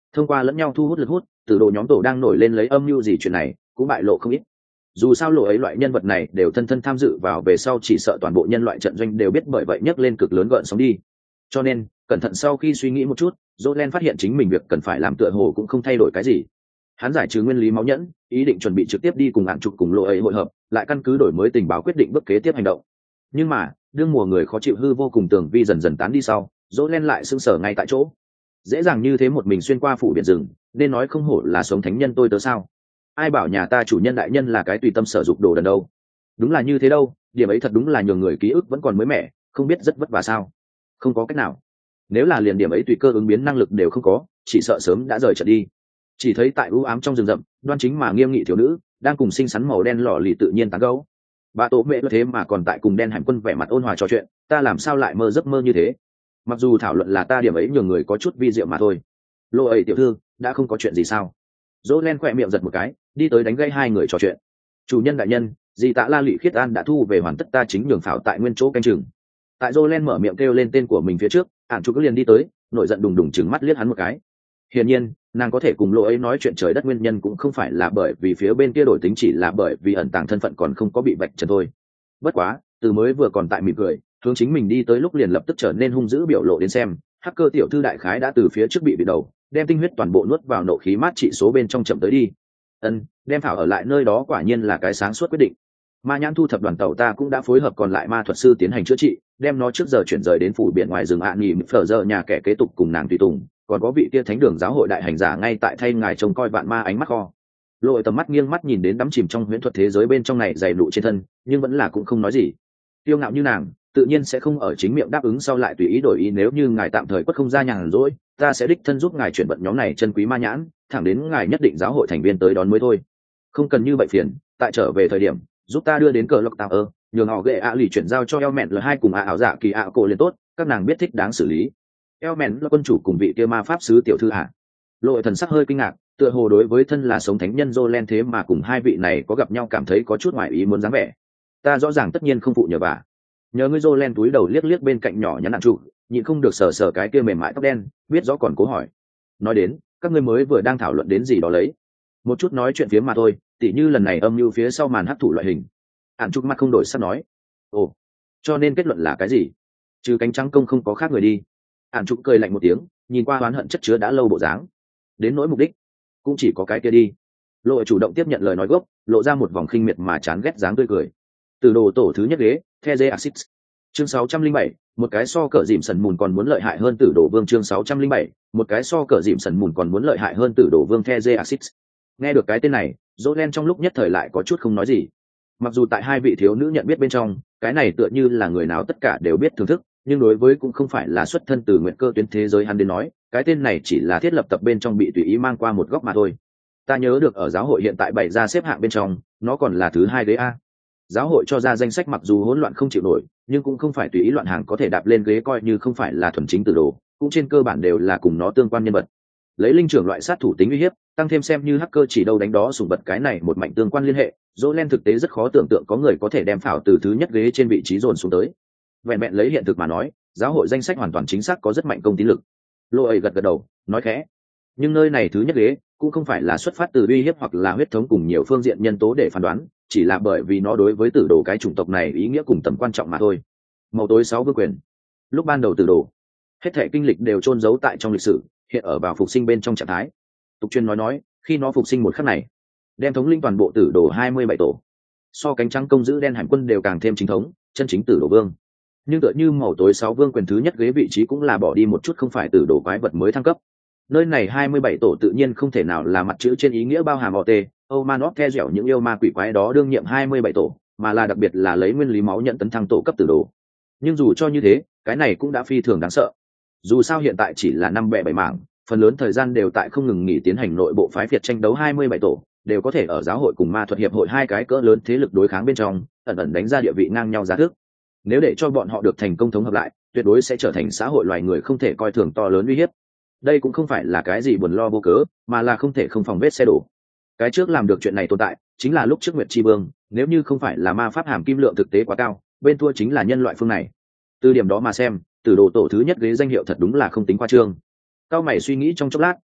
thông qua lẫn nhau thu hút lực hút, tử đồ nhóm tổ đang nổi lên lấy âm mưu gì chuyện này cũng bại lộ không ít. Dù sao lộ ấy loại nhân vật này đều thân thân tham dự vào về sau, chỉ sợ toàn bộ nhân loại trận doanh đều biết, bởi vậy nhấc lên cực lớn gợn sóng đi. Cho nên cẩn thận sau khi suy nghĩ một chút, Jolen phát hiện chính mình việc cần phải làm tựa hồ cũng không thay đổi cái gì. Hắn giải trừ nguyên lý máu nhẫn, ý định chuẩn bị trực tiếp đi cùng hạn trục cùng lộ ấy hội hợp, lại căn cứ đổi mới tình báo quyết định bước kế tiếp hành động. Nhưng mà đương mùa người khó chịu hư vô cùng tường vi dần dần tán đi sau, Jolen lại sững sờ ngay tại chỗ. Dễ dàng như thế một mình xuyên qua phủ biển rừng, nên nói không hổ là sống thánh nhân tôi tớ sao? Ai bảo nhà ta chủ nhân đại nhân là cái tùy tâm sở dục đồ đần đâu? Đúng là như thế đâu, điểm ấy thật đúng là nhường người ký ức vẫn còn mới mẻ, không biết rất vất vả sao? Không có cách nào. Nếu là liền điểm ấy tùy cơ ứng biến năng lực đều không có, chỉ sợ sớm đã rời trận đi. Chỉ thấy tại u ám trong rừng rậm, đoan chính mà nghiêm nghị thiếu nữ đang cùng xinh xắn màu đen lọ lì tự nhiên tán gẫu. Bà tổ mẹ thế mà còn tại cùng đen hải quân vẻ mặt ôn hòa trò chuyện, ta làm sao lại mơ giấc mơ như thế? Mặc dù thảo luận là ta điểm ấy nhường người có chút vi diệu mà thôi. Lộ ấy tiểu thư đã không có chuyện gì sao? Dỗ len khỏe miệng giật một cái, đi tới đánh gây hai người trò chuyện. Chủ nhân đại nhân, dì tạ la lụy khiết an đã thu về hoàn tất, ta chính nhường phảo tại nguyên chỗ canh chừng. Tại Dỗ len mở miệng kêu lên tên của mình phía trước, ản chú cứ liền đi tới, nổi giận đùng đùng trừng mắt liếc hắn một cái. Hiển nhiên nàng có thể cùng lộ ấy nói chuyện trời đất nguyên nhân cũng không phải là bởi vì phía bên kia đổi tính, chỉ là bởi vì ẩn tàng thân phận còn không có bị vạch trần thôi. Bất quá từ mới vừa còn tại mỉm cười hướng chính mình đi tới lúc liền lập tức trở nên hung dữ biểu lộ đến xem, hacker tiểu thư đại khái đã từ phía trước bị bị đầu, đem tinh huyết toàn bộ nuốt vào nộ khí mát trị số bên trong chậm tới đi. Ân, đem thảo ở lại nơi đó quả nhiên là cái sáng suốt quyết định. Ma nhãn thu thập đoàn tàu ta cũng đã phối hợp còn lại ma thuật sư tiến hành chữa trị, đem nó trước giờ chuyển rời đến phủ biển ngoài rừng ạ nghỉ phở giờ nhà kẻ kế tục cùng nàng tùy tùng, còn có vị tia thánh đường giáo hội đại hành giả ngay tại thay ngài trông coi vạn ma ánh mắt kho. Lội tầm mắt nghiêng mắt nhìn đến đắm chìm trong huyễn thuật thế giới bên trong này dày lụ trên thân, nhưng vẫn là cũng không nói gì. Tiêu ngạo như nàng tự nhiên sẽ không ở chính miệng đáp ứng sau lại tùy ý đổi ý, nếu như ngài tạm thời quất không ra nhàn rỗi, ta sẽ đích thân giúp ngài chuyển vận nhóm này chân quý ma nhãn thẳng đến ngài nhất định giáo hội thành viên tới đón mới thôi. Không cần như vậy phiền, tại trở về thời điểm giúp ta đưa đến cờ lộc tạo ơ, nhường họ ghệ ạ lì chuyển giao cho eo mẹn l hai cùng ạ ảo dạ kỳ ạ cổ liền tốt, các nàng biết thích đáng xử lý. Eo mẹn là quân chủ cùng vị kia ma pháp sứ tiểu thư ạ. Lộ thần sắc hơi kinh ngạc, tựa hồ đối với thân là sống thánh nhân Jolen thế mà cùng hai vị này có gặp nhau cảm thấy có chút ngoại ý muốn dáng vẻ. Ta rõ ràng tất nhiên không phụ nhờ bà. Nhớ ngươi Jolen túi đầu liếc liếc bên cạnh nhỏ nhắn nặng trụ, nhịn không được sờ sờ cái kia mềm mại tóc đen, biết rõ còn cố hỏi. Nói đến, các ngươi mới vừa đang thảo luận đến gì đó lấy. Một chút nói chuyện phía mà thôi, tỉ như lần này âm mưu phía sau màn hấp thụ loại hình. Ản trúc mắt không đổi sắc nói. Ồ, cho nên kết luận là cái gì? Trừ cánh trắng công không có khác người đi. Ản trúc cười lạnh một tiếng, nhìn qua oán hận chất chứa đã lâu bộ dáng. Đến nỗi mục đích cũng chỉ có cái kia đi. Lộ chủ động tiếp nhận lời nói gốc, lộ ra một vòng khinh miệt mà chán ghét dáng tươi cười. Từ đồ tổ thứ nhất ghế, The Axis. Chương sáu trăm linh bảy, một cái so cỡ dìm sần mùn còn muốn lợi hại hơn Tử Đồ Vương. Chương sáu trăm linh bảy, một cái so cỡ dìm sần mùn còn muốn lợi hại hơn Tử Đồ Vương The Axis. Nghe được cái tên này, Jolen trong lúc nhất thời lại có chút không nói gì. Mặc dù tại hai vị thiếu nữ nhận biết bên trong, cái này tựa như là người nào tất cả đều biết thưởng thức, nhưng đối với cũng không phải là xuất thân từ nguyện cơ tuyến thế giới hắn đến nói, cái tên này chỉ là thiết lập tập bên trong bị tùy ý mang qua một góc mà thôi. Ta nhớ được ở giáo hội hiện tại bày ra xếp hạng bên trong, nó còn là thứ hai ghế a. Giáo hội cho ra danh sách mặc dù hỗn loạn không chịu nổi, nhưng cũng không phải tùy ý loạn hàng có thể đạp lên ghế, coi như không phải là thuần chính tử đồ, cũng trên cơ bản đều là cùng nó tương quan nhân vật. Lấy linh trưởng loại sát thủ tính uy hiếp, tăng thêm xem như hacker chỉ đâu đánh đó sủng bật cái này một mạnh tương quan liên hệ, Jolen thực tế rất khó tưởng tượng có người có thể đem phảo từ thứ nhất ghế trên vị trí dồn xuống tới. Vẹn vẹn lấy hiện thực mà nói, giáo hội danh sách hoàn toàn chính xác có rất mạnh công tín lực. Lô ấy gật gật đầu, nói khẽ. Nhưng nơi này thứ nhất ghế cũng không phải là xuất phát từ uy hiếp hoặc là huyết thống cùng nhiều phương diện nhân tố để phán đoán, chỉ là bởi vì nó đối với tử đồ cái chủng tộc này ý nghĩa cùng tầm quan trọng mà thôi. Màu tối sáu vương quyền. Lúc ban đầu tử đồ, hết thảy kinh lịch đều chôn giấu tại trong lịch sử, hiện ở vào phục sinh bên trong trạng thái. Tục truyền nói nói, khi nó phục sinh một khắc này, đem thống linh toàn bộ tử đồ hai mươi bảy tổ. So cánh trắng công giữ đen hải quân đều càng thêm chính thống, chân chính tử đồ vương. Nhưng tựa như màu tối sáu vương quyền thứ nhất ghế vị trí cũng là bỏ đi một chút không phải tử đồ quái vật mới thăng cấp. Nơi này hai mươi bảy tổ tự nhiên không thể nào là mặt chữ trên ý nghĩa bao hàm o tê, Omanov theo dẻo những yêu ma quỷ quái đó đương nhiệm hai mươi bảy tổ, mà là đặc biệt là lấy nguyên lý máu nhận tấn thăng tổ cấp tử đồ. Nhưng dù cho như thế, cái này cũng đã phi thường đáng sợ. Dù sao hiện tại chỉ là năm bè bảy mảng, phần lớn thời gian đều tại không ngừng nghỉ tiến hành nội bộ phái phiệt tranh đấu, hai mươi bảy tổ đều có thể ở giáo hội cùng ma thuật hiệp hội hai cái cỡ lớn thế lực đối kháng bên trong, ẩn ẩn đánh ra địa vị ngang nhau giá thước. Nếu để cho bọn họ được thành công thống hợp lại, tuyệt đối sẽ trở thành xã hội loài người không thể coi thường to lớn uy hiếp. Đây cũng không phải là cái gì buồn lo vô cớ, mà là không thể không phòng vết xe đổ. Cái trước làm được chuyện này tồn tại, chính là lúc trước Nguyệt Chi Vương, nếu như không phải là ma pháp hàm kim lượng thực tế quá cao, bên thua chính là nhân loại phương này. Từ điểm đó mà xem, Tử Đồ tổ thứ nhất ghế danh hiệu thật đúng là không tính qua trương. Cao mày suy nghĩ trong chốc lát,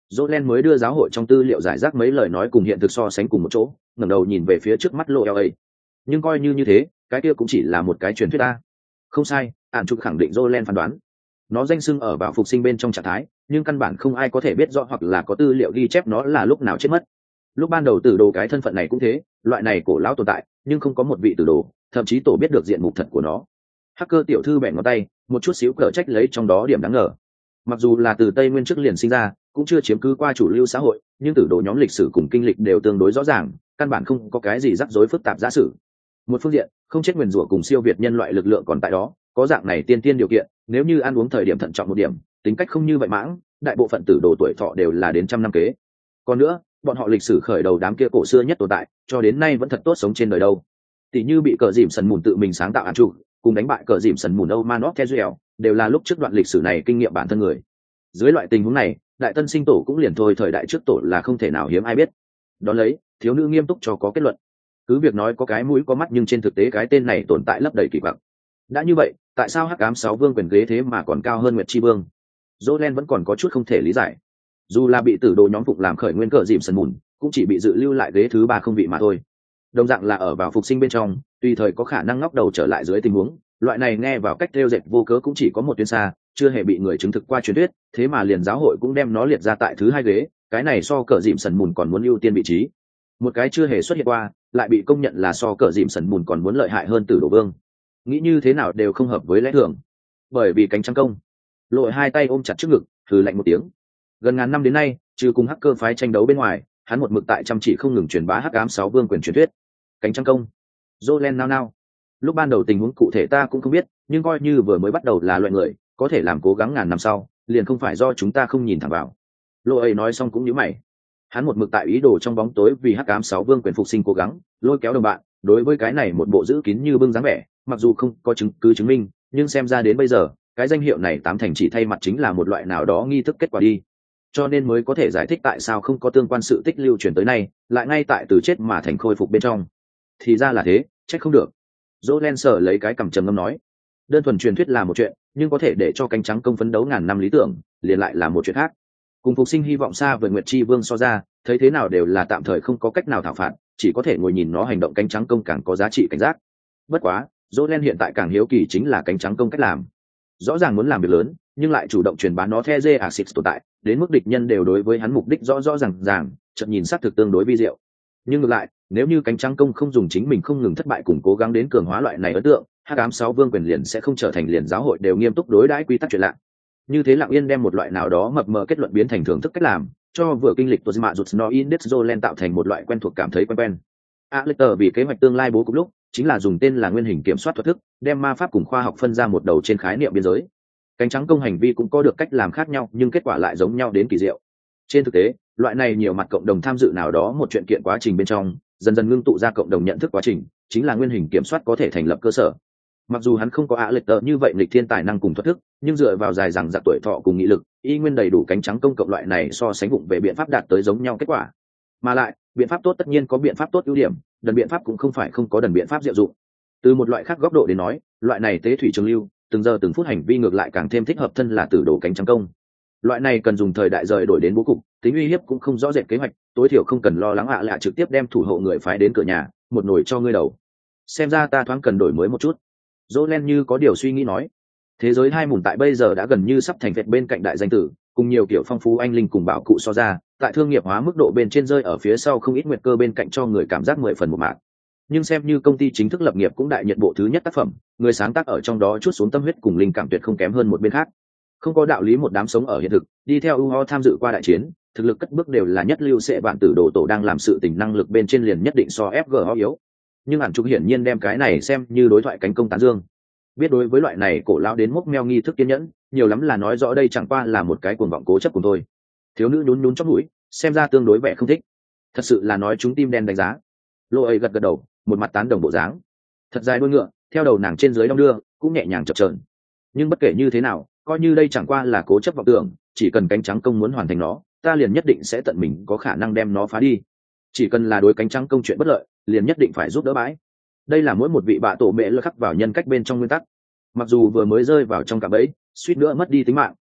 Jolen mới đưa giáo hội trong tư liệu giải rác mấy lời nói cùng hiện thực so sánh cùng một chỗ, ngẩng đầu nhìn về phía trước mắt lộ eo. Nhưng coi như như thế, cái kia cũng chỉ là một cái truyền thuyết ta. Không sai, ản trục khẳng định Jolen phán đoán. Nó danh xưng ở vào phục sinh bên trong trạng thái, nhưng căn bản không ai có thể biết rõ hoặc là có tư liệu ghi chép nó là lúc nào chết mất. Lúc ban đầu tử đồ cái thân phận này cũng thế, loại này cổ lão tồn tại, nhưng không có một vị tử đồ, thậm chí tổ biết được diện mục thật của nó. Hacker tiểu thư bẻ ngón tay, một chút xíu cở trách lấy trong đó điểm đáng ngờ. Mặc dù là từ Tây Nguyên trước liền sinh ra, cũng chưa chiếm cứ qua chủ lưu xã hội, nhưng tử đồ nhóm lịch sử cùng kinh lịch đều tương đối rõ ràng, căn bản không có cái gì rắc rối phức tạp giả sử. Một phương diện, không chết nguyền rủa cùng siêu việt nhân loại lực lượng còn tại đó, có dạng này tiên tiên điều kiện, nếu như ăn uống thời điểm thận trọng một điểm, tính cách không như vậy mãng, đại bộ phận tử đồ tuổi thọ đều là đến trăm năm kế. Còn nữa, bọn họ lịch sử khởi đầu đám kia cổ xưa nhất tồn tại, cho đến nay vẫn thật tốt sống trên đời đâu. Tỷ như bị cờ dìm sần mùn tự mình sáng tạo án chủ, cùng đánh bại cờ dìm sần mùn Omanov Tezuel, đều là lúc trước đoạn lịch sử này kinh nghiệm bản thân người. Dưới loại tình huống này, đại tân sinh tổ cũng liền thôi thời đại trước tổ là không thể nào hiếm ai biết. Đó lấy, thiếu nữ nghiêm túc cho có kết luận. Cứ việc nói có cái mũi có mắt nhưng trên thực tế cái tên này tồn tại lấp đầy kỳ quặc. Đã như vậy, tại sao Hắc Ám sáu Vương quyền ghế thế mà còn cao hơn Nguyệt Chi Vương? Jolen vẫn còn có chút không thể lý giải. Dù là bị tử đồ nhóm phục làm khởi nguyên cờ dìm sần mùn, cũng chỉ bị dự lưu lại ghế thứ ba không vị mà thôi. Đồng dạng là ở vào phục sinh bên trong, tùy thời có khả năng ngóc đầu trở lại dưới tình huống, loại này nghe vào cách theo dệt vô cớ cũng chỉ có một tuyến xa, chưa hề bị người chứng thực qua truyền thuyết, thế mà liền giáo hội cũng đem nó liệt ra tại thứ hai ghế, cái này so cờ dìm sần mùn còn muốn ưu tiên vị trí. Một cái chưa hề xuất hiện qua, lại bị công nhận là so cờ dìm sần mùn còn muốn lợi hại hơn tử đồ vương. Nghĩ như thế nào đều không hợp với lẽ thường. Bởi vì cánh trắng công, lội hai tay ôm chặt trước ngực, thử lạnh một tiếng. Gần ngàn năm đến nay, trừ cùng hacker phái tranh đấu bên ngoài, hắn một mực tại chăm chỉ không ngừng truyền bá Hắc Ám sáu Vương quyền truyền thuyết. Cánh trắng công, Jolen nao nao. Lúc ban đầu tình huống cụ thể ta cũng không biết, nhưng coi như vừa mới bắt đầu là loại người, có thể làm cố gắng ngàn năm sau, liền không phải do chúng ta không nhìn thẳng vào. Lô ấy nói xong cũng nhíu mày. Hắn một mực tại ý đồ trong bóng tối vì Hắc Ám sáu Vương quyền phục sinh cố gắng, lôi kéo đồng bạn, đối với cái này một bộ giữ kín như bưng dáng vẻ, mặc dù không có chứng cứ chứng minh, nhưng xem ra đến bây giờ, cái danh hiệu này tám thành chỉ thay mặt chính là một loại nào đó nghi thức kết quả đi. Cho nên mới có thể giải thích tại sao không có tương quan sự tích lưu truyền tới nay, lại ngay tại từ chết mà thành khôi phục bên trong. Thì ra là thế, trách không được. Jolen sở lấy cái cằm trầm ngâm nói, đơn thuần truyền thuyết là một chuyện, nhưng có thể để cho cánh trắng công phấn đấu ngàn năm lý tưởng, liền lại là một chuyện khác. Cùng phục sinh hy vọng xa vời Nguyệt Chi Vương so ra, thấy thế nào đều là tạm thời không có cách nào thảo phạt, chỉ có thể ngồi nhìn nó hành động cánh trắng công càng có giá trị cảnh giác. Bất quá, Jolen hiện tại càng hiếu kỳ chính là cánh trắng công cách làm. Rõ ràng muốn làm việc lớn, nhưng lại chủ động truyền bá nó theo dê axit tồn tại, đến mức địch nhân đều đối với hắn mục đích rõ rõ ràng ràng, chợt nhìn xác thực tương đối vi diệu. Nhưng ngược lại, nếu như cánh trắng công không dùng chính mình không ngừng thất bại cùng cố gắng đến cường hóa loại này ấn tượng, Hắc Ám sáu Vương quyền liền sẽ không trở thành liền giáo hội đều nghiêm túc đối đãi quy tắc chuyện lạ. Như thế lặng yên đem một loại nào đó mập mờ kết luận biến thành thưởng thức cách làm, cho vừa kinh lịch Tozima Jutno Index Jolen tạo thành một loại quen thuộc cảm thấy quen quen. Alector vì kế hoạch tương lai bố cục lúc, chính là dùng tên là nguyên hình kiểm soát thuật thức, đem ma pháp cùng khoa học phân ra một đầu trên khái niệm biên giới. Cánh trắng công hành vi cũng có được cách làm khác nhau, nhưng kết quả lại giống nhau đến kỳ diệu. Trên thực tế, loại này nhiều mặt cộng đồng tham dự nào đó một chuyện kiện quá trình bên trong, dần dần ngưng tụ ra cộng đồng nhận thức quá trình, chính là nguyên hình kiểm soát có thể thành lập cơ sở. Mặc dù hắn không có Alector như vậy nghịch thiên tài năng cùng thuật thức, nhưng dựa vào dài rằng giặc tuổi thọ cùng nghị lực, y nguyên đầy đủ cánh trắng công cộng loại này so sánh vụng về biện pháp đạt tới giống nhau kết quả. Mà lại, biện pháp tốt tất nhiên có biện pháp tốt ưu điểm, đần biện pháp cũng không phải không có đần biện pháp diệu dụng. Từ một loại khác góc độ đến nói, loại này tế thủy trường lưu, từng giờ từng phút hành vi ngược lại càng thêm thích hợp thân là tử đồ cánh trắng công. Loại này cần dùng thời đại rời đổi đến bố cục, tính uy hiếp cũng không rõ rệt kế hoạch, tối thiểu không cần lo lắng ạ lạ trực tiếp đem thủ hộ người phái đến cửa nhà, một nồi cho ngươi đầu. Xem ra ta thoáng cần đổi mới một chút. Jolen như có điều suy nghĩ nói, thế giới hai mùn tại bây giờ đã gần như sắp thành vẹt bên cạnh đại danh tử, cùng nhiều kiểu phong phú anh linh cùng bảo cụ so ra, tại thương nghiệp hóa mức độ bên trên rơi ở phía sau không ít nguyệt cơ bên cạnh cho người cảm giác mười phần một mạng. Nhưng xem như công ty chính thức lập nghiệp cũng đại nhận bộ thứ nhất tác phẩm, người sáng tác ở trong đó chút xuống tâm huyết cùng linh cảm tuyệt không kém hơn một bên khác. Không có đạo lý một đám sống ở hiện thực, đi theo u ho tham dự qua đại chiến, thực lực cất bước đều là nhất lưu sẽ bạn tử đồ tổ đang làm sự tình năng lực bên trên liền nhất định so ép giê ho yếu. Nhưng hẳn chúng hiển nhiên đem cái này xem như đối thoại cánh công tán dương. Biết đối với loại này cổ lão đến mốc meo nghi thức kiên nhẫn, nhiều lắm là nói rõ đây chẳng qua là một cái cuồng vọng cố chấp cùng thôi. Thiếu nữ nhún nhún chóp mũi, xem ra tương đối vẻ không thích. Thật sự là nói chúng tim đen đánh giá. Lô ấy gật gật đầu, một mặt tán đồng bộ dáng. Thật dài đuôi ngựa, theo đầu nàng trên dưới đong đưa, cũng nhẹ nhàng chập chờn. Nhưng bất kể như thế nào, coi như đây chẳng qua là cố chấp vọng tưởng, chỉ cần cánh trắng công muốn hoàn thành nó, ta liền nhất định sẽ tận mình có khả năng đem nó phá đi. Chỉ cần là đối cánh trắng công chuyện bất lợi, liền nhất định phải giúp đỡ bãi. Đây là mỗi một vị bạ tổ mẹ lơ khắc vào nhân cách bên trong nguyên tắc. Mặc dù vừa mới rơi vào trong cạm bẫy, suýt nữa mất đi tính mạng,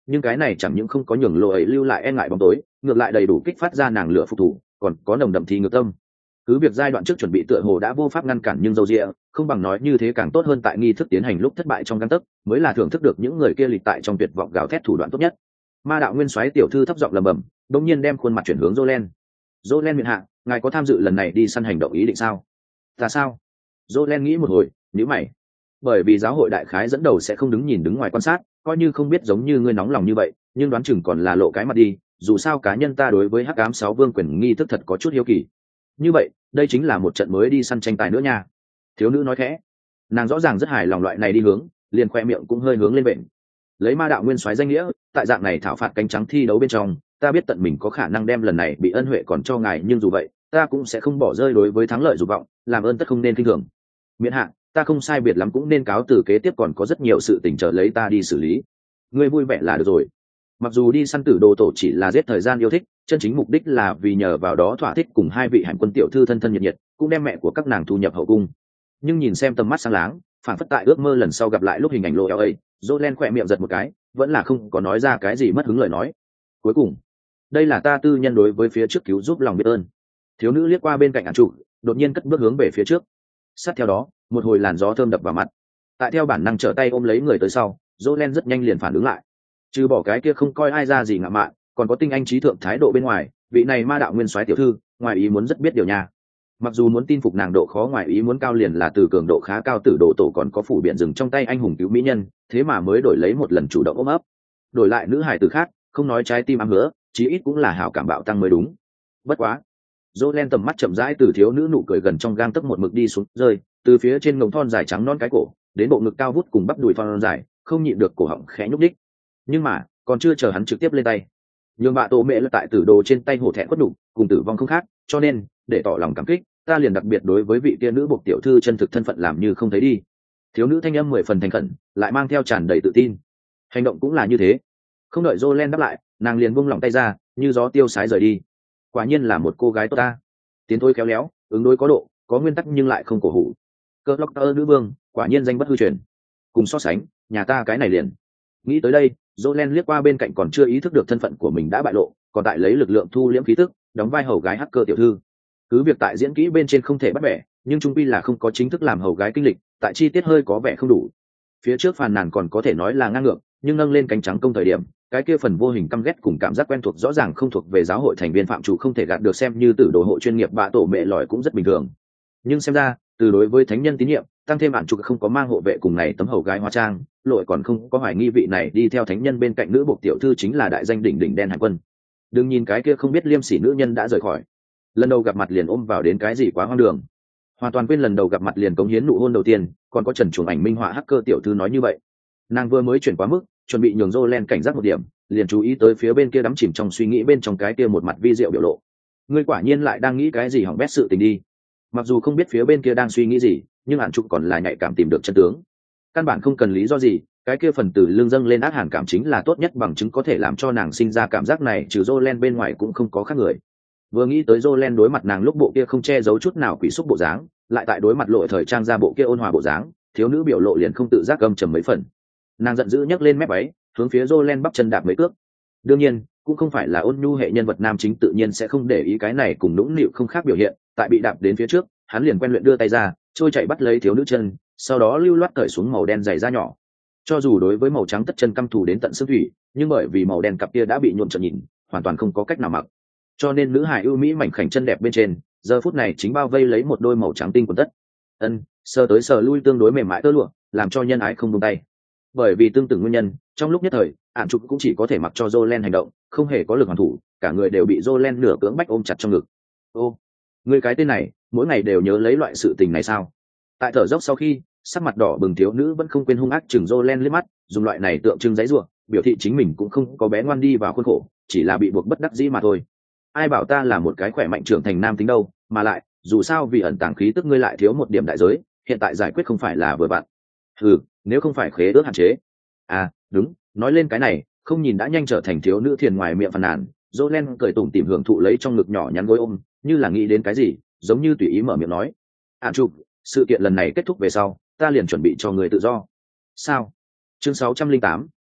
nhưng cái này chẳng những không có nhường lộ ấy lưu lại e ngại bóng tối, ngược lại đầy đủ kích phát ra nàng lửa phục thủ, còn có nồng đậm thi ngược tâm. Cứ việc giai đoạn trước chuẩn bị tựa hồ đã vô pháp ngăn cản, nhưng dâu dịa không bằng nói như thế càng tốt hơn. Tại nghi thức tiến hành lúc thất bại trong gang tấc mới là thưởng thức được những người kia lịch tại trong tuyệt vọng gào thét thủ đoạn tốt nhất. Ma đạo nguyên soái tiểu thư thấp giọng lẩm bẩm, đột nhiên đem khuôn mặt chuyển hướng Jolen. Jolen miệng hạ, ngài có tham dự lần này đi săn hành động ý định sao? Ta sao? Jolen nghĩ một hồi, nhíu mày. Bởi vì giáo hội đại khái dẫn đầu sẽ không đứng nhìn đứng ngoài quan sát, coi như không biết giống như ngươi nóng lòng như vậy, nhưng đoán chừng còn là lộ cái mặt đi. Dù sao cá nhân ta đối với hắc ám sáu vương quyền nghi thức thật có chút hiếu kỳ. Như vậy, đây chính là một trận mới đi săn tranh tài nữa nha. Thiếu nữ nói khẽ, nàng rõ ràng rất hài lòng loại này đi hướng, liền khoe miệng cũng hơi hướng lên vện. Lấy ma đạo nguyên soái danh nghĩa, tại dạng này thảo phạt cánh trắng thi đấu bên trong, ta biết tận mình có khả năng đem lần này bị ân huệ còn cho ngài, nhưng dù vậy ta cũng sẽ không bỏ rơi đối với thắng lợi dục vọng, làm ơn tất không nên kinh thường. Miễn hạ, ta không sai biệt lắm cũng nên cáo từ, kế tiếp còn có rất nhiều sự tình chờ lấy ta đi xử lý. Ngươi vui vẻ là được rồi. Mặc dù đi săn tử đồ tổ chỉ là giết thời gian yêu thích, chân chính mục đích là vì nhờ vào đó thỏa thích cùng hai vị hành quân tiểu thư thân thân nhiệt nhiệt, cũng đem mẹ của các nàng thu nhập hậu cung. Nhưng nhìn xem tầm mắt sáng láng, phản phất tại ước mơ lần sau gặp lại lúc hình ảnh lộ eo ấy, Jolen khỏe miệng giật một cái, vẫn là không có nói ra cái gì mất hứng lời nói. Cuối cùng, đây là ta tư nhân đối với phía trước cứu giúp lòng biết ơn. Thiếu nữ liếc qua bên cạnh ản trụ, đột nhiên cất bước hướng về phía trước. Sát theo đó, một hồi làn gió thơm đập vào mặt. Tại theo bản năng trở tay ôm lấy người tới sau, Jolen rất nhanh liền phản ứng lại. Trừ bỏ cái kia không coi ai ra gì ngạo mạn, còn có tinh anh trí thượng thái độ bên ngoài, vị này ma đạo nguyên soái tiểu thư, ngoài ý muốn rất biết điều nha. Mặc dù muốn tin phục nàng độ khó ngoài ý muốn cao, liền là từ cường độ khá cao tử độ tổ còn có phủ biển rừng trong tay anh hùng cứu mỹ nhân, thế mà mới đổi lấy một lần chủ động ôm ấp. Đổi lại nữ hài tử khác, không nói trái tim ám hứa, chí ít cũng là hảo cảm bạo tăng mới đúng. Bất quá, Jolen tầm mắt chậm rãi từ thiếu nữ nụ cười gần trong gang tấc một mực đi xuống, rơi từ phía trên ngồng thon dài trắng non cái cổ đến bộ ngực cao vút cùng bắp đùi thon dài, không nhịn được cổ họng khẽ nhúc đích. Nhưng mà còn chưa chờ hắn trực tiếp lên tay, nhường bạ tổ mẹ là tại tử đồ trên tay hổ thẹn quất đủ cùng tử vong không khác, cho nên để tỏ lòng cảm kích, ta liền đặc biệt đối với vị kia nữ buộc tiểu thư chân thực thân phận làm như không thấy đi. Thiếu nữ thanh âm mười phần thành khẩn, lại mang theo tràn đầy tự tin. Hành động cũng là như thế. Không đợi Jolen đáp lại, nàng liền buông lỏng tay ra, như gió tiêu sái rời đi. Quả nhiên là một cô gái tốt ta. Tiến thôi khéo léo, ứng đối có độ, có nguyên tắc nhưng lại không cổ hủ. Cơ lóc tơ nữ vương, quả nhiên danh bất hư truyền. Cùng so sánh, nhà ta cái này liền. Nghĩ tới đây, Jolen liếc qua bên cạnh còn chưa ý thức được thân phận của mình đã bại lộ, còn tại lấy lực lượng thu liễm khí tức, đóng vai hầu gái hacker tiểu thư. Cứ việc tại diễn kỹ bên trên không thể bắt bẻ, nhưng trung quy là không có chính thức làm hầu gái kinh lịch, tại chi tiết hơi có vẻ không đủ. Phía trước phàn nàn còn có thể nói là ngang ngược, nhưng nâng lên cánh trắng công thời điểm, cái kia phần vô hình căm ghét cùng cảm giác quen thuộc rõ ràng không thuộc về giáo hội thành viên phạm chủ, không thể gạt được, xem như tử đồ hộ chuyên nghiệp bạ tổ mẹ lỏi cũng rất bình thường. Nhưng xem ra, từ đối với thánh nhân tín nhiệm, tăng thêm bạn chủ không có mang hộ vệ cùng này tấm hầu gái hóa trang, lội còn không có hoài nghi vị này đi theo thánh nhân bên cạnh nữ buộc tiểu thư chính là đại danh đỉnh đỉnh đen hải quân. Đừng nhìn cái kia không biết liêm sỉ nữ nhân đã rời khỏi, lần đầu gặp mặt liền ôm vào đến cái gì quá hoang đường, hoàn toàn quên lần đầu gặp mặt liền cống hiến nụ hôn đầu tiên, còn có trần chuồng ảnh minh họa hacker tiểu thư nói như vậy. Nàng vừa mới chuyển quá mức, chuẩn bị nhường Jolen cảnh giác một điểm, liền chú ý tới phía bên kia đắm chìm trong suy nghĩ bên trong cái kia một mặt vi diệu biểu lộ. Ngươi quả nhiên lại đang nghĩ cái gì hỏng bét sự tình đi. Mặc dù không biết phía bên kia đang suy nghĩ gì, nhưng hạn trục còn là nhạy cảm tìm được chân tướng. Căn bản không cần lý do gì, cái kia phần từ lương dâng lên ác hàn cảm chính là tốt nhất bằng chứng có thể làm cho nàng sinh ra cảm giác này, trừ Jolen bên ngoài cũng không có khác người. Vừa nghĩ tới Jolen đối mặt nàng lúc bộ kia không che giấu chút nào quỷ xúc bộ dáng, lại tại đối mặt lộ thời trang ra bộ kia ôn hòa bộ dáng, thiếu nữ biểu lộ liền không tự giác gầm trầm mấy phần. Nàng giận dữ nhấc lên mép váy, hướng phía Jolen bắp chân đạp mấy cước. Đương nhiên, cũng không phải là ôn nhu hệ nhân vật nam chính tự nhiên sẽ không để ý cái này cùng nũng nịu không khác biểu hiện, tại bị đạp đến phía trước, hắn liền quen luyện đưa tay ra, trôi chạy bắt lấy thiếu nữ chân, sau đó lưu loát cởi xuống màu đen giày da nhỏ. Cho dù đối với màu trắng tất chân căm thù đến tận xương thủy, nhưng bởi vì màu đen cặp kia đã bị nhuộm trợn nhìn, hoàn toàn không có cách nào mặc. Cho nên nữ hài ưu mỹ mảnh khảnh chân đẹp bên trên, giờ phút này chính bao vây lấy một đôi màu trắng tinh quần tất. Ân, sờ tới sờ lui tương đối mềm mại tơ lụa, làm cho nhân ái không buông tay. Bởi vì tương tự nguyên nhân, trong lúc nhất thời, Ản Trục cũng chỉ có thể mặc cho Jolen hành động, không hề có lực hoàn thủ, cả người đều bị Jolen nửa cưỡng bách ôm chặt trong ngực. Ô, người cái tên này, mỗi ngày đều nhớ lấy loại sự tình này sao? Tại thở dốc sau khi, sắc mặt đỏ bừng thiếu nữ vẫn không quên hung ác chừng Jolen liếc mắt, dùng loại này tượng trưng giấy rủa, biểu thị chính mình cũng không có bé ngoan đi vào khuôn khổ, chỉ là bị buộc bất đắc dĩ mà thôi. Ai bảo ta là một cái khỏe mạnh trưởng thành nam tính đâu, mà lại, dù sao vì ẩn tàng khí tức ngươi lại thiếu một điểm đại giới, hiện tại giải quyết không phải là vừa vặn. Ừ, nếu không phải khế ước hạn chế. À, đúng, nói lên cái này, không nhìn đã nhanh trở thành thiếu nữ thiền ngoài miệng phàn nàn, Jolen cười tủm tỉm hưởng thụ lấy trong ngực nhỏ nhắn gối ôm, như là nghĩ đến cái gì, giống như tùy ý mở miệng nói. Ản Trục, sự kiện lần này kết thúc về sau, ta liền chuẩn bị cho người tự do. Sao? Chương sáu trăm linh tám,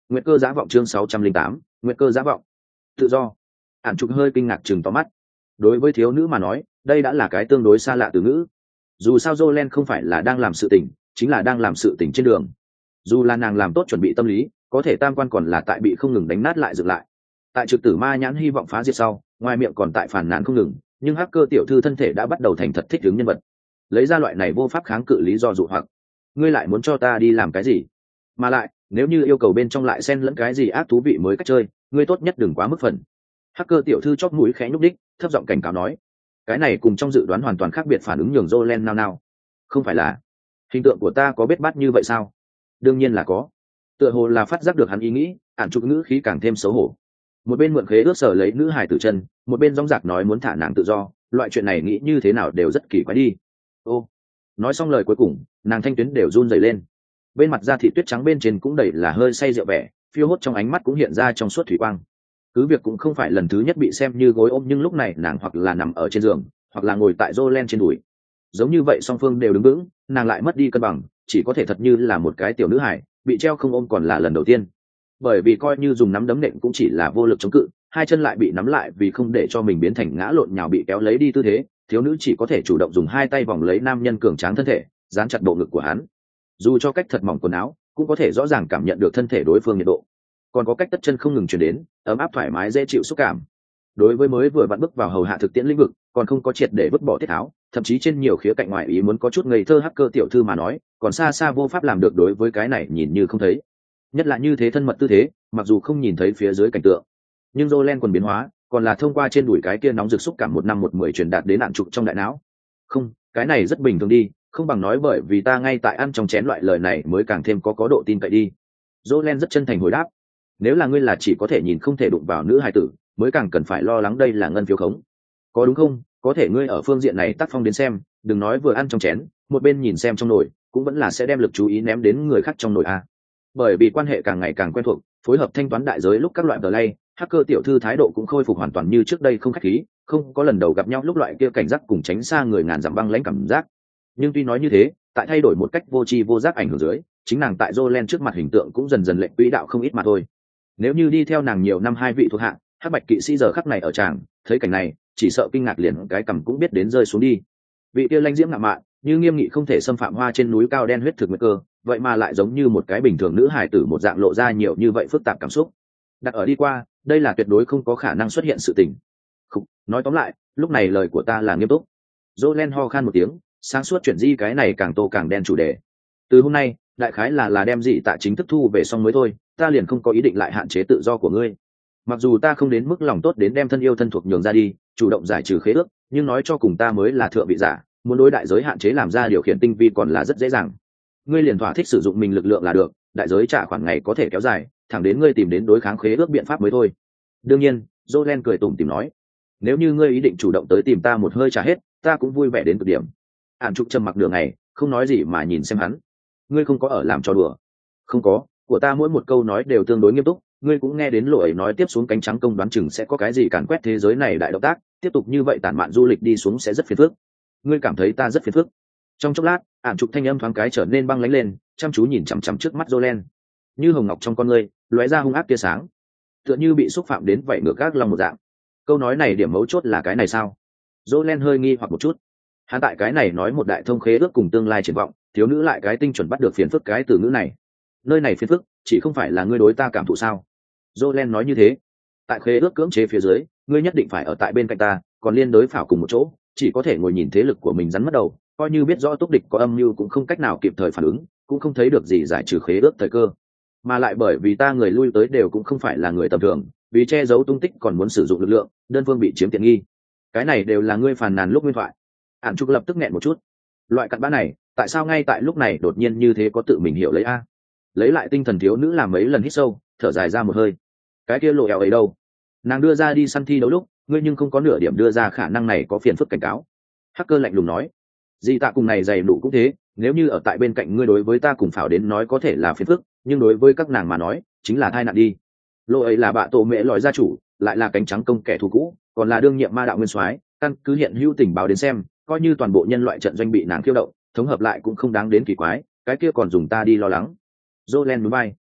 Nguyệt cơ giá vọng chương sáu trăm linh tám, Nguyệt cơ giá vọng. Tự do. Ản Trục hơi kinh ngạc chừng to mắt. Đối với thiếu nữ mà nói, đây đã là cái tương đối xa lạ từ ngữ. Dù sao Jolene không phải là đang làm sự tình, chính là đang làm sự tình trên đường. Dù là nàng làm tốt chuẩn bị tâm lý, có thể tam quan còn là tại bị không ngừng đánh nát lại dựng lại. Tại trực tử ma nhãn hy vọng phá diệt sau, ngoài miệng còn tại phản nàn không ngừng, nhưng hacker tiểu thư thân thể đã bắt đầu thành thật thích ứng nhân vật. Lấy ra loại này vô pháp kháng cự lý do dụ hoặc. Ngươi lại muốn cho ta đi làm cái gì? Mà lại, nếu như yêu cầu bên trong lại xen lẫn cái gì ác thú vị mới cách chơi, ngươi tốt nhất đừng quá mức phần. Hacker tiểu thư chóp mũi khẽ nhúc đích, thấp giọng cảnh cáo nói. Cái này cùng trong dự đoán hoàn toàn khác biệt, phản ứng nhường Jolene nao nao. Không phải là hình tượng của ta có bết bát như vậy sao? Đương nhiên là có. Tựa hồ là phát giác được hắn ý nghĩ, Ản Trục ngữ khí càng thêm xấu hổ. Một bên mượn khế ước sở lấy nữ hài tử chân, một bên rong rạc nói muốn thả nàng tự do, loại chuyện này nghĩ như thế nào đều rất kỳ quái đi. Ô, nói xong lời cuối cùng, nàng thanh tuyến đều run rẩy lên. Bên mặt da thị tuyết trắng bên trên cũng đầy là hơi say rượu vẻ, phiêu hốt trong ánh mắt cũng hiện ra trong suốt thủy quang. Cứ việc cũng không phải lần thứ nhất bị xem như gối ôm, nhưng lúc này nàng hoặc là nằm ở trên giường, hoặc là ngồi tại Jolene trên đùi. Giống như vậy song phương đều đứng vững, nàng lại mất đi cân bằng, chỉ có thể thật như là một cái tiểu nữ hài, bị treo không ôm còn là lần đầu tiên. Bởi vì coi như dùng nắm đấm nện cũng chỉ là vô lực chống cự, hai chân lại bị nắm lại vì không để cho mình biến thành ngã lộn nhào bị kéo lấy đi tư thế, thiếu nữ chỉ có thể chủ động dùng hai tay vòng lấy nam nhân cường tráng thân thể, dán chặt bộ ngực của hắn. Dù cho cách thật mỏng quần áo, cũng có thể rõ ràng cảm nhận được thân thể đối phương nhiệt độ. Còn có cách tất chân không ngừng truyền đến, ấm áp thoải mái dễ chịu xúc cảm. Đối với mới vừa vặn bước vào hầu hạ thực tiễn lĩnh vực, còn không có triệt để vứt bỏ tiết tháo, thậm chí trên nhiều khía cạnh ngoài ý muốn có chút ngây thơ hacker tiểu thư mà nói, còn xa xa vô pháp làm được đối với cái này nhìn như không thấy. Nhất là như thế thân mật tư thế, mặc dù không nhìn thấy phía dưới cảnh tượng, nhưng Jolene quần biến hóa, còn là thông qua trên đùi cái kia nóng rực xúc cảm một năm một mười truyền đạt đến Ản Trục trong đại não. Không, cái này rất bình thường đi, không bằng nói bởi vì ta ngay tại ăn trong chén loại lời này mới càng thêm có có độ tin cậy đi. Jolene rất chân thành hồi đáp. Nếu là ngươi là chỉ có thể nhìn không thể đụng vào nữ hài tử, mới càng cần phải lo lắng đây là ngân phiếu khống. Có đúng không? Có thể ngươi ở phương diện này tác phong đến xem, đừng nói vừa ăn trong chén, một bên nhìn xem trong nồi, cũng vẫn là sẽ đem lực chú ý ném đến người khác trong nồi a. Bởi vì quan hệ càng ngày càng quen thuộc, phối hợp thanh toán đại giới lúc các loại delay, hacker tiểu thư thái độ cũng khôi phục hoàn toàn như trước đây, không khách khí, không có lần đầu gặp nhau lúc loại kia cảnh giác cùng tránh xa người ngàn dặm băng lãnh cảm giác. Nhưng tuy nói như thế, tại thay đổi một cách vô tri vô giác ảnh hưởng dưới, chính nàng tại Jolene trước mặt hình tượng cũng dần dần lệch quỹ đạo không ít mà thôi. Nếu như đi theo nàng nhiều năm hai vị thuộc hạ, hắc bạch kỵ sĩ giờ khắc này ở tràng, thấy cảnh này, chỉ sợ kinh ngạc liền cái cằm cũng biết đến rơi xuống đi. Vị kia lãnh diễm ngạo mạn, như nghiêm nghị không thể xâm phạm hoa trên núi cao đen huyết thực nguyệt cơ, vậy mà lại giống như một cái bình thường nữ hài tử một dạng lộ ra nhiều như vậy phức tạp cảm xúc. Đặt ở đi qua, đây là tuyệt đối không có khả năng xuất hiện sự tình. Khúc, nói tóm lại, lúc này lời của ta là nghiêm túc. Jolene ho khan một tiếng, sáng suốt chuyển di cái này càng tô càng đen chủ đề. Từ hôm nay, đại khái là là đem dị tạ chính thức thu về xong mới thôi, ta liền không có ý định lại hạn chế tự do của ngươi. Mặc dù ta không đến mức lòng tốt đến đem thân yêu thân thuộc nhường ra đi, chủ động giải trừ khế ước, nhưng nói cho cùng ta mới là thượng vị giả, muốn đối đại giới hạn chế làm ra điều khiển tinh vi còn là rất dễ dàng. Ngươi liền thỏa thích sử dụng mình lực lượng là được, đại giới trả khoản ngày có thể kéo dài, thẳng đến ngươi tìm đến đối kháng khế ước biện pháp mới thôi. Đương nhiên, Jolene cười tủm tỉm nói, nếu như ngươi ý định chủ động tới tìm ta một hơi trả hết, ta cũng vui vẻ đến cực điểm. Ản Trục trầm mặc nửa ngày, không nói gì mà nhìn xem hắn. Ngươi không có ở làm trò đùa? Không có, của ta mỗi một câu nói đều tương đối nghiêm túc, ngươi cũng nghe đến lộ ấy nói tiếp xuống cánh trắng công đoán chừng sẽ có cái gì càn quét thế giới này đại động tác, tiếp tục như vậy tản mạn du lịch đi xuống sẽ rất phiền phức. Ngươi cảm thấy ta rất phiền phức? Trong chốc lát, Ản Trục thanh âm thoáng cái trở nên băng lãnh lên, chăm chú nhìn chằm chằm trước mắt Jolene, như hồng ngọc trong con ngươi lóe ra hung ác tia sáng, tựa như bị xúc phạm đến vậy ngược gác lòng một dạng. Câu nói này điểm mấu chốt là cái này sao? Jolene hơi nghi hoặc một chút. Hắn tại cái này nói một đại thông khế ước cùng tương lai triển vọng, thiếu nữ lại cái tinh chuẩn bắt được phiền phức cái từ ngữ này. Nơi này phiền phức chỉ không phải là ngươi đối ta cảm thụ sao? Jolene nói như thế. Tại khế ước cưỡng chế phía dưới, ngươi nhất định phải ở tại bên cạnh ta, còn liên đối phảo cùng một chỗ, chỉ có thể ngồi nhìn thế lực của mình rắn mất đầu, coi như biết rõ túc địch có âm mưu cũng không cách nào kịp thời phản ứng, cũng không thấy được gì giải trừ khế ước thời cơ. Mà lại bởi vì ta người lui tới đều cũng không phải là người tầm thường, vì che giấu tung tích còn muốn sử dụng lực lượng, đơn phương bị chiếm tiện nghi. Cái này đều là ngươi phàn nàn lúc nguyên thoại. Ản Trục lập tức nghẹn một chút. Loại cặn bã này, tại sao ngay tại lúc này đột nhiên như thế có tự mình hiểu lấy a? Lấy lại tinh thần thiếu nữ làm mấy lần hít sâu, thở dài ra một hơi. Cái kia lộ eo ấy đâu? Nàng đưa ra đi săn thi đấu lúc, ngươi nhưng không có nửa điểm đưa ra khả năng này có phiền phức cảnh cáo. Hacker lạnh lùng nói. Di tạ cùng này dày đủ cũng thế, nếu như ở tại bên cạnh ngươi đối với ta cùng phảo đến nói có thể là phiền phức, nhưng đối với các nàng mà nói, chính là thai nạn đi. Lộ ấy là bạ tổ mẹ lòi gia chủ, lại là cánh trắng công kẻ thù cũ, còn là đương nhiệm ma đạo nguyên soái, căn cứ hiện hữu tình báo đến xem, coi như toàn bộ nhân loại trận doanh bị nàng khiêu động, thống hợp lại cũng không đáng đến kỳ quái, cái kia còn dùng ta đi lo lắng. Jolene núi bay.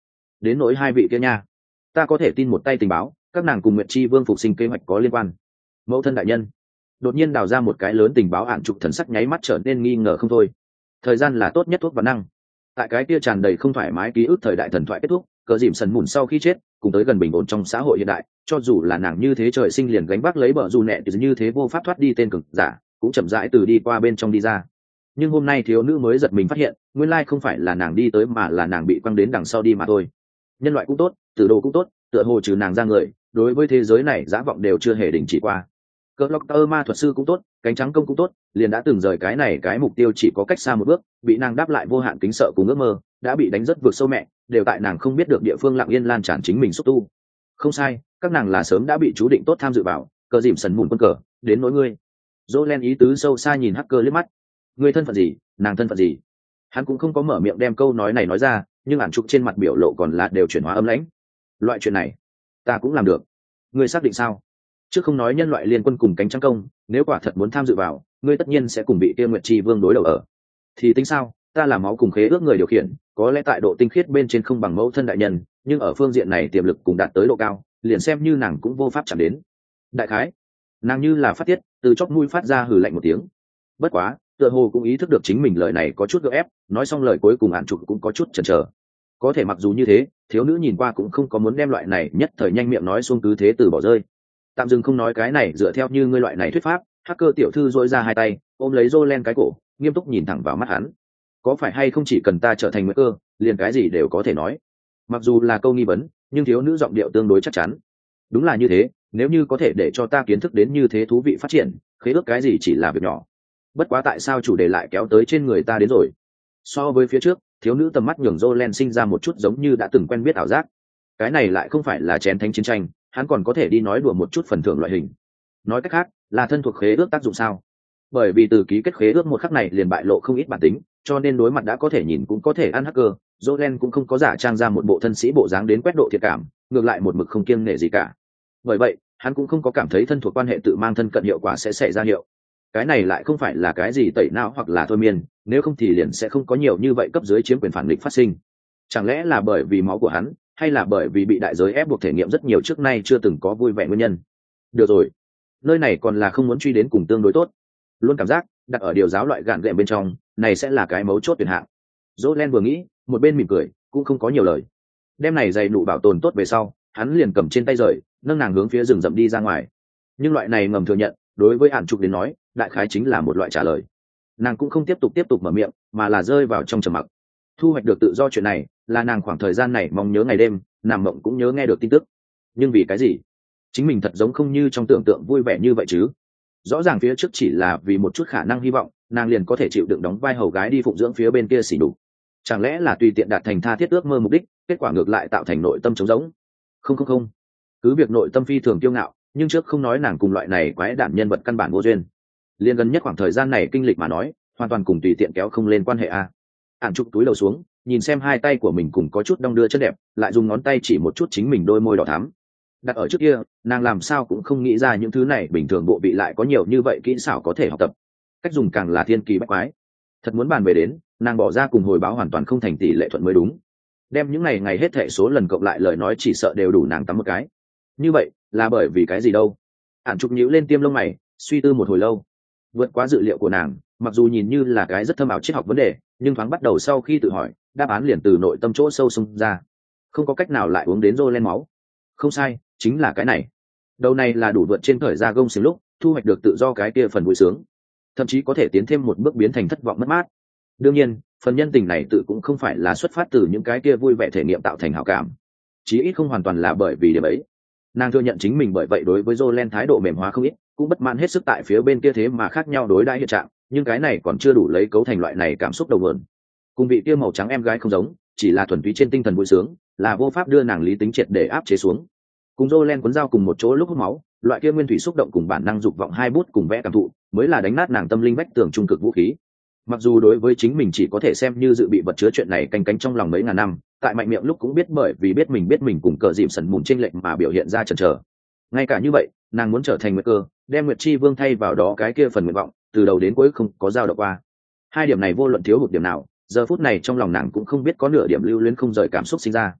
đến nỗi hai vị kia nha, ta có thể tin một tay tình báo các nàng cùng nguyệt chi vương phục sinh kế hoạch có liên quan. Mẫu thân đại nhân đột nhiên đào ra một cái lớn tình báo, ạn trục thần sắc nháy mắt trở nên nghi ngờ không thôi. Thời gian là tốt nhất thuốc và năng. Tại cái kia tràn đầy không thoải mái ký ức thời đại thần thoại kết thúc, cờ dìm sần mùn sau khi chết cùng tới gần bình ổn trong xã hội hiện đại, cho dù là nàng như thế trời sinh liền gánh vác lấy bờ dù nẹ như thế vô pháp thoát đi tên cực giả cũng chậm rãi từ đi qua bên trong đi ra. Nhưng hôm nay thiếu nữ mới giật mình phát hiện, nguyên lai không phải là nàng đi tới mà là nàng bị quăng đến đằng sau đi mà thôi. Nhân loại cũng tốt, tử đồ cũng tốt, tựa hồ trừ nàng ra người, đối với thế giới này dã vọng đều chưa hề đình chỉ qua. Cỡ lọc tơ ma thuật sư cũng tốt, cánh trắng công cũng tốt, liền đã từng rời cái này cái mục tiêu chỉ có cách xa một bước, bị nàng đáp lại vô hạn kính sợ cùng ước mơ, đã bị đánh rất vượt sâu mẹ, đều tại nàng không biết được địa phương lặng yên lan tràn chính mình xúc tu. Không sai, các nàng là sớm đã bị chú định tốt tham dự vào, cờ dìm sần mùn quân cờ, đến nỗi ngươi. Jolen ý tứ sâu xa nhìn hacker liếc mắt. Ngươi thân phận gì, nàng thân phận gì? Hắn cũng không có mở miệng đem câu nói này nói ra, nhưng ản trục trên mặt biểu lộ còn là đều chuyển hóa âm lãnh. Loại chuyện này, ta cũng làm được. Ngươi xác định sao? Chứ không nói nhân loại liên quân cùng cánh trắng công, nếu quả thật muốn tham dự vào, ngươi tất nhiên sẽ cùng bị kia Nguyệt Chi Vương đối đầu ở. Thì tính sao, ta là máu cùng khế ước người điều khiển, có lẽ tại độ tinh khiết bên trên không bằng mẫu thân đại nhân, nhưng ở phương diện này tiềm lực cùng đạt tới độ cao, liền xem như nàng cũng vô pháp chạm đến. Đại khái, nàng như là phát tiết, từ chóp mũi phát ra hừ lạnh một tiếng. Bất quá, tựa hồ cũng ý thức được chính mình lời này có chút gượng ép, nói xong lời cuối cùng ạn trục cũng có chút chần chờ. Có thể mặc dù như thế, thiếu nữ nhìn qua cũng không có muốn đem loại này nhất thời nhanh miệng nói xuông cứ thế từ bỏ rơi. Tạm dừng không nói cái này, dựa theo như ngươi loại này thuyết pháp, hacker tiểu thư dỗi ra hai tay ôm lấy Jolen cái cổ, nghiêm túc nhìn thẳng vào mắt hắn. Có phải hay không chỉ cần ta trở thành nguyệt cơ, liền cái gì đều có thể nói? Mặc dù là câu nghi vấn, nhưng thiếu nữ giọng điệu tương đối chắc chắn. Đúng là như thế, nếu như có thể để cho ta kiến thức đến như thế thú vị phát triển, khế ước cái gì chỉ là việc nhỏ. Bất quá tại sao chủ đề lại kéo tới trên người ta đến rồi? So với phía trước, thiếu nữ tầm mắt nhường Jolen sinh ra một chút giống như đã từng quen biết ảo giác. Cái này lại không phải là chén thánh chiến tranh, hắn còn có thể đi nói đùa một chút phần thưởng loại hình. Nói cách khác, là thân thuộc khế ước tác dụng sao? Bởi vì từ ký kết khế ước một khắc này liền bại lộ không ít bản tính, cho nên đối mặt đã có thể nhìn cũng có thể ăn hacker, Jolen cũng không có giả trang ra một bộ thân sĩ bộ dáng đến quét độ thiệt cảm, ngược lại một mực không kiêng nể gì cả. Bởi vậy, hắn cũng không có cảm thấy thân thuộc quan hệ tự mang thân cận hiệu quả sẽ xảy ra hiệu. Cái này lại không phải là cái gì tẩy não hoặc là thôi miên, nếu không thì liền sẽ không có nhiều như vậy cấp dưới chiếm quyền phản nghịch phát sinh. Chẳng lẽ là bởi vì máu của hắn, hay là bởi vì bị đại giới ép buộc thể nghiệm rất nhiều trước nay chưa từng có vui vẻ nguyên nhân? Được rồi, nơi này còn là không muốn truy đến cùng tương đối tốt. Luôn cảm giác đặt ở điều giáo loại gạn gệm bên trong, này sẽ là cái mấu chốt tuyển hạng. Jolen vừa nghĩ, một bên mỉm cười, cũng không có nhiều lời. Đem này giày nụ bảo tồn tốt về sau, hắn liền cầm trên tay rời, nâng nàng hướng phía rừng rậm đi ra ngoài. Nhưng loại này ngầm thừa nhận, đối với ản trục đến nói, đại khái chính là một loại trả lời. Nàng cũng không tiếp tục tiếp tục mở miệng, mà là rơi vào trong trầm mặc. Thu hoạch được tự do chuyện này, là nàng khoảng thời gian này mong nhớ ngày đêm, nằm mộng cũng nhớ nghe được tin tức. Nhưng vì cái gì? Chính mình thật giống không như trong tưởng tượng vui vẻ như vậy chứ. Rõ ràng phía trước chỉ là vì một chút khả năng hy vọng, nàng liền có thể chịu đựng đóng vai hầu gái đi phụng dưỡng phía bên kia xỉ đục. Chẳng lẽ là tùy tiện đạt thành tha thiết ước mơ mục đích, kết quả ngược lại tạo thành nội tâm trống rỗng? Không không không. Cứ việc nội tâm phi thường kiêu ngạo, nhưng trước không nói nàng cùng loại này quái đản nhân vật căn bản vô duyên. Liên gần nhất khoảng thời gian này kinh lịch mà nói, hoàn toàn cùng tùy tiện kéo không lên quan hệ a. Ản trục túi đầu xuống, nhìn xem hai tay của mình cùng có chút đong đưa chân đẹp, lại dùng ngón tay chỉ một chút chính mình đôi môi đỏ thắm. Đặt ở trước kia, nàng làm sao cũng không nghĩ ra những thứ này bình thường bộ vị lại có nhiều như vậy kỹ xảo có thể học tập. Cách dùng càng là thiên kỳ bách quái. Thật muốn bàn về đến, nàng bỏ ra cùng hồi báo hoàn toàn không thành tỷ lệ thuận mới đúng. Đem những ngày ngày hết thệ số lần cộng lại lời nói chỉ sợ đều đủ nàng tắm một cái. Như vậy, là bởi vì cái gì đâu? Ản trục nhíu lên tiêm lông mày, suy tư một hồi lâu. Vượt quá dự liệu của nàng, mặc dù nhìn như là cái rất thâm ảo triết học vấn đề, nhưng thoáng bắt đầu sau khi tự hỏi, đáp án liền từ nội tâm chỗ sâu xung ra. Không có cách nào lại uống đến Jolen máu. Không sai, chính là cái này. Đầu này là đủ vượt trên thời ra gông xiềng lúc, thu hoạch được tự do cái kia phần vui sướng, thậm chí có thể tiến thêm một bước biến thành thất vọng mất mát. Đương nhiên, phần nhân tình này tự cũng không phải là xuất phát từ những cái kia vui vẻ thể nghiệm tạo thành hảo cảm, chí ít không hoàn toàn là bởi vì điểm ấy. Nàng thừa nhận chính mình bởi vậy đối với Jolen thái độ mềm hóa không ít, cũng bất mãn hết sức tại phía bên kia thế mà khác nhau đối đãi hiện trạng, nhưng cái này còn chưa đủ lấy cấu thành loại này cảm xúc đầu nguồn. Cùng vị kia màu trắng em gái không giống, chỉ là thuần túy trên tinh thần vui sướng, là vô pháp đưa nàng lý tính triệt để áp chế xuống. Cùng Jolen cuốn dao cùng một chỗ lúc hút máu, loại kia nguyên thủy xúc động cùng bản năng dục vọng hai bút cùng vẽ cảm thụ, mới là đánh nát nàng tâm linh vách tường trung cực vũ khí. Mặc dù đối với chính mình chỉ có thể xem như dự bị vật chứa chuyện này canh cánh trong lòng mấy ngàn năm, tại mạnh miệng lúc cũng biết bởi vì biết mình biết mình cùng cờ dìm sần mùn chênh lệch mà biểu hiện ra chần chờ. Ngay cả như vậy, nàng muốn trở thành nguyệt cơ, đem nguyệt chi vương thay vào đó cái kia phần nguyện vọng, từ đầu đến cuối không có dao động qua. Hai điểm này vô luận thiếu hụt điểm nào, giờ phút này trong lòng nàng cũng không biết có nửa điểm lưu luyến không rời cảm xúc sinh ra.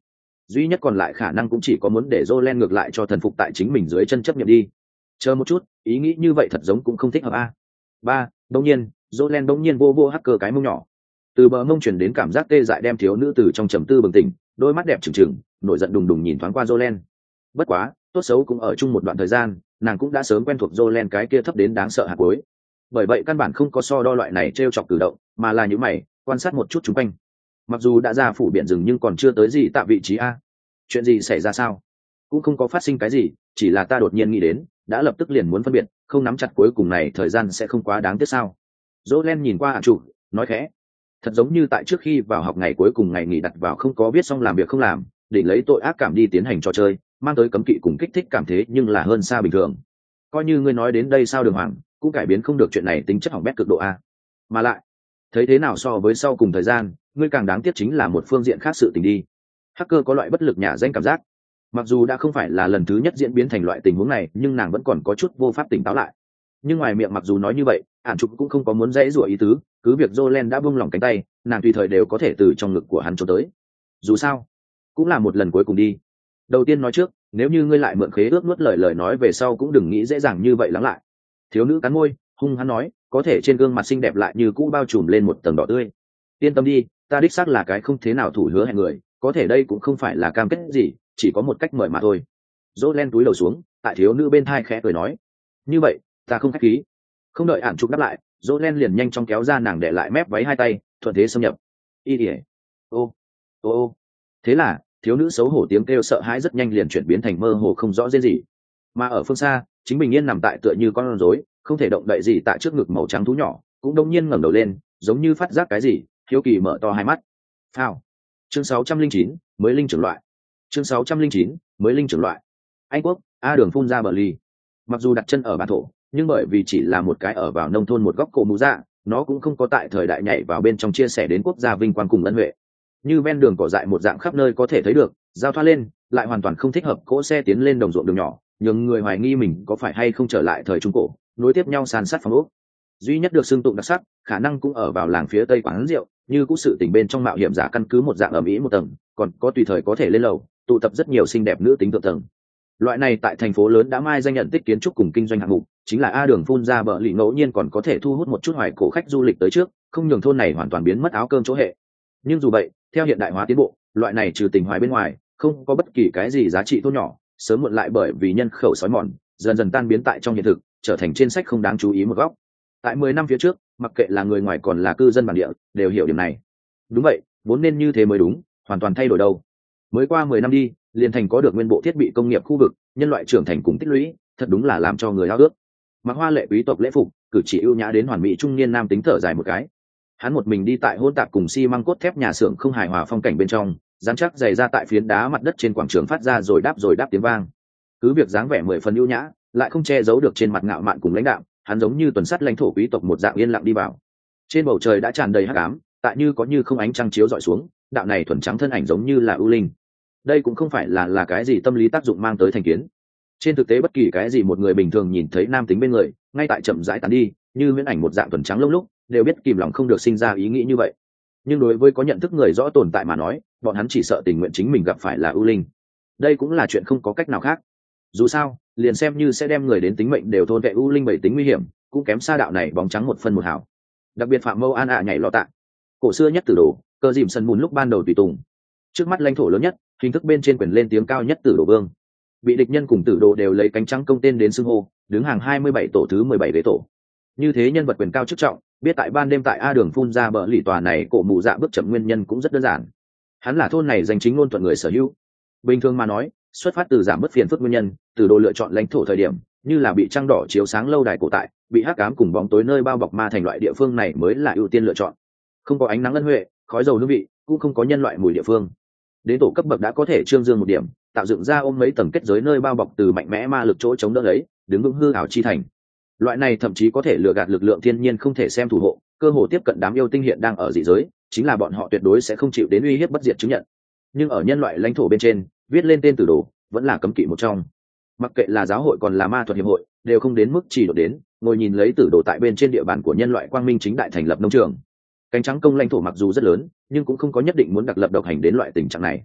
duy nhất còn lại khả năng cũng chỉ có muốn để Jolen ngược lại cho thần phục tại chính mình dưới chân chấp nhận đi. Chờ một chút, ý nghĩ như vậy thật giống cũng không thích hợp a. Ba, đột nhiên, Jolen đột nhiên vô vô hacker cái mông nhỏ. Từ bờ mông chuyển đến cảm giác tê dại đem thiếu nữ từ trong trầm tư bừng tỉnh, đôi mắt đẹp trừng trừng, nổi giận đùng đùng nhìn thoáng qua Jolen. Bất quá, tốt xấu cũng ở chung một đoạn thời gian, nàng cũng đã sớm quen thuộc Jolen cái kia thấp đến đáng sợ hạt cuối. Bởi vậy căn bản không có so đo loại này trêu chọc cử động, mà là những mày, quan sát một chút chúng quanh. Mặc dù đã ra phủ biển rừng nhưng còn chưa tới gì tạ vị trí a. Chuyện gì xảy ra sao? Cũng không có phát sinh cái gì, chỉ là ta đột nhiên nghĩ đến, đã lập tức liền muốn phân biệt, không nắm chặt cuối cùng này thời gian sẽ không quá đáng tiếc sao? Jolen nhìn qua Ản Trục, nói khẽ. Thật giống như tại trước khi vào học ngày cuối cùng ngày nghỉ đặt vào không có viết xong làm việc không làm, để lấy tội ác cảm đi tiến hành trò chơi, mang tới cấm kỵ cùng kích thích cảm thế nhưng là hơn xa bình thường. Coi như ngươi nói đến đây sao Đường Hoàng, cũng cải biến không được chuyện này tính chất hỏng bét cực độ a. Mà lại, thấy thế nào so với sau cùng thời gian, ngươi càng đáng tiếc chính là một phương diện khác sự tình đi. Hacker có loại bất lực nhả danh cảm giác. Mặc dù đã không phải là lần thứ nhất diễn biến thành loại tình huống này, nhưng nàng vẫn còn có chút vô pháp tỉnh táo lại. Nhưng ngoài miệng mặc dù nói như vậy, Ản Trục cũng không có muốn dãy rủa ý tứ, cứ việc Jolen đã buông lỏng cánh tay, nàng tùy thời đều có thể từ trong ngực của hắn trốn tới. Dù sao, cũng là một lần cuối cùng đi. Đầu tiên nói trước, nếu như ngươi lại mượn khế ước nuốt lời lời nói về sau cũng đừng nghĩ dễ dàng như vậy lắng lại. Thiếu nữ cắn môi, hung hăng nói, có thể trên gương mặt xinh đẹp lại như cũ bao trùm lên một tầng đỏ tươi. Yên tâm đi, ta đích xác là cái không thế nào thủ hứa hẹn người, có thể đây cũng không phải là cam kết gì, chỉ có một cách mời mà thôi. Jolen túi đầu xuống, tại thiếu nữ bên thai khẽ cười nói, như vậy, ta không khách khí. Không đợi Ản Trục đáp lại, Jolen liền nhanh chóng kéo ra nàng để lại mép váy hai tay, thuận thế xâm nhập. Y ỉa, ô, ô ô. Thế là, thiếu nữ xấu hổ tiếng kêu sợ hãi rất nhanh liền chuyển biến thành mơ hồ không rõ rên gì. Mà ở phương xa, chính bình yên nằm tại tựa như con rối, không thể động đậy gì tại trước ngực màu trắng thú nhỏ, cũng đông nhiên ngẩng đầu lên, giống như phát giác cái gì, hiếu kỳ mở to hai mắt. Phao. Chương sáu trăm linh chín, mới linh trưởng loại. Chương sáu trăm linh chín, mới linh trưởng loại. Anh quốc, A Đường phun ra bờ ly. Mặc dù đặt chân ở bản thổ, nhưng bởi vì chỉ là một cái ở vào nông thôn một góc cổ mù dạ, nó cũng không có tại thời đại nhảy vào bên trong chia sẻ đến quốc gia vinh quang cùng ân huệ. Như ven đường cỏ dại một dạng khắp nơi có thể thấy được, giao thoa lên, lại hoàn toàn không thích hợp cỗ xe tiến lên đồng ruộng đường nhỏ, nhưng người hoài nghi mình có phải hay không trở lại thời trung cổ, nối tiếp nhau san sát phòng ốc. Duy nhất được xưng tụng đặc sắc, khả năng cũng ở vào làng phía tây quán rượu, như cũ sự tình bên trong mạo hiểm giả căn cứ một dạng ẩm ĩ một tầng, còn có tùy thời có thể lên lầu, tụ tập rất nhiều xinh đẹp nữ tính thượng tầng. Loại này tại thành phố lớn đã mai danh nhận tích kiến trúc cùng kinh doanh hạng mục, chính là A Đường phun ra bờ lì ngẫu nhiên còn có thể thu hút một chút hoài cổ khách du lịch tới trước, không nhường thôn này hoàn toàn biến mất áo cơm chỗ hệ. Nhưng dù vậy, theo hiện đại hóa tiến bộ, loại này trừ tình hoài bên ngoài, không có bất kỳ cái gì giá trị thôn nhỏ, sớm muộn lại bởi vì nhân khẩu sói mòn, dần dần tan biến tại trong hiện thực, trở thành trên sách không đáng chú ý một góc. Tại mười năm phía trước, mặc kệ là người ngoài còn là cư dân bản địa, đều hiểu điểm này. Đúng vậy, vốn nên như thế mới đúng, hoàn toàn thay đổi đâu. Mới qua mười năm đi, liền thành có được nguyên bộ thiết bị công nghiệp khu vực, nhân loại trưởng thành cùng tích lũy, thật đúng là làm cho người ao ước. Mặc hoa lệ quý tộc lễ phục, cử chỉ ưu nhã đến hoàn mỹ trung niên nam tính thở dài một cái. Hắn một mình đi tại hỗn tạp cùng xi măng cốt thép nhà xưởng không hài hòa phong cảnh bên trong, dán chắc giày ra tại phiến đá mặt đất trên quảng trường phát ra rồi đáp rồi đáp tiếng vang. Cứ việc dáng vẻ mười phần ưu nhã, lại không che giấu được trên mặt ngạo mạn cùng lãnh đạm, hắn giống như tuần sắt lãnh thổ quý tộc một dạng yên lặng đi vào. Trên bầu trời đã tràn đầy hắc ám, tại như có như không ánh trăng chiếu dọi xuống, đạo này thuần trắng thân ảnh giống như là ưu linh. Đây cũng không phải là là cái gì tâm lý tác dụng mang tới thành kiến. Trên thực tế bất kỳ cái gì một người bình thường nhìn thấy nam tính bên người, ngay tại chậm rãi tán đi, như huyễn ảnh một dạng thuần trắng lông lúc, đều biết kìm lòng không được sinh ra ý nghĩ như vậy. Nhưng đối với có nhận thức người rõ tồn tại mà nói, bọn hắn chỉ sợ tình nguyện chính mình gặp phải là ưu linh. Đây cũng là chuyện không có cách nào khác. Dù sao, liền xem như sẽ đem người đến tính mệnh đều thôn vệ ưu linh bảy tính nguy hiểm, cũng kém xa đạo này bóng trắng một phân một hào. Đặc biệt phạm mâu an ạ nhảy lọ tạ, cổ xưa nhất tử đồ, cơ dìm sân mùn lúc ban đầu tùy tùng. Trước mắt lãnh thổ lớn nhất, hình thức bên trên quyền lên tiếng cao nhất tử đồ vương, bị địch nhân cùng tử đồ đều lấy cánh trắng công tên đến xưng hô, đứng hàng hai mươi bảy tổ thứ mười bảy ghế tổ. Như thế nhân vật quyền cao chức trọng, biết tại ban đêm tại A Đường phun ra bờ lì tòa này cổ mụ dạ bước chậm nguyên nhân cũng rất đơn giản. Hắn là thôn này danh chính ngôn thuận người sở hữu. Bình thường mà nói, xuất phát từ giảm bớt phiền phức nguyên nhân, tử đồ lựa chọn lãnh thổ thời điểm, như là bị trăng đỏ chiếu sáng lâu đài cổ tại, bị hắc ám cùng bóng tối nơi bao bọc ma thành loại địa phương này mới là ưu tiên lựa chọn. Không có ánh nắng ân huệ, khói dầu hương vị, cũng không có nhân loại mùi địa phương. Đến tổ cấp bậc đã có thể trương dương một điểm, tạo dựng ra ôm mấy tầng kết giới nơi bao bọc từ mạnh mẽ ma lực chỗ chống đỡ lấy, đứng vững hư ảo chi thành. Loại này thậm chí có thể lừa gạt lực lượng thiên nhiên không thể xem thủ hộ, cơ hồ tiếp cận đám yêu tinh hiện đang ở dị giới, chính là bọn họ tuyệt đối sẽ không chịu đến uy hiếp bất diệt chứng nhận. Nhưng ở nhân loại lãnh thổ bên trên, viết lên tên tử đồ, vẫn là cấm kỵ một trong. Mặc kệ là giáo hội còn là ma thuật hiệp hội, đều không đến mức chỉ đột đến, ngồi nhìn lấy tử đồ tại bên trên địa bàn của nhân loại quang minh chính đại thành lập nông trường. Cánh trắng công lãnh thổ mặc dù rất lớn, nhưng cũng không có nhất định muốn đặc lập độc hành đến loại tình trạng này.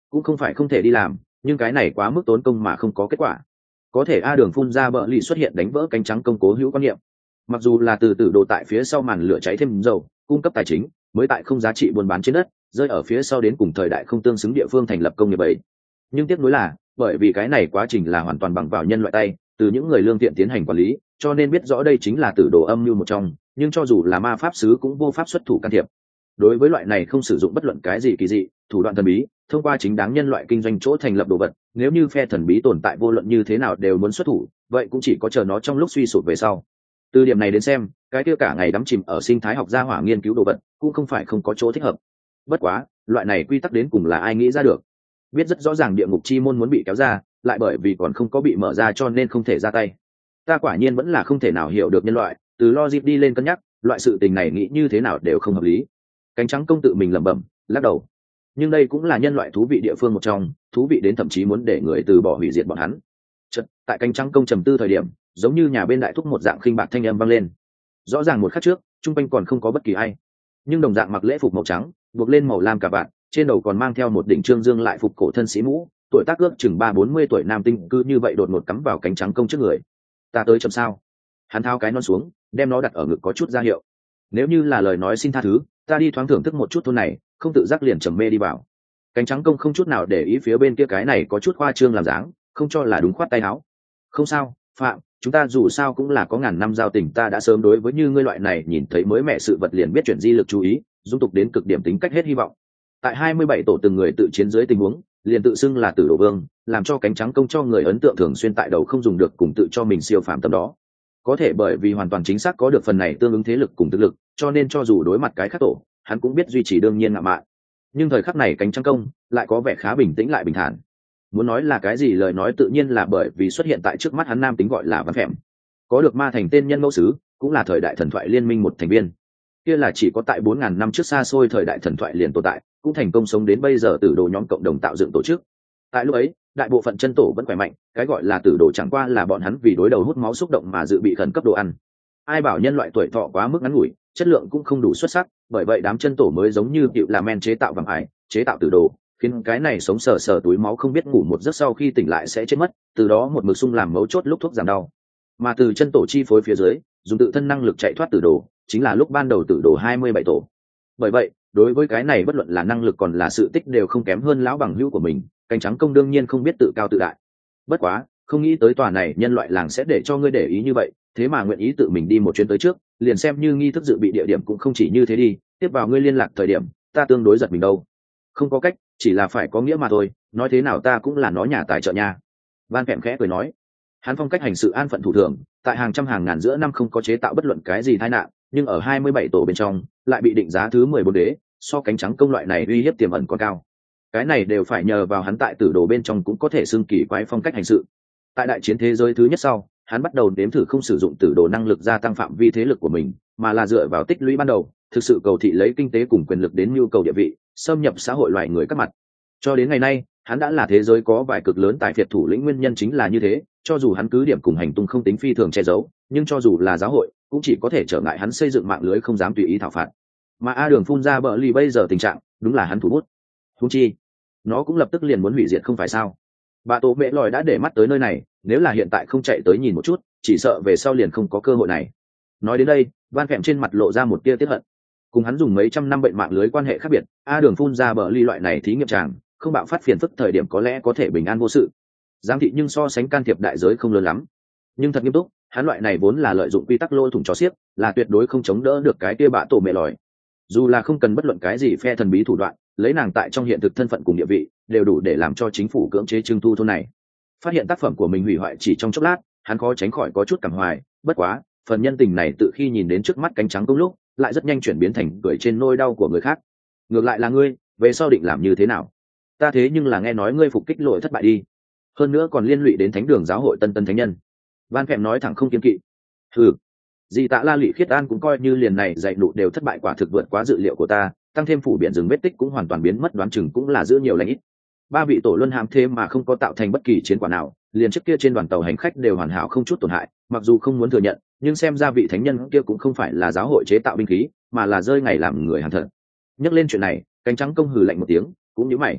cũng không phải không thể đi làm, nhưng cái này quá mức tốn công mà không có kết quả. Có thể A Đường phun ra bợ lì xuất hiện đánh vỡ cánh trắng công cố hữu quan niệm. Mặc dù là từ từ đồ tại phía sau màn lửa cháy thêm dầu, cung cấp tài chính, mới tại không giá trị buôn bán trên đất, rơi ở phía sau đến cùng thời đại không tương xứng địa phương thành lập công nghiệp ấy. Nhưng tiếc nuối là, bởi vì cái này quá trình là hoàn toàn bằng vào nhân loại tay, từ những người lương thiện tiến hành quản lý, cho nên biết rõ đây chính là tử đồ âm mưu một trong, nhưng cho dù là ma pháp sứ cũng vô pháp xuất thủ can thiệp. Đối với loại này không sử dụng bất luận cái gì kỳ dị, thủ đoạn thần bí, thông qua chính đáng nhân loại kinh doanh chỗ thành lập đồ vật, nếu như phe thần bí tồn tại vô luận như thế nào đều muốn xuất thủ, vậy cũng chỉ có chờ nó trong lúc suy sụp về sau. Từ điểm này đến xem, cái kia cả ngày đắm chìm ở sinh thái học gia hỏa nghiên cứu đồ vật, cũng không phải không có chỗ thích hợp. Bất quá, loại này quy tắc đến cùng là ai nghĩ ra được? Biết rất rõ ràng địa ngục chi môn muốn bị kéo ra, lại bởi vì còn không có bị mở ra cho nên không thể ra tay. Ta quả nhiên vẫn là không thể nào hiểu được nhân loại, từ logic đi lên cân nhắc, loại sự tình này nghĩ như thế nào đều không hợp lý. Cánh trắng công tự mình lẩm bẩm, lắc đầu. Nhưng đây cũng là nhân loại thú vị địa phương một trong, thú vị đến thậm chí muốn để người từ bỏ hủy diệt bọn hắn. Chợt, tại cánh trắng công trầm tư thời điểm, giống như nhà bên đại thúc một dạng khinh bạc thanh âm vang lên. Rõ ràng một khắc trước, trung quanh còn không có bất kỳ ai, nhưng đồng dạng mặc lễ phục màu trắng, buộc lên màu lam cả bạn, trên đầu còn mang theo một đỉnh trương dương lại phục cổ thân sĩ mũ, tuổi tác ước chừng ba bốn mươi tuổi nam tinh cứ như vậy đột ngột cắm vào cánh trắng công trước người. Ta tới chậm sao? Hắn tháo cái non xuống, đem nó đặt ở ngực có chút ra hiệu. Nếu như là lời nói xin tha thứ, ta đi thoáng thưởng thức một chút thôn này, không tự giác liền trầm mê đi vào. Cánh trắng công không chút nào để ý phía bên kia cái này có chút khoa trương làm dáng, không cho là đúng khoát tay áo. Không sao, Phạm, chúng ta dù sao cũng là có ngàn năm giao tình, ta đã sớm đối với như ngươi loại này nhìn thấy mới mẹ sự vật liền biết chuyển di lực chú ý, dung tục đến cực điểm tính cách hết hy vọng. Tại hai mươi bảy tổ từng người tự chiến dưới tình huống, liền tự xưng là tử đồ vương, làm cho cánh trắng công cho người ấn tượng thường xuyên tại đầu không dùng được cùng tự cho mình siêu phàm tầm đó. Có thể bởi vì hoàn toàn chính xác có được phần này tương ứng thế lực cùng thực lực, cho nên cho dù đối mặt cái khác tổ, hắn cũng biết duy trì đương nhiên ngạo mạn. Nhưng thời khắc này cánh trắng công lại có vẻ khá bình tĩnh lại bình thản. Muốn nói là cái gì lời nói tự nhiên là bởi vì xuất hiện tại trước mắt hắn nam tính gọi là Văn Phèm, có được ma thành tên nhân mẫu sứ, cũng là thời đại thần thoại liên minh một thành viên. Kia là chỉ có tại bốn ngàn năm trước xa xôi thời đại thần thoại liền tồn tại, cũng thành công sống đến bây giờ tử đồ nhóm cộng đồng tạo dựng tổ chức. Tại lúc ấy, đại bộ phận chân tổ vẫn khỏe mạnh, cái gọi là tử đồ chẳng qua là bọn hắn vì đối đầu hút máu xúc động mà dự bị khẩn cấp đồ ăn. Ai bảo nhân loại tuổi thọ quá mức ngắn ngủi, chất lượng cũng không đủ xuất sắc, bởi vậy đám chân tổ mới giống như tiểu là men chế tạo vàng ải, chế tạo tử đồ, khiến cái này sống sờ sờ túi máu không biết ngủ một giấc sau khi tỉnh lại sẽ chết mất, từ đó một mực sung làm mấu chốt lúc thuốc giảm đau. Mà từ chân tổ chi phối phía dưới, dùng tự thân năng lực chạy thoát tử đồ, chính là lúc ban đầu tử đồ hai mươi bảy tổ. Bởi vậy, đối với cái này bất luận là năng lực còn là sự tích đều không kém hơn lão bằng hữu của mình, cánh trắng công đương nhiên không biết tự cao tự đại. Bất quá, không nghĩ tới tòa này nhân loại làng sẽ để cho ngươi để ý như vậy, thế mà nguyện ý tự mình đi một chuyến tới trước, liền xem như nghi thức dự bị địa điểm cũng không chỉ như thế đi, tiếp vào ngươi liên lạc thời điểm, ta tương đối giật mình đâu. Không có cách, chỉ là phải có nghĩa mà thôi, nói thế nào ta cũng là nó nhà tài trợ nha. Van Phèm khẽ cười nói, hắn phong cách hành sự an phận thủ thường, tại hàng trăm hàng ngàn giữa năm không có chế tạo bất luận cái gì tai nạn, nhưng ở hai mươi bảy tổ bên trong lại bị định giá thứ mười bốn đế, so cánh trắng công loại này uy hiếp tiềm ẩn còn cao. Cái này đều phải nhờ vào hắn tại tử đồ bên trong cũng có thể xưng kỳ quái phong cách hành sự. Tại đại chiến thế giới thứ nhất sau, hắn bắt đầu nếm thử không sử dụng tử đồ năng lực gia tăng phạm vi thế lực của mình, mà là dựa vào tích lũy ban đầu, thực sự cầu thị lấy kinh tế cùng quyền lực đến nhu cầu địa vị, xâm nhập xã hội loài người các mặt. Cho đến ngày nay, hắn đã là thế giới có vài cực lớn tài phiệt thủ lĩnh, nguyên nhân chính là như thế, cho dù hắn cứ điểm cùng hành tung không tính phi thường che giấu, nhưng cho dù là giáo hội, cũng chỉ có thể trở ngại hắn xây dựng mạng lưới không dám tùy ý thảo phạt. Mà A Đường phun ra bợ lì bây giờ tình trạng, đúng là hắn thủ bút. Huống chi, nó cũng lập tức liền muốn hủy diệt không phải sao? Bà tổ mẹ lòi đã để mắt tới nơi này, nếu là hiện tại không chạy tới nhìn một chút, chỉ sợ về sau liền không có cơ hội này. Nói đến đây, Van Phèm trên mặt lộ ra một tia tiếc hận. Cùng hắn dùng mấy trăm năm bệnh mạng lưới quan hệ khác biệt, A Đường phun ra bợ lì loại này thí nghiệm tràng, không bạo phát phiền phức thời điểm có lẽ có thể bình an vô sự. Giám thị nhưng so sánh can thiệp đại giới không lớn lắm. Nhưng thật nghiêm túc, hắn loại này vốn là lợi dụng quy tắc lôi thủng chó xiếc, là tuyệt đối không chống đỡ được cái kia bạ tổ mẹ lòi. Dù là không cần bất luận cái gì phe thần bí thủ đoạn, lấy nàng tại trong hiện thực thân phận cùng địa vị, đều đủ để làm cho chính phủ cưỡng chế trưng thu thôn này. Phát hiện tác phẩm của mình hủy hoại chỉ trong chốc lát, hắn khó tránh khỏi có chút cảm hoài, bất quá, phần nhân tình này tự khi nhìn đến trước mắt cánh trắng công lúc, lại rất nhanh chuyển biến thành cười trên nỗi đau của người khác. Ngược lại là ngươi, về sau định làm như thế nào? Ta thế nhưng là nghe nói ngươi phục kích lội thất bại đi, hơn nữa còn liên lụy đến thánh đường giáo hội tân tân thánh nhân. Van Phèm nói thẳng không kiêng kỵ. Hừ, dì tạ La Lụy Khiết An cũng coi như liền này dạy nụ đều thất bại, quả thực vượt quá dự liệu của ta, tăng thêm phủ biển rừng vết tích cũng hoàn toàn biến mất, đoán chừng cũng là giữ nhiều lãnh ít. Ba vị tổ luân hãm thêm mà không có tạo thành bất kỳ chiến quả nào, liền trước kia trên đoàn tàu hành khách đều hoàn hảo không chút tổn hại, mặc dù không muốn thừa nhận, nhưng xem ra vị thánh nhân kia cũng không phải là giáo hội chế tạo binh khí, mà là rơi ngày làm người hàng thật. Nhắc lên chuyện này, cánh trắng công hừ lạnh một tiếng, cũng nhíu mày.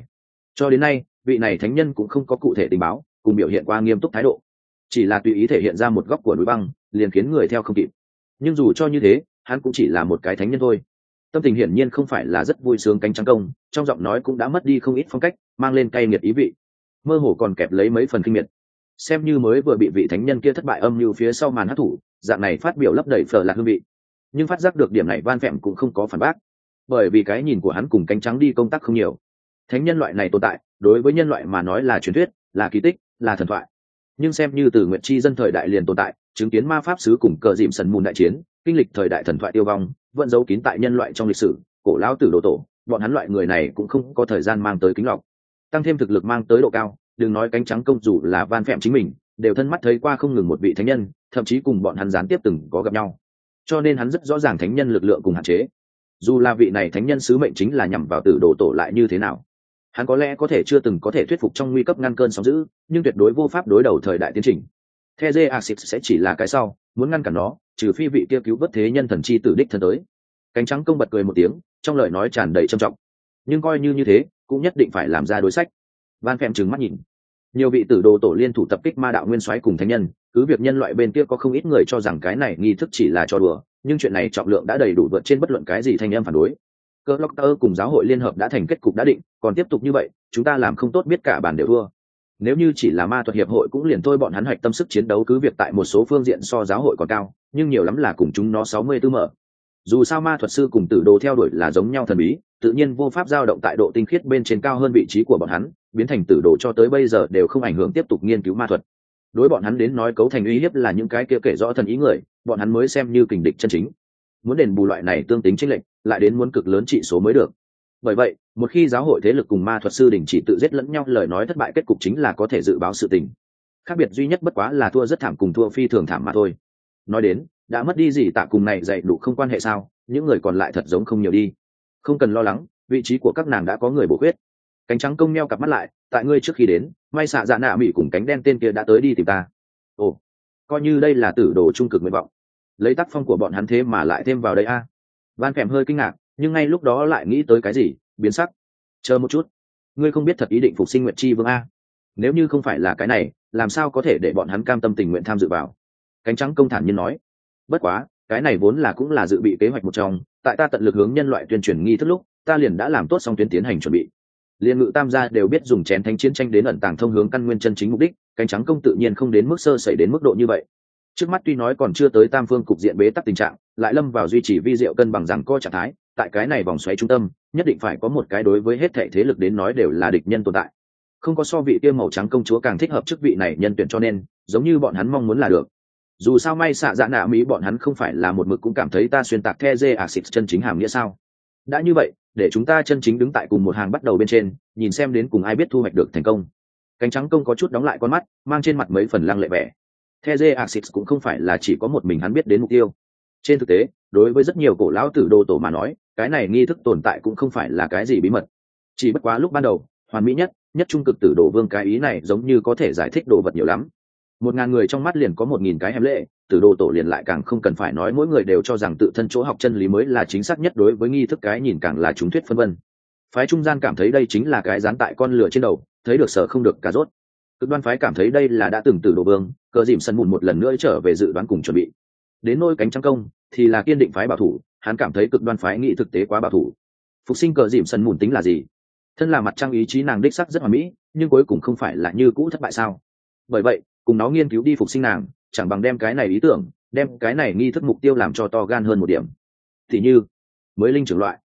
Cho đến nay vị này thánh nhân cũng không có cụ thể tình báo cùng biểu hiện qua nghiêm túc thái độ, chỉ là tùy ý thể hiện ra một góc của núi băng liền khiến người theo không kịp. Nhưng dù cho như thế hắn cũng chỉ là một cái thánh nhân thôi. Tâm tình hiển nhiên không phải là rất vui sướng. Cánh trắng công trong giọng nói cũng đã mất đi không ít phong cách, mang lên cay nghiệt ý vị, mơ hồ còn kẹp lấy mấy phần kinh miệt. Xem như mới vừa bị vị thánh nhân kia thất bại âm mưu phía sau màn hát thủ, dạng này phát biểu lấp đầy phở lạc hương vị. Nhưng phát giác được điểm này Van Phẹm cũng không có phản bác, bởi vì cái nhìn của hắn cùng cánh trắng đi công tác không nhiều. Thánh nhân loại này tồn tại đối với nhân loại mà nói là truyền thuyết, là kỳ tích, là thần thoại. Nhưng xem như từ nguyện chi dân thời đại liền tồn tại, chứng kiến ma pháp sứ cùng cờ dìm sần mùn đại chiến, kinh lịch thời đại thần thoại tiêu vong, vẫn giấu kín tại nhân loại trong lịch sử cổ lão tử đồ tổ, bọn hắn loại người này cũng không có thời gian mang tới kính lọc, tăng thêm thực lực mang tới độ cao. Đừng nói cánh trắng công, dù là Van Phẹm chính mình đều thân mắt thấy qua không ngừng một vị thánh nhân, thậm chí cùng bọn hắn gián tiếp từng có gặp nhau, cho nên hắn rất rõ ràng thánh nhân lực lượng cùng hạn chế. Dù là vị này thánh nhân sứ mệnh chính là nhằm vào tử đồ tổ lại như thế nào, hắn có lẽ có thể chưa từng có thể thuyết phục trong nguy cấp ngăn cơn sóng dữ, nhưng tuyệt đối vô pháp đối đầu thời đại tiến trình. The Axis sẽ chỉ là cái sau, muốn ngăn cản nó, trừ phi vị kia cứu vớt thế nhân thần chi tử đích thân tới. Cánh trắng công bật cười một tiếng, trong lời nói tràn đầy trầm trọng. Nhưng coi như như thế, cũng nhất định phải làm ra đối sách. Van Phẹm trừng mắt nhìn. Nhiều vị tử đồ tổ liên thủ tập kích ma đạo nguyên soái cùng thánh nhân, cứ việc nhân loại bên kia có không ít người cho rằng cái này nghi thức chỉ là trò đùa, nhưng chuyện này trọng lượng đã đầy đủ vượt trên bất luận cái gì thanh em phản đối. Cơ Locter cùng giáo hội liên hợp đã thành kết cục đã định, còn tiếp tục như vậy, chúng ta làm không tốt biết cả bàn đều thua. Nếu như chỉ là ma thuật hiệp hội cũng liền thôi, bọn hắn hoạch tâm sức chiến đấu cứ việc tại một số phương diện so giáo hội còn cao, nhưng nhiều lắm là cùng chúng nó sáu mươi tư mở. Dù sao ma thuật sư cùng tử đồ theo đuổi là giống nhau thần bí, tự nhiên vô pháp dao động tại độ tinh khiết bên trên cao hơn vị trí của bọn hắn, biến thành tử đồ cho tới bây giờ đều không ảnh hưởng tiếp tục nghiên cứu ma thuật. Đối bọn hắn đến nói cấu thành uy hiếp là những cái kia kể rõ thần ý người, bọn hắn mới xem như kình địch chân chính. Muốn đền bù loại này tương tính chênh lệch, lại đến muốn cực lớn trị số mới được. Bởi vậy, một khi giáo hội thế lực cùng ma thuật sư đình chỉ tự giết lẫn nhau, lời nói thất bại kết cục chính là có thể dự báo sự tình. Khác biệt duy nhất bất quá là thua rất thảm cùng thua phi thường thảm mà thôi. Nói đến, đã mất đi gì tạ cùng này dạy đủ không quan hệ sao, những người còn lại thật giống không nhiều đi. Không cần lo lắng, vị trí của các nàng đã có người bổ khuyết. Cánh trắng công meo cặp mắt lại, tại ngươi trước khi đến, may xạ dạ nạ mỹ cùng cánh đen tên kia đã tới đi tìm ta. Ồ, coi như đây là tử đồ trung cực nguyện vọng, lấy tác phong của bọn hắn thế mà lại thêm vào đây a. À. Van Phẹm hơi kinh ngạc, nhưng ngay lúc đó lại nghĩ tới cái gì, biến sắc. Chờ một chút, ngươi không biết thật ý định phục sinh Nguyệt Chi Vương a? Nếu như không phải là cái này, làm sao có thể để bọn hắn cam tâm tình nguyện tham dự vào? Cánh trắng công thản nhiên nói. Bất quá, cái này vốn là cũng là dự bị kế hoạch một trong, tại ta tận lực hướng nhân loại tuyên truyền nghi thức lúc, ta liền đã làm tốt xong tuyến tiến hành chuẩn bị. Liên ngự tam gia đều biết dùng chén thánh chiến tranh đến ẩn tàng thông hướng căn nguyên chân chính mục đích, cánh trắng công tự nhiên không đến mức sơ sẩy đến mức độ như vậy. Trước mắt tuy nói còn chưa tới tam phương cục diện bế tắc tình trạng, lại lâm vào duy trì vi diệu cân bằng rằng co trạng thái, tại cái này vòng xoáy trung tâm, nhất định phải có một cái đối với hết thảy thế lực đến nói đều là địch nhân tồn tại. Không có so vị kia màu trắng công chúa càng thích hợp chức vị này nhân tuyển, cho nên, giống như bọn hắn mong muốn là được. Dù sao may xạ dạ nạ mỹ bọn hắn không phải là một mực cũng cảm thấy ta xuyên tạc The Axis chân chính hàm nghĩa sao? Đã như vậy, để chúng ta chân chính đứng tại cùng một hàng bắt đầu bên trên, nhìn xem đến cùng ai biết thu hoạch được thành công. Cánh trắng công có chút đóng lại con mắt, mang trên mặt mấy phần lăng lệ vẻ. The Axis cũng không phải là chỉ có một mình hắn biết đến mục tiêu. Trên thực tế, đối với rất nhiều cổ lão tử đồ tổ mà nói, cái này nghi thức tồn tại cũng không phải là cái gì bí mật. Chỉ bất quá lúc ban đầu, hoàn mỹ nhất, nhất trung cực tử đồ vương cái ý này giống như có thể giải thích đồ vật nhiều lắm. Một ngàn người trong mắt liền có một nghìn cái hẻm lệ, tử đồ tổ liền lại càng không cần phải nói, mỗi người đều cho rằng tự thân chỗ học chân lý mới là chính xác nhất, đối với nghi thức cái nhìn càng là chúng thuyết phân vân. Phái trung gian cảm thấy đây chính là cái dán tại con lửa trên đầu, thấy được sợ không được cà rốt. Cực đoan phái cảm thấy đây là đã từng tử đồ vương, cờ dìm sân mùn một lần nữa trở về dự đoán cùng chuẩn bị. Đến nôi cánh trắng công thì là kiên định phái bảo thủ, hắn cảm thấy cực đoan phái nghĩ thực tế quá bảo thủ. Phục sinh cờ dìm sân mùn tính là gì? Thân là mặt trăng ý chí nàng đích sắc rất hoàn mỹ, nhưng cuối cùng không phải là như cũ thất bại sao? Bởi vậy, cùng nó nghiên cứu đi phục sinh nàng, chẳng bằng đem cái này ý tưởng, đem cái này nghi thức mục tiêu làm cho to gan hơn một điểm. Thì như mới linh trưởng loại,